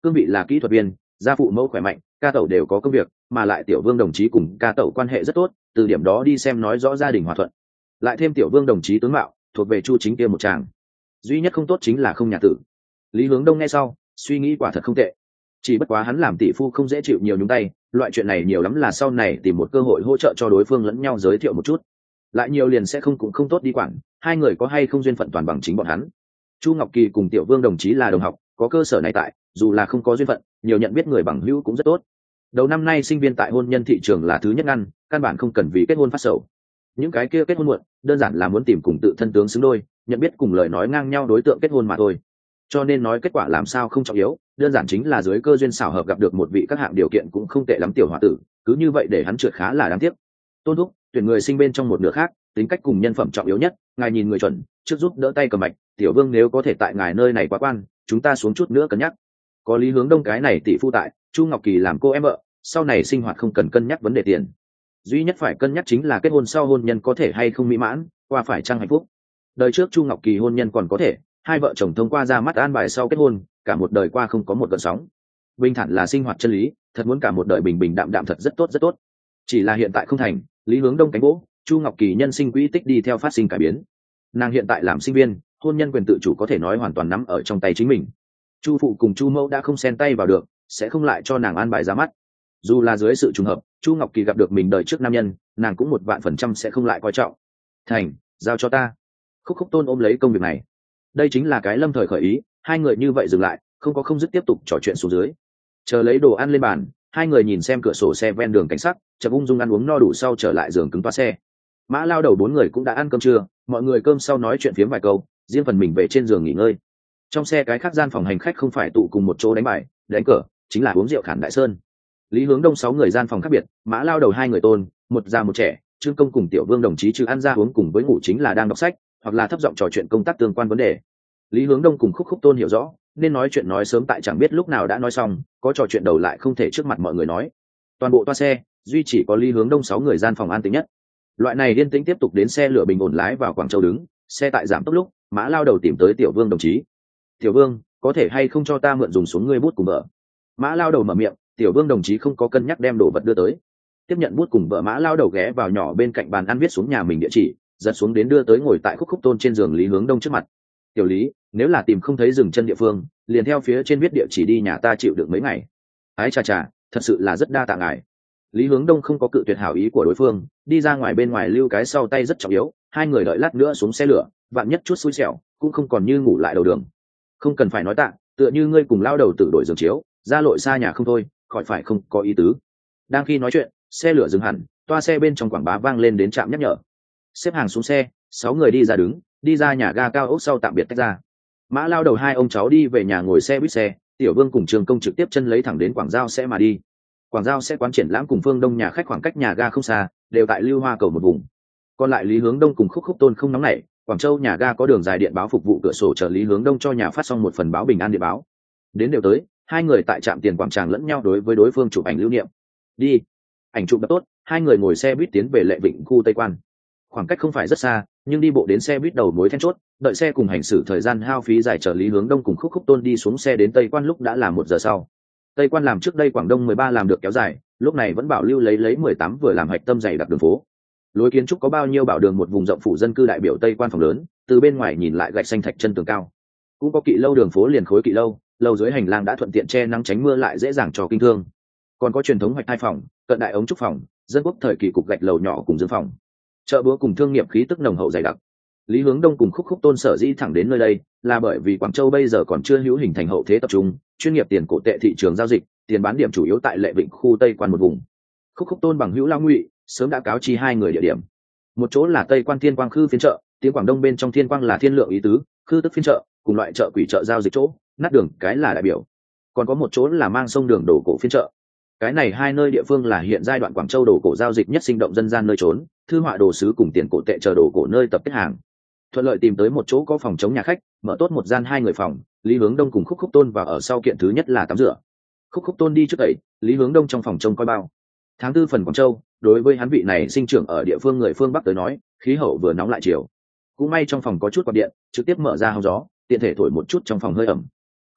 cương vị là kỹ thuật viên, gia phụ mẫu khỏe mạnh, ca tẩu đều có công việc, mà lại tiểu vương đồng chí cùng ca tẩu quan hệ rất tốt, từ điểm đó đi xem nói rõ gia đình hòa thuận. Lại thêm tiểu vương đồng chí tướng mạo thuộc về chu chính kia một chàng, duy nhất không tốt chính là không nhà tử. Lý Hướng Đông nghe sau suy nghĩ quả thật không tệ, chỉ bất quá hắn làm tỷ phu không dễ chịu nhiều nhúng tay, loại chuyện này nhiều lắm là sau này tìm một cơ hội hỗ trợ cho đối phương lẫn nhau giới thiệu một chút, lại nhiều liền sẽ không cũng không tốt đi quản hai người có hay không duyên phận toàn bằng chính bọn hắn. Chu Ngọc Kỳ cùng tiểu vương đồng chí là đồng học, có cơ sở này tại, dù là không có duyên phận, nhiều nhận biết người bằng hữu cũng rất tốt. Đầu năm nay sinh viên tại hôn nhân thị trường là thứ nhất ngăn, căn bản không cần vì kết hôn phát sầu. Những cái kia kết hôn muộn đơn giản là muốn tìm cùng tự thân tướng xứng đôi, nhận biết cùng lời nói ngang nhau đối tượng kết hôn mà thôi. Cho nên nói kết quả làm sao không trọng yếu, đơn giản chính là dưới cơ duyên xảo hợp gặp được một vị các hạng điều kiện cũng không tệ lắm tiểu hòa tử, cứ như vậy để hắn trượt khá là đáng tiếc. Tôn thúc, tuyển người sinh bên trong một nửa khác, tính cách cùng nhân phẩm trọng yếu nhất, ngài nhìn người chuẩn, trước giúp đỡ tay cầm mạch, tiểu vương nếu có thể tại ngài nơi này quá quan, chúng ta xuống chút nữa cân nhắc. Có Lý Hướng Đông cái này tỷ phu tại, Chu Ngọc Kỳ làm cô em vợ, sau này sinh hoạt không cần cân nhắc vấn đề tiền, duy nhất phải cân nhắc chính là kết hôn sau hôn nhân có thể hay không mỹ mãn, qua phải chăng hạnh phúc. Đời trước Chu Ngọc Kỳ hôn nhân còn có thể, hai vợ chồng thông qua ra mắt an bài sau kết hôn, cả một đời qua không có một gợn sóng, bình thản là sinh hoạt chân lý, thật muốn cả một đời bình bình đạm đạm thật rất tốt rất tốt. Chỉ là hiện tại không thành, Lý Hướng Đông cánh gỗ, Chu Ngọc Kỳ nhân sinh quỹ tích đi theo phát sinh cải biến. Nàng hiện tại làm sinh viên, hôn nhân quyền tự chủ có thể nói hoàn toàn nắm ở trong tay chính mình. Chu phụ cùng Chu mẫu đã không xen tay vào được, sẽ không lại cho nàng an bài ra mắt. Dù là dưới sự trùng hợp, Chu Ngọc Kỳ gặp được mình đời trước nam nhân, nàng cũng một vạn phần trăm sẽ không lại coi trọng. Thành, giao cho ta. Khúc Khúc Tôn ôm lấy công việc này. Đây chính là cái lâm thời khởi ý, hai người như vậy dừng lại, không có không dứt tiếp tục trò chuyện xuống dưới. Chờ lấy đồ ăn lên bàn, hai người nhìn xem cửa sổ xe ven đường cảnh sắc, chợt ung dung ăn uống no đủ sau trở lại giường cứng toa xe. Mã lao đầu bốn người cũng đã ăn cơm trưa, mọi người cơm sau nói chuyện phiếm vài câu, riêng phần mình về trên giường nghỉ ngơi. Trong xe cái khác gian phòng hành khách không phải tụ cùng một chỗ đánh bài, đánh cờ, chính là uống rượu khản đại sơn. Lý Hướng Đông sáu người gian phòng khác biệt, Mã lao đầu hai người tôn, một già một trẻ, Trương Công cùng tiểu vương đồng chí trừ ăn ra uống cùng với ngủ chính là đang đọc sách, hoặc là thấp giọng trò chuyện công tác tương quan vấn đề. Lý Hướng Đông cùng Khúc Khúc Tôn hiểu rõ, nên nói chuyện nói sớm tại chẳng biết lúc nào đã nói xong, có trò chuyện đầu lại không thể trước mặt mọi người nói. Toàn bộ toa xe, duy chỉ có Lý Hướng Đông sáu người gian phòng an tĩnh nhất. Loại này yên tĩnh tiếp tục đến xe lửa bình ổn lái vào Quảng Châu đứng, xe tại giảm tốc lúc, Mã lao đầu tìm tới tiểu vương đồng chí. Tiểu vương, có thể hay không cho ta mượn dùng xuống ngươi bút cùng vợ? Mã lao đầu mở miệng, tiểu vương đồng chí không có cân nhắc đem đồ vật đưa tới, tiếp nhận bút cùng vợ. Mã lao đầu ghé vào nhỏ bên cạnh bàn ăn viết xuống nhà mình địa chỉ, giật xuống đến đưa tới ngồi tại Khúc Khúc Tôn trên giường Lý Hướng Đông trước mặt. Tiểu Lý, nếu là tìm không thấy dừng chân địa phương, liền theo phía trên viết địa chỉ đi, nhà ta chịu được mấy ngày. Ái chà chà, thật sự là rất đa tạ ngài. Lý Hướng Đông không có cự tuyệt hảo ý của đối phương, đi ra ngoài bên ngoài lưu cái sau tay rất trọng yếu, hai người đợi lát nữa xuống xe lửa, vạn nhất chút xui xẻo, cũng không còn như ngủ lại đầu đường. Không cần phải nói tạ, tựa như ngươi cùng lao đầu tự đổi giường chiếu, ra lội xa nhà không thôi, khỏi phải không có ý tứ. Đang khi nói chuyện, xe lửa dừng hẳn, toa xe bên trong quảng bá vang lên đến trạm nhắc nhở. Xếp hàng xuống xe, sáu người đi ra đứng, đi ra nhà ga cao ốc sau tạm biệt tách ra. Mã lao đầu hai ông cháu đi về nhà ngồi xe buýt xe, tiểu vương cùng Trường Công trực tiếp chân lấy thẳng đến Quảng Giao sẽ mà đi. Quảng Giao sẽ quán triển lãm cùng Phương Đông nhà khách khoảng cách nhà ga không xa, đều tại Lưu Hoa cầu một vùng. Còn lại Lý Hướng Đông cùng Khúc Khúc Tôn không nóng nảy, Quảng Châu nhà ga có đường dài điện báo phục vụ cửa sổ chờ Lý Hướng Đông cho nhà phát xong một phần báo bình an điện báo. Đến đều tới, hai người tại trạm tiền quảng tràng lẫn nhau đối với đối phương chụp ảnh lưu niệm. Đi. Ảnh chụp đã tốt, hai người ngồi xe buýt tiến về Lệ Vịnh khu Tây Quan. Khoảng cách không phải rất xa, nhưng đi bộ đến xe buýt đầu mối then chốt, đợi xe cùng hành xử thời gian hao phí dài chờ Lý Hướng Đông cùng Khúc Khúc Tôn đi xuống xe đến Tây Quan lúc đã là một giờ sau. Tây Quan làm trước đây Quảng Đông mười ba làm được kéo dài, lúc này vẫn bảo lưu lấy lấy mười tám vừa làm hạch tâm dày đặc đường phố. Lối kiến trúc có bao nhiêu bảo đường một vùng rộng phủ dân cư đại biểu Tây Quan phòng lớn, từ bên ngoài nhìn lại gạch xanh thạch chân tường cao. Cũng có kỵ lâu đường phố liền khối kỵ lâu, lâu dưới hành lang đã thuận tiện che nắng tránh mưa lại dễ dàng cho kinh thương. Còn có truyền thống hoạch hai phòng, cận đại ống trúc phòng, dân quốc thời kỳ cục gạch lầu nhỏ cùng dương phòng. Chợ búa cùng thương nghiệp khí tức nồng hậu dày đặc. Lý Hướng Đông cùng Khúc Khúc Tôn sở dĩ thẳng đến nơi đây, là bởi vì Quảng Châu bây giờ còn chưa hữu hình thành hậu thế tập trung, chuyên nghiệp tiền cổ tệ thị trường giao dịch, tiền bán điểm chủ yếu tại Lệ Vịnh khu Tây Quan một vùng. Khúc Khúc Tôn bằng hữu Lao Ngụy sớm đã cáo chi hai người địa điểm. Một chỗ là Tây Quan Thiên Quang khư phiên chợ, tiếng Quảng Đông bên trong Thiên Quang là thiên lượng ý tứ, khư tức phiên chợ, cùng loại chợ quỷ chợ giao dịch chỗ, nát đường cái là đại biểu. Còn có một chỗ là mang sông đường đồ cổ phiên chợ. Cái này hai nơi địa phương là hiện giai đoạn Quảng Châu đồ cổ giao dịch nhất sinh động dân gian nơi trốn, thư họa đồ sứ cùng tiền cổ tệ chờ đồ cổ nơi tập kết hàng. Thuận lợi tìm tới một chỗ có phòng chống nhà khách, mở tốt một gian hai người phòng, Lý Hướng Đông cùng Khúc Khúc Tôn vào ở sau kiện thứ nhất là tắm rửa. Khúc Khúc Tôn đi trước tẩy, Lý Hướng Đông trong phòng trông coi bao. Tháng tư phần Quảng Châu, đối với hắn vị này sinh trưởng ở địa phương người phương Bắc tới nói, khí hậu vừa nóng lại chiều. Cũng may trong phòng có chút quạt điện, trực tiếp mở ra hóng gió, tiện thể thổi một chút trong phòng hơi ẩm.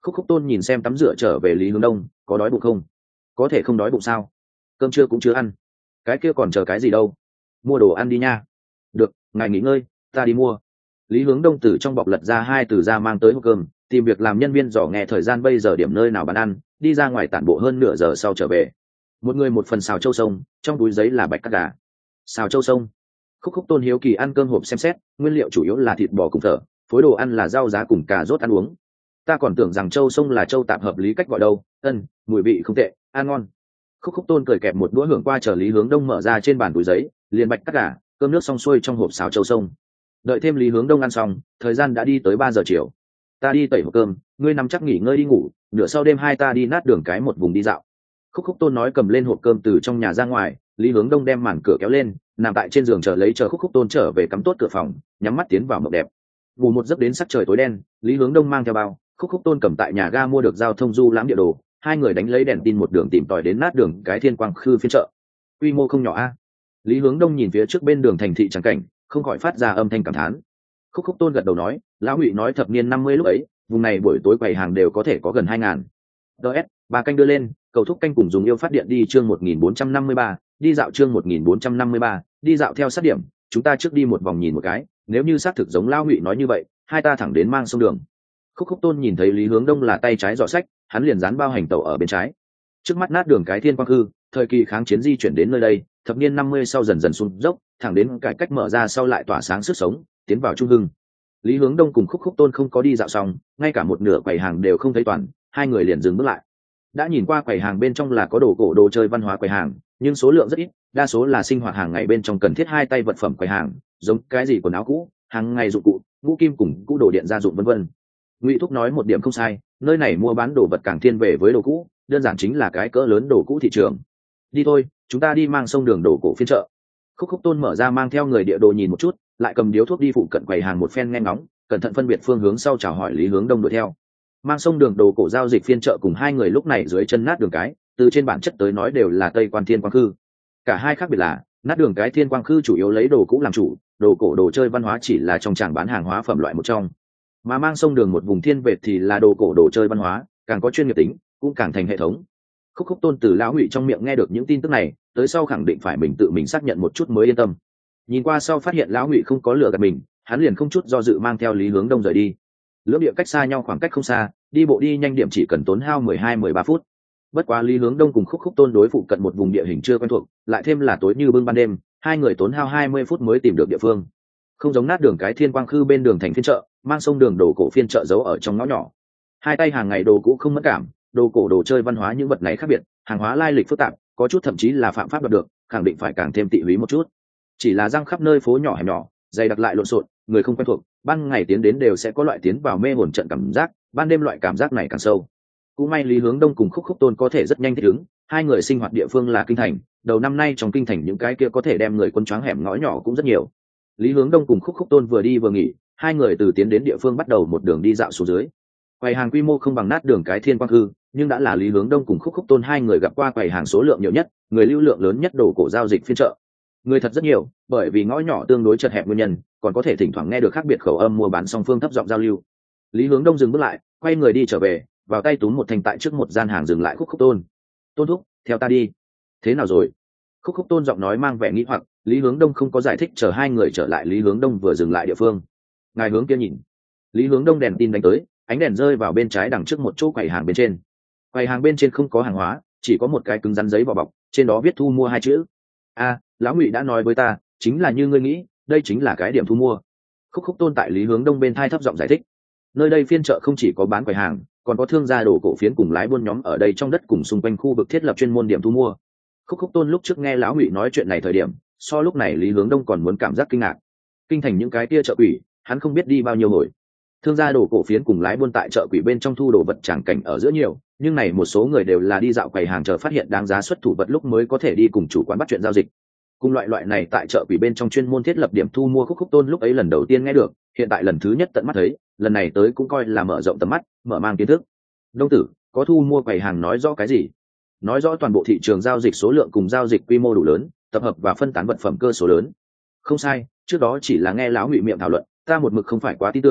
Khúc Khúc Tôn nhìn xem tắm rửa trở về Lý Hướng Đông, có đói bụng không? Có thể không đói bụng sao? Cơm trưa cũng chưa ăn. Cái kia còn chờ cái gì đâu? Mua đồ ăn đi nha. Được, ngài nghỉ ngơi, ta đi mua. Lý Hướng Đông từ trong bọc lật ra hai từ ra mang tới hộp cơm, tìm việc làm nhân viên dò nghe thời gian bây giờ điểm nơi nào bán ăn, đi ra ngoài tản bộ hơn nửa giờ sau trở về. Một người một phần xào châu sông, trong túi giấy là bạch cắt gà. Xào châu sông. Khúc Khúc Tôn hiếu kỳ ăn cơm hộp xem xét, nguyên liệu chủ yếu là thịt bò cùng thở, phối đồ ăn là rau giá cùng cà rốt ăn uống. Ta còn tưởng rằng châu sông là châu tạm hợp lý cách gọi đâu. Ân, mùi vị không tệ, ăn ngon. Khúc Khúc Tôn cười kẹp một đũa hưởng qua chờ Lý Hướng Đông mở ra trên bàn túi giấy, liền bạch cắt gà, cơm nước xong xuôi trong hộp xào châu sông. Đợi thêm Lý Hướng Đông ăn xong, thời gian đã đi tới ba giờ chiều. Ta đi tẩy hộp cơm, ngươi nằm chắc nghỉ ngơi đi ngủ, nửa sau đêm hai ta đi nát đường cái một vùng đi dạo. Khúc Khúc Tôn nói cầm lên hộp cơm từ trong nhà ra ngoài, Lý Hướng Đông đem màn cửa kéo lên, nằm tại trên giường chờ lấy chờ Khúc Khúc Tôn trở về cắm tốt cửa phòng, nhắm mắt tiến vào mộng đẹp. Ngủ một giấc đến sắc trời tối đen, Lý Hướng Đông mang theo bao, Khúc Khúc Tôn cầm tại nhà ga mua được giao thông du lãm địa đồ, hai người đánh lấy đèn tin một đường tìm tòi đến nát đường cái Thiên Quang Khư phiên chợ. Quy mô không nhỏ a. Lý Hướng Đông nhìn phía trước bên đường thành thị trắng cảnh, không khỏi phát ra âm thanh cảm thán. Khúc Khúc Tôn gật đầu nói, lão Ngụy nói thập niên năm mươi lúc ấy, vùng này buổi tối quầy hàng đều có thể có gần hai ngàn. ds ba canh đưa lên, cầu thúc canh cùng dùng yêu phát điện đi chương một nghìn bốn trăm năm mươi ba, đi dạo chương một nghìn bốn trăm năm mươi ba, đi dạo theo sát điểm, chúng ta trước đi một vòng nhìn một cái, nếu như xác thực giống lão Ngụy nói như vậy, hai ta thẳng đến mang sông đường. Khúc Khúc Tôn nhìn thấy Lý Hướng Đông là tay trái giỏ sách, hắn liền dán bao hành tẩu ở bên trái. Trước mắt nát đường cái Thiên Quang Khư, thời kỳ kháng chiến di chuyển đến nơi đây, thập niên năm mươi sau dần dần xuống dốc, thẳng đến cải cách mở ra sau lại tỏa sáng sức sống, tiến vào trung hưng. Lý Hướng Đông cùng Khúc Khúc Tôn không có đi dạo xong, ngay cả một nửa quầy hàng đều không thấy toàn, hai người liền dừng bước lại. Đã nhìn qua quầy hàng bên trong là có đồ cổ đồ chơi văn hóa quầy hàng, nhưng số lượng rất ít, đa số là sinh hoạt hàng ngày bên trong cần thiết hai tay vật phẩm quầy hàng, giống cái gì quần áo cũ, hàng ngày dụng cụ, ngũ kim cùng cũ đồ điện gia dụng vân vân. Ngụy Thúc nói một điểm không sai, nơi này mua bán đồ vật càng thiên về với đồ cũ, đơn giản chính là cái cỡ lớn đồ cũ thị trường. Đi thôi, chúng ta đi mang sông đường đồ cổ phiên chợ. Khúc Khúc Tôn mở ra mang theo người địa đồ nhìn một chút, lại cầm điếu thuốc đi phụ cận quầy hàng một phen nghe ngóng, cẩn thận phân biệt phương hướng sau chào hỏi Lý Hướng Đông đuổi theo. Mang sông đường đồ cổ giao dịch phiên chợ cùng hai người lúc này dưới chân nát đường cái, từ trên bản chất tới nói đều là Tây Quan Thiên Quang Khư. Cả hai khác biệt là, nát đường cái Thiên Quang Khư chủ yếu lấy đồ cũ làm chủ, đồ cổ đồ chơi văn hóa chỉ là trong tràng bán hàng hóa phẩm loại một trong. Mà mang sông đường một vùng thiên vệ thì là đồ cổ đồ chơi văn hóa, càng có chuyên nghiệp tính, cũng càng thành hệ thống. Khúc Khúc Tôn từ lão Ngụy trong miệng nghe được những tin tức này, tới sau khẳng định phải mình tự mình xác nhận một chút mới yên tâm. Nhìn qua sau phát hiện lão Ngụy không có lừa gạt mình, hắn liền không chút do dự mang theo Lý Hướng Đông rời đi. Lưỡng địa cách xa nhau khoảng cách không xa, đi bộ đi nhanh điểm chỉ cần tốn hao mười hai mười ba phút. Bất quá Lý Hướng Đông cùng Khúc Khúc Tôn đối phụ cận một vùng địa hình chưa quen thuộc, lại thêm là tối như bưng ban đêm, hai người tốn hao hai mươi phút mới tìm được địa phương. Không giống nát đường cái Thiên Quang Khư bên đường thành phiên chợ, mang sông đường đồ cổ phiên chợ giấu ở trong ngõ nhỏ. Hai tay hàng ngày đồ cũ không mất cảm, đồ cổ đồ chơi văn hóa những vật này khác biệt, hàng hóa lai lịch phức tạp, có chút thậm chí là phạm pháp đoạt được, khẳng định phải càng thêm tị húy một chút. Chỉ là răng khắp nơi phố nhỏ hẻm nhỏ, dày đặc lại lộn xộn, người không quen thuộc, ban ngày tiến đến đều sẽ có loại tiến vào mê hồn trận cảm giác, ban đêm loại cảm giác này càng sâu. Cũng may Lý Hướng Đông cùng Khúc Khúc Tôn có thể rất nhanh thích ứng, hai người sinh hoạt địa phương là kinh thành, đầu năm nay trong kinh thành những cái kia có thể đem người quân choáng hẻm ngõ nhỏ cũng rất nhiều. Lý Hướng Đông cùng Khúc Khúc Tôn vừa đi vừa nghỉ, hai người từ tiến đến địa phương bắt đầu một đường đi dạo xuống dưới. Quầy hàng quy mô không bằng nát đường cái Thiên Quang Khư, nhưng đã là Lý Hướng Đông cùng Khúc Khúc Tôn hai người gặp qua quầy hàng số lượng nhiều nhất, người lưu lượng lớn nhất đồ cổ giao dịch phiên chợ. Người thật rất nhiều, bởi vì ngõ nhỏ tương đối chật hẹp nguyên nhân, còn có thể thỉnh thoảng nghe được khác biệt khẩu âm mua bán song phương thấp giọng giao lưu. Lý Hướng Đông dừng bước lại, quay người đi trở về, vào tay túm một thanh tại trước một gian hàng dừng lại Khúc Khúc Tôn. Tôn thúc, theo ta đi. Thế nào rồi? Khúc Khúc Tôn giọng nói mang vẻ nghĩ hoặc, Lý Hướng Đông không có giải thích, chờ hai người trở lại Lý Hướng Đông vừa dừng lại địa phương. Ngài hướng kia nhìn. Lý Hướng Đông đèn tin đánh tới, ánh đèn rơi vào bên trái đằng trước một chỗ quầy hàng bên trên. Quầy hàng bên trên không có hàng hóa, chỉ có một cái cứng rắn giấy vỏ bọc, trên đó viết thu mua hai chữ. A, lão Ngụy đã nói với ta, chính là như ngươi nghĩ, đây chính là cái điểm thu mua. Khúc Khúc Tôn tại Lý Hướng Đông bên thai thấp giọng giải thích. Nơi đây phiên chợ không chỉ có bán quầy hàng, còn có thương gia đồ cổ phiến cùng lái buôn nhóm ở đây trong đất cùng xung quanh khu vực thiết lập chuyên môn điểm thu mua. Khúc Khúc Tôn lúc trước nghe lão Ngụy nói chuyện này thời điểm, so lúc này Lý Hướng Đông còn muốn cảm giác kinh ngạc. Kinh thành những cái kia chợ quỷ, hắn không biết đi bao nhiêu hồi. Thương gia đồ cổ phiến cùng lái buôn tại chợ quỷ bên trong thu đồ vật tràng cảnh ở giữa nhiều, nhưng này một số người đều là đi dạo quầy hàng chờ phát hiện đáng giá xuất thủ vật lúc mới có thể đi cùng chủ quán bắt chuyện giao dịch. Cùng loại loại này tại chợ quỷ bên trong chuyên môn thiết lập điểm thu mua. Khúc Khúc Tôn lúc ấy lần đầu tiên nghe được, hiện tại lần thứ nhất tận mắt thấy, lần này tới cũng coi là mở rộng tầm mắt, mở mang kiến thức. Đông tử, có thu mua quầy hàng nói rõ cái gì? Nói rõ toàn bộ thị trường giao dịch số lượng cùng giao dịch quy mô đủ lớn, tập hợp và phân tán vật phẩm cơ số lớn. Không sai, trước đó chỉ là nghe lão Ngụy miệng thảo luận, ta một mực không phải quá tin tưởng,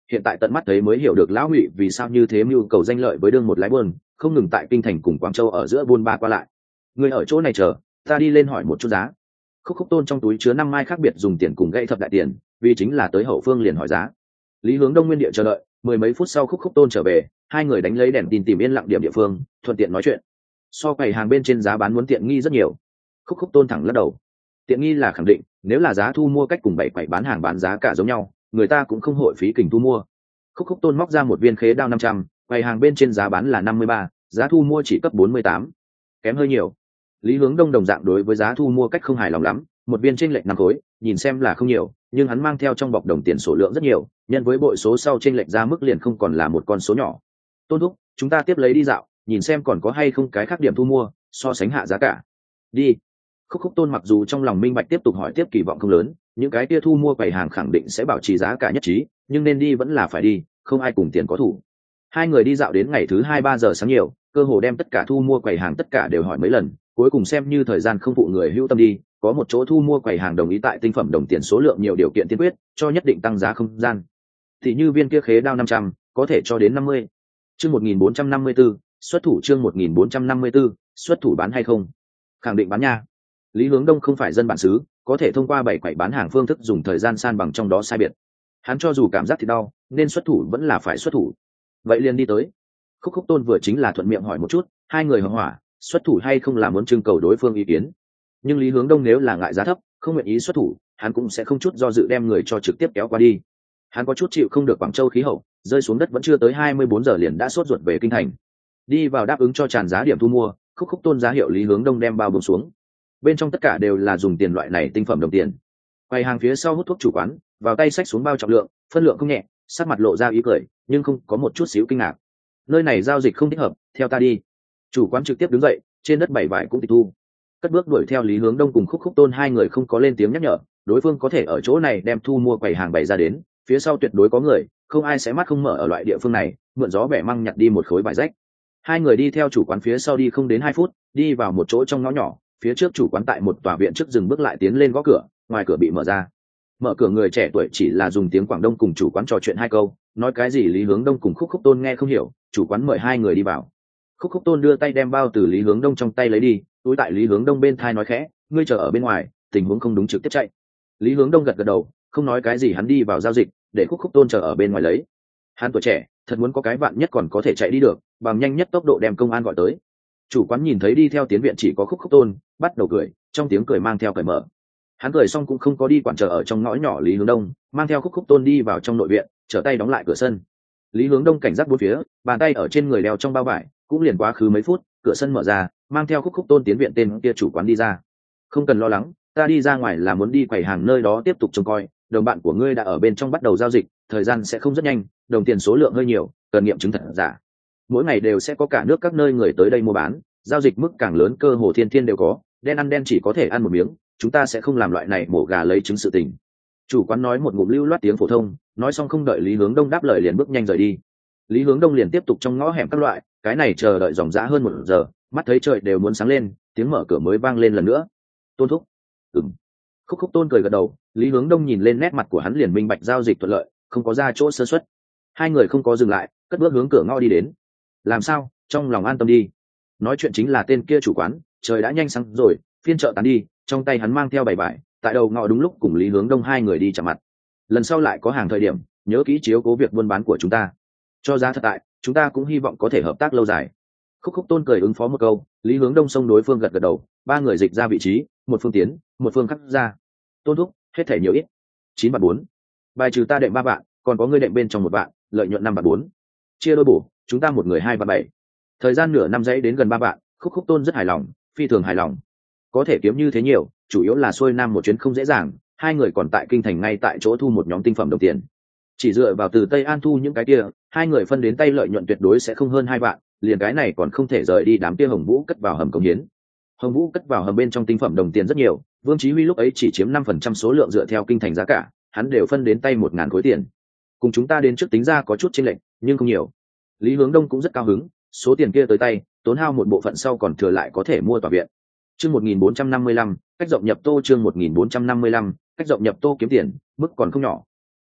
hiện tại tận mắt thấy mới hiểu được lão ngụy vì sao như thế mưu cầu danh lợi với đương một lái buôn, không ngừng tại kinh thành cùng Quảng Châu ở giữa buôn ba qua lại. Người ở chỗ này chờ, ta đi lên hỏi một chút giá. Khúc Khúc Tôn trong túi chứa năm mai khác biệt dùng tiền cùng gãy thập đại tiền, vì chính là tới hậu phương liền hỏi giá. Lý Hướng Đông nguyên địa chờ đợi, mười mấy phút sau Khúc Khúc Tôn trở về, hai người đánh lấy đèn tin tìm yên lặng điểm địa phương, thuận tiện nói chuyện. So quầy hàng bên trên giá bán muốn tiện nghi rất nhiều. Khúc Khúc Tôn thẳng lắc đầu. Tiện nghi là khẳng định, nếu là giá thu mua cách cùng bảy quầy bán hàng bán giá cả giống nhau, người ta cũng không hội phí kình thu mua. Khúc Khúc Tôn móc ra một viên khế đao năm trăm, quầy hàng bên trên giá bán là năm mươi ba, giá thu mua chỉ cấp bốn mươi tám, kém hơi nhiều. Lý Hướng Đông đồng dạng đối với giá thu mua cách không hài lòng lắm, một viên chênh lệch năm khối, nhìn xem là không nhiều, nhưng hắn mang theo trong bọc đồng tiền số lượng rất nhiều, nhân với bội số sau chênh lệch ra mức liền không còn là một con số nhỏ. Tôn thúc, chúng ta tiếp lấy đi dạo, nhìn xem còn có hay không cái khác điểm thu mua, so sánh hạ giá cả. Đi. Khúc Khúc Tôn mặc dù trong lòng minh bạch tiếp tục hỏi tiếp kỳ vọng không lớn, những cái kia thu mua quầy hàng khẳng định sẽ bảo trì giá cả nhất trí, nhưng nên đi vẫn là phải đi, không ai cùng tiền có thủ. Hai người đi dạo đến ngày thứ hai ba giờ sáng nhiều, cơ hồ đem tất cả thu mua quầy hàng tất cả đều hỏi mấy lần, cuối cùng xem như thời gian không phụ người hữu tâm đi, có một chỗ thu mua quầy hàng đồng ý tại tinh phẩm đồng tiền số lượng nhiều điều kiện tiên quyết, cho nhất định tăng giá không gian. Thì như viên kia khế đao năm trăm, có thể cho đến năm mươi. Chương một nghìn bốn trăm năm mươi tư, xuất thủ chương một nghìn bốn trăm năm mươi tư, xuất thủ bán hay không? Khẳng định bán nha. Lý Hướng Đông không phải dân bản xứ, có thể thông qua bảy quầy bán hàng phương thức dùng thời gian san bằng trong đó sai biệt. Hắn cho dù cảm giác thì đau, nên xuất thủ vẫn là phải xuất thủ. Vậy liền đi tới. Khúc Khúc Tôn vừa chính là thuận miệng hỏi một chút, hai người hỏa hỏa, xuất thủ hay không là muốn trưng cầu đối phương ý kiến. Nhưng Lý Hướng Đông nếu là ngại giá thấp, không nguyện ý xuất thủ, hắn cũng sẽ không chút do dự đem người cho trực tiếp kéo qua đi. Hắn có chút chịu không được Quảng Châu khí hậu, rơi xuống đất vẫn chưa tới hai mươi bốn giờ liền đã sốt ruột về kinh thành. Đi vào đáp ứng cho tràn giá điểm thu mua, Khúc Khúc Tôn giá hiệu Lý Hướng Đông đem bao buông xuống. Bên trong tất cả đều là dùng tiền loại này tinh phẩm đồng tiền. Quầy hàng phía sau hút thuốc chủ quán, vào tay xách xuống bao trọng lượng, phân lượng không nhẹ, sắc mặt lộ ra ý cười, nhưng không có một chút xíu kinh ngạc. Nơi này giao dịch không thích hợp, theo ta đi. Chủ quán trực tiếp đứng dậy, trên đất bảy vải cũng tịch thu. Cất bước đuổi theo Lý Hướng Đông cùng Khúc Khúc Tôn hai người không có lên tiếng nhắc nhở, đối phương có thể ở chỗ này đem thu mua quầy hàng bày ra đến, phía sau tuyệt đối có người, không ai sẽ mắt không mở ở loại địa phương này, mượn gió bẻ măng nhặt đi một khối vải rách. Hai người đi theo chủ quán phía sau đi không đến hai phút, đi vào một chỗ trong ngõ nhỏ, phía trước chủ quán tại một tòa viện trước dừng bước lại tiến lên gõ cửa, ngoài cửa bị mở ra. Mở cửa người trẻ tuổi chỉ là dùng tiếng Quảng Đông cùng chủ quán trò chuyện hai câu, nói cái gì Lý Hướng Đông cùng Khúc Khúc Tôn nghe không hiểu, chủ quán mời hai người đi vào. Khúc Khúc Tôn đưa tay đem bao từ Lý Hướng Đông trong tay lấy đi, túi tại Lý Hướng Đông bên thai nói khẽ, ngươi chờ ở bên ngoài, tình huống không đúng trực tiếp chạy. Lý Hướng Đông gật gật đầu, không nói cái gì, hắn đi vào giao dịch, để Khúc Khúc Tôn chờ ở bên ngoài lấy. Hắn tuổi trẻ, thật muốn có cái vạn nhất còn có thể chạy đi được, bằng nhanh nhất tốc độ đem công an gọi tới. Chủ quán nhìn thấy đi theo tiến viện chỉ có Khúc Khúc Tôn, bắt đầu cười, trong tiếng cười mang theo cởi mở. Hắn cười xong cũng không có đi quản chờ ở trong ngõ nhỏ Lý Hướng Đông, mang theo Khúc Khúc Tôn đi vào trong nội viện, trở tay đóng lại cửa sân. Lý Hướng Đông cảnh giác bốn phía, bàn tay ở trên người đeo trong bao vải, cũng liền quá khứ mấy phút, cửa sân mở ra, mang theo Khúc Khúc Tôn tiến viện tên kia chủ quán đi ra. Không cần lo lắng, ta đi ra ngoài là muốn đi quầy hàng nơi đó tiếp tục trông coi, đồng bạn của ngươi đã ở bên trong bắt đầu giao dịch, thời gian sẽ không rất nhanh, đồng tiền số lượng hơi nhiều, cần nghiệm chứng thật giả. Mỗi ngày đều sẽ có cả nước các nơi người tới đây mua bán, giao dịch mức càng lớn cơ hồ thiên thiên đều có, đen ăn đen chỉ có thể ăn một miếng, chúng ta sẽ không làm loại này mổ gà lấy trứng sự tình. Chủ quán nói một ngụm lưu loát tiếng phổ thông, nói xong không đợi Lý Hướng Đông đáp lời liền bước nhanh rời đi. Lý Hướng Đông liền tiếp tục trong ngõ hẻm các loại, cái này chờ đợi dòng dã hơn một giờ, mắt thấy trời đều muốn sáng lên, tiếng mở cửa mới vang lên lần nữa. Tôn thúc. Ừm. Khúc Khúc Tôn cười gật đầu, Lý Hướng Đông nhìn lên nét mặt của hắn liền minh bạch giao dịch thuận lợi, không có ra chỗ sơ suất. Hai người không có dừng lại, cất bước hướng cửa ngõ đi đến. Làm sao, trong lòng an tâm đi. Nói chuyện chính là tên kia chủ quán, trời đã nhanh sáng rồi, phiên chợ tán đi, trong tay hắn mang theo bảy vải, tại đầu ngõ đúng lúc cùng Lý Hướng Đông hai người đi chạm mặt. Lần sau lại có hàng thời điểm, nhớ kỹ chiếu cố việc buôn bán của chúng ta. Cho giá thật tại, chúng ta cũng hy vọng có thể hợp tác lâu dài. Khúc Khúc Tôn cười ứng phó một câu, Lý Hướng Đông xông đối phương gật gật đầu, ba người dịch ra vị trí, một phương tiến, một phương khắc ra. Tôn thúc, hết thể nhiều ít. Chín bạc bốn. Bài trừ ta đệm ba bạn, còn có ngươi đệm bên trong một bạn, lợi nhuận năm bạc bốn. Chia đôi bổ, chúng ta một người hai bạc bảy. Thời gian nửa năm dãy đến gần ba bạn, Khúc Khúc Tôn rất hài lòng, phi thường hài lòng. Có thể kiếm như thế nhiều, chủ yếu là xuôi nam một chuyến không dễ dàng, hai người còn tại kinh thành ngay tại chỗ thu một nhóm tinh phẩm đồng tiền. Chỉ dựa vào từ Tây An thu những cái kia, hai người phân đến tay lợi nhuận tuyệt đối sẽ không hơn hai vạn, liền cái này còn không thể rời đi đám kia Hồng Vũ cất vào hầm công hiến. Hồng Vũ cất vào hầm bên trong tinh phẩm đồng tiền rất nhiều, Vương Chí Huy lúc ấy chỉ chiếm năm phần trăm số lượng dựa theo kinh thành giá cả, hắn đều phân đến tay một ngàn khối tiền. Cùng chúng ta đến trước tính ra có chút chênh lệch, nhưng không nhiều. Lý Hướng Đông cũng rất cao hứng, số tiền kia tới tay, tốn hao một bộ phận sau còn thừa lại có thể mua tòa viện. Chương một nghìn bốn trăm năm mươi lăm, cách rộng nhập tô chương một nghìn bốn trăm năm mươi lăm, cách rộng nhập tô kiếm tiền, mức còn không nhỏ.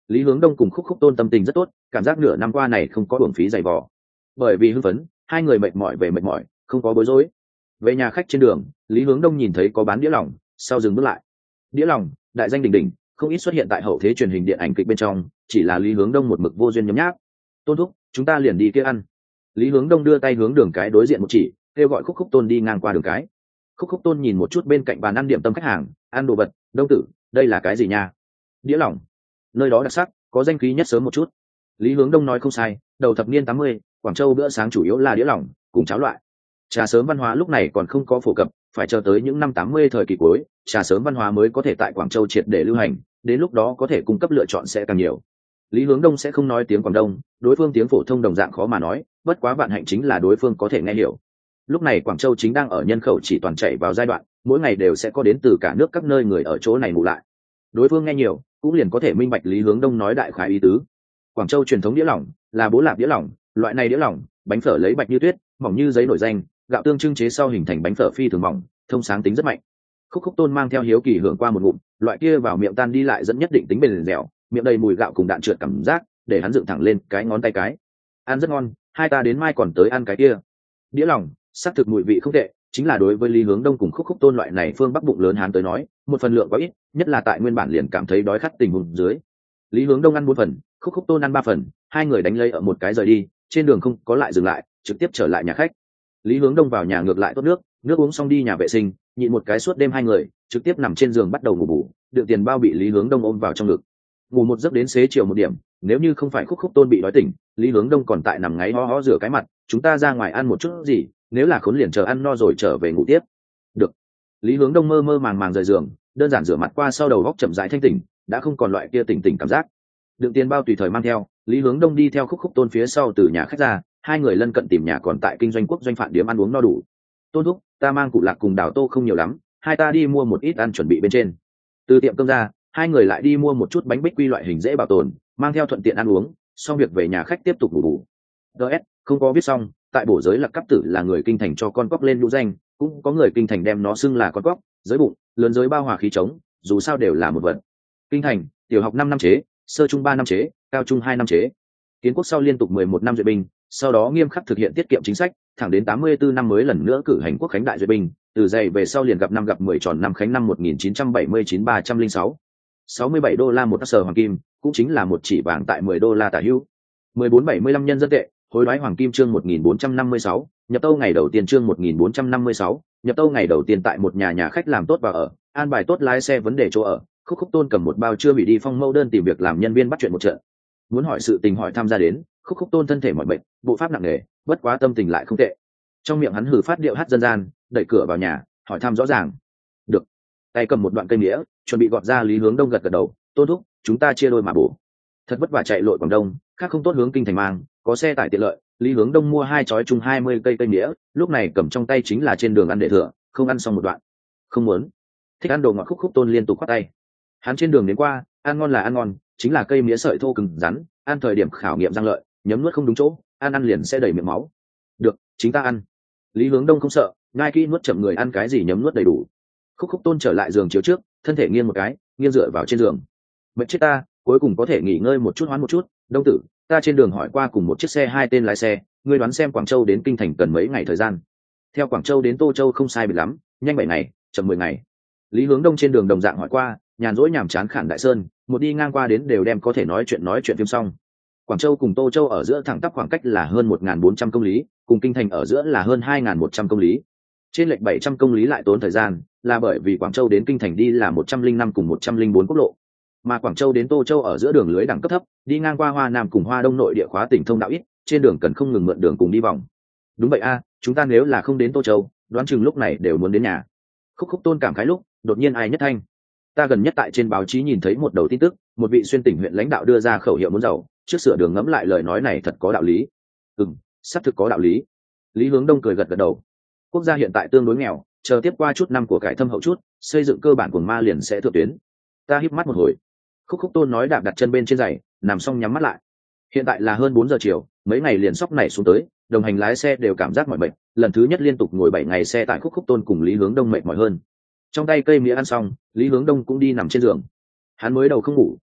Lý Hướng Đông cùng Khúc Khúc Tôn tâm tình rất tốt, cảm giác nửa năm qua này không có uổng phí dày vò. Bởi vì hưng phấn, hai người mệt mỏi về mệt mỏi, không có bối rối. Về nhà khách trên đường, Lý Hướng Đông nhìn thấy có bán đĩa lỏng, sau dừng bước lại. Đĩa lỏng, đại danh đỉnh đỉnh, không ít xuất hiện tại hậu thế truyền hình điện ảnh kịch bên trong, chỉ là Lý Hướng Đông một mực vô duyên nhấm nháp. Tôn thúc, chúng ta liền đi kia ăn. Lý Hướng Đông đưa tay hướng đường cái đối diện một chỉ, kêu gọi Khúc Khúc Tôn đi ngang qua đường cái. Khúc Khúc Tôn nhìn một chút bên cạnh bàn ăn điểm tâm khách hàng, ăn đồ vật. Đông tử, đây là cái gì nha? Đĩa lỏng. Nơi đó đặc sắc, có danh khí nhất sớm một chút. Lý Hướng Đông nói không sai, đầu thập niên tám mươi, Quảng Châu bữa sáng chủ yếu là đĩa lỏng cùng cháo loại. Trà sớm văn hóa lúc này còn không có phổ cập, phải chờ tới những năm tám mươi thời kỳ cuối, trà sớm văn hóa mới có thể tại Quảng Châu triệt để lưu hành, đến lúc đó có thể cung cấp lựa chọn sẽ càng nhiều. Lý Hướng Đông sẽ không nói tiếng Quảng Đông, đối phương tiếng phổ thông đồng dạng khó mà nói, bất quá vạn hạnh chính là đối phương có thể nghe hiểu. Lúc này Quảng Châu chính đang ở nhân khẩu chỉ toàn chạy vào giai đoạn, mỗi ngày đều sẽ có đến từ cả nước các nơi người ở chỗ này ngủ lại. Đối phương nghe nhiều, cũng liền có thể minh bạch Lý Hướng Đông nói đại khái ý tứ. Quảng Châu truyền thống đĩa lỏng là bố lạp đĩa lỏng, loại này đĩa lỏng, bánh phở lấy bạch như tuyết, mỏng như giấy nổi danh, gạo tương trưng chế sau hình thành bánh phở phi thường mỏng, thông sáng tính rất mạnh. Khúc Khúc Tôn mang theo hiếu kỳ hưởng qua một ngụm, loại kia vào miệng tan đi lại dẫn nhất định tính bền dẻo, miệng đầy mùi gạo cùng đạn trượt cảm giác, để hắn dựng thẳng lên cái ngón tay cái. Ăn rất ngon, hai ta đến mai còn tới ăn cái kia. Đĩa lỏng, xác thực mùi vị không tệ, chính là đối với Lý Hướng Đông cùng Khúc Khúc Tôn loại này phương Bắc bụng lớn hán tới nói, một phần lượng quá ít, nhất là tại nguyên bản liền cảm thấy đói khát tình huống dưới. Lý Hướng Đông ăn bốn phần, Khúc Khúc Tôn ăn ba phần, hai người đánh lấy ở một cái rời đi, trên đường không có lại dừng lại, trực tiếp trở lại nhà khách. Lý Hướng Đông vào nhà ngược lại tốt nước, nước uống xong đi nhà vệ sinh, nhịn một cái suốt đêm hai người trực tiếp nằm trên giường bắt đầu ngủ bù, đựng tiền bao bị Lý Hướng Đông ôm vào trong ngực. Ngủ một giấc đến xế chiều một điểm, nếu như không phải Khúc Khúc Tôn bị đói tỉnh, Lý Hướng Đông còn tại nằm ngáy ho ho rửa cái mặt, chúng ta ra ngoài ăn một chút gì, nếu là khốn liền chờ ăn no rồi trở về ngủ tiếp. Được. Lý Hướng Đông mơ mơ màng màng rời giường, đơn giản rửa mặt qua sau đầu góc chậm rãi thanh tỉnh, đã không còn loại kia tỉnh tỉnh cảm giác. Đựng tiền bao tùy thời mang theo, Lý Hướng Đông đi theo Khúc Khúc Tôn phía sau từ nhà khách ra, hai người lân cận tìm nhà còn tại kinh doanh quốc doanh phản điếm ăn uống no đủ. Tôn thúc, ta mang cụ lạc cùng đào tô không nhiều lắm, hai ta đi mua một ít ăn chuẩn bị bên trên. Từ tiệm cơm ra, hai người lại đi mua một chút bánh bích quy loại hình dễ bảo tồn, mang theo thuận tiện ăn uống, xong việc về nhà khách tiếp tục ngủ bù. ds không có viết xong, tại bổ giới Lạc Cấp Tử là người kinh thành cho con cóc lên nhũ danh, cũng có người kinh thành đem nó xưng là con cóc, giới bụng, lớn giới bao hòa khí trống, dù sao đều là một vật. Kinh thành, tiểu học năm năm chế, sơ trung ba năm chế, cao trung hai năm chế. Kiến quốc sau liên tục mười một năm duyệt binh, sau đó nghiêm khắc thực hiện tiết kiệm chính sách, thẳng đến tám mươi tư năm mới lần nữa cử hành quốc khánh đại duyệt binh, từ dày về sau liền gặp năm gặp mười tròn năm khánh năm một nghìn chín trăm bảy mươi chín ba trăm linh sáu. sáu mươi bảy đô la một sở hoàng kim, cũng chính là một chỉ vàng tại mười đô la tả hữu. mười bốn bảy mươi lăm nhân dân tệ, hối đoái hoàng kim chương một nghìn bốn trăm năm mươi sáu, nhập tâu ngày đầu tiên chương một nghìn bốn trăm năm mươi sáu, nhập tâu ngày đầu tiên tại một nhà nhà khách làm tốt và ở, an bài tốt lái xe vấn đề chỗ ở. Khúc Khúc Tôn cầm một bao chưa bị đi phong mẫu đơn tìm việc làm nhân viên bắt chuyện một trận. Muốn hỏi sự tình hỏi tham gia đến, Khúc Khúc Tôn thân thể mỏi bệnh, bộ pháp nặng nề, bất quá tâm tình lại không tệ. Trong miệng hắn hừ phát điệu hát dân gian, đẩy cửa vào nhà, hỏi thăm rõ ràng. Được. Tay cầm một đoạn cây mía, chuẩn bị gọt ra. Lý Hướng Đông gật gật đầu, Tôn thúc, chúng ta chia đôi mà bổ. Thật vất vả chạy lội Quảng Đông, khác không tốt hướng kinh thành mang, có xe tải tiện lợi, Lý Hướng Đông mua hai chói chung hai mươi cây cây mía, lúc này cầm trong tay chính là trên đường ăn để thừa, không ăn xong một đoạn. Không muốn. Thích ăn đồ ngọt. Khúc Khúc Tôn liên tục khoát tay. Hắn trên đường đến qua, ăn ngon là ăn ngon, chính là cây mía sợi thô cứng rắn, ăn thời điểm khảo nghiệm răng lợi, nhấm nuốt không đúng chỗ, ăn ăn liền sẽ đầy miệng máu. Được, chính ta ăn. Lý Hướng Đông không sợ, ngai kỹ nuốt chậm người ăn cái gì nhấm nuốt đầy đủ. Khúc Khúc Tôn trở lại giường chiếu trước, thân thể nghiêng một cái, nghiêng dựa vào trên giường. Mệt chết ta, cuối cùng có thể nghỉ ngơi một chút hoán một chút. Đông tử, ta trên đường hỏi qua cùng một chiếc xe hai tên lái xe, ngươi đoán xem Quảng Châu đến kinh thành cần mấy ngày thời gian? Theo Quảng Châu đến Tô Châu không sai biệt lắm, nhanh bảy ngày, chậm mười ngày. Lý Hướng Đông trên đường đồng dạng hỏi qua, nhàn rỗi nhàm chán khản đại sơn, một đi ngang qua đến đều đem có thể nói chuyện nói chuyện phim xong. Quảng Châu cùng Tô Châu ở giữa thẳng tắp khoảng cách là hơn một nghìn bốn trăm công lý, cùng kinh thành ở giữa là hơn hai nghìn một trăm công lý. Trên lệch bảy trăm công lý lại tốn thời gian, là bởi vì Quảng Châu đến kinh thành đi là một trăm linh năm cùng một trăm linh bốn quốc lộ, mà Quảng Châu đến Tô Châu ở giữa đường lưới đẳng cấp thấp, đi ngang qua Hoa Nam cùng Hoa Đông nội địa khóa tỉnh thông đạo ít, trên đường cần không ngừng mượn đường cùng đi vòng. Đúng vậy a, chúng ta nếu là không đến Tô Châu, đoán chừng lúc này đều muốn đến nhà. Khúc Khúc Tôn cảm khái lúc, đột nhiên ai nhất thanh. Ta gần nhất tại trên báo chí nhìn thấy một đầu tin tức, một vị xuyên tỉnh huyện lãnh đạo đưa ra khẩu hiệu muốn giàu, trước sửa đường ngẫm lại lời nói này thật có đạo lý. Ừm, xác thực có đạo lý. Lý Hướng Đông cười gật gật đầu. Quốc gia hiện tại tương đối nghèo, chờ tiếp qua chút năm của cải thâm hậu chút, xây dựng cơ bản của ma liền sẽ thượng tuyến. Ta híp mắt một hồi. Khúc Khúc Tôn nói đạp đặt chân bên trên giày, nằm xong nhắm mắt lại. Hiện tại là hơn bốn giờ chiều, mấy ngày liền sóc này xuống tới, đồng hành lái xe đều cảm giác mỏi mệt, lần thứ nhất liên tục ngồi bảy ngày xe tại Khúc Khúc Tôn cùng Lý Hướng Đông mệt mỏi hơn. Trong tay cây mía ăn xong, Lý Hướng Đông cũng đi nằm trên giường. Hắn mới đầu không ngủ,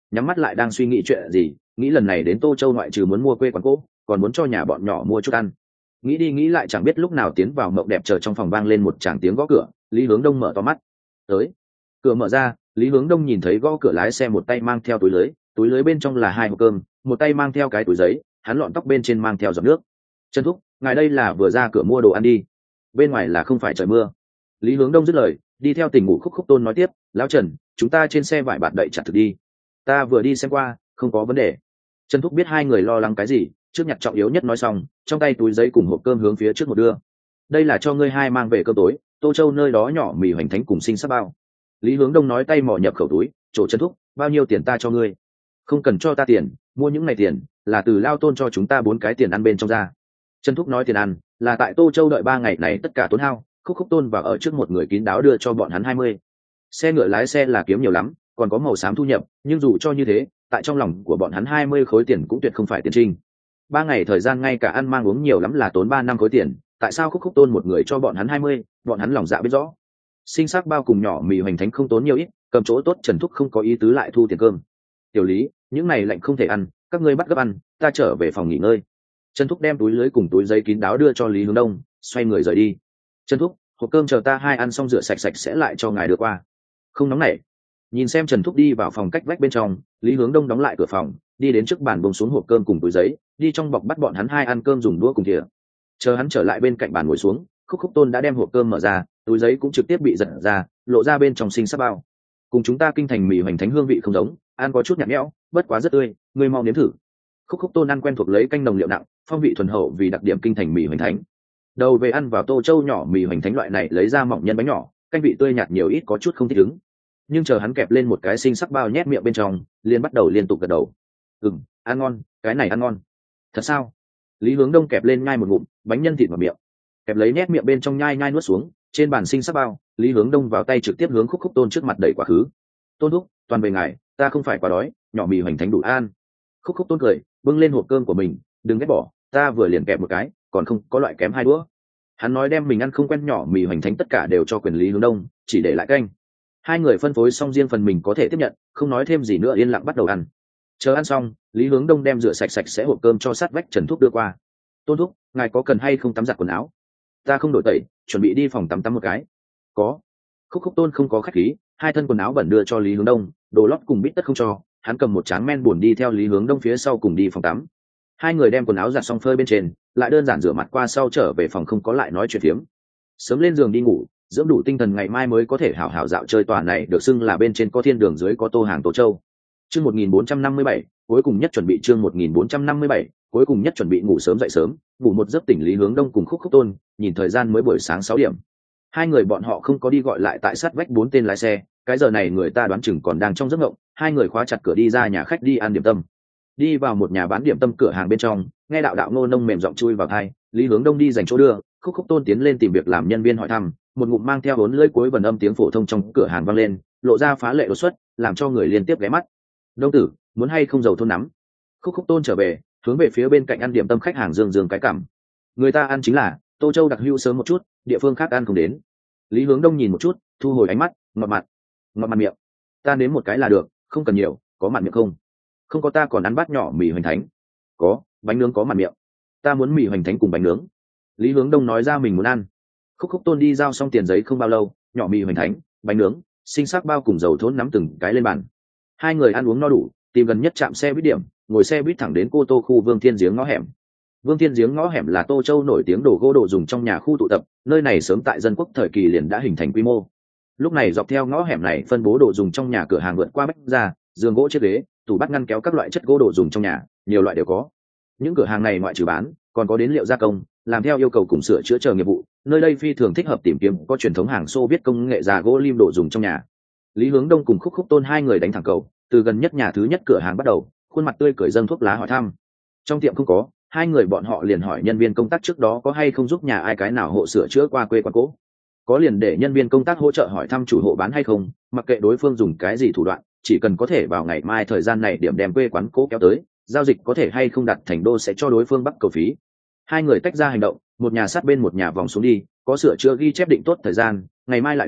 nhắm mắt lại đang suy nghĩ chuyện gì, nghĩ lần này đến Tô Châu ngoại trừ muốn mua quê quán cỗ, còn muốn cho nhà bọn nhỏ mua chút ăn. Nghĩ đi nghĩ lại chẳng biết lúc nào tiến vào mộng đẹp, chờ trong phòng vang lên một tràng tiếng gõ cửa. Lý Hướng Đông mở to mắt. Tới. Cửa mở ra, Lý Hướng Đông nhìn thấy gõ cửa lái xe một tay mang theo túi lưới, túi lưới bên trong là hai hộp cơm, một tay mang theo cái túi giấy, hắn lọn tóc bên trên mang theo giọt nước. Trần thúc, ngài đây là vừa ra cửa mua đồ ăn đi, bên ngoài là không phải trời mưa. Lý Hướng Đông dứt lời, đi theo tình ngủ Khúc Khúc Tôn nói tiếp, lão Trần, chúng ta trên xe vải bạt đậy chặt thực đi, ta vừa đi xem qua, không có vấn đề. Trần thúc biết hai người lo lắng cái gì, trước nhặt trọng yếu nhất nói xong, trong tay túi giấy cùng hộp cơm hướng phía trước một đưa. Đây là cho ngươi hai mang về cơm tối, Tô Châu nơi đó nhỏ mì hoành thánh cùng sinh sắp bao. Lý Hướng Đông nói tay mò nhập khẩu túi, chỗ Trần thúc, bao nhiêu tiền ta cho ngươi? Không cần cho ta tiền, mua những ngày tiền là từ Lao Tôn cho chúng ta bốn cái tiền ăn bên trong ra. Trần thúc nói tiền ăn là tại Tô Châu đợi ba ngày này tất cả tốn hao. Khúc Khúc Tôn và ở trước một người kín đáo đưa cho bọn hắn hai mươi. Xe ngựa lái xe là kiếm nhiều lắm, còn có màu xám thu nhập, nhưng dù cho như thế, tại trong lòng của bọn hắn hai mươi khối tiền cũng tuyệt không phải tiền trinh. Ba ngày thời gian ngay cả ăn mang uống nhiều lắm là tốn ba năm khối tiền, tại sao Khúc Khúc Tôn một người cho bọn hắn hai mươi, bọn hắn lòng dạ biết rõ. Sinh sắc bao cùng nhỏ mì hoành thánh không tốn nhiều ít, cầm chỗ tốt Trần thúc không có ý tứ lại thu tiền cơm. Tiểu Lý, những này lạnh không thể ăn, các ngươi bắt gấp ăn, ta trở về phòng nghỉ ngơi. Trần thúc đem túi lưới cùng túi giấy kín đáo đưa cho Lý Hướng Đông, xoay người rời đi. Trần thúc, hộp cơm chờ ta hai ăn xong rửa sạch sạch sẽ lại cho ngài đưa qua. Không nóng nảy. Nhìn xem Trần thúc đi vào phòng cách vách bên trong, Lý Hướng Đông đóng lại cửa phòng, đi đến trước bàn bông xuống hộp cơm cùng túi giấy, đi trong bọc bắt bọn hắn hai ăn cơm dùng đũa cùng thìa. Chờ hắn trở lại bên cạnh bàn ngồi xuống, Khúc Khúc Tôn đã đem hộp cơm mở ra, túi giấy cũng trực tiếp bị giật ra, lộ ra bên trong sinh sắp bao. Cùng chúng ta kinh thành mì hoành thánh hương vị không giống, ăn có chút nhạt nhẽo, bất quá rất tươi, ngươi mau nếm thử. Khúc Khúc Tôn ăn quen thuộc lấy canh nồng liệu nặng, phong vị thuần hậu vì đặc điểm kinh thành mì hoành thánh. Đầu về ăn vào Tô Châu nhỏ mì hoành thánh loại này lấy ra mỏng nhân bánh nhỏ, canh vị tươi nhạt nhiều ít có chút không thích ứng. Nhưng chờ hắn kẹp lên một cái sinh sắc bao nhét miệng bên trong, liền bắt đầu liên tục gật đầu. Ừm, ăn ngon, cái này ăn ngon. Thật sao? Lý Hướng Đông kẹp lên nhai một ngụm, bánh nhân thịt vào miệng, kẹp lấy nhét miệng bên trong nhai nhai nuốt xuống. Trên bàn sinh sắc bao, Lý Hướng Đông vào tay trực tiếp hướng Khúc Khúc Tôn trước mặt đẩy quá khứ. Tôn thúc, toàn về ngài, ta không phải quá đói, nhỏ mì hoành thánh đủ ăn. Khúc Khúc Tôn cười, bưng lên hộp cơm của mình, đừng ghét bỏ, ta vừa liền kẹp một cái, còn không có loại kém hai đũa. Hắn nói đem mình ăn không quen nhỏ mì hoành thánh tất cả đều cho quyền Lý Hướng Đông, chỉ để lại canh. Hai người phân phối xong riêng phần mình có thể tiếp nhận, không nói thêm gì nữa, yên lặng bắt đầu ăn. Chờ ăn xong, Lý Hướng Đông đem rửa sạch sạch sẽ hộp cơm cho sát vách Trần thúc đưa qua. Tôn thúc, ngài có cần hay không tắm giặt quần áo? Ta không đổi tẩy, chuẩn bị đi phòng tắm tắm một cái. Có. Khúc Khúc Tôn không có khách khí, hai thân quần áo bẩn đưa cho Lý Hướng Đông, đồ lót cùng bít tất không cho, hắn cầm một tráng men buồn đi theo Lý Hướng Đông phía sau cùng đi phòng tắm. Hai người đem quần áo giặt xong phơi bên trên, lại đơn giản rửa mặt qua sau trở về phòng, không có lại nói chuyện phiếm. Sớm lên giường đi ngủ, dưỡng đủ tinh thần ngày mai mới có thể hảo hảo dạo chơi tòa này được xưng là bên trên có thiên đường, dưới có tô hàng Tô Châu. Chương một nghìn bốn trăm năm mươi bảy, cuối cùng nhất chuẩn bị chương một nghìn bốn trăm năm mươi bảy, cuối cùng nhất chuẩn bị ngủ sớm dậy sớm, ngủ một giấc tỉnh Lý Hướng Đông cùng Khúc Khúc Tôn, nhìn thời gian mới buổi sáng sáu điểm. Hai người bọn họ không có đi gọi lại tại sát vách bốn tên lái xe, cái giờ này người ta đoán chừng còn đang trong giấc ngộng. Hai người khóa chặt cửa đi ra nhà khách đi ăn điểm tâm. Đi vào một nhà bán điểm tâm cửa hàng bên trong, nghe đạo đạo nô nông mềm giọng chui vào tai, Lý Hướng Đông đi dành chỗ đưa, Khúc Khúc Tôn tiến lên tìm việc làm nhân viên hỏi thăm, một ngụm mang theo bốn lưỡi cuối vần âm tiếng phổ thông trong cửa hàng vang lên, lộ ra phá lệ đột xuất, làm cho người liên tiếp ghé mắt. Đông tử, muốn hay không dầu thôn nắm? Khúc Khúc Tôn trở về, hướng về phía bên cạnh ăn điểm tâm khách hàng dương dương cái cảm. Người ta ăn chính là Tô Châu đặc hữu sớm một chút, địa phương khác ăn không đến. Lý Hướng Đông nhìn một chút, thu hồi ánh mắt, ngọt mặt, ngọt mặt miệng. Ta nếm một cái là được, không cần nhiều. Có mặt miệng không? Không có, ta còn ăn bát nhỏ mì hoành thánh. Có, bánh nướng có mặt miệng. Ta muốn mì hoành thánh cùng bánh nướng. Lý Hướng Đông nói ra mình muốn ăn. Khúc Khúc Tôn đi giao xong tiền giấy không bao lâu, nhỏ mì hoành thánh, bánh nướng, sinh sắc bao cùng dầu thốn nắm từng cái lên bàn. Hai người ăn uống no đủ, tìm gần nhất trạm xe buýt điểm, ngồi xe buýt thẳng đến Cô Tô khu Vương Thiên Giếng ngõ hẻm. Vương Thiên Giếng ngõ hẻm là Tô Châu nổi tiếng đồ gỗ đồ dùng trong nhà khu tụ tập, nơi này sớm tại dân quốc thời kỳ liền đã hình thành quy mô. Lúc này dọc theo ngõ hẻm này phân bố đồ dùng trong nhà cửa hàng vượt qua bách ra, giường gỗ, chiếc ghế, tủ bát ngăn kéo các loại chất gỗ đồ dùng trong nhà, nhiều loại đều có. Những cửa hàng này ngoại trừ bán, còn có đến liệu gia công, làm theo yêu cầu cùng sửa chữa chờ nghiệp vụ. Nơi đây phi thường thích hợp tìm kiếm có truyền thống hàng xô viết công nghệ già gỗ lim đồ dùng trong nhà. Lý Hướng Đông cùng Khúc Khúc Tôn hai người đánh thẳng cầu, từ gần nhất nhà thứ nhất cửa hàng bắt đầu, khuôn mặt tươi cười dâng thuốc lá hỏi thăm. Trong tiệm không có, hai người bọn họ liền hỏi nhân viên công tác trước đó có hay không giúp nhà ai cái nào hộ sửa chữa qua quê quán cũ. Có liền để nhân viên công tác hỗ trợ hỏi thăm chủ hộ bán hay không, mặc kệ đối phương dùng cái gì thủ đoạn, chỉ cần có thể vào ngày mai thời gian này điểm đem quê quán cũ kéo tới, giao dịch có thể hay không đặt thành đô sẽ cho đối phương bắc cầu phí. Hai người tách ra hành động, một nhà sát bên một nhà vòng xuống đi, có sửa chữa ghi chép định tốt thời gian, ngày mai lại đến,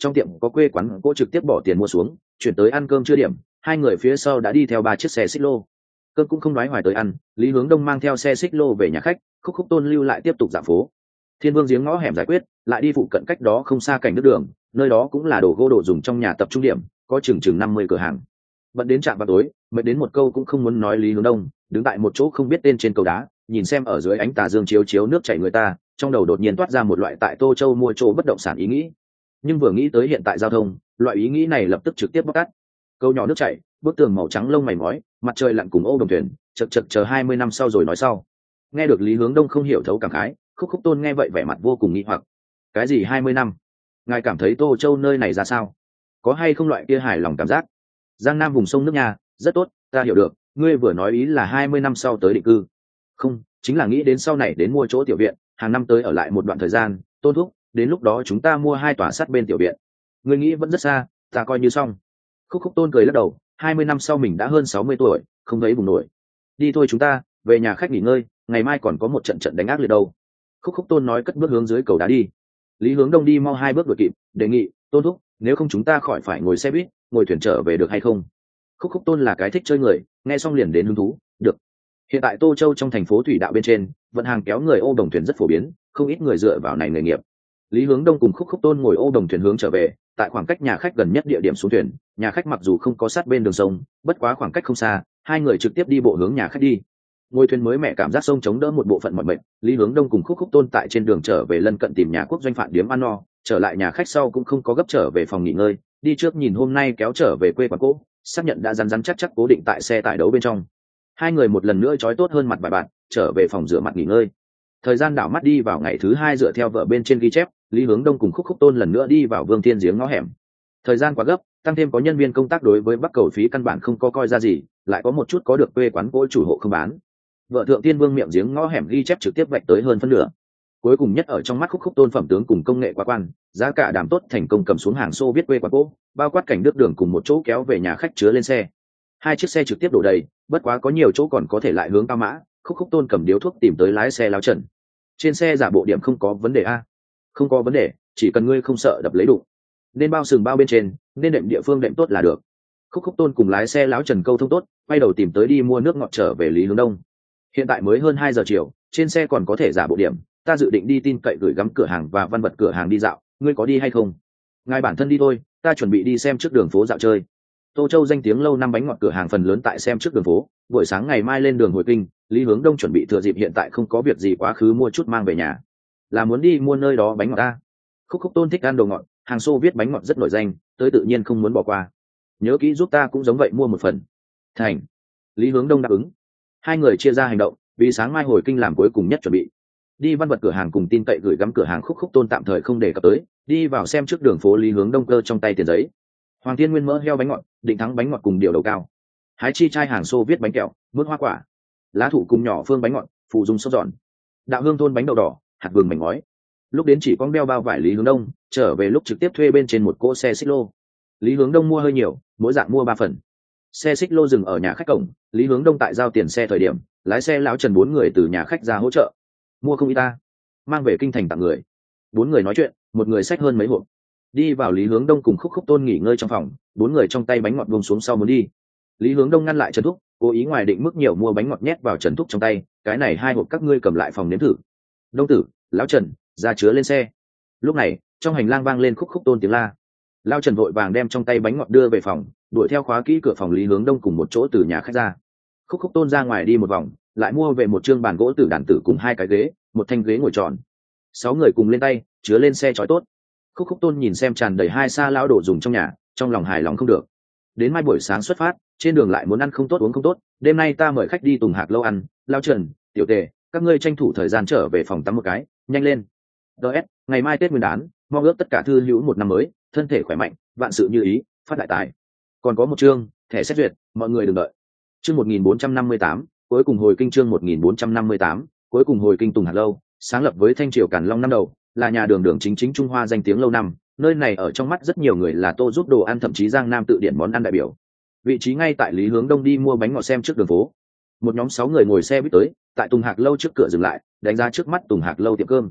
trong tiệm có quê quán cô trực tiếp bỏ tiền mua xuống chuyển tới ăn cơm chưa điểm, hai người phía sau đã đi theo ba chiếc xe xích lô. Cơm cũng không nói hoài tới ăn, Lý Hướng Đông mang theo xe xích lô về nhà khách, Khúc Khúc Tôn lưu lại tiếp tục dạo phố. Thiên Vương giếng ngõ hẻm giải quyết, lại đi phụ cận cách đó không xa cảnh đức đường, nơi đó cũng là đồ gỗ đồ dùng trong nhà tập trung điểm, có chừng chừng năm mươi cửa hàng. Bận đến trạm vào tối, mệt đến một câu cũng không muốn nói. Lý Hướng Đông đứng tại một chỗ không biết tên trên cầu đá, nhìn xem ở dưới ánh tà dương chiếu chiếu nước chảy người ta, trong đầu đột nhiên toát ra một loại tại Tô Châu mua chỗ bất động sản ý nghĩ. Nhưng vừa nghĩ tới hiện tại giao thông, loại ý nghĩ này lập tức trực tiếp bóc tát. Câu nhỏ nước chảy, bức tường màu trắng lông mày mói, mặt trời lặn cùng ô đồng thuyền, chật chật chờ hai mươi năm sau rồi nói sau. Nghe được Lý Hướng Đông không hiểu thấu cảm khái, Khúc Khúc Tôn nghe vậy vẻ mặt vô cùng nghi hoặc. Cái gì hai mươi năm? Ngài cảm thấy Tô Châu nơi này ra sao? Có hay không loại kia hài lòng cảm giác? Giang Nam vùng sông nước nhà, rất tốt, ta hiểu được, ngươi vừa nói ý là hai mươi năm sau tới định cư. Không, chính là nghĩ đến sau này đến mua chỗ tiểu viện, hàng năm tới ở lại một đoạn thời gian, Tôn thúc, đến lúc đó chúng ta mua hai tòa sát bên tiểu viện. Ngươi nghĩ vẫn rất xa, ta coi như xong. Khúc Khúc Tôn cười lắc đầu, hai mươi năm sau mình đã hơn sáu mươi tuổi, không thấy vùng nổi. Đi thôi chúng ta, về nhà khách nghỉ ngơi, ngày mai còn có một trận trận đánh ác liệt đâu. Khúc Khúc Tôn nói cất bước hướng dưới cầu đá đi. Lý Hướng Đông đi mau hai bước đuổi kịp, đề nghị, Tôn thúc, nếu không chúng ta khỏi phải ngồi xe buýt, ngồi thuyền trở về được hay không? Khúc Khúc Tôn là cái thích chơi người, nghe xong liền đến hứng thú, được. Hiện tại Tô Châu trong thành phố thủy đạo bên trên, vận hàng kéo người ô đồng thuyền rất phổ biến, không ít người dựa vào này nghề nghiệp. Lý Hướng Đông cùng Khúc Khúc Tôn ngồi ô đồng thuyền hướng trở về, tại khoảng cách nhà khách gần nhất địa điểm xuống thuyền, nhà khách mặc dù không có sát bên đường sông, bất quá khoảng cách không xa, hai người trực tiếp đi bộ hướng nhà khách đi. Ngôi thuyền mới mẹ cảm giác sông chống đỡ một bộ phận mọi mệnh, Lý Hướng Đông cùng Khúc Khúc Tôn tại trên đường trở về lân cận tìm nhà quốc doanh phản điếm ăn no, trở lại nhà khách sau cũng không có gấp trở về phòng nghỉ ngơi, đi trước nhìn hôm nay kéo trở về quê quán cũ, xác nhận đã rắn rắn chắc chắc cố định tại xe tải đấu bên trong. Hai người một lần nữa trói tốt hơn mặt bài bạn, trở về phòng rửa mặt nghỉ ngơi. Thời gian đảo mắt đi vào ngày thứ hai, dựa theo vợ bên trên ghi chép, Lý Hướng Đông cùng Khúc Khúc Tôn lần nữa đi vào Vương Thiên giếng ngõ hẻm. Thời gian quá gấp, tăng thêm có nhân viên công tác đối với Bắc Cầu phí căn bản không có coi ra gì, lại có một chút có được quê quán cỗ chủ hộ không bán. Vợ thượng tiên Vương miệng giếng ngõ hẻm ghi chép trực tiếp vạch tới hơn phân nửa. Cuối cùng nhất ở trong mắt Khúc Khúc Tôn phẩm tướng cùng công nghệ quá quan, giá cả đảm tốt, thành công cầm xuống hàng xô viết quê quán cỗ, bao quát cảnh đức đường cùng một chỗ kéo về nhà khách chứa lên xe. Hai chiếc xe trực tiếp đổ đầy, bất quá có nhiều chỗ còn có thể lại hướng cao mã. Khúc Khúc Tôn cầm điếu thuốc tìm tới lái xe Láo Trần. Trên xe giả bộ điểm không có vấn đề a? Không có vấn đề, chỉ cần ngươi không sợ đập lấy đụng, nên bao sừng bao bên trên, nên đệm địa phương đệm tốt là được. Khúc Khúc Tôn cùng lái xe Láo Trần câu thông tốt, quay đầu tìm tới đi mua nước ngọt trở về Lý Hướng Đông. Hiện tại mới hơn hai giờ chiều, trên xe còn có thể giả bộ điểm, ta dự định đi tin cậy gửi gắm cửa hàng và văn vật cửa hàng đi dạo, ngươi có đi hay không? Ngài bản thân đi thôi, ta chuẩn bị đi xem trước đường phố dạo chơi. Tô Châu danh tiếng lâu năm bánh ngọt cửa hàng phần lớn tại xem trước đường phố, buổi sáng ngày mai lên đường hồi kinh, Lý Hướng Đông chuẩn bị thừa dịp hiện tại không có việc gì quá khứ mua chút mang về nhà. Là muốn đi mua nơi đó bánh ngọt ta. Khúc Khúc Tôn thích ăn đồ ngọt, hàng xô viết bánh ngọt rất nổi danh, tới tự nhiên không muốn bỏ qua. Nhớ kỹ giúp ta cũng giống vậy mua một phần. Thành. Lý Hướng Đông đáp ứng. Hai người chia ra hành động, vì sáng mai hồi kinh làm cuối cùng nhất chuẩn bị. Đi văn vật cửa hàng cùng tin cậy gửi gắm cửa hàng Khúc Khúc Tôn tạm thời không để cập tới, đi vào xem trước đường phố. Lý Hướng Đông cơ trong tay tiền giấy. Hoàng Thiên Nguyên mỡ heo bánh ngọt, Định Thắng bánh ngọt cùng điều đầu cao. Hái chi chai hàng xô viết bánh kẹo, mứt hoa quả. Lá thủ cùng nhỏ phương bánh ngọt, phụ dung sốt giòn. Đạo Hương thôn bánh đậu đỏ, hạt vừng mảnh ngói. Lúc đến chỉ con beo bao vải Lý Hướng Đông, trở về lúc trực tiếp thuê bên trên một cỗ xe xích lô. Lý Hướng Đông mua hơi nhiều, mỗi dạng mua ba phần. Xe xích lô dừng ở nhà khách cổng, Lý Hướng Đông tại giao tiền xe thời điểm, lái xe Lão Trần bốn người từ nhà khách ra hỗ trợ. Mua không ít ta, mang về kinh thành tặng người. Bốn người nói chuyện, một người xách hơn mấy hộp. Đi vào Lý Hướng Đông cùng Khúc Khúc Tôn nghỉ ngơi trong phòng, bốn người trong tay bánh ngọt buông xuống sau muốn đi. Lý Hướng Đông ngăn lại Trần Thúc, cố ý ngoài định mức nhiều mua bánh ngọt nhét vào Trần Thúc trong tay, cái này hai hộp các ngươi cầm lại phòng nếm thử. Đông tử, Lão Trần, ra chứa lên xe. Lúc này, trong hành lang vang lên Khúc Khúc Tôn tiếng la. Lão Trần vội vàng đem trong tay bánh ngọt đưa về phòng, đuổi theo khóa kỹ cửa phòng Lý Hướng Đông cùng một chỗ từ nhà khách ra. Khúc Khúc Tôn ra ngoài đi một vòng, lại mua về một trương bàn gỗ tử đàn tử cùng hai cái ghế, một thanh ghế ngồi tròn. Sáu người cùng lên tay, chứa lên xe trói tốt. Khúc Khúc Tôn nhìn xem tràn đầy hai xa lão đồ dùng trong nhà, trong lòng hài lòng không được. Đến mai buổi sáng xuất phát, trên đường lại muốn ăn không tốt uống không tốt, đêm nay ta mời khách đi Tùng Hạc lâu ăn. Lão Trần, Tiểu Tề, các ngươi tranh thủ thời gian trở về phòng tắm một cái, nhanh lên. đê ét, ngày mai Tết Nguyên đán, mong ước tất cả thư hữu một năm mới, thân thể khỏe mạnh, vạn sự như ý, phát đại tài. Còn có một chương, thẻ xét duyệt, mọi người đừng đợi. Chương một nghìn bốn trăm năm mươi tám, cuối cùng hồi kinh. Chương một nghìn bốn trăm năm mươi tám, cuối cùng hồi kinh. Tùng Hạc lâu, sáng lập với Thanh Triều Càn Long năm đầu, là nhà đường đường chính chính Trung Hoa danh tiếng lâu năm, nơi này ở trong mắt rất nhiều người là tô giúp đồ ăn, thậm chí Giang Nam tự điển món ăn đại biểu. Vị trí ngay tại Lý Hướng Đông đi mua bánh ngọt xem trước đường phố. Một nhóm sáu người ngồi xe buýt tới, tại Tùng Hạc lâu trước cửa dừng lại, đánh giá trước mắt Tùng Hạc lâu tiệm cơm.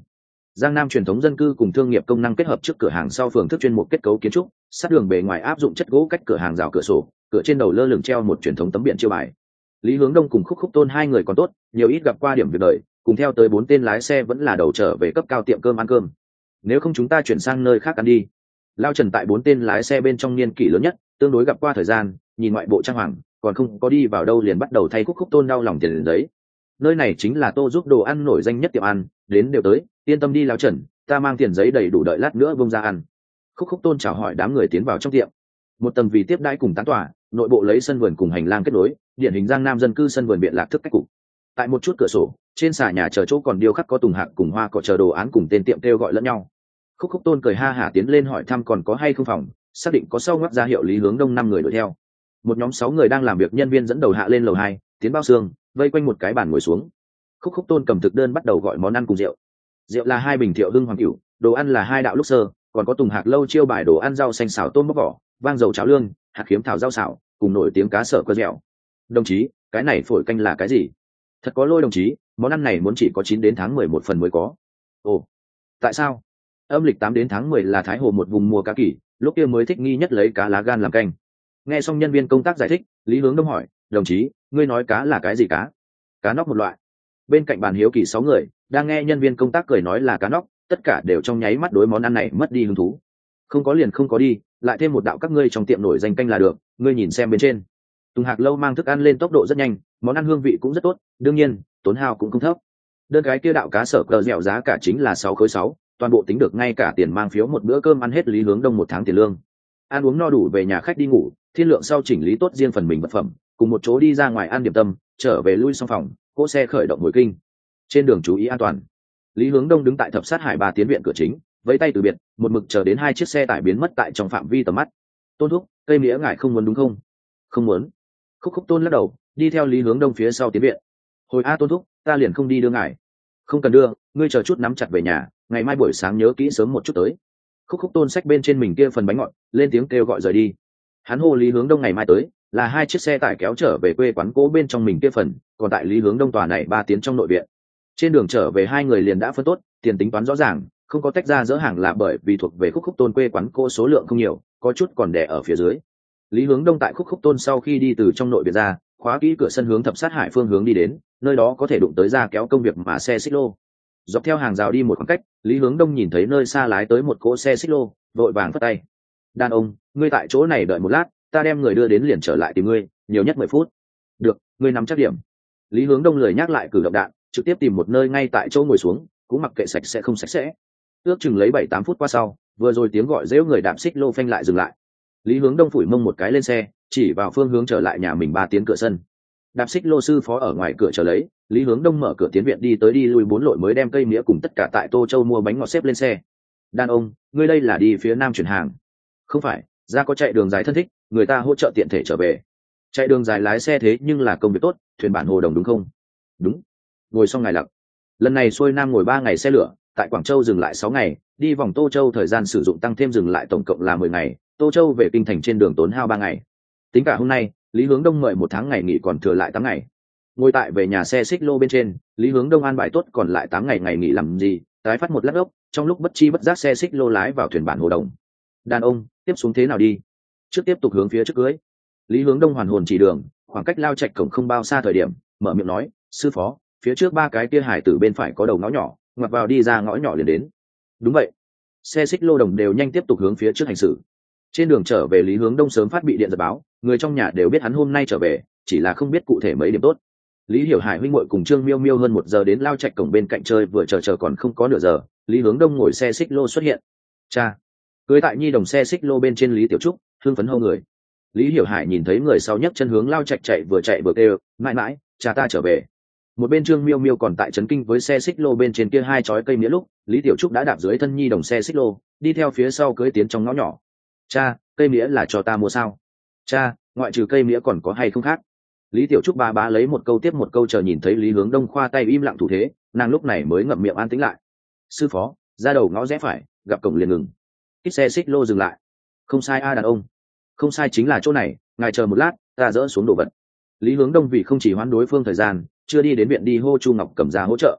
Giang Nam truyền thống dân cư cùng thương nghiệp công năng kết hợp trước cửa hàng sau phường thức chuyên mục kết cấu kiến trúc, sát đường bề ngoài áp dụng chất gỗ cách cửa hàng rào cửa sổ, cửa trên đầu lơ lửng treo một truyền thống tấm biển chiêu bài. Lý Hướng Đông cùng Khúc Khúc Tôn hai người còn tốt, nhiều ít gặp qua điểm việc đời, cùng theo tới bốn tên lái xe vẫn là đầu trở về cấp cao tiệm cơm ăn cơm. Nếu không chúng ta chuyển sang nơi khác ăn đi. Lao Trần tại bốn tên lái xe bên trong niên kỷ lớn nhất, tương đối gặp qua thời gian, nhìn ngoại bộ trang hoàng, còn không có đi vào đâu liền bắt đầu thay Khúc Khúc Tôn đau lòng tiền giấy. Nơi này chính là Tô giúp đồ ăn nổi danh nhất tiệm ăn, đến đều tới, yên tâm đi Lao Trần, ta mang tiền giấy đầy đủ đợi lát nữa bông ra ăn. Khúc Khúc Tôn chào hỏi đám người tiến vào trong tiệm. Một tầng vì tiếp đãi cùng tán tỏa, nội bộ lấy sân vườn cùng hành lang kết nối, điển hình Giang Nam dân cư sân vườn biện lạc thức cách cục. Tại một chút cửa sổ, trên xà nhà chờ chỗ còn điêu khắc có tùng hạc cùng hoa cỏ chờ đồ án cùng tên tiệm kêu gọi lẫn nhau. Khúc Khúc Tôn cười ha hả tiến lên hỏi thăm còn có hay không phòng, xác định có sau ngoắc ra hiệu Lý Hướng Đông năm người đuổi theo. Một nhóm sáu người đang làm việc nhân viên dẫn đầu hạ lên lầu hai, tiến bao xương, vây quanh một cái bàn ngồi xuống. Khúc Khúc Tôn cầm thực đơn bắt đầu gọi món ăn cùng rượu. Rượu là hai bình Thiệu Hưng Hoàng Cửu, đồ ăn là hai đạo lúc sơ, còn có tùng hạc lâu chiêu bài đồ ăn rau xanh xào tôm bóc vỏ, vang dầu cháo lương, hạt khiếm thảo rau xào, cùng nổi tiếng cá sở cơ dẻo. Đồng chí, cái này phổi canh là cái gì? Thật có lôi đồng chí, món ăn này muốn chỉ có chín đến tháng mười một phần mới có. Ồ, tại sao? Âm lịch tám đến tháng mười là Thái Hồ một vùng mùa cá kỷ, lúc kia mới thích nghi nhất lấy cá lá gan làm canh. Nghe xong nhân viên công tác giải thích, Lý Hướng Đông hỏi, đồng chí, ngươi nói cá là cái gì cá? Cá nóc một loại. Bên cạnh bàn hiếu kỳ sáu người, đang nghe nhân viên công tác cười nói là cá nóc, tất cả đều trong nháy mắt đối món ăn này mất đi hứng thú. Không có liền không có đi, lại thêm một đạo các ngươi trong tiệm nổi danh canh là được, ngươi nhìn xem bên trên. Tùng Hạc lâu mang thức ăn lên tốc độ rất nhanh, món ăn hương vị cũng rất tốt, đương nhiên, tốn hao cũng không thấp. Đơn cái kia đạo cá sở cờ dẻo giá cả chính là sáu khối sáu, toàn bộ tính được ngay cả tiền mang phiếu một bữa cơm ăn hết Lý Hướng Đông một tháng tiền lương. Ăn uống no đủ về nhà khách đi ngủ, thiên lượng sau chỉnh lý tốt riêng phần mình vật phẩm, cùng một chỗ đi ra ngoài ăn điểm tâm, trở về lui xong phòng, cỗ xe khởi động hồi kinh. Trên đường chú ý an toàn. Lý Hướng Đông đứng tại thập sát hải ba tiến viện cửa chính, vẫy tay từ biệt, một mực chờ đến hai chiếc xe tải biến mất tại trong phạm vi tầm mắt. Tôn thúc, cây mía ngài không muốn đúng không? Không muốn. Khúc Khúc Tôn lắc đầu, đi theo Lý Hướng Đông phía sau tiến viện. Hồi a Tôn thúc, ta liền không đi đưa ngài. Không cần đưa, ngươi chờ chút nắm chặt về nhà, ngày mai buổi sáng nhớ kỹ sớm một chút tới. Khúc Khúc Tôn xách bên trên mình kia phần bánh ngọt, lên tiếng kêu gọi rời đi. Hắn hô Lý Hướng Đông ngày mai tới, là hai chiếc xe tải kéo trở về quê quán cố bên trong mình kia phần, còn tại Lý Hướng Đông tòa này ba tiến trong nội viện. Trên đường trở về hai người liền đã phân tốt, tiền tính toán rõ ràng, không có tách ra dỡ hàng là bởi vì thuộc về Khúc Khúc Tôn quê quán cô số lượng không nhiều, có chút còn đẻ ở phía dưới. Lý Hướng Đông tại Khúc Khúc Tôn sau khi đi từ trong nội viện ra, khóa kỹ cửa sân hướng thập sát hải phương hướng đi đến, nơi đó có thể đụng tới ra kéo công việc mà xe xích lô. Dọc theo hàng rào đi một khoảng cách, Lý Hướng Đông nhìn thấy nơi xa lái tới một cỗ xe xích lô, vội vàng phất tay. Đàn ông, ngươi tại chỗ này đợi một lát, ta đem người đưa đến liền trở lại tìm ngươi, nhiều nhất mười phút. Được, ngươi nắm chắc điểm. Lý Hướng Đông lười nhắc lại cử động đạn, trực tiếp tìm một nơi ngay tại chỗ ngồi xuống, cũng mặc kệ sạch sẽ không sạch sẽ. Ước chừng lấy bảy tám phút qua sau, vừa rồi tiếng gọi rêu người đạp xích lô phanh lại dừng lại. Lý Hướng Đông phủi mông một cái lên xe, chỉ vào phương hướng trở lại nhà mình ba tiến cửa sân. Đạp xích lô sư phó ở ngoài cửa chờ lấy, Lý Hướng Đông mở cửa tiến viện đi tới đi lui bốn lội mới đem cây mía cùng tất cả tại Tô Châu mua bánh ngọt xếp lên xe. Đàn ông, ngươi đây là đi phía nam chuyển hàng? Không phải, ra có chạy đường dài thân thích, người ta hỗ trợ tiện thể trở về. Chạy đường dài lái xe thế nhưng là công việc tốt, thuyền bản hồ đồng đúng không? Đúng. Ngồi xong ngày lặc. Lần này xuôi nam ngồi ba ngày xe lửa, tại Quảng Châu dừng lại sáu ngày, đi vòng Tô Châu thời gian sử dụng tăng thêm dừng lại tổng cộng là mười ngày, Tô Châu về kinh thành trên đường tốn hao ba ngày. Tính cả hôm nay, Lý Hướng Đông mời một tháng ngày nghỉ còn thừa lại tám ngày. Ngồi tại về nhà xe xích lô bên trên, Lý Hướng Đông an bài tốt còn lại tám ngày ngày nghỉ làm gì, tái phát một lát ốc, trong lúc bất chi bất giác xe xích lô lái vào thuyền bản hồ đồng. Đàn ông, tiếp xuống thế nào đi? Trước tiếp tục hướng phía trước cưới. Lý Hướng Đông hoàn hồn chỉ đường, khoảng cách lao trạch cổng không bao xa thời điểm, mở miệng nói, sư phó, phía trước ba cái kia hải tử bên phải có đầu ngõ nhỏ, ngoặt vào đi ra ngõ nhỏ liền đến. Đúng vậy. Xe xích lô đồng đều nhanh tiếp tục hướng phía trước hành xử. Trên đường trở về Lý Hướng Đông sớm phát bị điện giật báo, người trong nhà đều biết hắn hôm nay trở về, chỉ là không biết cụ thể mấy điểm tốt. Lý Hiểu Hải huynh muội cùng Trương Miêu Miêu hơn một giờ đến lao trạch cổng bên cạnh chơi, vừa chờ chờ còn không có nửa giờ, Lý Hướng Đông ngồi xe xích lô xuất hiện. Cha, cưới tại nhi đồng xe xích lô bên trên Lý Tiểu Trúc, hưng phấn hô người. Lý Hiểu Hải nhìn thấy người sau nhấc chân hướng lao trạch chạy, vừa chạy vừa kêu, mãi mãi, cha ta trở về. Một bên Trương Miêu Miêu còn tại chấn kinh với xe xích lô bên trên kia hai chói cây mía lúc, Lý Tiểu Trúc đã đạp dưới thân nhi đồng xe xích lô, đi theo phía sau cưới tiến trong ngõ nhỏ. Cha, cây mía là cho ta mua sao? Cha, ngoại trừ cây mía còn có hay không khác? Lý Tiểu Trúc ba bá lấy một câu tiếp một câu, chờ nhìn thấy Lý Hướng Đông khoa tay im lặng thủ thế, nàng lúc này mới ngậm miệng an tĩnh lại. Sư phó, ra đầu ngõ rẽ phải, gặp cổng liền ngừng. Ít xe xích lô dừng lại. Không sai a đàn ông. Không sai chính là chỗ này, ngài chờ một lát, ta dỡ xuống đồ vật. Lý Hướng Đông vì không chỉ hoãn đối phương thời gian, chưa đi đến viện đi hô Chu Ngọc Cầm ra hỗ trợ.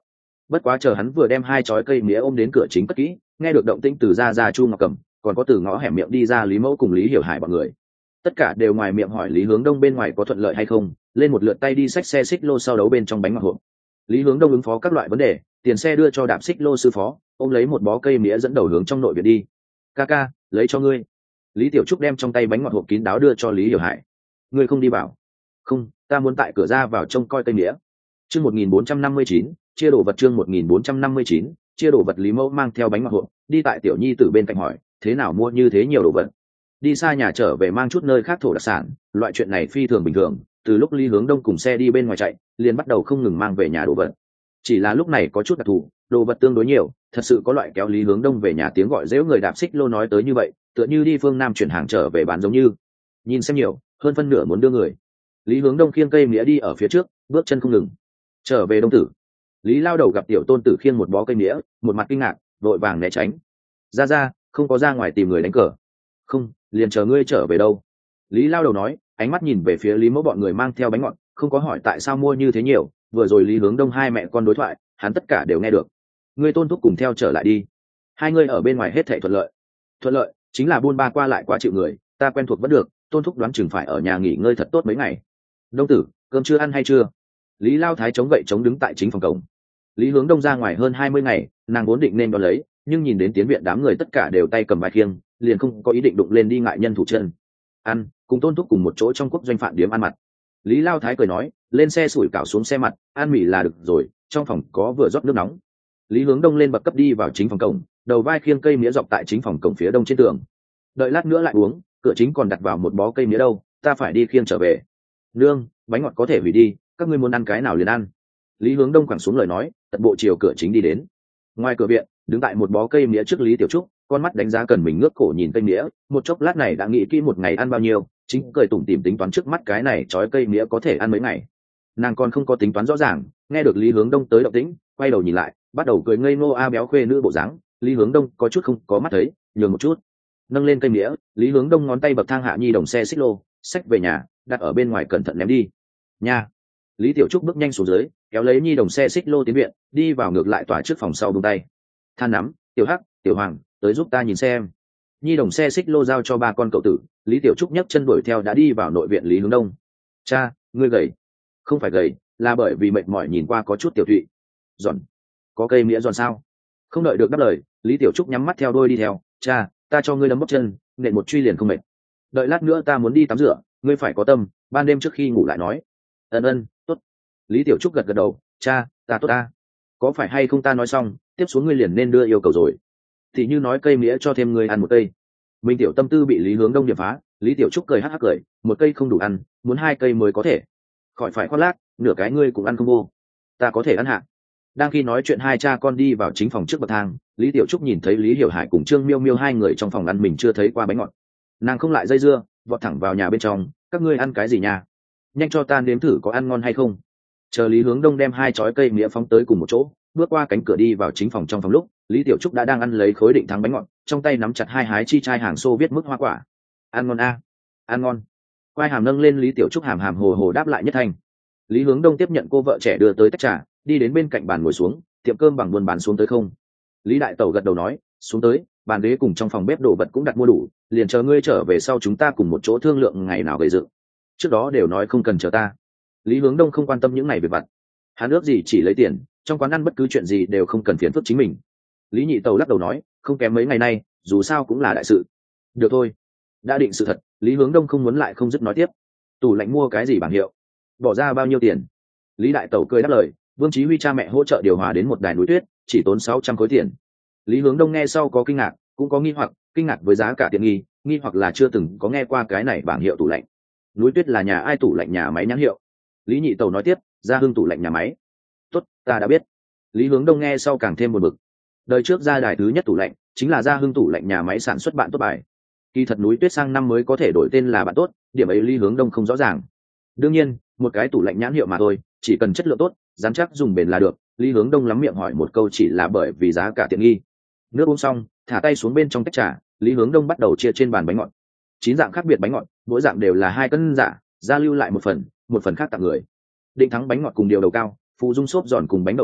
Bất quá chờ hắn vừa đem hai chói cây mía ôm đến cửa chính cất kỹ, nghe được động tĩnh từ ra ra Chu Ngọc Cầm, còn có từ ngõ hẻm miệng đi ra Lý Mẫu cùng Lý Hiểu Hải bọn người, tất cả đều ngoài miệng hỏi Lý Hướng Đông bên ngoài có thuận lợi hay không, lên một lượt tay đi xách xe xích lô sau đấu bên trong bánh ngọt hộp. Lý Hướng Đông ứng phó các loại vấn đề, tiền xe đưa cho đạp xích lô sư phó, ôm lấy một bó cây mía dẫn đầu hướng trong nội viện đi. Ca ca, lấy cho ngươi. Lý Tiểu Trúc đem trong tay bánh ngọt hộp kín đáo đưa cho Lý Hiểu Hải. Ngươi không đi vào? Không, ta muốn tại cửa ra vào trông coi cây mía. Chương một nghìn bốn trăm năm mươi chín, chia đồ vật. Chương một nghìn bốn trăm năm mươi chín, chia đồ vật. Lý Mẫu mang theo bánh ngọt hộp, đi tại Tiểu Nhi Tử bên cạnh hỏi, thế nào mua như thế nhiều đồ vật? Đi xa nhà trở về mang chút nơi khác thổ đặc sản, loại chuyện này phi thường bình thường. Từ lúc Lý Hướng Đông cùng xe đi bên ngoài chạy, liền bắt đầu không ngừng mang về nhà đồ vật. Chỉ là lúc này có chút đặc thù, đồ vật tương đối nhiều, thật sự có loại kéo Lý Hướng Đông về nhà tiếng gọi dễu người đạp xích lô nói tới như vậy, tựa như đi phương Nam chuyển hàng trở về bán giống như. Nhìn xem nhiều, hơn phân nửa muốn đưa người. Lý Hướng Đông khiêng cây mía đi ở phía trước, bước chân không ngừng. Trở về Đông Tử, Lý lao đầu gặp tiểu tôn tử khiêng một bó cây mía, một mặt kinh ngạc, vội vàng né tránh. Ra ra, không có ra ngoài tìm người đánh cờ. Không, liền chờ ngươi trở về đâu. Lý lao đầu nói, ánh mắt nhìn về phía Lý Mẫu bọn người mang theo bánh ngọt, không có hỏi tại sao mua như thế nhiều. Vừa rồi Lý Hướng Đông hai mẹ con đối thoại, hắn tất cả đều nghe được. Ngươi tôn thúc cùng theo trở lại đi. Hai ngươi ở bên ngoài hết thảy thuận lợi. Thuận lợi, chính là buôn ba qua lại quá chịu người, ta quen thuộc vẫn được, tôn thúc đoán chừng phải ở nhà nghỉ ngơi thật tốt mấy ngày. Đông tử, cơm chưa ăn hay chưa? Lý lao thái chống gậy chống đứng tại chính phòng cổng. Lý Hướng Đông ra ngoài hơn hai mươi ngày, nàng vốn định nên đón lấy, nhưng nhìn đến tiến viện đám người tất cả đều tay cầm vai khiêng, liền không có ý định đụng lên đi ngại nhân thủ chân. Ăn, cùng tôn thúc cùng một chỗ trong quốc doanh phạm điếm ăn mặt. Lý lao thái cười nói, lên xe sủi cảo xuống xe mặt, ăn mì là được rồi, trong phòng có vừa rót nước nóng. Lý Hướng Đông lên bậc cấp đi vào chính phòng cổng, đầu vai khiêng cây mía dọc tại chính phòng cổng phía đông trên tường. Đợi lát nữa lại uống, cửa chính còn đặt vào một bó cây mía đâu, ta phải đi khiêng trở về. Nương, bánh ngọt có thể hủy đi, các ngươi muốn ăn cái nào liền ăn. Lý Hướng Đông quẳng xuống lời nói, tận bộ chiều cửa chính đi đến. Ngoài cửa viện, đứng tại một bó cây mía trước Lý Tiểu Trúc, con mắt đánh giá cần mình ngước cổ nhìn cây mía, một chốc lát này đã nghĩ kỹ một ngày ăn bao nhiêu, chính cười tủm tỉm tính toán trước mắt cái này trói cây mía có thể ăn mấy ngày. Nàng còn không có tính toán rõ ràng, nghe được Lý Hướng Đông tới động tĩnh, quay đầu nhìn lại, bắt đầu cười ngây ngô a béo khuê nữ bộ dáng. Lý Hướng Đông có chút không có mắt thấy, nhường một chút, nâng lên cây mía, Lý Hướng Đông ngón tay bậc thang hạ nhi đồng xe xích lô, xách về nhà, đặt ở bên ngoài cẩn thận ném đi. Nha. Lý Tiểu Trúc bước nhanh xuống dưới, kéo lấy nhi đồng xe xích lô tiến viện, đi vào ngược lại tòa trước phòng sau buông tay. Than nắm, Tiểu Hắc, Tiểu Hoàng, tới giúp ta nhìn xem. Nhi đồng xe xích lô giao cho ba con cậu tử, Lý Tiểu Trúc nhấc chân đuổi theo đã đi vào nội viện Lý Hướng Đông. Cha, ngươi gầy. Không phải gầy, là bởi vì mệt mỏi nhìn qua có chút tiểu thụy. Giòn. Có cây mía giòn sao? Không đợi được đáp lời, Lý Tiểu Trúc nhắm mắt theo đôi đi theo. Cha, ta cho ngươi đấm bóc chân, nện một truy liền không mệt. Đợi lát nữa ta muốn đi tắm rửa, ngươi phải có tâm, ban đêm trước khi ngủ lại nói. Ân ân, tốt. Lý Tiểu Trúc gật gật đầu. Cha, ta tốt ta. Có phải hay không ta nói xong, tiếp xuống ngươi liền nên đưa yêu cầu rồi. Thì như nói cây mía cho thêm ngươi ăn một cây. Minh Tiểu tâm tư bị Lý Hướng Đông điểm phá, Lý Tiểu Trúc cười hắc hắc cười, một cây không đủ ăn, muốn hai cây mới có thể. Khỏi phải khoác lác, nửa cái ngươi cũng ăn không vô. Ta có thể ăn hạ. Đang khi nói chuyện hai cha con đi vào chính phòng trước bậc thang, Lý Tiểu Trúc nhìn thấy Lý Hiểu Hải cùng Trương Miêu Miêu hai người trong phòng ăn mình chưa thấy qua bánh ngọt. Nàng không lại dây dưa, vọt thẳng vào nhà bên trong. Các ngươi ăn cái gì nhà? Nhanh cho ta nếm thử có ăn ngon hay không. Chờ Lý Hướng Đông đem hai chói cây mía phóng tới cùng một chỗ, bước qua cánh cửa đi vào chính phòng. Trong phòng lúc Lý Tiểu Trúc đã đang ăn lấy khối định thắng bánh ngọt, trong tay nắm chặt hai hái chi chai hàng xô viết mức hoa quả. Ăn ngon a, à? Ăn ngon. Quai hàm nâng lên, Lý Tiểu Trúc hàm hàm hồ hồ đáp lại nhất thanh. Lý Hướng Đông tiếp nhận cô vợ trẻ đưa tới tách trà, đi đến bên cạnh bàn ngồi xuống. Tiệm cơm bằng buôn bán xuống tới không? Lý Đại Tẩu gật đầu nói, xuống tới, bàn ghế cùng trong phòng bếp đồ vật cũng đặt mua đủ, liền chờ ngươi trở về sau chúng ta cùng một chỗ thương lượng ngày nào gây dựng. Trước đó đều nói không cần chờ ta. Lý Hướng Đông không quan tâm những ngày việc vặt, hắn ước gì chỉ lấy tiền, trong quán ăn bất cứ chuyện gì đều không cần phiền phức chính mình. Lý Nhị Tẩu lắc đầu nói, không kém mấy ngày nay, dù sao cũng là đại sự. Được thôi, đã định sự thật. Lý Hướng Đông không muốn lại không dứt nói tiếp. Tủ lạnh mua cái gì bảng hiệu, bỏ ra bao nhiêu tiền? Lý Đại Tẩu cười đáp lời, Vương Chí Huy cha mẹ hỗ trợ điều hòa đến một đài núi tuyết, chỉ tốn sáu trăm khối tiền. Lý Hướng Đông nghe sau có kinh ngạc, cũng có nghi hoặc, kinh ngạc với giá cả tiện nghi, nghi hoặc là chưa từng có nghe qua cái này bảng hiệu tủ lạnh. Núi tuyết là nhà ai tủ lạnh nhà máy nhãn hiệu? Lý Nhị Tẩu nói tiếp, Gia Hưng tủ lạnh nhà máy. Tốt, ta đã biết. Lý Hướng Đông nghe sau càng thêm buồn bực. Đời trước ra đài thứ nhất tủ lạnh chính là Gia Hưng tủ lạnh nhà máy sản xuất bạn tốt bài. Kỳ thật núi tuyết sang năm mới có thể đổi tên là bạn tốt, điểm ấy Lý Hướng Đông không rõ ràng. Đương nhiên, một cái tủ lạnh nhãn hiệu mà thôi, chỉ cần chất lượng tốt, dán chắc dùng bền là được. Lý Hướng Đông lắm miệng hỏi một câu chỉ là bởi vì giá cả tiện nghi. Nước uống xong, thả tay xuống bên trong tách trà, Lý Hướng Đông bắt đầu chia trên bàn bánh ngọt. Chín dạng khác biệt bánh ngọt, mỗi dạng đều là hai cân giả, gia lưu lại một phần, một phần khác tặng người. Định thắng bánh ngọt cùng điều đầu cao, phụ dung xốp giòn cùng bánh đậu đỏ,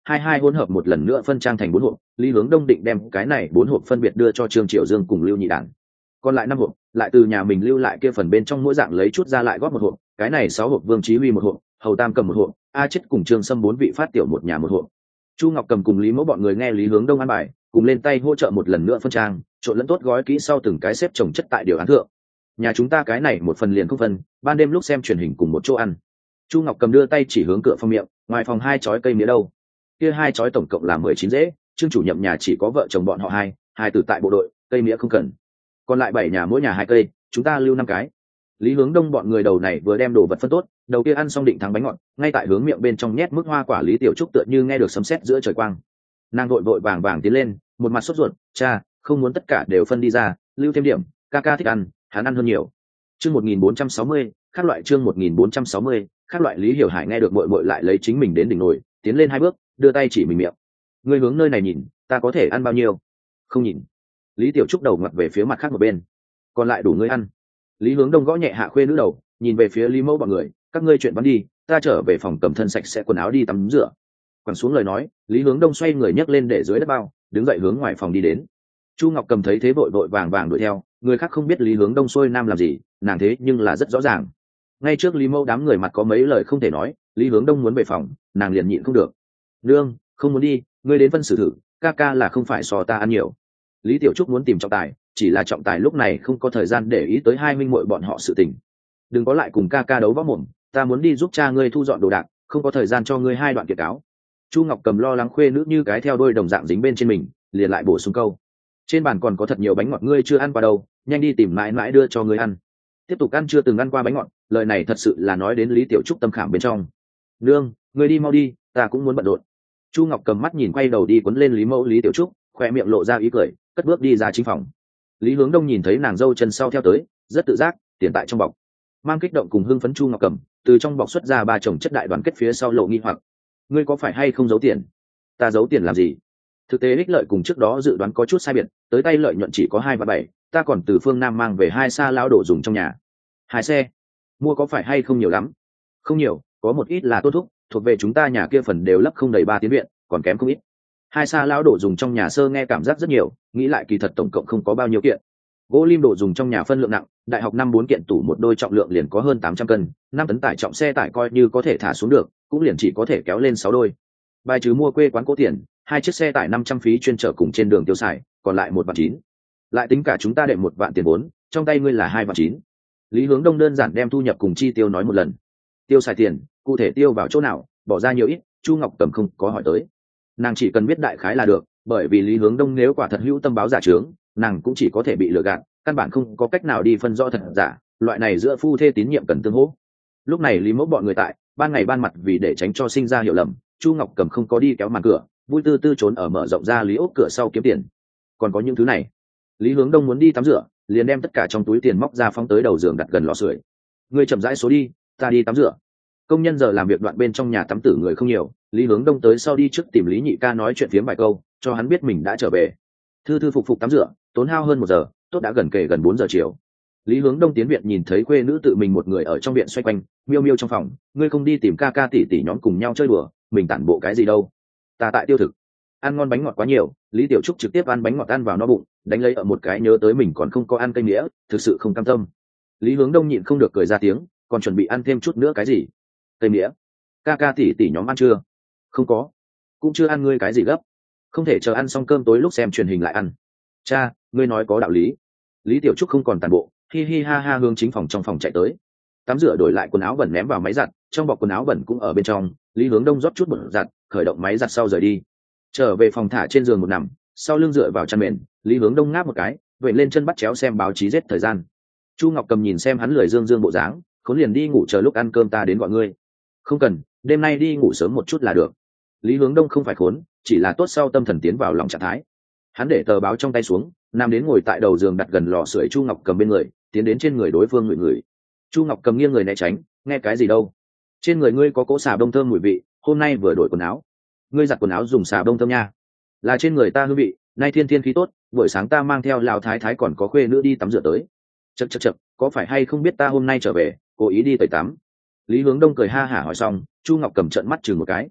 hai hai hỗn hợp một lần nữa phân trang thành bốn hộp. Lý Hướng Đông định đem cái này bốn hộp phân biệt đưa cho Trương Triệu Dương cùng Lưu Nhị Đản. Còn lại năm hộp lại từ nhà mình lưu lại kia phần bên trong mỗi dạng lấy chút ra lại góp một hộp. Cái này sáu hộp Vương Chí Huy một hộp, Hầu Tam cầm một hộp, A Chết cùng Trương Sâm bốn vị phát tiểu một nhà một hộp. Chu Ngọc Cầm cùng Lý Mẫu bọn người nghe Lý Hướng Đông an bài, cùng lên tay hỗ trợ một lần nữa phân trang, trộn lẫn tốt gói kỹ sau từng cái xếp chồng chất tại điều án thượng. Nhà chúng ta cái này một phần liền không phân, ban đêm lúc xem truyền hình cùng một chỗ ăn. Chu Ngọc Cầm đưa tay chỉ hướng cửa phòng miệng, ngoài phòng hai chói cây mía đâu? Kia hai chói tổng cộng là mười chín rễ, Trương chủ nhậm nhà chỉ có vợ chồng bọn họ hai, hai tử tại bộ đội, cây mía không cần. Còn lại bảy nhà mỗi nhà hai cây, chúng ta lưu năm cái. Lý Hướng Đông bọn người đầu này vừa đem đồ vật phân tốt, đầu kia ăn xong định thắng bánh ngọt, ngay tại hướng miệng bên trong nhét mức hoa quả. Lý Tiểu Trúc tựa như nghe được sấm sét giữa trời quang, nàng vội vội vàng vàng tiến lên, một mặt sốt ruột, cha, không muốn tất cả đều phân đi ra, lưu thêm điểm, ca ca thích ăn, hắn ăn hơn nhiều. Chương một nghìn bốn trăm sáu mươi, các loại chương một nghìn bốn trăm sáu mươi, các loại. Lý Hiểu Hải nghe được muội muội lại lấy chính mình đến đỉnh nồi, tiến lên hai bước, đưa tay chỉ mình miệng. Ngươi hướng nơi này nhìn, ta có thể ăn bao nhiêu? Không nhìn. Lý Tiểu Trúc đầu ngoặt về phía mặt khác một bên. Còn lại đủ ngươi ăn. Lý Hướng Đông gõ nhẹ hạ khuê nữ đầu, nhìn về phía Lý Mẫu bọn người, các ngươi chuyện bắn đi, ta trở về phòng cầm thân sạch sẽ quần áo đi tắm rửa. Quẳng xuống lời nói, Lý Hướng Đông xoay người nhấc lên để dưới đất bao, đứng dậy hướng ngoài phòng đi đến. Chu Ngọc Cầm thấy thế vội vội vàng vàng đuổi theo, người khác không biết Lý Hướng Đông xuôi nam làm gì, nàng thế nhưng là rất rõ ràng. Ngay trước Lý Mẫu đám người mặt có mấy lời không thể nói, Lý Hướng Đông muốn về phòng, nàng liền nhịn không được. Nương, không muốn đi, ngươi đến phân xử thử, ca ca là không phải so ta ăn nhiều. Lý Tiểu Trúc muốn tìm trọng tài, chỉ là trọng tài lúc này không có thời gian để ý tới hai minh muội bọn họ sự tình. Đừng có lại cùng ca ca đấu võ mồm, ta muốn đi giúp cha ngươi thu dọn đồ đạc, không có thời gian cho ngươi hai đoạn kiệt cáo. Chu Ngọc Cầm lo lắng khuê nữ như cái theo đôi đồng dạng dính bên trên mình, liền lại bổ sung câu, trên bàn còn có thật nhiều bánh ngọt ngươi chưa ăn qua đâu, nhanh đi tìm mãi mãi đưa cho ngươi ăn. Tiếp tục ăn chưa từng ăn qua bánh ngọt, lời này thật sự là nói đến Lý Tiểu Trúc tâm khảm bên trong. Nương, ngươi đi mau đi, ta cũng muốn bận rộn. Chu Ngọc Cầm mắt nhìn quay đầu đi quấn lên Lý Mẫu. Lý Tiểu Trúc khoe miệng lộ ra ý cười, cất bước đi ra chính phòng. Lý Hướng Đông nhìn thấy nàng dâu chân sau theo tới, rất tự giác tiền tại trong bọc, mang kích động cùng hưng phấn. Chu Ngọc Cầm từ trong bọc xuất ra ba chồng chất đại đoàn kết phía sau lộ nghi hoặc, ngươi có phải hay không giấu tiền? Ta giấu tiền làm gì? Thực tế ích lợi cùng trước đó dự đoán có chút sai biệt, tới tay lợi nhuận chỉ có hai và bảy, ta còn từ phương Nam mang về hai xa lão đồ dùng trong nhà. Hai xe mua có phải hay không nhiều lắm? Không nhiều, có một ít là tốt thúc, thuộc về chúng ta nhà kia phần đều lấp không đầy ba tiến viện, còn kém không ít. Hai xa lão đồ dùng trong nhà sơ nghe cảm giác rất nhiều, nghĩ lại kỳ thật tổng cộng không có bao nhiêu kiện. Gỗ lim đồ dùng trong nhà phân lượng nặng, đại học năm bốn kiện tủ một đôi trọng lượng liền có hơn tám trăm cân, năm tấn tải trọng xe tải coi như có thể thả xuống được, cũng liền chỉ có thể kéo lên sáu đôi. Bài trừ mua quê quán cố tiền, hai chiếc xe tải năm trăm phí chuyên chở cùng trên đường tiêu xài, còn lại một vạn chín. Lại tính cả chúng ta đệm một vạn tiền vốn, trong tay ngươi là hai vạn chín. Lý Hướng Đông đơn giản đem thu nhập cùng chi tiêu nói một lần. Tiêu xài tiền, cụ thể tiêu vào chỗ nào, bỏ ra nhiều ít, Chu Ngọc Cầm không có hỏi tới. Nàng chỉ cần biết đại khái là được, bởi vì Lý Hướng Đông nếu quả thật hữu tâm báo giả trướng, nàng cũng chỉ có thể bị lừa gạt, căn bản không có cách nào đi phân rõ thật giả, loại này giữa phu thê tín nhiệm cần tương hỗ. Lúc này Lý Mẫu bọn người tại, ban ngày ban mặt vì để tránh cho sinh ra hiểu lầm, Chu Ngọc Cầm không có đi kéo màn cửa, vui tư tư trốn ở mở rộng ra Lý ốc cửa sau kiếm tiền. Còn có những thứ này, Lý Hướng Đông muốn đi tắm rửa, liền đem tất cả trong túi tiền móc ra phóng tới đầu giường đặt gần lò sưởi. Ngươi chậm rãi số đi, ta đi tắm rửa. Công nhân giờ làm việc đoạn bên trong nhà tắm tử người không nhiều, Lý Hướng Đông tới sau đi trước tìm Lý Nhị ca nói chuyện phiếm vài câu, cho hắn biết mình đã trở về. Thư thư phục phục tắm rửa, tốn hao hơn một giờ, tốt đã gần kề gần bốn giờ chiều. Lý Hướng Đông tiến viện nhìn thấy khuê nữ tự mình một người ở trong viện xoay quanh, miêu miêu trong phòng, ngươi không đi tìm ca ca tỷ tỷ nhóm cùng nhau chơi đùa, mình tản bộ cái gì đâu? Ta tại tiêu thực, ăn ngon bánh ngọt quá nhiều. Lý Tiểu Trúc trực tiếp ăn bánh ngọt ăn vào no bụng, đánh lấy ở một cái nhớ tới mình còn không có ăn cây nghĩa, thực sự không cam tâm. Lý Hướng Đông nhịn không được cười ra tiếng, còn chuẩn bị ăn thêm chút nữa cái gì? Cây nghĩa? Ca ca tỷ tỷ nhóm ăn chưa? Không có, cũng chưa ăn. Ngươi cái gì gấp? Không thể chờ ăn xong cơm tối lúc xem truyền hình lại ăn. Cha, ngươi nói có đạo lý. Lý Tiểu Trúc không còn tàn bộ, hi hi ha ha hướng chính phòng trong phòng chạy tới. Tắm rửa đổi lại quần áo bẩn ném vào máy giặt, trong bọc quần áo bẩn cũng ở bên trong. Lý Hướng Đông rót chút bẩn giặt, khởi động máy giặt sau rời đi. Trở về phòng thả trên giường một nằm, sau lưng dựa vào chăn mền, Lý Hướng Đông ngáp một cái, vậy lên chân bắt chéo xem báo chí giết thời gian. Chu Ngọc Cầm nhìn xem hắn lười dương dương bộ dáng, khốn liền đi ngủ chờ lúc ăn cơm ta đến gọi ngươi. Không cần, đêm nay đi ngủ sớm một chút là được. Lý Hướng Đông không phải khốn, chỉ là tốt sau tâm thần tiến vào lòng trạng thái. Hắn để tờ báo trong tay xuống, nằm đến ngồi tại đầu giường đặt gần lò sưởi Chu Ngọc Cầm bên người, tiến đến trên người đối phương ngửi ngửi. Chu Ngọc Cầm nghiêng người né tránh, nghe cái gì đâu? Trên người ngươi có cỗ xà bông thơm mùi vị, hôm nay vừa đổi quần áo. Ngươi giặt quần áo dùng xà bông thơm nha? Là trên người ta hương vị, nay thiên thiên khí tốt, buổi sáng ta mang theo lão thái thái còn có khuê nữa đi tắm rửa tới. Chậc chậc chậc, có phải hay không biết ta hôm nay trở về, cố ý đi tẩy tắm? Lý Hướng Đông cười ha hả hỏi xong, Chu Ngọc Cầm trợn mắt chừng một cái.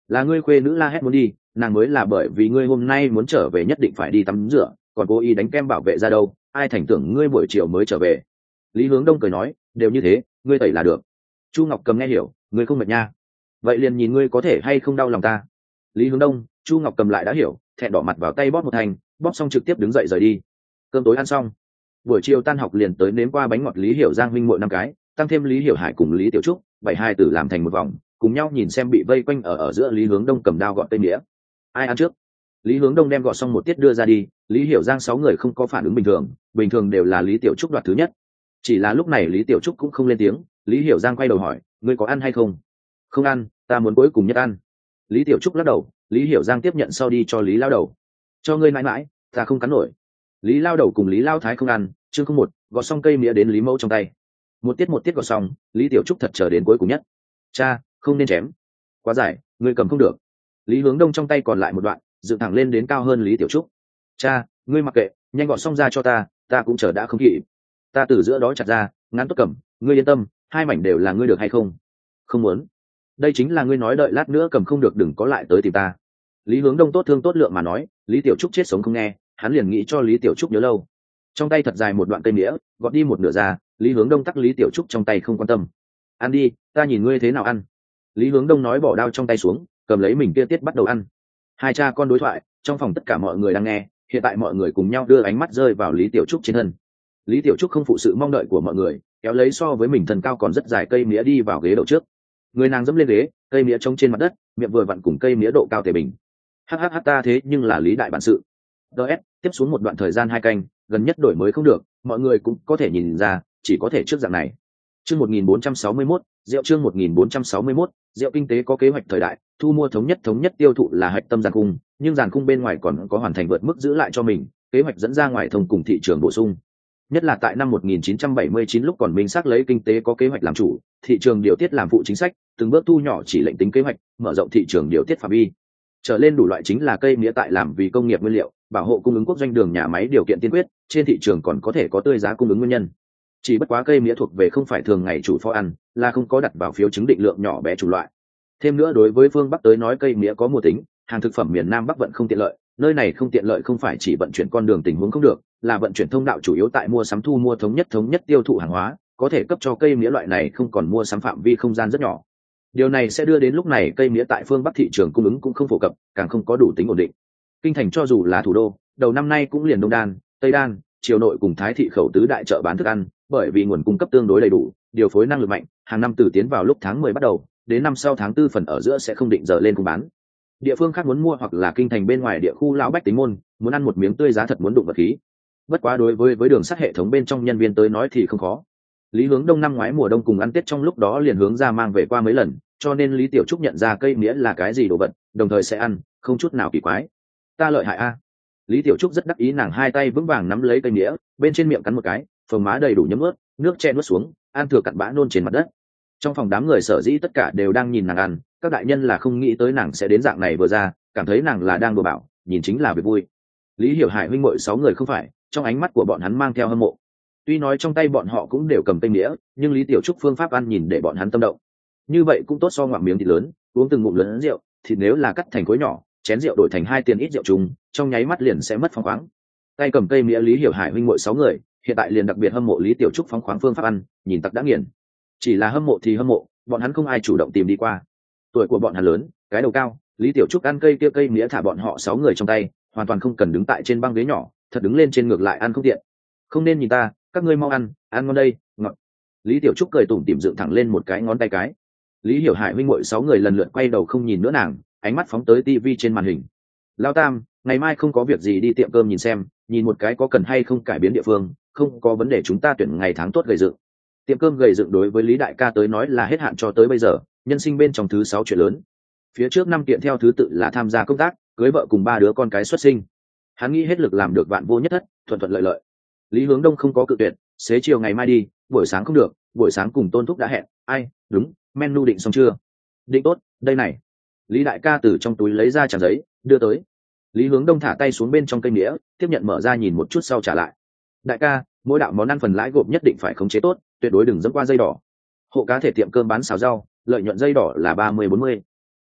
là ngươi khuê nữ la hét muốn đi, nàng mới là bởi vì ngươi hôm nay muốn trở về nhất định phải đi tắm rửa, còn cố ý đánh kem bảo vệ ra đâu, ai thành tưởng ngươi buổi chiều mới trở về. Lý Hướng Đông cười nói, đều như thế, ngươi tẩy là được. Chu Ngọc Cầm nghe hiểu, ngươi không mệt nha, vậy liền nhìn ngươi có thể hay không đau lòng ta. Lý Hướng Đông, Chu Ngọc Cầm lại đã hiểu, thẹn đỏ mặt vào tay bóp một thành, bóp xong trực tiếp đứng dậy rời đi. Cơm tối ăn xong, buổi chiều tan học liền tới nếm qua bánh ngọt Lý Hiểu Giang huynh muội năm cái, tăng thêm Lý Hiểu Hải cùng Lý Tiểu Trúc, bảy hai tử làm thành một vòng, cùng nhau nhìn xem bị vây quanh ở ở giữa Lý Hướng Đông cầm dao gọt cây mía. Ai ăn trước? Lý Hướng Đông đem gọt xong một tiết đưa ra đi, Lý Hiểu Giang sáu người không có phản ứng bình thường, bình thường đều là Lý Tiểu Trúc đoạt thứ nhất. Chỉ là lúc này Lý Tiểu Trúc cũng không lên tiếng, Lý Hiểu Giang quay đầu hỏi, ngươi có ăn hay không? Không ăn, ta muốn cuối cùng nhất ăn. Lý Tiểu Trúc lắc đầu, Lý Hiểu Giang tiếp nhận sau đi cho Lý Lao Đầu. Cho ngươi mãi mãi, ta không cắn nổi. Lý Lao Đầu cùng Lý Lao Thái không ăn, chương không một, gọt xong cây mía đến Lý Mẫu trong tay. Một tiết một tiết gọt xong, Lý Tiểu Trúc thật chờ đến cuối cùng nhất. Cha, không nên chém. Quá dài, ngươi cầm không được. Lý Hướng Đông trong tay còn lại một đoạn, dựng thẳng lên đến cao hơn Lý Tiểu Trúc. Cha, ngươi mặc kệ, nhanh gọt xong ra cho ta, ta cũng chờ đã không kịp. Ta từ giữa đó chặt ra, ngắn tốt cầm, ngươi yên tâm, hai mảnh đều là ngươi được hay không? Không muốn. Đây chính là ngươi nói đợi lát nữa cầm không được đừng có lại tới tìm ta. Lý Hướng Đông tốt thương tốt lượng mà nói, Lý Tiểu Trúc chết sống không nghe, hắn liền nghĩ cho Lý Tiểu Trúc nhớ lâu. Trong tay thật dài một đoạn cây mía, gọt đi một nửa ra, Lý Hướng Đông tắc Lý Tiểu Trúc trong tay không quan tâm. Ăn đi, ta nhìn ngươi thế nào ăn. Lý Hướng Đông nói bỏ đao trong tay xuống, cầm lấy mình kia tiết bắt đầu ăn. Hai cha con đối thoại, trong phòng tất cả mọi người đang nghe, hiện tại mọi người cùng nhau đưa ánh mắt rơi vào Lý Tiểu Trúc trên thân. Lý Tiểu Trúc không phụ sự mong đợi của mọi người, kéo lấy so với mình thân cao còn rất dài cây mía đi vào ghế đầu trước. Người nàng dẫm lên ghế, cây mía trống trên mặt đất, miệng vừa vặn cùng cây mía độ cao thể bình. Hắc hắc hắc ta thế nhưng là Lý đại bản sự. ds tiếp xuống một đoạn thời gian hai canh, gần nhất đổi mới không được, mọi người cũng có thể nhìn ra, chỉ có thể trước dạng này. Chương một nghìn bốn trăm sáu mươi mốt, rượu chương một nghìn bốn trăm sáu mươi mốt, rượu kinh tế có kế hoạch thời đại, thu mua thống nhất thống nhất tiêu thụ là hạch tâm giàn khung, nhưng giàn khung bên ngoài còn có hoàn thành vượt mức giữ lại cho mình, kế hoạch dẫn ra ngoài thông cùng thị trường bổ sung. Nhất là tại năm một nghìn chín trăm bảy mươi chín lúc còn minh xác lấy kinh tế có kế hoạch làm chủ, thị trường điều tiết làm phụ chính sách, từng bước thu nhỏ chỉ lệnh tính kế hoạch, mở rộng thị trường điều tiết phạm vi. Trở lên đủ loại chính là cây mía tại làm vì công nghiệp nguyên liệu, bảo hộ cung ứng quốc doanh đường nhà máy điều kiện tiên quyết, trên thị trường còn có thể có tươi giá cung ứng nguyên nhân. Chỉ bất quá cây mía thuộc về không phải thường ngày chủ phó ăn, là không có đặt vào phiếu chứng định lượng nhỏ bé chủ loại. Thêm nữa đối với phương Bắc tới nói cây mía có mùa tính, hàng thực phẩm miền Nam Bắc vận không tiện lợi, nơi này không tiện lợi không phải chỉ vận chuyển con đường tình huống không được, là vận chuyển thông đạo chủ yếu tại mua sắm thu mua thống nhất thống nhất tiêu thụ hàng hóa, có thể cấp cho cây mía loại này không còn mua sắm phạm vi không gian rất nhỏ. Điều này sẽ đưa đến lúc này cây mía tại phương Bắc thị trường cung ứng cũng không phổ cập, càng không có đủ tính ổn định. Kinh thành cho dù là thủ đô, đầu năm nay cũng liền Đông Đan, Tây Đan, Triều Nội cùng Thái thị khẩu tứ đại chợ bán thức ăn, bởi vì nguồn cung cấp tương đối đầy đủ, điều phối năng lực mạnh, hàng năm từ tiến vào lúc tháng mười bắt đầu, đến năm sau tháng tư phần ở giữa sẽ không định giờ lên cung bán. Địa phương khác muốn mua hoặc là kinh thành bên ngoài địa khu lão bách tính môn, muốn ăn một miếng tươi giá thật muốn đụng vật khí. Bất quá đối với với đường sắt hệ thống bên trong nhân viên tới nói thì không khó. Lý Hướng Đông năm ngoái mùa đông cùng ăn Tết trong lúc đó liền hướng ra mang về qua mấy lần, cho nên Lý Tiểu Trúc nhận ra cây mía là cái gì đồ vật, đồng thời sẽ ăn, không chút nào kỳ quái. Ta lợi hại a. Lý Tiểu Trúc rất đắc ý, nàng hai tay vững vàng nắm lấy cây mía, bên trên miệng cắn một cái, phồng má đầy đủ nhấm ướt, nước che nuốt xuống, ăn thừa cặn bã nôn trên mặt đất. Trong phòng đám người sở dĩ tất cả đều đang nhìn nàng ăn, các đại nhân là không nghĩ tới nàng sẽ đến dạng này vừa ra, cảm thấy nàng là đang đùa bảo, nhìn chính là việc vui. Lý Hiểu Hải huynh muội sáu người không phải, trong ánh mắt của bọn hắn mang theo hâm mộ. Tuy nói trong tay bọn họ cũng đều cầm cây mía, nhưng Lý Tiểu Trúc phương pháp ăn nhìn để bọn hắn tâm động. Như vậy cũng tốt so ngoạm miếng thịt lớn, uống từng ngụm lớn rượu, thịt nếu là cắt thành khối nhỏ, chén rượu đổi thành hai tiền ít rượu chung, trong nháy mắt liền sẽ mất phóng khoáng. Tay cầm cây mía Lý Hiểu Hải huynh muội sáu người, hiện tại liền đặc biệt hâm mộ Lý Tiểu Trúc phóng khoáng phương pháp ăn, nhìn tặc đã nghiền. Chỉ là hâm mộ thì hâm mộ, bọn hắn không ai chủ động tìm đi qua. Tuổi của bọn hắn lớn, cái đầu cao, Lý Tiểu Trúc ăn cây kia cây mía thả bọn họ sáu người trong tay, hoàn toàn không cần đứng tại trên băng ghế nhỏ, thật đứng lên trên ngược lại ăn không tiện. Không nên nhìn ta, các ngươi mau ăn, ăn ngon đây, ngọt. Lý Tiểu Trúc cười tủm tỉm dựng thẳng lên một cái ngón tay cái. Lý Hiểu Hải huynh muội sáu người lần lượt quay đầu không nhìn nữa nàng, ánh mắt phóng tới tivi trên màn hình. Lao Tam, ngày mai không có việc gì đi tiệm cơm nhìn xem, nhìn một cái có cần hay không cải biến địa phương, không có vấn đề chúng ta tuyển ngày tháng tốt gầy dựng. Tiệm cơm gầy dựng đối với Lý đại ca tới nói là hết hạn cho tới bây giờ, nhân sinh bên trong thứ sáu chuyện lớn. Phía trước năm kiện theo thứ tự là tham gia công tác, cưới vợ cùng ba đứa con cái xuất sinh. Hắn nghĩ hết lực làm được vạn vô nhất thất, thuận thuận lợi lợi. Lý Hướng Đông không có cự tuyệt, xế chiều ngày mai đi, buổi sáng không được, buổi sáng cùng Tôn Thúc đã hẹn. Ai, đúng, menu định xong chưa? Định tốt, đây này. Lý đại ca từ trong túi lấy ra trang giấy, đưa tới. Lý Hướng Đông thả tay xuống bên trong cây nĩa, tiếp nhận mở ra nhìn một chút sau trả lại. Đại ca, mỗi đạo món ăn phần lãi gộp nhất định phải khống chế tốt, tuyệt đối đừng dẫm qua dây đỏ. Hộ cá thể tiệm cơm bán xào rau, lợi nhuận dây đỏ là ba mươi bốn mươi.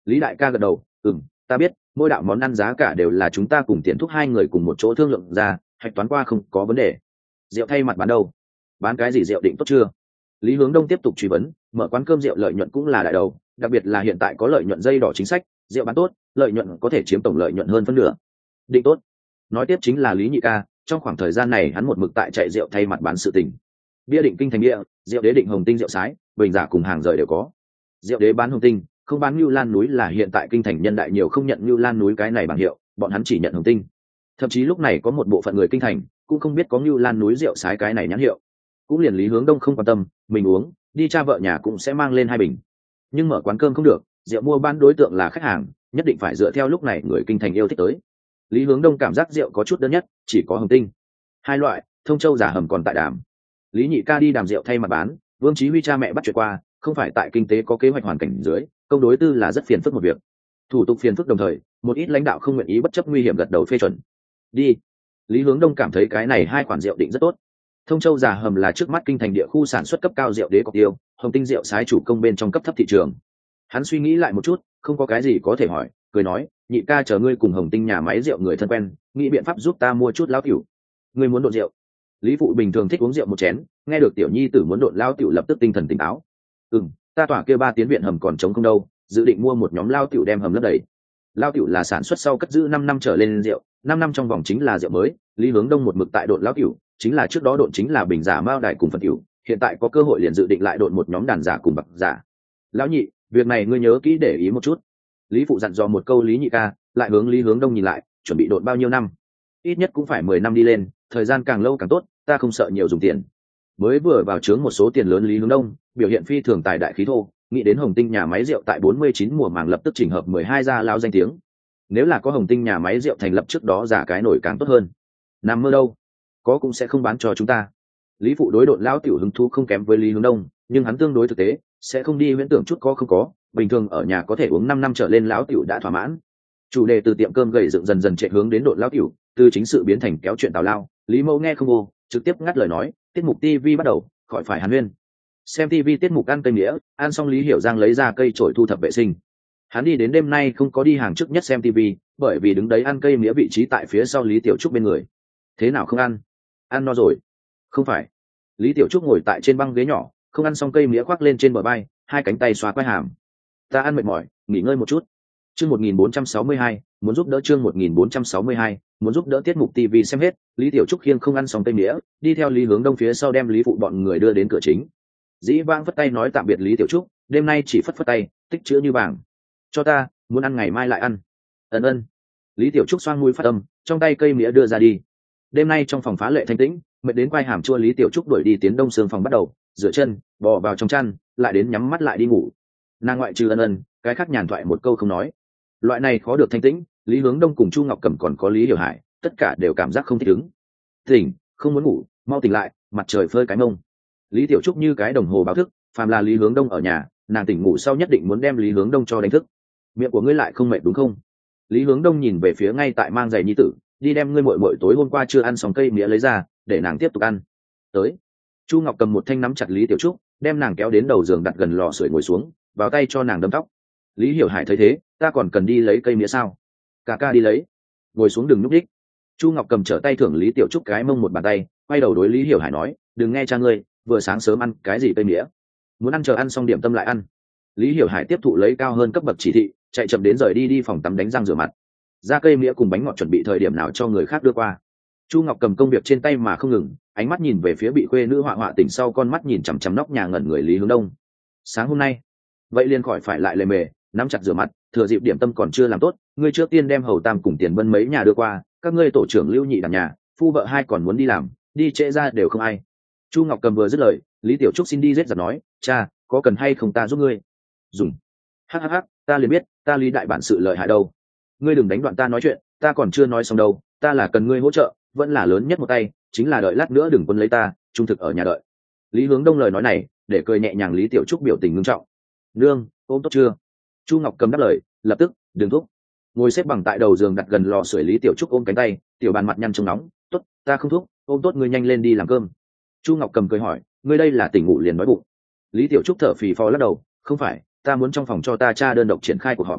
Lý đại ca gật đầu, ừm, ta biết, mỗi đạo món ăn giá cả đều là chúng ta cùng tiền thúc hai người cùng một chỗ thương lượng ra, hạch toán qua không có vấn đề. Rượu thay mặt bán đâu? Bán cái gì rượu định tốt chưa? Lý Hướng Đông tiếp tục truy vấn, mở quán cơm rượu lợi nhuận cũng là đại đầu, đặc biệt là hiện tại có lợi nhuận dây đỏ chính sách, rượu bán tốt, lợi nhuận có thể chiếm tổng lợi nhuận hơn phân nửa. Định tốt. Nói tiếp chính là Lý nhị ca, trong khoảng thời gian này hắn một mực tại chạy rượu thay mặt bán sự tình. Bia định kinh thành bia, rượu đế định hồng tinh rượu sái, bình giả cùng hàng rời đều có. Rượu đế bán hồng tinh, không bán Nưu Lan núi là hiện tại kinh thành nhân đại nhiều không nhận Nưu Lan núi cái này bảng hiệu, bọn hắn chỉ nhận hồng tinh. Thậm chí lúc này có một bộ phận người kinh thành cũng không biết có Nưu Lan núi rượu sái cái này nhãn hiệu. Cũng liền Lý Hướng Đông không quan tâm, mình uống, đi cha vợ nhà cũng sẽ mang lên hai bình. Nhưng mở quán cơm không được, rượu mua bán đối tượng là khách hàng, nhất định phải dựa theo lúc này người kinh thành yêu thích tới. Lý Hướng Đông cảm giác rượu có chút đơn nhất, chỉ có hồng tinh. Hai loại, thông châu giả hầm còn tại đàm. Lý nhị ca đi đàm rượu thay mặt bán, Vương Chí Huy cha mẹ bắt chuyện qua, không phải tại kinh tế có kế hoạch hoàn cảnh dưới, công đối tư là rất phiền phức một việc. Thủ tục phiền phức đồng thời, một ít lãnh đạo không nguyện ý bất chấp nguy hiểm gật đầu phê chuẩn. Đi. Lý Hướng Đông cảm thấy cái này hai khoản rượu định rất tốt. Thông châu giả hầm là trước mắt kinh thành địa khu sản xuất cấp cao rượu đế cọc tiêu, hồng tinh rượu sái chủ công bên trong cấp thấp thị trường. Hắn suy nghĩ lại một chút, không có cái gì có thể hỏi, cười nói, nhị ca chờ ngươi cùng hồng tinh nhà máy rượu người thân quen, nghĩ biện pháp giúp ta mua chút lao tiểu. Ngươi muốn độn rượu? Lý phụ bình thường thích uống rượu một chén, nghe được tiểu nhi tử muốn độn lao tiểu lập tức tinh thần tỉnh táo. Ừm, ta tỏa kia ba tiến viện hầm còn trống không đâu, dự định mua một nhóm lao tiểu đem hầm lấp đầy. Lao tiểu là sản xuất sau cất giữ năm năm trở lên rượu, năm năm trong vòng chính là rượu mới. Lý Hướng Đông một mực tại độn lao tiểu, chính là trước đó độn chính là bình giả mao đài cùng phần tiểu, hiện tại có cơ hội liền dự định lại độn một nhóm đàn giả cùng bạc giả. Lão nhị, việc này ngươi nhớ kỹ để ý một chút. Lý phụ dặn dò một câu Lý nhị ca, lại hướng Lý Hướng Đông nhìn lại, chuẩn bị độn bao nhiêu năm? Ít nhất cũng phải mười năm đi lên, thời gian càng lâu càng tốt, ta không sợ nhiều dùng tiền. Mới vừa vào chướng một số tiền lớn Lý Hướng Đông, biểu hiện phi thường tài đại khí thô, nghĩ đến hồng tinh nhà máy rượu tại bốn mươi chín mùa màng lập tức chỉnh hợp mười hai gia lao danh tiếng. Nếu là có hồng tinh nhà máy rượu thành lập trước đó giả cái nổi càng tốt hơn. Nằm mơ đâu, có cũng sẽ không bán cho chúng ta. Lý phụ đối độn lão tiểu hứng thú không kém với Lý Hướng Đông, nhưng hắn tương đối thực tế, sẽ không đi huyễn tưởng chút có không có, bình thường ở nhà có thể uống năm năm trở lên lão tiểu đã thỏa mãn. Chủ đề từ tiệm cơm gầy dựng dần dần chạy hướng đến độn lão tiểu, từ chính sự biến thành kéo chuyện tào lao. Lý Mẫu nghe không vô, trực tiếp ngắt lời nói, tiết mục ti vi bắt đầu, khỏi phải hàn huyên. Xem ti vi tiết mục ăn cây nghĩa, ăn xong Lý Hiểu Giang lấy ra cây chổi thu thập vệ sinh. Hắn đi đến đêm nay không có đi hàng trước nhất xem ti vi, bởi vì đứng đấy ăn cây nghĩa vị trí tại phía sau Lý Tiểu Trúc bên người. Thế nào không ăn? Ăn no rồi. Không phải. Lý Tiểu Trúc ngồi tại trên băng ghế nhỏ, không ăn xong cây mía khoác lên trên bờ vai, hai cánh tay xoa quai hàm. Ta ăn mệt mỏi, nghỉ ngơi một chút. Chương một nghìn bốn trăm sáu mươi hai, muốn giúp đỡ chương một nghìn bốn trăm sáu mươi hai, muốn giúp đỡ tiết mục ti vi xem hết. Lý Tiểu Trúc khiêng không ăn xong cây mía, đi theo Lý Hướng Đông phía sau đem Lý phụ bọn người đưa đến cửa chính. Dĩ Vãng phất tay nói tạm biệt Lý Tiểu Trúc, đêm nay chỉ phất phất tay, tích chữ như vàng. Cho ta, muốn ăn ngày mai lại ăn. Ân ân. Lý Tiểu Trúc xoang mũi phát âm, trong tay cây mía đưa ra đi. Đêm nay trong phòng phá lệ thanh tĩnh, mệt đến quai hàm chua Lý Tiểu Trúc đuổi đi tiến đông sương phòng bắt đầu rửa chân, bò vào trong chăn, lại đến nhắm mắt lại đi ngủ. Nàng ngoại trừ ân ân, cái khác nhàn thoại một câu không nói. Loại này khó được thanh tĩnh, Lý Hướng Đông cùng Chu Ngọc Cẩm còn có Lý Hiểu Hải, tất cả đều cảm giác không thích ứng. Tỉnh, không muốn ngủ, mau tỉnh lại, mặt trời phơi cái mông. Lý Tiểu Trúc như cái đồng hồ báo thức, phàm là Lý Hướng Đông ở nhà, nàng tỉnh ngủ sau nhất định muốn đem Lý Hướng Đông cho đánh thức. Miệng của ngươi lại không mệt đúng không? Lý Hướng Đông nhìn về phía ngay tại mang giày nhi tử, đi đem ngươi muội muội tối hôm qua chưa ăn xong cây mía lấy ra, để nàng tiếp tục ăn. Tới. Chu Ngọc cầm một thanh nắm chặt Lý Tiểu Trúc, đem nàng kéo đến đầu giường đặt gần lò sưởi ngồi xuống, vào tay cho nàng đâm tóc. Lý Hiểu Hải thấy thế, ta còn cần đi lấy cây mía sao? Cả ca đi lấy. Ngồi xuống đừng núp đích. Chu Ngọc cầm trở tay thưởng Lý Tiểu Trúc cái mông một bàn tay, quay đầu đối Lý Hiểu Hải nói, đừng nghe cha ngươi, vừa sáng sớm ăn cái gì cây mía? Muốn ăn chờ ăn xong điểm tâm lại ăn. Lý Hiểu Hải tiếp thụ lấy cao hơn cấp bậc chỉ thị, chạy chậm đến rời đi đi phòng tắm đánh răng rửa mặt. Ra cây mía cùng bánh ngọt chuẩn bị thời điểm nào cho người khác đưa qua. Chu Ngọc cầm công việc trên tay mà không ngừng, ánh mắt nhìn về phía bị khuê nữ họa họa tỉnh sau con mắt nhìn chằm chằm nóc nhà ngẩn người Lý Hướng Đông. Sáng hôm nay, vậy liền khỏi phải lại lề mề, nắm chặt rửa mặt, thừa dịp điểm tâm còn chưa làm tốt, ngươi trước tiên đem hầu tam cùng tiền bân mấy nhà đưa qua, các ngươi tổ trưởng Lưu Nhị đàn nhà, phu vợ hai còn muốn đi làm, đi trễ ra đều không ai. Chu Ngọc cầm vừa dứt lời, Lý Tiểu Trúc xin đi giết giật nói, cha, có cần hay không ta giúp ngươi? Dùng. Hắc hắc hắc, ta liền biết, ta Lý đại bản sự lợi hại đâu. Ngươi đừng đánh đoạn ta nói chuyện, ta còn chưa nói xong đâu, ta là cần ngươi hỗ trợ, vẫn là lớn nhất một tay, chính là đợi lát nữa đừng quân lấy ta, trung thực ở nhà đợi. Lý Hướng Đông lời nói này, để cười nhẹ nhàng Lý Tiểu Trúc biểu tình nghiêm trọng. Nương, ôm tốt chưa? Chu Ngọc cầm đáp lời, lập tức, đừng thúc. Ngồi xếp bằng tại đầu giường đặt gần lò sưởi Lý Tiểu Trúc ôm cánh tay, tiểu bàn mặt nhăn trông nóng, tốt, ta không thúc, ôm tốt ngươi nhanh lên đi làm cơm. Chu Ngọc cầm cười hỏi, ngươi đây là tỉnh ngủ liền nói bụng. Lý Tiểu Trúc thở phì phò lắc đầu, không phải, ta muốn trong phòng cho ta cha đơn độc triển khai cuộc họp.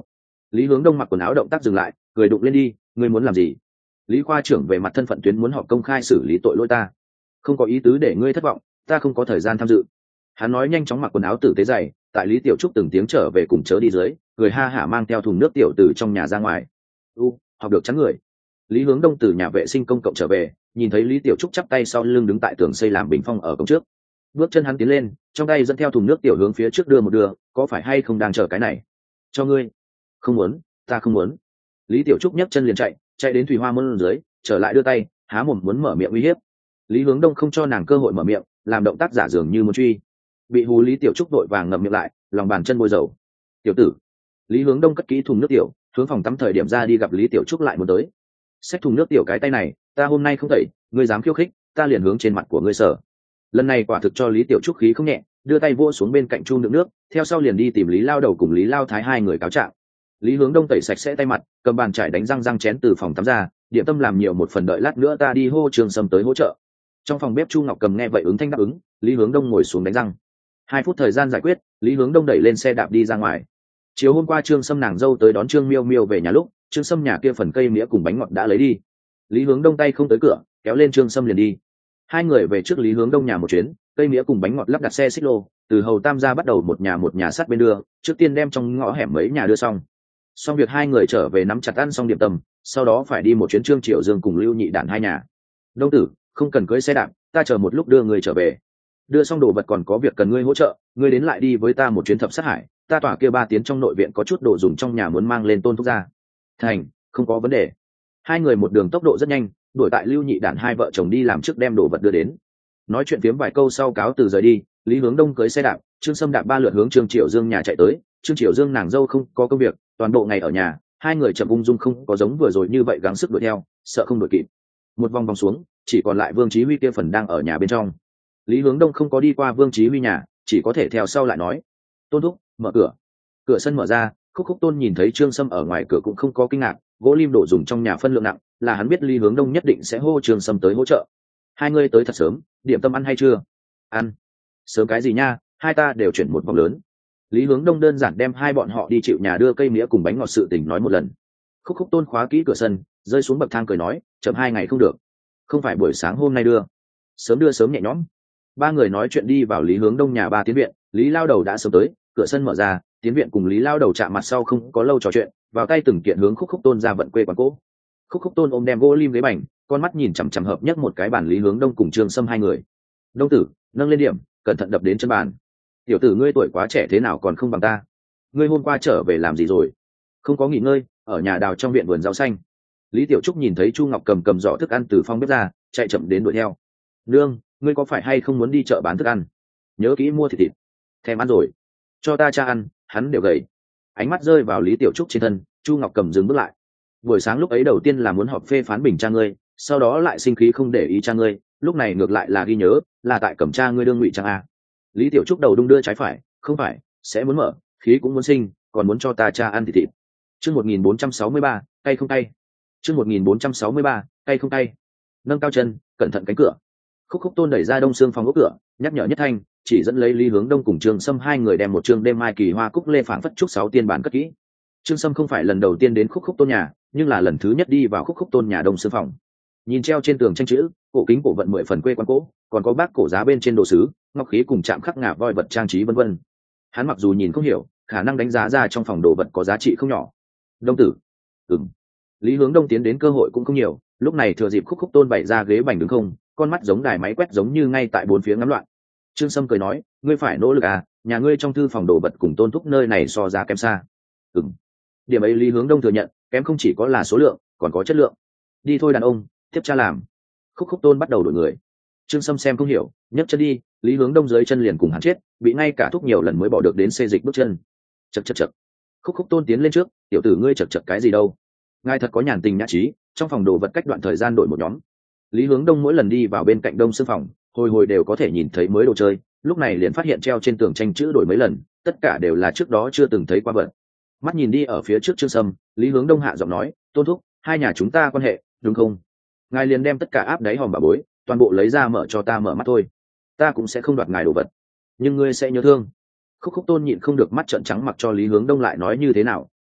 Lý Hướng Đông mặc quần áo động tác dừng lại, cười đụng lên đi, ngươi muốn làm gì? Lý khoa trưởng về mặt thân phận tuyến muốn họp công khai xử lý tội lỗi ta, không có ý tứ để ngươi thất vọng, ta không có thời gian tham dự. Hắn nói nhanh chóng mặc quần áo tử tế dày, tại Lý Tiểu Trúc từng tiếng trở về cùng chớ đi dưới, người ha hả mang theo thùng nước tiểu từ trong nhà ra ngoài. U, học được chắn người. Lý Hướng Đông từ nhà vệ sinh công cộng trở về, nhìn thấy Lý Tiểu Trúc chắp tay sau lưng đứng tại tường xây làm bình phong ở cổng trước. Bước chân hắn tiến lên, trong tay dẫn theo thùng nước tiểu hướng phía trước đưa một đưa, có phải hay không đang chờ cái này? Cho ngươi. Không muốn, ta không muốn. Lý Tiểu Trúc nhấc chân liền chạy, chạy đến Thủy Hoa môn dưới, trở lại đưa tay, há mồm muốn mở miệng uy hiếp. Lý Hướng Đông không cho nàng cơ hội mở miệng, làm động tác giả dường như muốn truy. Bị hú Lý Tiểu Trúc đội vàng ngậm miệng lại, lòng bàn chân bôi dầu. Tiểu tử. Lý Hướng Đông cất kỹ thùng nước tiểu, hướng phòng tắm thời điểm ra đi gặp Lý Tiểu Trúc lại muốn tới. Xách thùng nước tiểu cái tay này, ta hôm nay không tẩy, ngươi dám khiêu khích, ta liền hướng trên mặt của ngươi sở. Lần này quả thực cho Lý Tiểu Trúc khí không nhẹ, đưa tay vỗ xuống bên cạnh chu đựng nước, theo sau liền đi tìm Lý Lao Đầu cùng Lý Lao Thái hai người cáo trạng. Lý Hướng Đông tẩy sạch sẽ tay mặt, cầm bàn chải đánh răng răng chén từ phòng tắm ra, điểm tâm làm nhiều một phần đợi lát nữa ta đi hô Trường Sâm tới hỗ trợ. Trong phòng bếp Chu Ngọc Cầm nghe vậy ứng thanh đáp ứng, Lý Hướng Đông ngồi xuống đánh răng. Hai phút thời gian giải quyết, Lý Hướng Đông đẩy lên xe đạp đi ra ngoài. Chiều hôm qua Trương Sâm nàng dâu tới đón Trương Miêu Miêu về nhà lúc, Trương Sâm nhà kia phần cây mía cùng bánh ngọt đã lấy đi. Lý Hướng Đông tay không tới cửa, kéo lên Trương Sâm liền đi. Hai người về trước Lý Hướng Đông nhà một chuyến, cây mía cùng bánh ngọt lắp đặt xe xích lô, từ Hầu Tam gia bắt đầu một nhà một nhà sát bên đưa, trước tiên đem trong ngõ hẻm mấy nhà đưa xong. Xong việc hai người trở về nắm chặt ăn xong điểm tâm, sau đó phải đi một chuyến Trương Triệu Dương cùng Lưu Nhị Đản hai nhà. Đông tử, không cần cưỡi xe đạp, ta chờ một lúc đưa người trở về. Đưa xong đồ vật còn có việc cần ngươi hỗ trợ, ngươi đến lại đi với ta một chuyến thập sát hải, ta tỏa kia ba tiếng trong nội viện có chút đồ dùng trong nhà muốn mang lên Tôn thúc ra. Thành, không có vấn đề. Hai người một đường tốc độ rất nhanh, đuổi tại Lưu Nhị Đản hai vợ chồng đi làm trước đem đồ vật đưa đến. Nói chuyện phiếm vài câu sau cáo từ rời đi, Lý Hướng Đông cưỡi xe đạp, Trương Sâm đạp ba lượt hướng Trương Triệu Dương nhà chạy tới. Trương Triệu Dương nàng dâu không có công việc, toàn bộ ngày ở nhà, hai người chậm ung dung không có giống vừa rồi như vậy gắng sức đuổi theo, sợ không đuổi kịp. Một vòng vòng xuống, chỉ còn lại Vương Chí Huy kia phần đang ở nhà bên trong. Lý Hướng Đông không có đi qua Vương Chí Huy nhà, chỉ có thể theo sau lại nói: "Tôn thúc, mở cửa." Cửa sân mở ra, Khúc Khúc Tôn nhìn thấy Trương Sâm ở ngoài cửa cũng không có kinh ngạc, gỗ lim đổ dùng trong nhà phân lượng nặng, là hắn biết Lý Hướng Đông nhất định sẽ hô Trương Sâm tới hỗ trợ. "Hai người tới thật sớm, điểm tâm ăn hay chưa?" "Ăn." "Sớm cái gì nha, hai ta đều chuyển một vòng lớn." Lý Hướng Đông đơn giản đem hai bọn họ đi chịu nhà đưa cây mía cùng bánh ngọt sự tình nói một lần. Khúc Khúc Tôn khóa kỹ cửa sân, rơi xuống bậc thang cười nói: "Chậm hai ngày không được, không phải buổi sáng hôm nay đưa, sớm đưa sớm nhẹ nhõm." Ba người nói chuyện đi vào Lý Hướng Đông nhà ba tiến viện, Lý Lao Đầu đã sớm tới, cửa sân mở ra, tiến viện cùng Lý Lao Đầu chạm mặt sau không có lâu trò chuyện, vào tay từng kiện hướng Khúc Khúc Tôn ra vận quê quán cỗ. Khúc Khúc Tôn ôm đem gỗ lim ghế bành, con mắt nhìn chằm chằm hợp nhất một cái bàn Lý Hướng Đông cùng Trương Sâm hai người. "Đông tử, nâng lên điểm, cẩn thận đập đến chân bàn. Tiểu tử ngươi tuổi quá trẻ thế nào còn không bằng ta. Ngươi hôm qua trở về làm gì rồi?" "Không có nghỉ ngơi, ở nhà đào trong viện vườn rau xanh." Lý Tiểu Trúc nhìn thấy Chu Ngọc Cầm cầm giỏ thức ăn từ phòng bếp ra, chạy chậm đến đuổi theo. "Nương, ngươi có phải hay không muốn đi chợ bán thức ăn? Nhớ kỹ mua thịt thịt. Thèm ăn rồi. Cho ta cha ăn, hắn đều gầy." Ánh mắt rơi vào Lý Tiểu Trúc trên thân, Chu Ngọc Cầm dừng bước lại. "Buổi sáng lúc ấy đầu tiên là muốn họp phê phán bình cha ngươi, sau đó lại sinh khí không để ý cha ngươi, lúc này ngược lại là ghi nhớ, là tại cẩm cha ngươi đương ngụy trang a." Lý Tiểu Trúc đầu đung đưa trái phải, "Không phải, sẽ muốn mở, khí cũng muốn sinh, còn muốn cho ta cha ăn thịt thịt." Chương một nghìn bốn trăm sáu mươi ba, cay không cay? Chương một nghìn bốn trăm sáu mươi ba, cay không cay? Nâng cao chân, cẩn thận cánh cửa. Khúc Khúc Tôn đẩy ra đông xương phòng ốc cửa, nhắc nhở Nhất Thanh, chỉ dẫn lấy Lý Hướng Đông cùng Trương Sâm hai người đem một chương đêm mai kỳ hoa cúc lê phảng phất trúc sáu tiên bản cất kỹ. Trương Sâm không phải lần đầu tiên đến Khúc Khúc Tôn nhà, nhưng là lần thứ nhất đi vào Khúc Khúc Tôn nhà đông xương phòng. Nhìn treo trên tường tranh chữ, cổ kính cổ vận mười phần quê quán cỗ, còn có bác cổ giá bên trên đồ sứ, ngọc khí cùng chạm khắc ngà voi vật trang trí vân vân. Hắn mặc dù nhìn không hiểu, khả năng đánh giá ra trong phòng đồ vật có giá trị không nhỏ. "Đông tử." "Ừm." Lý Hướng Đông tiến đến cơ hội cũng không nhiều, lúc này thừa dịp Khúc Khúc Tôn bày ra ghế bành đứng không, con mắt giống đài máy quét giống như ngay tại bốn phía ngắm loạn. Trương Sâm cười nói: "Ngươi phải nỗ lực à, nhà ngươi trong thư phòng đồ vật cùng Tôn thúc nơi này so ra kém xa." "Ừm." Điểm ấy Lý Hướng Đông thừa nhận, kém không chỉ có là số lượng, còn có chất lượng. "Đi thôi đàn ông, tiếp cha làm." Khúc Khúc Tôn bắt đầu đổi người. Trương Sâm xem không hiểu, nhấc chân đi, Lý Hướng Đông dưới chân liền cùng hắn chết, bị ngay cả thúc nhiều lần mới bỏ được đến xê dịch bước chân. Chậc chậc chậc. Khúc Khúc Tôn tiến lên trước: "Tiểu tử ngươi chậc chậc cái gì đâu? Ngài thật có nhàn tình nhã trí, trong phòng đồ vật cách đoạn thời gian đổi một nhóm." Lý Hướng Đông mỗi lần đi vào bên cạnh đông xương phòng, hồi hồi đều có thể nhìn thấy mới đồ chơi, lúc này liền phát hiện treo trên tường tranh chữ đổi mấy lần, tất cả đều là trước đó chưa từng thấy qua vật. Mắt nhìn đi ở phía trước Trương Sâm, Lý Hướng Đông hạ giọng nói: "Tôn thúc, hai nhà chúng ta quan hệ, đúng không? Ngài liền đem tất cả áp đáy hòm bà bối, toàn bộ lấy ra mở cho ta mở mắt thôi. Ta cũng sẽ không đoạt ngài đồ vật, nhưng ngươi sẽ nhớ thương." Khúc Khúc Tôn nhịn không được mắt trợn trắng mặc cho Lý Hướng Đông lại nói như thế nào,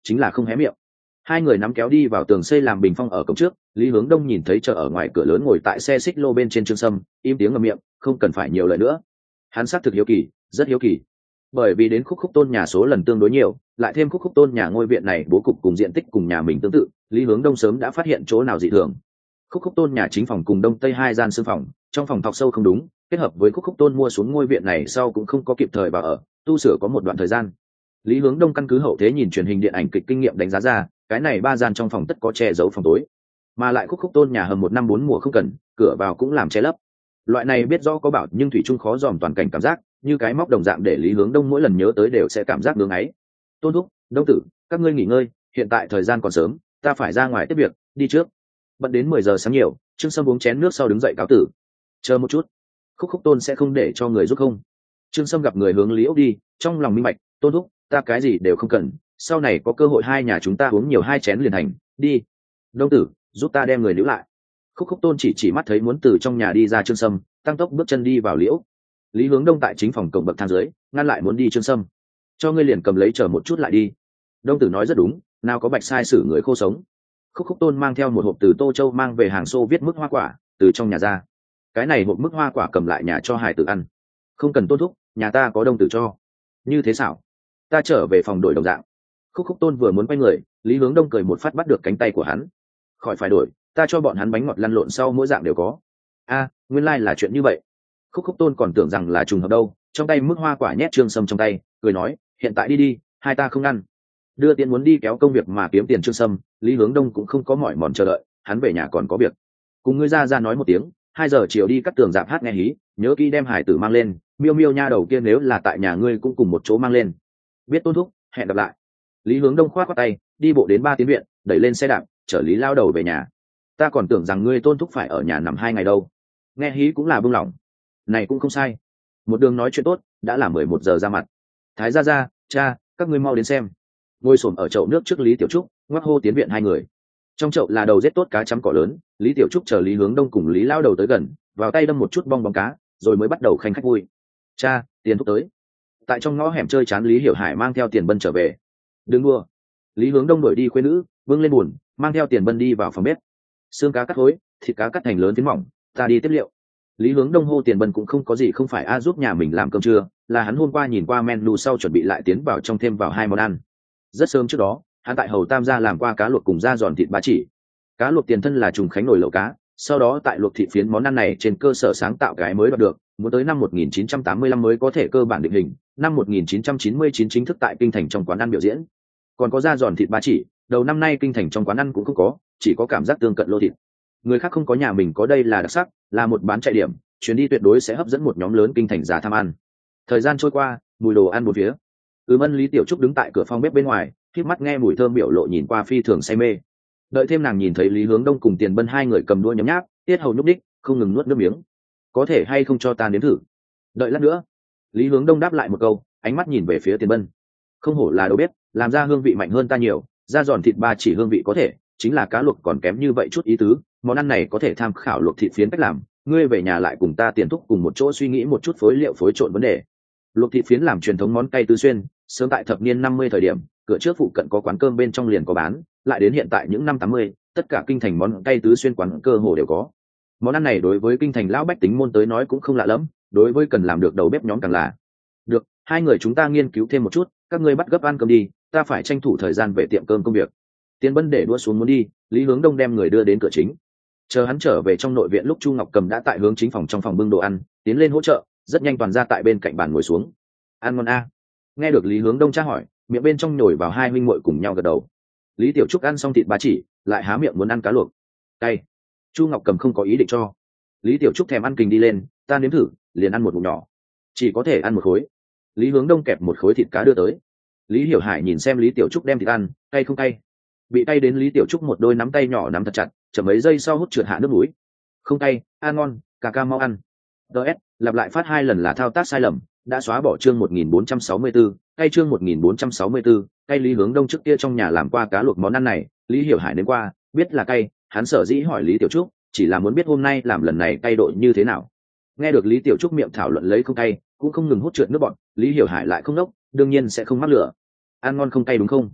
chính là không hé miệng. Hai người nắm kéo đi vào tường xây làm bình phong ở cổng trước. Lý Hướng Đông nhìn thấy chờ ở ngoài cửa lớn ngồi tại xe xích lô bên trên Trương Sâm, im tiếng ngậm miệng, không cần phải nhiều lời nữa. Hắn xác thực hiếu kỳ, rất hiếu kỳ, bởi vì đến Khúc Khúc Tôn nhà số lần tương đối nhiều, lại thêm Khúc Khúc Tôn nhà ngôi viện này bố cục cùng diện tích cùng nhà mình tương tự, Lý Hướng Đông sớm đã phát hiện chỗ nào dị thường. Khúc Khúc Tôn nhà chính phòng cùng đông tây hai gian sương phòng, trong phòng thọc sâu không đúng, kết hợp với Khúc Khúc Tôn mua xuống ngôi viện này sau cũng không có kịp thời vào ở, tu sửa có một đoạn thời gian. Lý Hướng Đông căn cứ hậu thế nhìn truyền hình điện ảnh kịch kinh nghiệm đánh giá ra, cái này ba gian trong phòng tất có che giấu phòng tối, mà lại Khúc Khúc Tôn nhà hầm một năm bốn mùa không cần, cửa vào cũng làm che lấp. Loại này biết rõ có bảo nhưng thủy chung khó dòm toàn cảnh cảm giác, như cái móc đồng dạng để Lý Hướng Đông mỗi lần nhớ tới đều sẽ cảm giác ngưỡng ấy. Tôn thúc, Đông tử, các ngươi nghỉ ngơi, hiện tại thời gian còn sớm, ta phải ra ngoài tiếp việc, đi trước. Bận đến mười giờ sáng nhiều, Trương Sâm uống chén nước sau đứng dậy cáo tử. Chờ một chút, Khúc Khúc Tôn sẽ không để cho người giúp không? Trương Sâm gặp người hướng Lý Ốc đi, trong lòng minh bạch, Tôn thúc, ta cái gì đều không cần, sau này có cơ hội hai nhà chúng ta uống nhiều hai chén liền hành, đi. Đông tử, giúp ta đem người níu lại. Khúc Khúc Tôn chỉ chỉ mắt thấy muốn từ trong nhà đi ra Trương Sâm, tăng tốc bước chân đi vào Liễu. Lý Hướng Đông tại chính phòng cổng bậc thang dưới, ngăn lại muốn đi Trương Sâm. Cho ngươi liền cầm lấy chờ một chút lại đi. Đông tử nói rất đúng, nào có bạch sai xử người khô sống. Khúc Khúc Tôn mang theo một hộp từ Tô Châu mang về hàng xô viết mức hoa quả, từ trong nhà ra. Cái này hộp mức hoa quả cầm lại nhà cho Hải Tử ăn. Không cần Tôn thúc, nhà ta có Đông tử cho. Như thế xảo. Ta trở về phòng đổi đồng dạng. Khúc Khúc Tôn vừa muốn quay người, Lý Hướng Đông cười một phát bắt được cánh tay của hắn. Khỏi phải đổi, ta cho bọn hắn bánh ngọt lăn lộn sau mỗi dạng đều có. A, nguyên lai là chuyện như vậy. Khúc Khúc Tôn còn tưởng rằng là trùng hợp đâu, trong tay mức hoa quả nhét Trương Sâm trong tay, cười nói, hiện tại đi đi, hai ta không ngăn. Đưa tiền muốn đi kéo công việc mà kiếm tiền Trương Sâm, Lý Hướng Đông cũng không có mỏi mòn chờ đợi, hắn về nhà còn có việc. Cùng ngươi ra ra nói một tiếng, hai giờ chiều đi cắt tường dạp hát nghe hí, nhớ kỹ đem Hải Tử mang lên, Miêu Miêu nha đầu kia nếu là tại nhà ngươi cũng cùng một chỗ mang lên. Biết Tôn thúc, hẹn gặp lại. Lý Hướng Đông khoát qua tay, đi bộ đến ba tiến viện, đẩy lên xe đạp, chở Lý lao đầu về nhà. Ta còn tưởng rằng ngươi Tôn thúc phải ở nhà nằm hai ngày đâu. Nghe hí cũng là buông lỏng. Này cũng không sai. Một đường nói chuyện tốt, đã là mười một giờ ra mặt. Thái gia gia, cha, các ngươi mau đến xem. Ngồi xổm ở chậu nước trước Lý Tiểu Trúc, ngoắc hô tiến viện hai người. Trong chậu là đầu rết tốt cá chấm cỏ lớn, Lý Tiểu Trúc chờ Lý Hướng Đông cùng Lý lao đầu tới gần, vào tay đâm một chút bong bóng cá, rồi mới bắt đầu khanh khách vui. Cha, tiền thúc tới. Tại trong ngõ hẻm chơi chán Lý Hiểu Hải mang theo tiền bân trở về. Đừng đua. Lý Hướng Đông đuổi đi khuê nữ, vương lên buồn, mang theo tiền bân đi vào phòng bếp. Xương cá cắt khối, thịt cá cắt thành lớn phiến mỏng, ta đi tiếp liệu. Lý Hướng Đông hô tiền bân cũng không có gì không phải a giúp nhà mình làm cơm trưa, là hắn hôm qua nhìn qua menu sau chuẩn bị lại tiến vào trong thêm vào hai món ăn. Rất sớm trước đó, hắn tại Hầu Tam gia làm qua cá luộc cùng da giòn thịt ba chỉ. Cá luộc tiền thân là trùng khánh nồi lẩu cá, sau đó tại luộc thịt phiến món ăn này trên cơ sở sáng tạo cái mới đoạt được, muốn tới năm một nghìn chín trăm tám mươi lăm mới có thể cơ bản định hình, năm một nghìn chín trăm chín mươi chín chính thức tại kinh thành trong quán ăn biểu diễn. Còn có da giòn thịt ba chỉ, đầu năm nay kinh thành trong quán ăn cũng không có, chỉ có cảm giác tương cận lô thịt. Người khác không có nhà mình có đây là đặc sắc, là một bán chạy điểm, chuyến đi tuyệt đối sẽ hấp dẫn một nhóm lớn kinh thành giả tham ăn. Thời gian trôi qua, mùi đồ ăn một phía. Ừm ân Lý Tiểu Trúc đứng tại cửa phòng bếp bên ngoài, khép mắt nghe mùi thơm biểu lộ nhìn qua phi thường say mê. Đợi thêm nàng nhìn thấy Lý Hướng Đông cùng Tiền Bân hai người cầm đũa nhấm nháp, tiết hầu nhúc đích, không ngừng nuốt nước miếng. Có thể hay không cho ta nếm thử? Đợi lát nữa. Lý Hướng Đông đáp lại một câu, ánh mắt nhìn về phía Tiền Bân. Không hổ là đầu bếp, làm ra hương vị mạnh hơn ta nhiều, da giòn thịt ba chỉ hương vị có thể, chính là cá luộc còn kém như vậy chút ý tứ, món ăn này có thể tham khảo luộc thịt phiến cách làm, ngươi về nhà lại cùng ta Tiền thúc cùng một chỗ suy nghĩ một chút phối liệu phối trộn vấn đề. Luộc thịt phiến làm truyền thống món cay tứ xuyên, sớm tại thập niên năm mươi thời điểm, cửa trước phụ cận có quán cơm bên trong liền có bán, lại đến hiện tại những năm tám mươi, tất cả kinh thành món cay tứ xuyên quán cơ hồ đều có. Món ăn này đối với kinh thành lão bách tính môn tới nói cũng không lạ lắm, đối với cần làm được đầu bếp nhóm càng là. Được, hai người chúng ta nghiên cứu thêm một chút, các ngươi bắt gấp ăn cơm đi, ta phải tranh thủ thời gian về tiệm cơm công việc. Tiền Bân để đua xuống muốn đi, Lý Hướng Đông đem người đưa đến cửa chính. Chờ hắn trở về trong nội viện lúc Chu Ngọc Cầm đã tại hướng chính phòng trong phòng bưng đồ ăn, tiến lên hỗ trợ, rất nhanh toàn ra tại bên cạnh bàn ngồi xuống. Ăn ngon a. Nghe được Lý Hướng Đông tra hỏi, miệng bên trong nhồi vào hai huynh muội cùng nhau gật đầu. Lý Tiểu Trúc ăn xong thịt ba chỉ, lại há miệng muốn ăn cá luộc. Cay. Chu Ngọc Cầm không có ý định cho. Lý Tiểu Trúc thèm ăn kình đi lên, ta nếm thử, liền ăn một ngụm nhỏ. Chỉ có thể ăn một khối. Lý Hướng Đông kẹp một khối thịt cá đưa tới. Lý Hiểu Hải nhìn xem Lý Tiểu Trúc đem thịt ăn, cay không cay. Bị cay đến Lý Tiểu Trúc một đôi nắm tay nhỏ nắm thật chặt, chậm mấy giây sau hút trượt hạ nước mũi. Không cay, ăn ngon, ca ca mau ăn. ds lặp lại phát hai lần là thao tác sai lầm, đã xóa bỏ chương một nghìn bốn trăm sáu mươi tư, cay chương một nghìn bốn trăm sáu mươi tư, cay. Lý Hướng Đông trước kia trong nhà làm qua cá luộc món ăn này, Lý Hiểu Hải đến qua, biết là cay, hắn sở dĩ hỏi Lý Tiểu Trúc, chỉ là muốn biết hôm nay làm lần này cay độ như thế nào. Nghe được Lý Tiểu Trúc miệng thảo luận lấy không cay, cũng không ngừng hút trượt nước bọt, Lý Hiểu Hải lại không nốc, đương nhiên sẽ không mắc lửa. Ăn ngon không cay đúng không?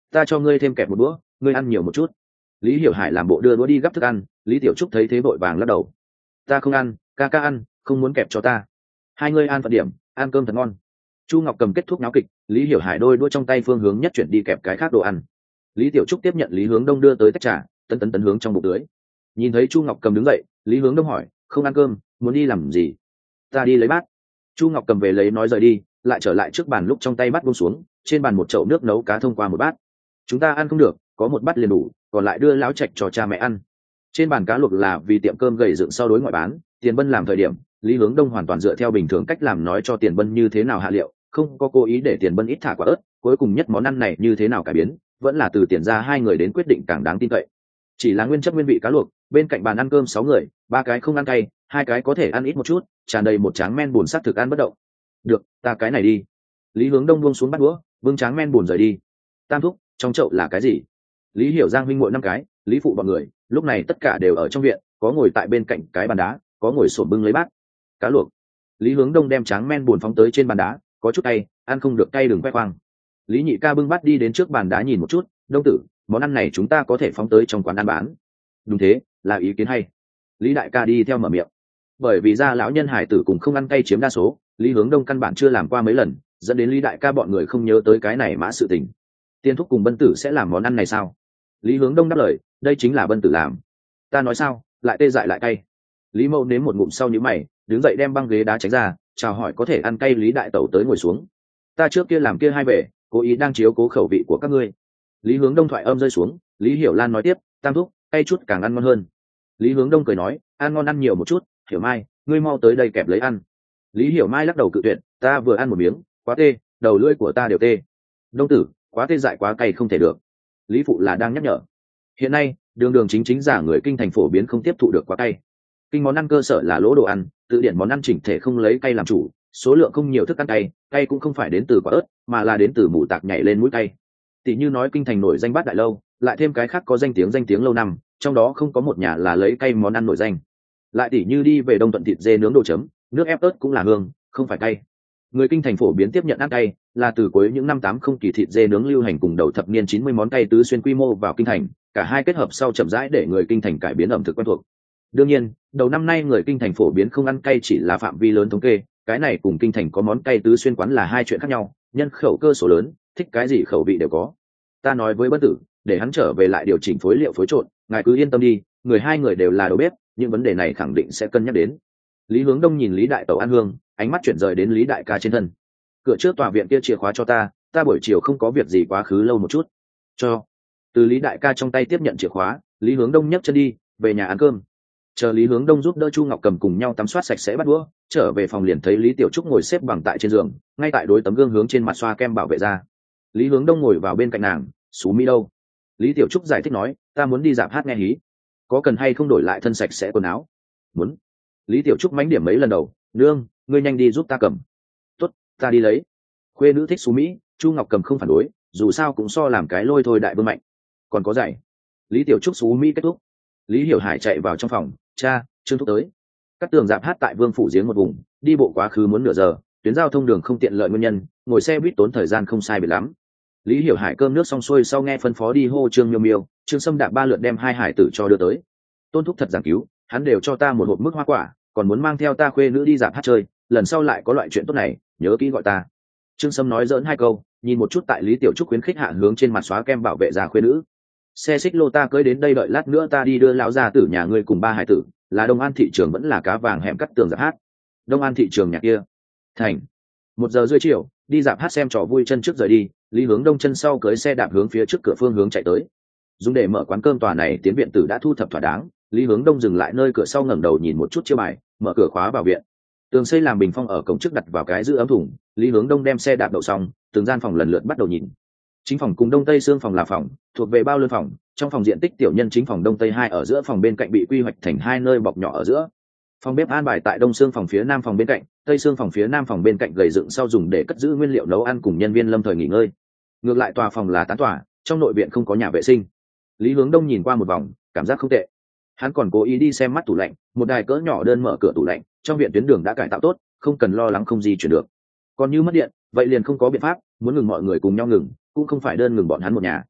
ta cho ngươi thêm kẹp một bữa, ngươi ăn nhiều một chút. Lý Hiểu Hải làm bộ đưa đũa đi gắp thức ăn, Lý Tiểu Trúc thấy thế vội vàng lắc đầu. Ta không ăn, ca ca ăn, không muốn kẹp cho ta. Hai ngươi ăn phận điểm, ăn cơm thật ngon. Chu Ngọc Cầm kết thúc náo kịch, Lý Hiểu Hải đôi đũa trong tay phương hướng nhất chuyển đi kẹp cái khác đồ ăn. Lý Tiểu Trúc tiếp nhận Lý Hướng Đông đưa tới tách trà, tấn tấn tấn hướng trong bụng tưới. Nhìn thấy Chu Ngọc Cầm đứng dậy, Lý Hướng Đông hỏi, không ăn cơm, muốn đi làm gì? Ta đi lấy bát. Chu Ngọc Cầm về lấy nói rời đi, lại trở lại trước bàn lúc trong tay bát buông xuống, trên bàn một chậu nước nấu cá thông qua một bát. Chúng ta ăn không được, có một bát liền đủ, còn lại đưa lão trạch cho cha mẹ ăn. Trên bàn cá luộc là vì tiệm cơm gầy dựng sau đối ngoại bán, Tiền Bân làm thời điểm, Lý Hướng Đông hoàn toàn dựa theo bình thường cách làm nói cho Tiền Bân như thế nào hạ liệu, không có cố ý để Tiền Bân ít thả quả ớt, cuối cùng nhất món ăn này như thế nào cải biến, vẫn là từ Tiền ra hai người đến quyết định càng đáng tin cậy. Chỉ là nguyên chất nguyên vị cá luộc, bên cạnh bàn ăn cơm sáu người, ba cái không ăn cay, hai cái có thể ăn ít một chút, tràn đầy một tráng men buồn sắc thực ăn bất động. Được, ta cái này đi. Lý Hướng Đông buông xuống bát đũa, vương tráng men buồn rời đi. Tam thúc, trong chậu là cái gì? Lý Hiểu Giang huynh muội năm cái, Lý phụ bọn người, lúc này tất cả đều ở trong viện, có ngồi tại bên cạnh cái bàn đá, có ngồi xổm bưng lấy bát. Cá luộc. Lý Hướng Đông đem tráng men buồn phóng tới trên bàn đá, có chút cay, ăn không được cay đừng khoe khoang. Lý Nhị ca bưng bát đi đến trước bàn đá nhìn một chút, Đông tử, món ăn này chúng ta có thể phóng tới trong quán ăn bán. Đúng thế, là ý kiến hay. Lý Đại ca đi theo mở miệng. Bởi vì gia lão nhân hải tử cùng không ăn cay chiếm đa số, Lý Hướng Đông căn bản chưa làm qua mấy lần, dẫn đến Lý Đại ca bọn người không nhớ tới cái này mã sự tình. Tiên thúc cùng Bân tử sẽ làm món ăn này sao? Lý Hướng Đông đáp lời, đây chính là Bân tử làm. Ta nói sao, lại tê dại lại cay. Lý Mậu nếm một ngụm sau nhíu mày, đứng dậy đem băng ghế đá tránh ra, chào hỏi có thể ăn cay Lý Đại tẩu tới ngồi xuống. Ta trước kia làm kia hai về, cố ý đang chiếu cố khẩu vị của các ngươi. Lý Hướng Đông thoại âm rơi xuống, Lý Hiểu Lan nói tiếp, tam thúc, cay chút càng ăn ngon hơn. Lý Hướng Đông cười nói, ăn ngon ăn nhiều một chút, Hiểu Mai, ngươi mau tới đây kẹp lấy ăn. Lý Hiểu Mai lắc đầu cự tuyệt, ta vừa ăn một miếng, quá tê, đầu lưỡi của ta đều tê. Đông tử, quá tê dại quá cay không thể được. Lý phụ là đang nhắc nhở. Hiện nay, đường đường chính chính giả người kinh thành phổ biến không tiếp thụ được quá cay. Kinh món ăn cơ sở là lỗ đồ ăn, tự điển món ăn chỉnh thể không lấy cay làm chủ, số lượng không nhiều thức ăn cay, cay cũng không phải đến từ quả ớt, mà là đến từ mù tạc nhảy lên mũi cay. Tỷ như nói kinh thành nổi danh bát đại lâu, lại thêm cái khác có danh tiếng danh tiếng lâu năm, trong đó không có một nhà là lấy cay món ăn nổi danh. Lại tỷ như đi về Đông Thuận thịt dê nướng đồ chấm, nước ép ớt cũng là hương, không phải cay. Người kinh thành phổ biến tiếp nhận ăn cay, là từ cuối những năm tám không kỳ thịt dê nướng lưu hành cùng đầu thập niên chín mươi món cay tứ xuyên quy mô vào kinh thành, cả hai kết hợp sau chậm rãi để người kinh thành cải biến ẩm thực quen thuộc. Đương nhiên, đầu năm nay người kinh thành phổ biến không ăn cay chỉ là phạm vi lớn thống kê, cái này cùng kinh thành có món cay tứ xuyên quán là hai chuyện khác nhau, nhân khẩu cơ số lớn, thích cái gì khẩu vị đều có. Ta nói với Bất Tử, để hắn trở về lại điều chỉnh phối liệu phối trộn, ngài cứ yên tâm đi, người hai người đều là đầu bếp, những vấn đề này khẳng định sẽ cân nhắc đến. Lý Hướng Đông nhìn Lý Đại Tẩu ăn hương, ánh mắt chuyển rời đến Lý Đại ca trên thân. Cửa trước tòa viện kia chìa khóa cho ta, ta buổi chiều không có việc gì quá khứ lâu một chút. Cho. Từ Lý Đại ca trong tay tiếp nhận chìa khóa, Lý Hướng Đông nhấc chân đi, về nhà ăn cơm. Chờ Lý Hướng Đông giúp đỡ Chu Ngọc Cầm cùng nhau tắm soát sạch sẽ bắt đũa, trở về phòng liền thấy Lý Tiểu Trúc ngồi xếp bằng tại trên giường, ngay tại đối tấm gương hướng trên mặt xoa kem bảo vệ da. Lý Hướng Đông ngồi vào bên cạnh nàng, xú mi đâu? Lý Tiểu Trúc giải thích nói, ta muốn đi dạp hát nghe hí, có cần hay không đổi lại thân sạch sẽ quần áo? Muốn. Lý Tiểu Trúc mánh điểm mấy lần đầu, nương, ngươi nhanh đi giúp ta cầm. Tốt, ta đi lấy. Khuê nữ thích xú mỹ, Chu Ngọc Cầm không phản đối, dù sao cũng so làm cái lôi thôi đại vương mạnh. Còn có giày. Lý Tiểu Trúc xú mỹ kết thúc. Lý Hiểu Hải chạy vào trong phòng, cha, Trương thúc tới. Các tường dạp hát tại Vương phủ giếng một vùng, đi bộ quá khứ muốn nửa giờ, tuyến giao thông đường không tiện lợi nguyên nhân, ngồi xe buýt tốn thời gian không sai biệt lắm. Lý Hiểu Hải cơm nước xong xuôi sau nghe phân phó đi hô Trương Miêu Miêu, Trương Sâm đạp ba lượt đem hai hải tử cho đưa tới. Tôn thúc thật giảng cứu, hắn đều cho ta một hộp mức hoa quả, còn muốn mang theo ta khuê nữ đi dạp hát chơi, lần sau lại có loại chuyện tốt này, nhớ kỹ gọi ta. Trương Sâm nói giỡn hai câu, nhìn một chút tại Lý Tiểu Trúc khuyến khích hạ hướng trên mặt xóa kem bảo vệ già khuê nữ. Xe xích lô ta cưới đến đây, đợi lát nữa ta đi đưa lão gia tử nhà ngươi cùng ba hải tử, là Đông An thị trường vẫn là cá vàng hẻm cắt tường dạp hát. Đông An thị trường nhà kia. Thành. Một giờ rưỡi chiều, đi dạp hát xem trò vui chân trước rời đi, Lý Hướng Đông chân sau cưới xe đạp hướng phía trước cửa phương hướng chạy tới. Dùng để mở quán cơm tòa này tiến viện tử đã thu thập thỏa đáng, Lý Hướng Đông dừng lại nơi cửa sau ngẩng đầu nhìn một chút chiêu bài, mở cửa khóa vào viện. Tường xây làm bình phong ở cổng trước đặt vào cái giữ ấm thùng, Lý Hướng Đông đem xe đạp đậu xong, từng gian phòng lần lượt bắt đầu nhìn. Chính phòng cùng đông tây xương phòng là phòng, thuộc về bao lươn phòng, trong phòng diện tích tiểu nhân chính phòng đông tây hai ở giữa phòng bên cạnh bị quy hoạch thành hai nơi bọc nhỏ ở giữa. Phòng bếp an bài tại đông xương phòng phía nam phòng bên cạnh, tây xương phòng phía nam phòng bên cạnh gầy dựng sau dùng để cất giữ nguyên liệu nấu ăn cùng nhân viên lâm thời nghỉ ngơi. Ngược lại tòa phòng là tán tòa, trong nội viện không có nhà vệ sinh. Lý Hướng Đông nhìn qua một vòng, cảm giác không tệ. Hắn còn cố ý đi xem mắt tủ lạnh, một đài cỡ nhỏ đơn mở cửa tủ lạnh, trong viện tuyến đường đã cải tạo tốt, không cần lo lắng không di chuyển được. Còn như mất điện, vậy liền không có biện pháp, muốn ngừng mọi người cùng nhau ngừng, cũng không phải đơn ngừng bọn hắn một nhà,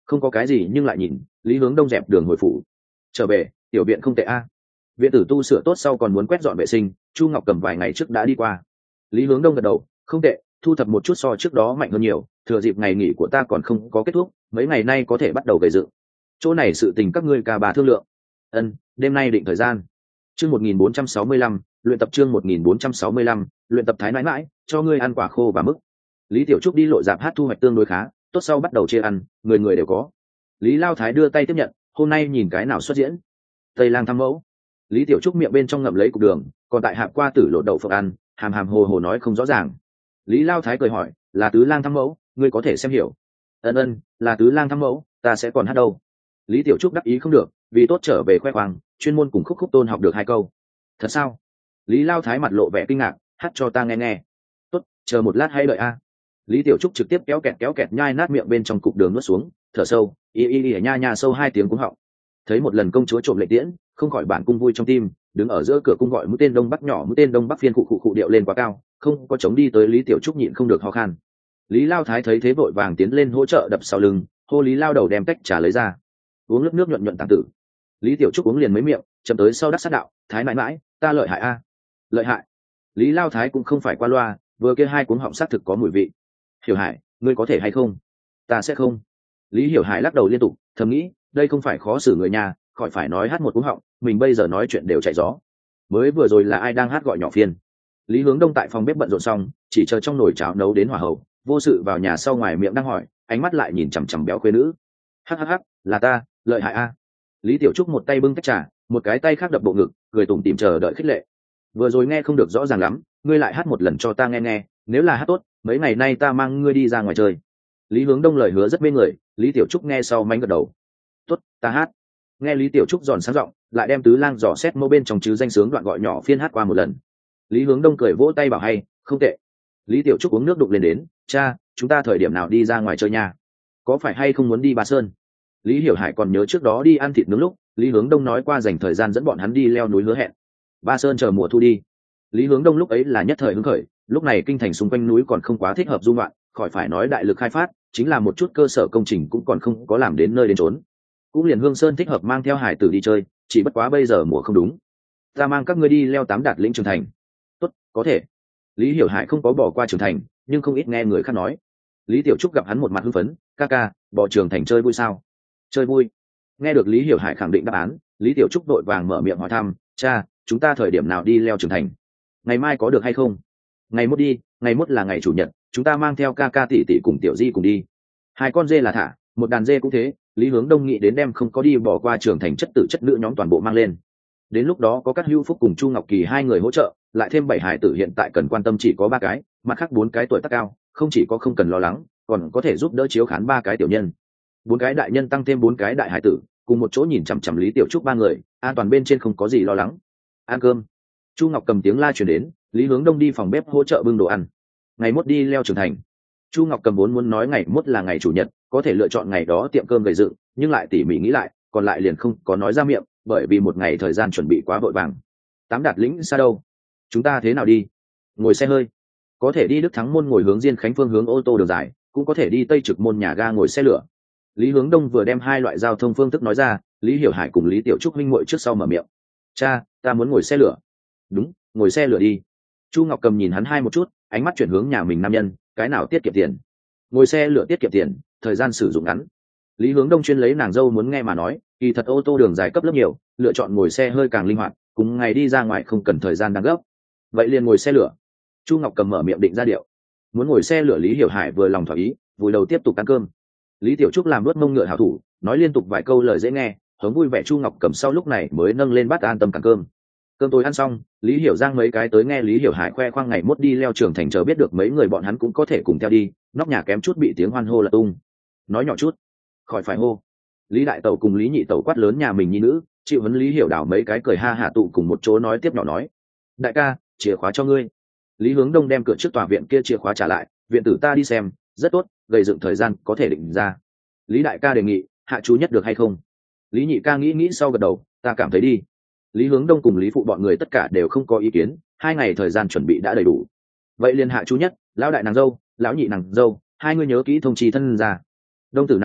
không có cái gì nhưng lại nhìn lý hướng đông dẹp đường hồi phủ trở về. Tiểu viện không tệ a. Viện tử tu sửa tốt sau còn muốn quét dọn vệ sinh, Chu Ngọc Cầm vài ngày trước đã đi qua. Lý hướng đông gật đầu, không tệ, thu thập một chút so trước đó mạnh hơn nhiều, thừa dịp ngày nghỉ của ta còn không có kết thúc, mấy ngày nay có thể bắt đầu gây dựng. Chỗ này sự tình các ngươi cả bà thương lượng. Ân, đêm nay định thời gian. Chương một nghìn bốn trăm sáu mươi lăm, luyện tập chương một nghìn bốn trăm sáu mươi lăm, luyện tập thái nãi mãi, cho ngươi ăn quả khô và mức. Lý Tiểu Trúc đi lộ dạp hát thu hoạch tương đối khá, tốt sau bắt đầu chia ăn, người người đều có. Lý Lao Thái đưa tay tiếp nhận, hôm nay nhìn cái nào xuất diễn. Tây Lang thăm mẫu. Lý Tiểu Trúc miệng bên trong ngậm lấy cục đường, còn tại hạp qua tử lộ đậu phộng ăn, hàm hàm hồ hồ nói không rõ ràng. Lý Lao Thái cười hỏi, là Tứ Lang thăm mẫu, ngươi có thể xem hiểu. Ân ân, là Tứ Lang thăm mẫu, ta sẽ còn hát đâu. Lý Tiểu Trúc đắc ý không được, vì tốt trở về khoe khoang, chuyên môn cùng Khúc Khúc Tôn học được hai câu. Thật sao? Lý Lao Thái mặt lộ vẻ kinh ngạc, hát cho ta nghe nghe. Tốt, chờ một lát hay đợi a. Lý Tiểu Trúc trực tiếp kéo kẹt kéo kẹt nhai nát miệng bên trong cục đường nuốt xuống, thở sâu, y y y nha nha sâu hai tiếng cúng họng. Thấy một lần công chúa trộm lệ tiễn, không khỏi bản cung vui trong tim, đứng ở giữa cửa cung gọi mũi tên đông bắc nhỏ, mũi tên đông bắc phiên cụ cụ cụ điệu lên quá cao, không có chống đi tới Lý Tiểu Trúc nhịn không được ho khan. Lý Lao Thái thấy thế vội vàng tiến lên hỗ trợ đập sau lưng, hô Lý Lao đầu đem tách trà lấy ra, uống nước nước nhuận nhuận tăng tử. Lý Tiểu Trúc uống liền mấy miệng, chậm tới sau đắc sát đạo, thái mãi mãi, ta lợi hại a. Lợi hại. Lý Lao Thái cũng không phải qua loa, vừa kia hai cuống họng xác thực có mùi vị. Hiểu Hải, ngươi có thể hay không? Ta sẽ không. Lý Hiểu Hải lắc đầu liên tục, thầm nghĩ, đây không phải khó xử người nhà, khỏi phải nói hát một cuống họng, mình bây giờ nói chuyện đều chạy gió. Mới vừa rồi là ai đang hát gọi nhỏ phiên? Lý Hướng Đông tại phòng bếp bận rộn xong, chỉ chờ trong nồi cháo nấu đến hỏa hậu, vô sự vào nhà sau ngoài miệng đang hỏi, ánh mắt lại nhìn chằm chằm béo khuê nữ. Hắc hắc hắc, là ta, lợi hại a. Lý Tiểu Trúc một tay bưng tách trà, một cái tay khác đập bộ ngực, cười tủm tỉm chờ đợi khích lệ. Vừa rồi nghe không được rõ ràng lắm, ngươi lại hát một lần cho ta nghe nghe, nếu là hát tốt, mấy ngày nay ta mang ngươi đi ra ngoài chơi. Lý Hướng Đông lời hứa rất mê người, Lý Tiểu Trúc nghe sau mánh gật đầu. Tốt, ta hát. Nghe Lý Tiểu Trúc giòn sáng giọng, lại đem Tứ Lang dò xét mâu bên trong chứ danh sướng đoạn gọi nhỏ phiên hát qua một lần. Lý Hướng Đông cười vỗ tay bảo hay, không tệ. Lý Tiểu Trúc uống nước đục lên đến, cha, chúng ta thời điểm nào đi ra ngoài chơi nha? Có phải hay không muốn đi Ba Sơn? Lý Hiểu Hải còn nhớ trước đó đi ăn thịt nướng lúc Lý Hướng Đông nói qua dành thời gian dẫn bọn hắn đi leo núi hứa hẹn. Ba Sơn chờ mùa thu đi. Lý Hướng Đông lúc ấy là nhất thời hứng khởi, lúc này kinh thành xung quanh núi còn không quá thích hợp du ngoạn, khỏi phải nói đại lực khai phát, chính là một chút cơ sở công trình cũng còn không có làm đến nơi đến chốn. Cũng liền Hương Sơn thích hợp mang theo hải tử đi chơi, chỉ bất quá bây giờ mùa không đúng. Ta mang các ngươi đi leo tám đạt lĩnh Trường Thành. Tốt, có thể. Lý Hiểu Hải không có bỏ qua Trường Thành, nhưng không ít nghe người khác nói. Lý Tiểu Trúc gặp hắn một mặt hưng phấn, ca ca, bỏ Trường Thành chơi vui sao? Chơi vui. Nghe được Lý Hiểu Hải khẳng định đáp án, Lý Tiểu Trúc đội vàng mở miệng hỏi thăm, cha, chúng ta thời điểm nào đi leo Trường Thành? Ngày mai có được hay không? Ngày mốt đi, ngày mốt là ngày chủ nhật, chúng ta mang theo ca ca tỷ tỷ cùng Tiểu Di cùng đi. Hai con dê là thả, một đàn dê cũng thế. Lý Hướng Đông nghĩ đến đem không có đi bỏ qua Trường Thành chất tử chất nữ nhóm toàn bộ mang lên. Đến lúc đó có các Hữu Phúc cùng Chu Ngọc Kỳ hai người hỗ trợ, lại thêm bảy hải tử hiện tại cần quan tâm chỉ có ba cái, mặt khác bốn cái tuổi tác cao, không chỉ có không cần lo lắng, còn có thể giúp đỡ chiếu khán ba cái tiểu nhân. Bốn cái đại nhân tăng thêm bốn cái đại hải tử, cùng một chỗ nhìn chằm chằm Lý Tiểu Trúc ba người, an toàn bên trên không có gì lo lắng. Ăn cơm. Chu Ngọc cầm tiếng la truyền đến, Lý Hướng Đông đi phòng bếp hỗ trợ bưng đồ ăn. Ngày mốt đi leo Trường Thành. Chu Ngọc cầm vốn muốn nói ngày mốt là ngày chủ nhật, có thể lựa chọn ngày đó tiệm cơm gầy dựng, nhưng lại tỉ mỉ nghĩ lại, còn lại liền không có nói ra miệng, bởi vì một ngày thời gian chuẩn bị quá vội vàng. Tám đạt lĩnh xa đâu? Chúng ta thế nào đi? Ngồi xe hơi. Có thể đi Đức Thắng Môn ngồi hướng Diên Khánh phương hướng ô tô đường dài, cũng có thể đi Tây Trực Môn nhà ga ngồi xe lửa. Lý Hướng Đông vừa đem hai loại giao thông phương thức nói ra, Lý Hiểu Hải cùng Lý Tiểu Trúc huynh muội trước sau mở miệng. Cha, ta muốn ngồi xe lửa. Đúng, ngồi xe lửa đi. Chu Ngọc cầm nhìn hắn hai một chút, ánh mắt chuyển hướng nhà mình nam nhân, cái nào tiết kiệm tiền? Ngồi xe lửa tiết kiệm tiền, thời gian sử dụng ngắn. Lý Hướng Đông chuyên lấy nàng dâu muốn nghe mà nói, kỳ thật ô tô đường dài cấp lớp nhiều, lựa chọn ngồi xe hơi càng linh hoạt, cùng ngày đi ra ngoài không cần thời gian đang gấp. Vậy liền ngồi xe lửa. Chu Ngọc cầm mở miệng định ra điệu. Muốn ngồi xe lửa Lý Hiểu Hải vừa lòng thỏa ý, vùi đầu tiếp tục ăn cơm. Lý Tiểu Trúc làm nuốt mông ngựa hảo thủ, nói liên tục vài câu lời dễ nghe, hống vui vẻ. Chu Ngọc cầm sau lúc này mới nâng lên bát an tâm càng cơm. Cơm tối ăn xong, Lý Hiểu Giang mấy cái tới nghe Lý Hiểu Hải khoe khoang ngày mốt đi leo Trường Thành, chờ biết được mấy người bọn hắn cũng có thể cùng theo đi, nóc nhà kém chút bị tiếng hoan hô là tung. Nói nhỏ chút, khỏi phải hô. Lý Đại Tẩu cùng Lý Nhị Tẩu quát lớn nhà mình nhi nữ, chịu huấn Lý Hiểu đảo mấy cái cười ha hả tụ cùng một chỗ nói tiếp nhỏ nói, đại ca, chìa khóa cho ngươi. Lý Hướng Đông đem cửa trước tòa viện kia chìa khóa trả lại, viện tử ta đi xem, rất tốt, gầy dựng thời gian có thể định ra. Lý đại ca đề nghị, hạ chú nhất được hay không? Lý Nhị ca nghĩ nghĩ sau gật đầu, ta cảm thấy đi. Lý Hướng Đông cùng Lý phụ bọn người tất cả đều không có ý kiến, hai ngày thời gian chuẩn bị đã đầy đủ. Vậy liền hạ chú nhất, lão đại nàng dâu, lão nhị nàng dâu, hai người nhớ kỹ thông trì thân ra. Đông tử nàng dâu,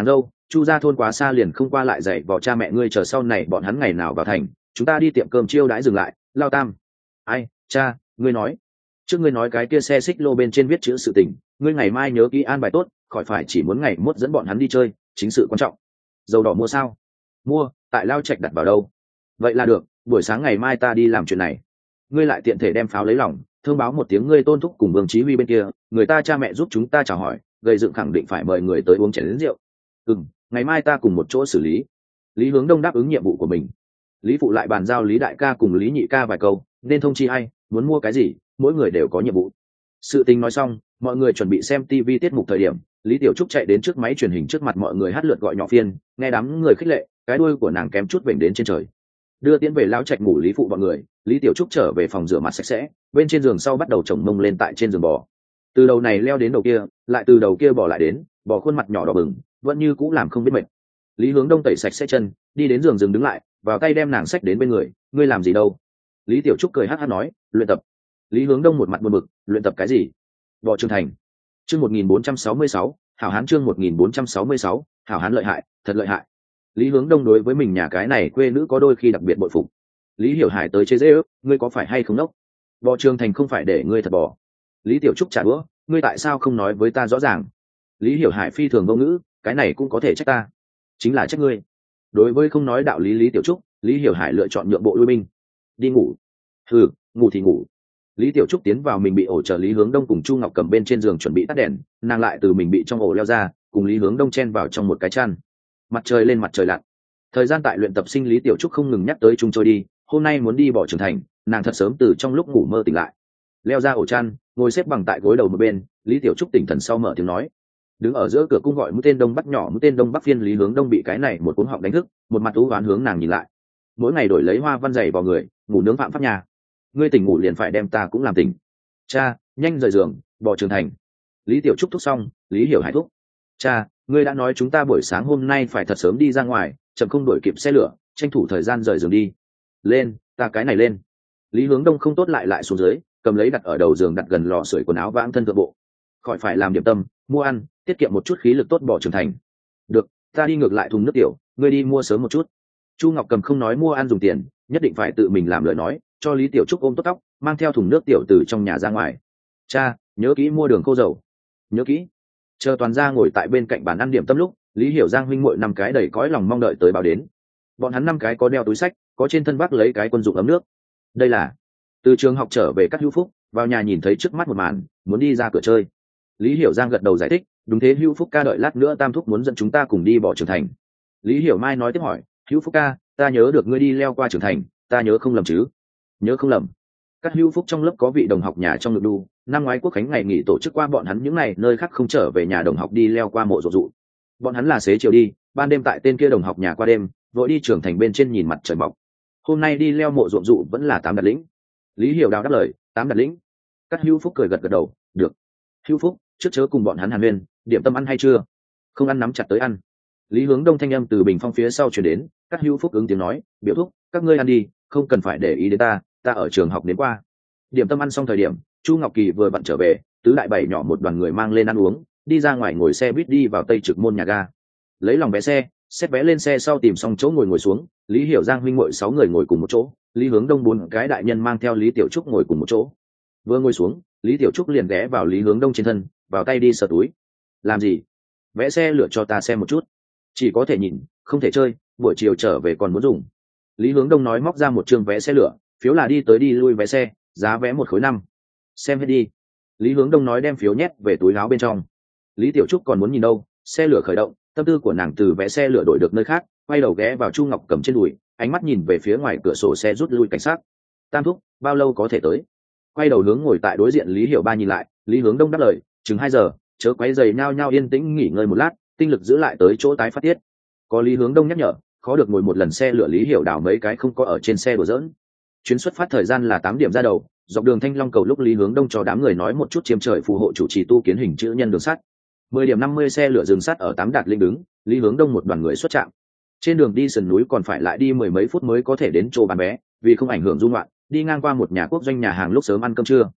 chu ra thôn quá xa liền không qua lại dạy vào cha mẹ ngươi, chờ sau này bọn hắn ngày nào vào thành chúng ta đi tiệm cơm chiêu đãi dừng lại. Lao Tam: ai cha, ngươi nói trước ngươi nói cái kia xe xích lô bên trên viết chữ sự tình, ngươi ngày mai nhớ kỹ an bài tốt, khỏi phải chỉ muốn ngày mốt dẫn bọn hắn đi chơi, chính sự quan trọng. Dầu đỏ mua sao? Mua, tại Lao Trạch đặt vào đâu? Vậy là được, buổi sáng ngày mai ta đi làm chuyện này. Ngươi lại tiện thể đem pháo lấy lòng thông báo một tiếng ngươi tôn thúc cùng Vương Chí Huy bên kia, người ta cha mẹ giúp chúng ta chào hỏi, gây dựng khẳng định phải mời người tới uống chén rượu. Ừ, ngày mai ta cùng một chỗ xử lý. Lý Hướng Đông đáp ứng nhiệm vụ của mình. Lý Phụ lại bàn giao Lý Đại ca cùng Lý Nhị ca vài câu, nên thông chi ai, muốn mua cái gì, mỗi người đều có nhiệm vụ. Sự tình nói xong, mọi người chuẩn bị xem ti vi tiết mục thời điểm, Lý Tiểu Trúc chạy đến trước máy truyền hình trước mặt mọi người hát lượt gọi nhỏ phiên, nghe đám người khích lệ, cái đuôi của nàng kém chút vểnh đến trên trời. Đưa Tiễn về Lão Trạch ngủ Lý Phụ bọn người, Lý Tiểu Trúc trở về phòng rửa mặt sạch sẽ, bên trên giường sau bắt đầu chồng mông lên tại trên giường bò. Từ đầu này leo đến đầu kia, lại từ đầu kia bò lại đến, bò khuôn mặt nhỏ đỏ bừng, vẫn như cũ làm không biết mệt. Lý Hướng Đông tẩy sạch sẽ chân, đi đến giường dừng đứng lại, vào tay đem nàng xách đến bên người. Ngươi làm gì đâu? Lý Tiểu Trúc cười hát hát nói, luyện tập. Lý Hướng Đông một mặt buồn bực, luyện tập cái gì? Võ Trường Thành. Chương một nghìn bốn trăm sáu mươi sáu, hảo hán. Chương một nghìn bốn trăm sáu mươi sáu, hảo hán lợi hại, thật lợi hại. Lý Hướng Đông đối với mình nhà cái này quê nữ có đôi khi đặc biệt bội phục. Lý Hiểu Hải tới chế giễu, ngươi có phải hay không đốc? Võ Trường Thành không phải để ngươi thật bỏ. Lý Tiểu Trúc trả đũa, ngươi tại sao không nói với ta rõ ràng? Lý Hiểu Hải phi thường vô ngữ, cái này cũng có thể trách ta, chính là trách ngươi. Đối với không nói đạo lý Lý Tiểu Trúc, Lý Hiểu Hải lựa chọn nhượng bộ lui binh. Đi ngủ. Ừ, ngủ thì ngủ. Lý Tiểu Trúc tiến vào mình bị ổ, chờ Lý Hướng Đông cùng Chu Ngọc cầm bên trên giường chuẩn bị tắt đèn, nàng lại từ mình bị trong ổ leo ra, cùng Lý Hướng Đông chen vào trong một cái chăn. Mặt trời lên mặt trời lặn, thời gian tại luyện tập sinh Lý Tiểu Trúc không ngừng nhắc tới chung trôi đi. Hôm nay muốn đi Bỏ Trường Thành, nàng thật sớm từ trong lúc ngủ mơ tỉnh lại, leo ra ổ chăn, ngồi xếp bằng tại gối đầu một bên. Lý Tiểu Trúc tỉnh thần sau mở tiếng nói, đứng ở giữa cửa cung gọi mũi tên đông bắc nhỏ mũi tên đông bắc phiên. Lý Hướng Đông bị cái này một cuốn họng đánh thức, một mặt u oán hướng nàng nhìn lại. Mỗi ngày đổi lấy hoa văn dày vào người, ngủ nướng phạm pháp nhà, ngươi tỉnh ngủ liền phải đem ta cũng làm tỉnh. Cha, nhanh rời giường, Bỏ Trường Thành. Lý Tiểu Trúc thúc xong, Lý Hiểu Hải thúc. Cha, ngươi đã nói chúng ta buổi sáng hôm nay phải thật sớm đi ra ngoài, chậm không đổi kịp xe lửa, tranh thủ thời gian rời giường đi. Lên, ta cái này lên. Lý Hướng Đông không tốt lại lại xuống dưới, cầm lấy đặt ở đầu giường, đặt gần lò sưởi quần áo vãng thân thượng bộ. Khỏi phải làm điểm tâm, mua ăn, tiết kiệm một chút khí lực tốt Bỏ Trường Thành. Được, ta đi ngược lại thùng nước tiểu, ngươi đi mua sớm một chút. Chu Ngọc cầm không nói mua ăn dùng tiền, nhất định phải tự mình làm lời nói, cho Lý Tiểu Trúc ôm tốt tóc, mang theo thùng nước tiểu từ trong nhà ra ngoài. Cha, nhớ kỹ mua đường khô dầu. Nhớ kỹ. Chờ toàn gia ngồi tại bên cạnh bàn ăn điểm tâm lúc, Lý Hiểu Giang huynh muội năm cái đầy cõi lòng mong đợi tới báo đến. Bọn hắn năm cái có đeo túi sách, có trên thân vác lấy cái quân dụng ấm nước. Đây là từ trường học trở về các Hữu Phúc, vào nhà nhìn thấy trước mắt một màn, muốn đi ra cửa chơi. Lý Hiểu Giang gật đầu giải thích, đúng thế Hữu Phúc ca, đợi lát nữa Tam thúc muốn dẫn chúng ta cùng đi Bỏ Trường Thành. Lý Hiểu Mai nói tiếp hỏi, Hữu Phúc ca, ta nhớ được ngươi đi leo qua Trường Thành, ta nhớ không lầm chứ? Nhớ không lầm. Các Hữu Phúc trong lớp có vị đồng học nhà trong ngực đu, năm ngoái quốc khánh ngày nghỉ tổ chức qua bọn hắn những ngày nơi khác không trở về nhà đồng học đi leo qua mộ ruộng dụ. Bọn hắn là xế chiều đi, ban đêm tại tên kia đồng học nhà qua đêm, vội đi Trường Thành bên trên nhìn mặt trời mọc. Hôm nay đi leo mộ ruộng dụ vẫn là tám đặt lĩnh. Lý Hiểu Đào đáp lời, tám đặt lĩnh. Các Hữu Phúc cười gật gật đầu, được. Hữu Phúc, trước chớ cùng bọn hắn hàn huyên, điểm tâm ăn hay chưa? Không ăn nắm chặt tới ăn. Lý Hướng Đông thanh âm từ bình phong phía sau truyền đến, các Hữu Phúc ứng tiếng nói, biểu thúc, các ngươi ăn đi, không cần phải để ý đến ta, ta ở trường học đến qua. Điểm tâm ăn xong thời điểm, Chu Ngọc Kỳ vừa vặn trở về, tứ đại bảy nhỏ một đoàn người mang lên ăn uống, đi ra ngoài ngồi xe buýt đi vào Tây Trực môn nhà ga. Lấy lòng vé xe, xét vé lên xe sau tìm xong chỗ ngồi ngồi xuống, Lý Hiểu Giang huynh muội sáu người ngồi cùng một chỗ, Lý Hướng Đông bốn cái đại nhân mang theo Lý Tiểu Trúc ngồi cùng một chỗ. Vừa ngồi xuống, Lý Tiểu Trúc liền ghé vào Lý Hướng Đông trên thân, vào tay đi sờ túi. Làm gì? Vé xe lựa cho ta xem một chút. Chỉ có thể nhìn, không thể chơi, buổi chiều trở về còn muốn dùng. Lý Hướng Đông nói móc ra một chương vé xe lửa, phiếu là đi tới đi lui vé xe, giá vé một khối năm. Xem hết đi. Lý Hướng Đông nói đem phiếu nhét về túi áo bên trong. Lý Tiểu Trúc còn muốn nhìn đâu, xe lửa khởi động, tâm tư của nàng từ vé xe lửa đổi được nơi khác, quay đầu ghé vào Chu Ngọc cầm trên đùi, ánh mắt nhìn về phía ngoài cửa sổ xe rút lui cảnh sát. Tam thúc, bao lâu có thể tới? Quay đầu hướng ngồi tại đối diện Lý Hiểu Ba nhìn lại, Lý Hướng Đông đáp lời, chừng hai giờ, chớ quấy giày nhao nhao yên tĩnh nghỉ ngơi một lát, tinh lực giữ lại tới chỗ tái phát tiết. Có Lý Hướng Đông nhắc nhở, khó được ngồi một lần xe lửa Lý Hiểu Đảo mấy cái không có ở trên xe đùa giỡn. Chuyến xuất phát thời gian là tám điểm ra đầu, dọc đường Thanh Long cầu lúc Lý Hướng Đông cho đám người nói một chút chiêm trời phù hộ chủ trì tu kiến hình chữ nhân đường sắt. Mười điểm năm mươi xe lửa dừng sắt ở tám đạt linh đứng, Lý Hướng Đông một đoàn người xuất trạm. Trên đường đi sườn núi còn phải lại đi mười mấy phút mới có thể đến chỗ bán vé, vì không ảnh hưởng du ngoạn, đi ngang qua một nhà quốc doanh nhà hàng lúc sớm ăn cơm trưa.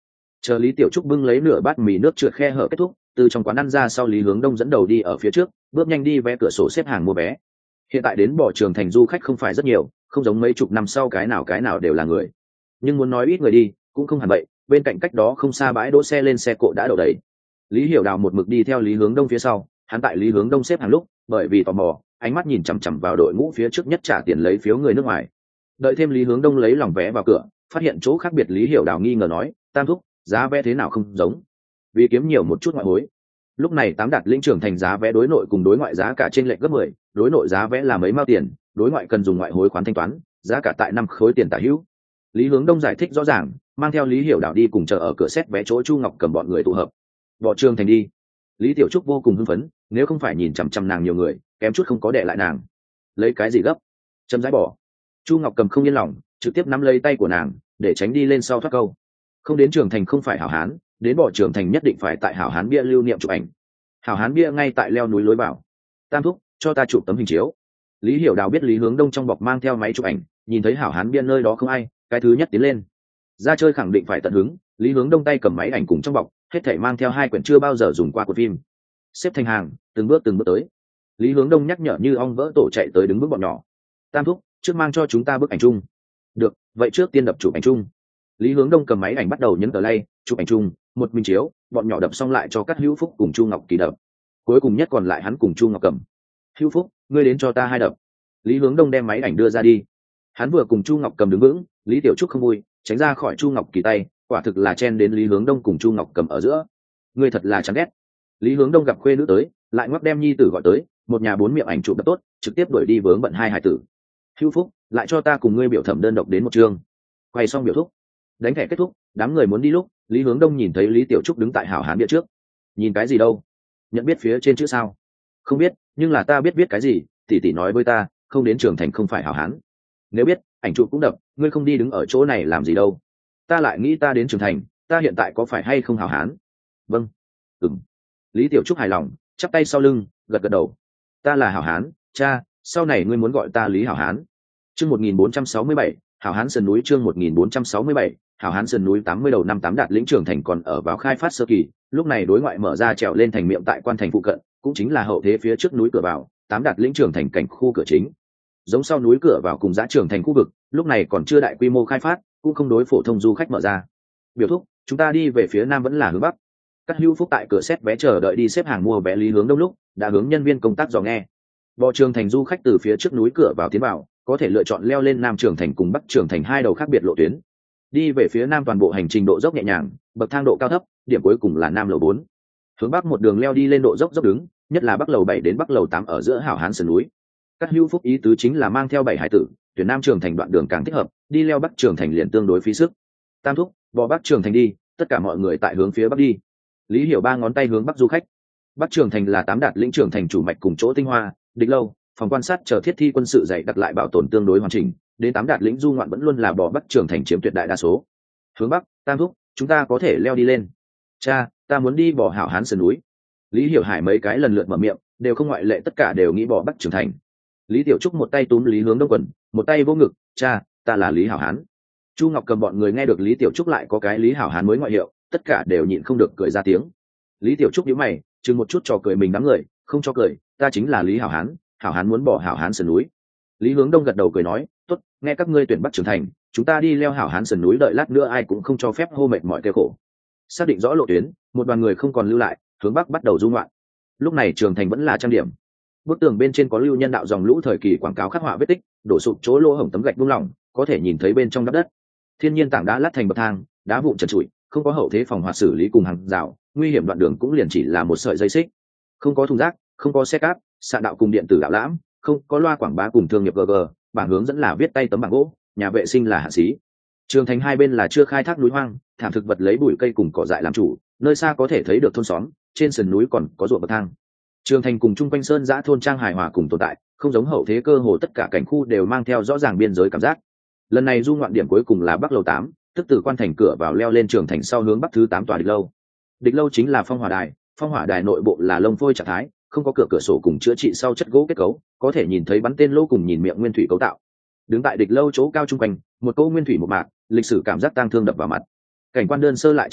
Chờ Lý Tiểu Trúc bưng lấy nửa bát mì nước trượt khe hở kết thúc, từ trong quán ăn ra sau, Lý Hướng Đông dẫn đầu đi ở phía trước, bước nhanh đi vé cửa sổ xếp hàng mua vé. Hiện tại đến Bỏ Trường Thành du khách không phải rất nhiều, không giống mấy chục năm sau cái nào cái nào đều là người. Nhưng muốn nói ít người đi, cũng không hẳn vậy, bên cạnh cách đó không xa bãi đỗ xe lên xe cộ đã đậu đầy. Lý Hiểu Đào một mực đi theo Lý Hướng Đông phía sau, hắn tại Lý Hướng Đông xếp hàng lúc, bởi vì tò mò, ánh mắt nhìn chằm chằm vào đội ngũ phía trước nhất trả tiền lấy phiếu người nước ngoài. Đợi thêm Lý Hướng Đông lấy lòng vé vào cửa, phát hiện chỗ khác biệt, Lý Hiểu Đào nghi ngờ nói, tam thúc, giá vé thế nào không giống? Vì kiếm nhiều một chút ngoại hối. Lúc này Tám Đạt lĩnh trưởng thành giá vé đối nội cùng đối ngoại giá cả trên lệch gấp mười, đối nội giá vé là mấy mao tiền, đối ngoại cần dùng ngoại hối khoán thanh toán, giá cả tại năm khối tiền tả hữu. Lý Hướng Đông giải thích rõ ràng, mang theo Lý Hiểu Đào đi cùng chờ ở cửa xét vé chỗ Chu Ngọc Cầm bọn người tụ hợp. Bỏ Trường Thành đi. Lý Tiểu Trúc vô cùng hưng phấn, nếu không phải nhìn chằm chằm nàng nhiều người, kém chút không có để lại nàng. Lấy cái gì gấp? Chấm dãi bỏ. Chu Ngọc Cầm không yên lòng, trực tiếp nắm lấy tay của nàng, để tránh đi lên sau thoát câu. Không đến Trường Thành không phải hảo hán, đến Bỏ Trường Thành nhất định phải tại hảo hán bia lưu niệm chụp ảnh. Hảo hán bia ngay tại leo núi lối vào. Tam thúc, cho ta chụp tấm hình chiếu. Lý Hiểu Đào biết Lý Hướng Đông trong bọc mang theo máy chụp ảnh, nhìn thấy hảo hán bia nơi đó không ai, cái thứ nhất tiến lên. Ra chơi khẳng định phải tận hứng, Lý Hướng Đông tay cầm máy ảnh cùng trong bọc, hết thảy mang theo hai quyển chưa bao giờ dùng qua của phim. Xếp thành hàng, từng bước từng bước tới. Lý Hướng Đông nhắc nhở như ong vỡ tổ chạy tới đứng bước bọn nhỏ. Tam thúc, trước mang cho chúng ta bức ảnh chung. Được, vậy trước tiên đập chụp ảnh chung. Lý Hướng Đông cầm máy ảnh bắt đầu nhấn tờ lay, chụp ảnh chung, một minh chiếu, bọn nhỏ đập xong lại cho các Hữu Phúc cùng Chu Ngọc Kỳ đập. Cuối cùng nhất còn lại hắn cùng Chu Ngọc Cầm. Hữu Phúc, ngươi đến cho ta hai đập. Lý Hướng Đông đem máy ảnh đưa ra đi. Hắn vừa cùng Chu Ngọc Cầm đứng vững, Lý Tiểu Trúc không vui, tránh ra khỏi Chu Ngọc Kỳ tay, quả thực là chen đến Lý Hướng Đông cùng Chu Ngọc Cầm ở giữa. Ngươi thật là chán ghét. Lý Hướng Đông gặp khuê nữ tới, lại ngoắc đem nhi tử gọi tới, một nhà bốn miệng ảnh chụp đập tốt, trực tiếp đuổi đi vướng bận hai hải tử. Hữu Phúc, lại cho ta cùng ngươi biểu thẩm đơn độc đến một chương. Quay xong biểu thúc, đánh thẻ kết thúc, đám người muốn đi lúc, Lý Hướng Đông nhìn thấy Lý Tiểu Trúc đứng tại hảo hán bia trước. Nhìn cái gì đâu? Nhận biết phía trên chữ sao? Không biết, nhưng là ta biết viết cái gì, tỷ tỷ nói với ta, không đến Trường Thành không phải hảo hán. Nếu biết, ảnh chụp cũng đập, ngươi không đi đứng ở chỗ này làm gì đâu? Ta lại nghĩ ta đến Trường Thành, ta hiện tại có phải hay không hảo hán? Vâng. Ừm. Lý Tiểu Trúc hài lòng, chắp tay sau lưng, gật gật đầu. Ta là hảo hán, cha, sau này ngươi muốn gọi ta Lý hảo hán. Chương một nghìn bốn trăm sáu mươi bảy, hảo hán sườn núi. Chương một nghìn bốn trăm sáu mươi bảy, hảo hán sườn núi. Tám mươi đầu năm Tám Đạt lĩnh Trường Thành còn ở vào khai phát sơ kỳ, lúc này đối ngoại mở ra trèo lên thành miệng tại quan thành phụ cận, cũng chính là hậu thế phía trước núi cửa vào, Tám Đạt lĩnh Trường Thành cảnh khu cửa chính. Giống sau núi cửa vào cùng Giã Trường Thành khu vực, lúc này còn chưa đại quy mô khai phát, cũng không đối phổ thông du khách mở ra. Biểu thúc, chúng ta đi về phía nam vẫn là hướng bắc. Các Hữu Phúc tại cửa xét vé chờ đợi đi xếp hàng mua vé Lý Hướng Đông lúc đã hướng nhân viên công tác dò nghe. Bỏ Trường Thành du khách từ phía trước núi cửa vào tiến vào, có thể lựa chọn leo lên Nam Trường Thành cùng Bắc Trường Thành hai đầu khác biệt lộ tuyến. Đi về phía nam toàn bộ hành trình độ dốc nhẹ nhàng, bậc thang độ cao thấp, điểm cuối cùng là Nam lầu bốn. Hướng bắc một đường leo đi lên độ dốc dốc đứng, nhất là Bắc lầu bảy đến Bắc lầu tám ở giữa hảo hán sườn núi. Các Hữu Phúc ý tứ chính là mang theo bảy hải tử, tuyển Nam Trường Thành đoạn đường càng thích hợp, đi leo Bắc Trường Thành liền tương đối phí sức. Tam thúc, bỏ Bắc Trường Thành đi, tất cả mọi người tại hướng phía bắc đi. Lý Hiểu ba ngón tay hướng bắc du khách. Bắc Trường Thành là Tám Đạt lĩnh Trường Thành chủ mạch cùng chỗ tinh hoa, địch lâu, phòng quan sát chờ thiết thi quân sự dày đặt lại bảo tồn tương đối hoàn chỉnh, đến Tám Đạt lĩnh du ngoạn vẫn luôn là bỏ Bắc Trường Thành chiếm tuyệt đại đa số. Hướng bắc, tam thúc, chúng ta có thể leo đi lên. Cha, ta muốn đi bỏ hảo hán sườn núi. Lý Hiểu Hải mấy cái lần lượt mở miệng, đều không ngoại lệ tất cả đều nghĩ bỏ Bắc Trường Thành. Lý Tiểu Trúc một tay túm Lý Hướng Đông quần, một tay vô ngực, cha, ta là Lý hảo hán. Chu Ngọc Cầm bọn người nghe được Lý Tiểu Trúc lại có cái Lý hảo hán mới ngoại hiệu, tất cả đều nhịn không được cười ra tiếng. Lý Tiểu Trúc nhíu mày, chừng một chút trò cười mình đám người, không cho cười, ta chính là Lý hảo hán, hảo hán muốn bỏ hảo hán sườn núi. Lý Hướng Đông gật đầu cười nói, tốt, nghe các ngươi tuyển Bắc Trường Thành, chúng ta đi leo hảo hán sườn núi, đợi lát nữa ai cũng không cho phép hô mệt mỏi kêu khổ. Xác định rõ lộ tuyến, một đoàn người không còn lưu lại, hướng bắc bắt đầu du ngoạn. Lúc này Trường Thành vẫn là trang điểm. Bức tường bên trên có lưu nhân đạo dòng lũ thời kỳ quảng cáo khắc họa vết tích, đổ sụp chỗ lỗ hổng tấm gạch buông lỏng, có thể nhìn thấy bên trong đắp đất. Thiên nhiên tảng đá lát thành bậc thang, đá vụn trần trụi, không có hậu thế phòng hoạt xử lý cùng hàng rào, nguy hiểm đoạn đường cũng liền chỉ là một sợi dây xích. Không có thùng rác, không có xe cáp, xạ đạo cùng điện tử đạo lãm, không có loa quảng bá cùng thương nghiệp gg, bảng hướng dẫn là viết tay tấm bảng gỗ, nhà vệ sinh là hạ xí. Trường Thành hai bên là chưa khai thác núi hoang, thảm thực vật lấy bụi cây cùng cỏ dại làm chủ, nơi xa có thể thấy được thôn xóm, trên sườn núi còn có ruộng bậc thang. Trường Thành cùng chung quanh sơn giã thôn trang hài hòa cùng tồn tại, không giống hậu thế cơ hồ tất cả cảnh khu đều mang theo rõ ràng biên giới cảm giác. Lần này du ngoạn điểm cuối cùng là Bắc lầu tám, tức từ quan thành cửa vào leo lên Trường Thành sau hướng bắc thứ tám tòa địch lâu. Địch lâu chính là phong hỏa đài, phong hỏa đài nội bộ là lông phôi trạng thái, không có cửa cửa sổ cùng chữa trị sau chất gỗ kết cấu, có thể nhìn thấy bắn tên lô cùng nhìn miệng nguyên thủy cấu tạo. Đứng tại địch lâu chỗ cao trung quanh, một cỗ nguyên thủy một mạc, lịch sử cảm giác tang thương đập vào mặt. Cảnh quan đơn sơ lại chân thực,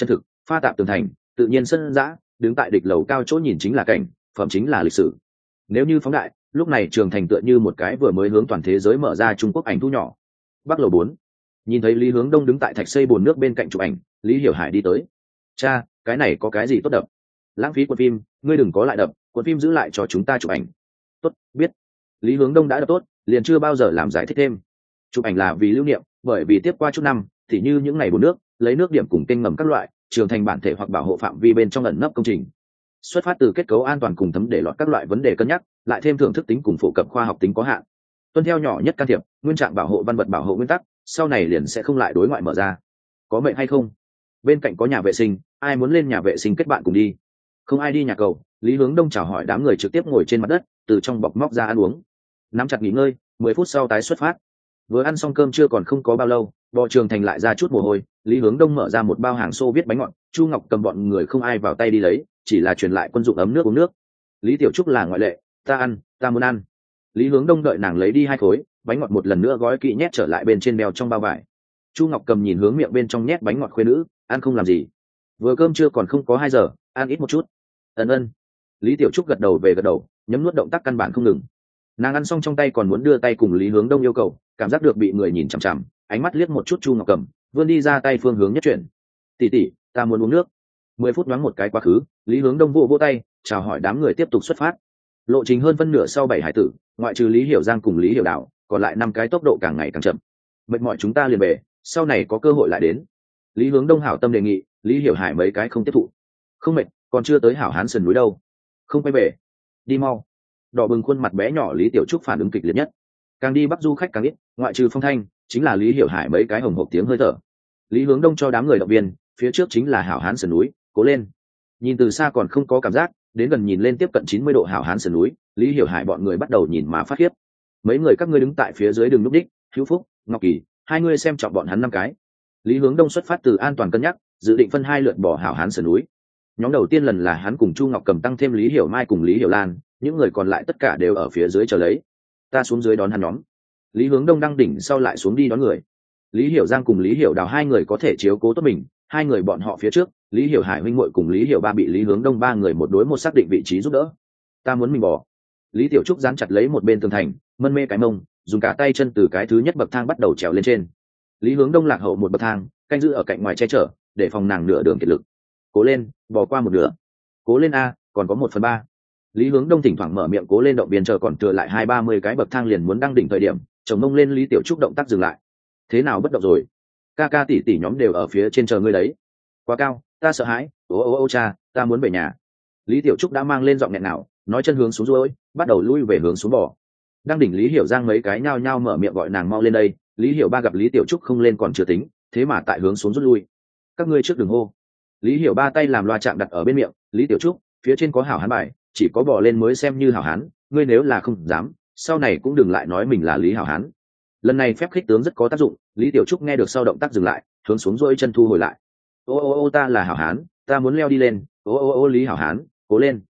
pha tạp tường thành, tự nhiên sân dã, đứng tại địch lầu cao chỗ nhìn chính là cảnh, phẩm chính là lịch sử. Nếu như phóng đại, lúc này trường thành tựa như một cái vừa mới hướng toàn thế giới mở ra Trung Quốc ảnh thu nhỏ. Bắc lầu bốn, nhìn thấy Lý Hướng Đông đứng tại thạch xây bồn nước bên cạnh chụp ảnh, Lý Hiểu Hải đi tới. Cha, cái này có cái gì tốt đập? Lãng phí cuộn phim, ngươi đừng có lại đập, cuộn phim giữ lại cho chúng ta chụp ảnh. Tốt, biết. Lý Hướng Đông đã đập tốt, liền chưa bao giờ làm giải thích thêm. Chụp ảnh là vì lưu niệm, bởi vì tiếp qua chút năm, thì như những ngày bồn nước, lấy nước điểm cùng kênh ngầm các loại, trường thành bản thể hoặc bảo hộ phạm vi bên trong ẩn nấp công trình. Xuất phát từ kết cấu an toàn cùng thấm để lọt các loại vấn đề cân nhắc, lại thêm thưởng thức tính cùng phổ cập khoa học tính có hạn. Tuân theo nhỏ nhất can thiệp, nguyên trạng bảo hộ văn vật bảo hộ nguyên tắc, sau này liền sẽ không lại đối ngoại mở ra. Có mệnh hay không? Bên cạnh có nhà vệ sinh, ai muốn lên nhà vệ sinh kết bạn cùng đi. Không ai đi nhà cầu, Lý Hướng Đông chào hỏi đám người trực tiếp ngồi trên mặt đất, từ trong bọc móc ra ăn uống. Nắm chặt nghỉ ngơi, mười phút sau tái xuất phát. Vừa ăn xong cơm chưa còn không có bao lâu, bò trường thành lại ra chút mồ hôi, Lý Hướng Đông mở ra một bao hàng xô viết bánh ngọt, Chu Ngọc cầm bọn người không ai vào tay đi lấy, chỉ là truyền lại quân dụng ấm nước uống nước. Lý Tiểu Trúc là ngoại lệ, ta ăn, ta muốn ăn. Lý Hướng Đông đợi nàng lấy đi hai khối bánh ngọt, một lần nữa gói kỹ nhét trở lại bên trên bèo trong bao vải. Chu Ngọc cầm nhìn hướng miệng bên trong nhét bánh ngọt khuê nữ, ăn không làm gì, vừa cơm chưa còn không có hai giờ, ăn ít một chút. Ân ân. Lý Tiểu Trúc gật đầu về gật đầu, nhấm nuốt động tác căn bản không ngừng. Nàng ăn xong trong tay còn muốn đưa tay cùng Lý Hướng Đông yêu cầu, cảm giác được bị người nhìn chằm chằm, ánh mắt liếc một chút Chu Ngọc cầm, vươn đi ra tay phương hướng nhất chuyển. Tỷ tỷ, ta muốn uống nước. Mười phút nhoáng một cái quá khứ, Lý Hướng Đông vỗ vỗ tay, chào hỏi đám người tiếp tục xuất phát. Lộ trình hơn phân nửa sau bảy hải tử, ngoại trừ Lý Hiểu Giang cùng Lý Hiểu Đạo, còn lại năm cái tốc độ càng ngày càng chậm. Mệt mỏi chúng ta liền về, sau này có cơ hội lại đến. Lý Hướng Đông hảo tâm đề nghị, Lý Hiểu Hải mấy cái không tiếp thụ. Không mệt, còn chưa tới Hảo Hán sườn núi đâu. Không quay về, đi mau. Đỏ bừng khuôn mặt bé nhỏ Lý Tiểu Trúc phản ứng kịch liệt nhất. Càng đi bắc du khách càng ít, ngoại trừ Phong Thanh, chính là Lý Hiểu Hải mấy cái hồng hộc tiếng hơi thở. Lý Hướng Đông cho đám người động viên, phía trước chính là Hảo Hán sườn núi, cố lên. Nhìn từ xa còn không có cảm giác, đến gần nhìn lên tiếp cận chín mươi độ Hảo Hán sườn núi, Lý Hiểu Hải bọn người bắt đầu nhìn mà phát khiếp. Mấy người các ngươi đứng tại phía dưới đường núp đích, Hữu Phúc, Ngọc Kỳ, hai người xem trọng bọn hắn năm cái. Lý Hướng Đông xuất phát từ an toàn cân nhắc, dự định phân hai lượt bỏ Hảo Hán sườn núi. Nhóm đầu tiên lần là hắn cùng Chu Ngọc cầm tăng thêm Lý Hiểu Mai cùng Lý Hiểu Lan, những người còn lại tất cả đều ở phía dưới chờ lấy. Ta xuống dưới đón hắn nhóm. Lý Hướng Đông đăng đỉnh sau lại xuống đi đón người. Lý Hiểu Giang cùng Lý Hiểu Đào hai người có thể chiếu cố tốt mình, hai người bọn họ phía trước, Lý Hiểu Hải huynh muội cùng Lý Hiểu Ba bị Lý Hướng Đông ba người một đối một xác định vị trí giúp đỡ. Ta muốn mình bỏ. Lý Tiểu Trúc dán chặt lấy một bên tường thành, mân mê cái mông, dùng cả tay chân từ cái thứ nhất bậc thang bắt đầu trèo lên trên. Lý Hướng Đông lạc hậu một bậc thang, canh giữ ở cạnh ngoài che chở, để phòng nàng nửa đường kiệt lực. Cố lên, bò qua một nửa. Cố lên a, còn có một phần ba. Lý Hướng Đông thỉnh thoảng mở miệng cố lên động viên, chờ còn thừa lại hai ba mươi cái bậc thang liền muốn đăng đỉnh thời điểm, chồng mông lên Lý Tiểu Trúc động tác dừng lại. Thế nào bất động rồi? Ca ca tỷ tỷ nhóm đều ở phía trên chờ ngươi đấy. Quá cao, ta sợ hãi. Ô ô ô cha, ta muốn về nhà. Lý Tiểu Trúc đã mang lên giọng nghẹn nào, nói chân hướng xuống rồi, bắt đầu lui về hướng xuống bò. Đăng đỉnh Lý Hiểu Giang mấy cái nhao nhao mở miệng gọi nàng mau lên đây. Lý Hiểu Ba gặp Lý Tiểu Trúc không lên còn chưa tính, thế mà tại hướng xuống rút lui. Các ngươi trước đừng hô. Lý Hiểu Ba tay làm loa chạm đặt ở bên miệng. Lý Tiểu Trúc, phía trên có Hảo Hán bài, chỉ có bò lên mới xem như Hảo Hán, ngươi nếu là không dám, sau này cũng đừng lại nói mình là Lý Hảo Hán. Lần này phép khích tướng rất có tác dụng, Lý Tiểu Trúc nghe được sau động tác dừng lại, hướng xuống duỗi chân thu hồi lại. Ô ô ô ta là Hảo Hán, ta muốn leo đi lên. Ô ô ô Lý Hảo Hán, cố lên.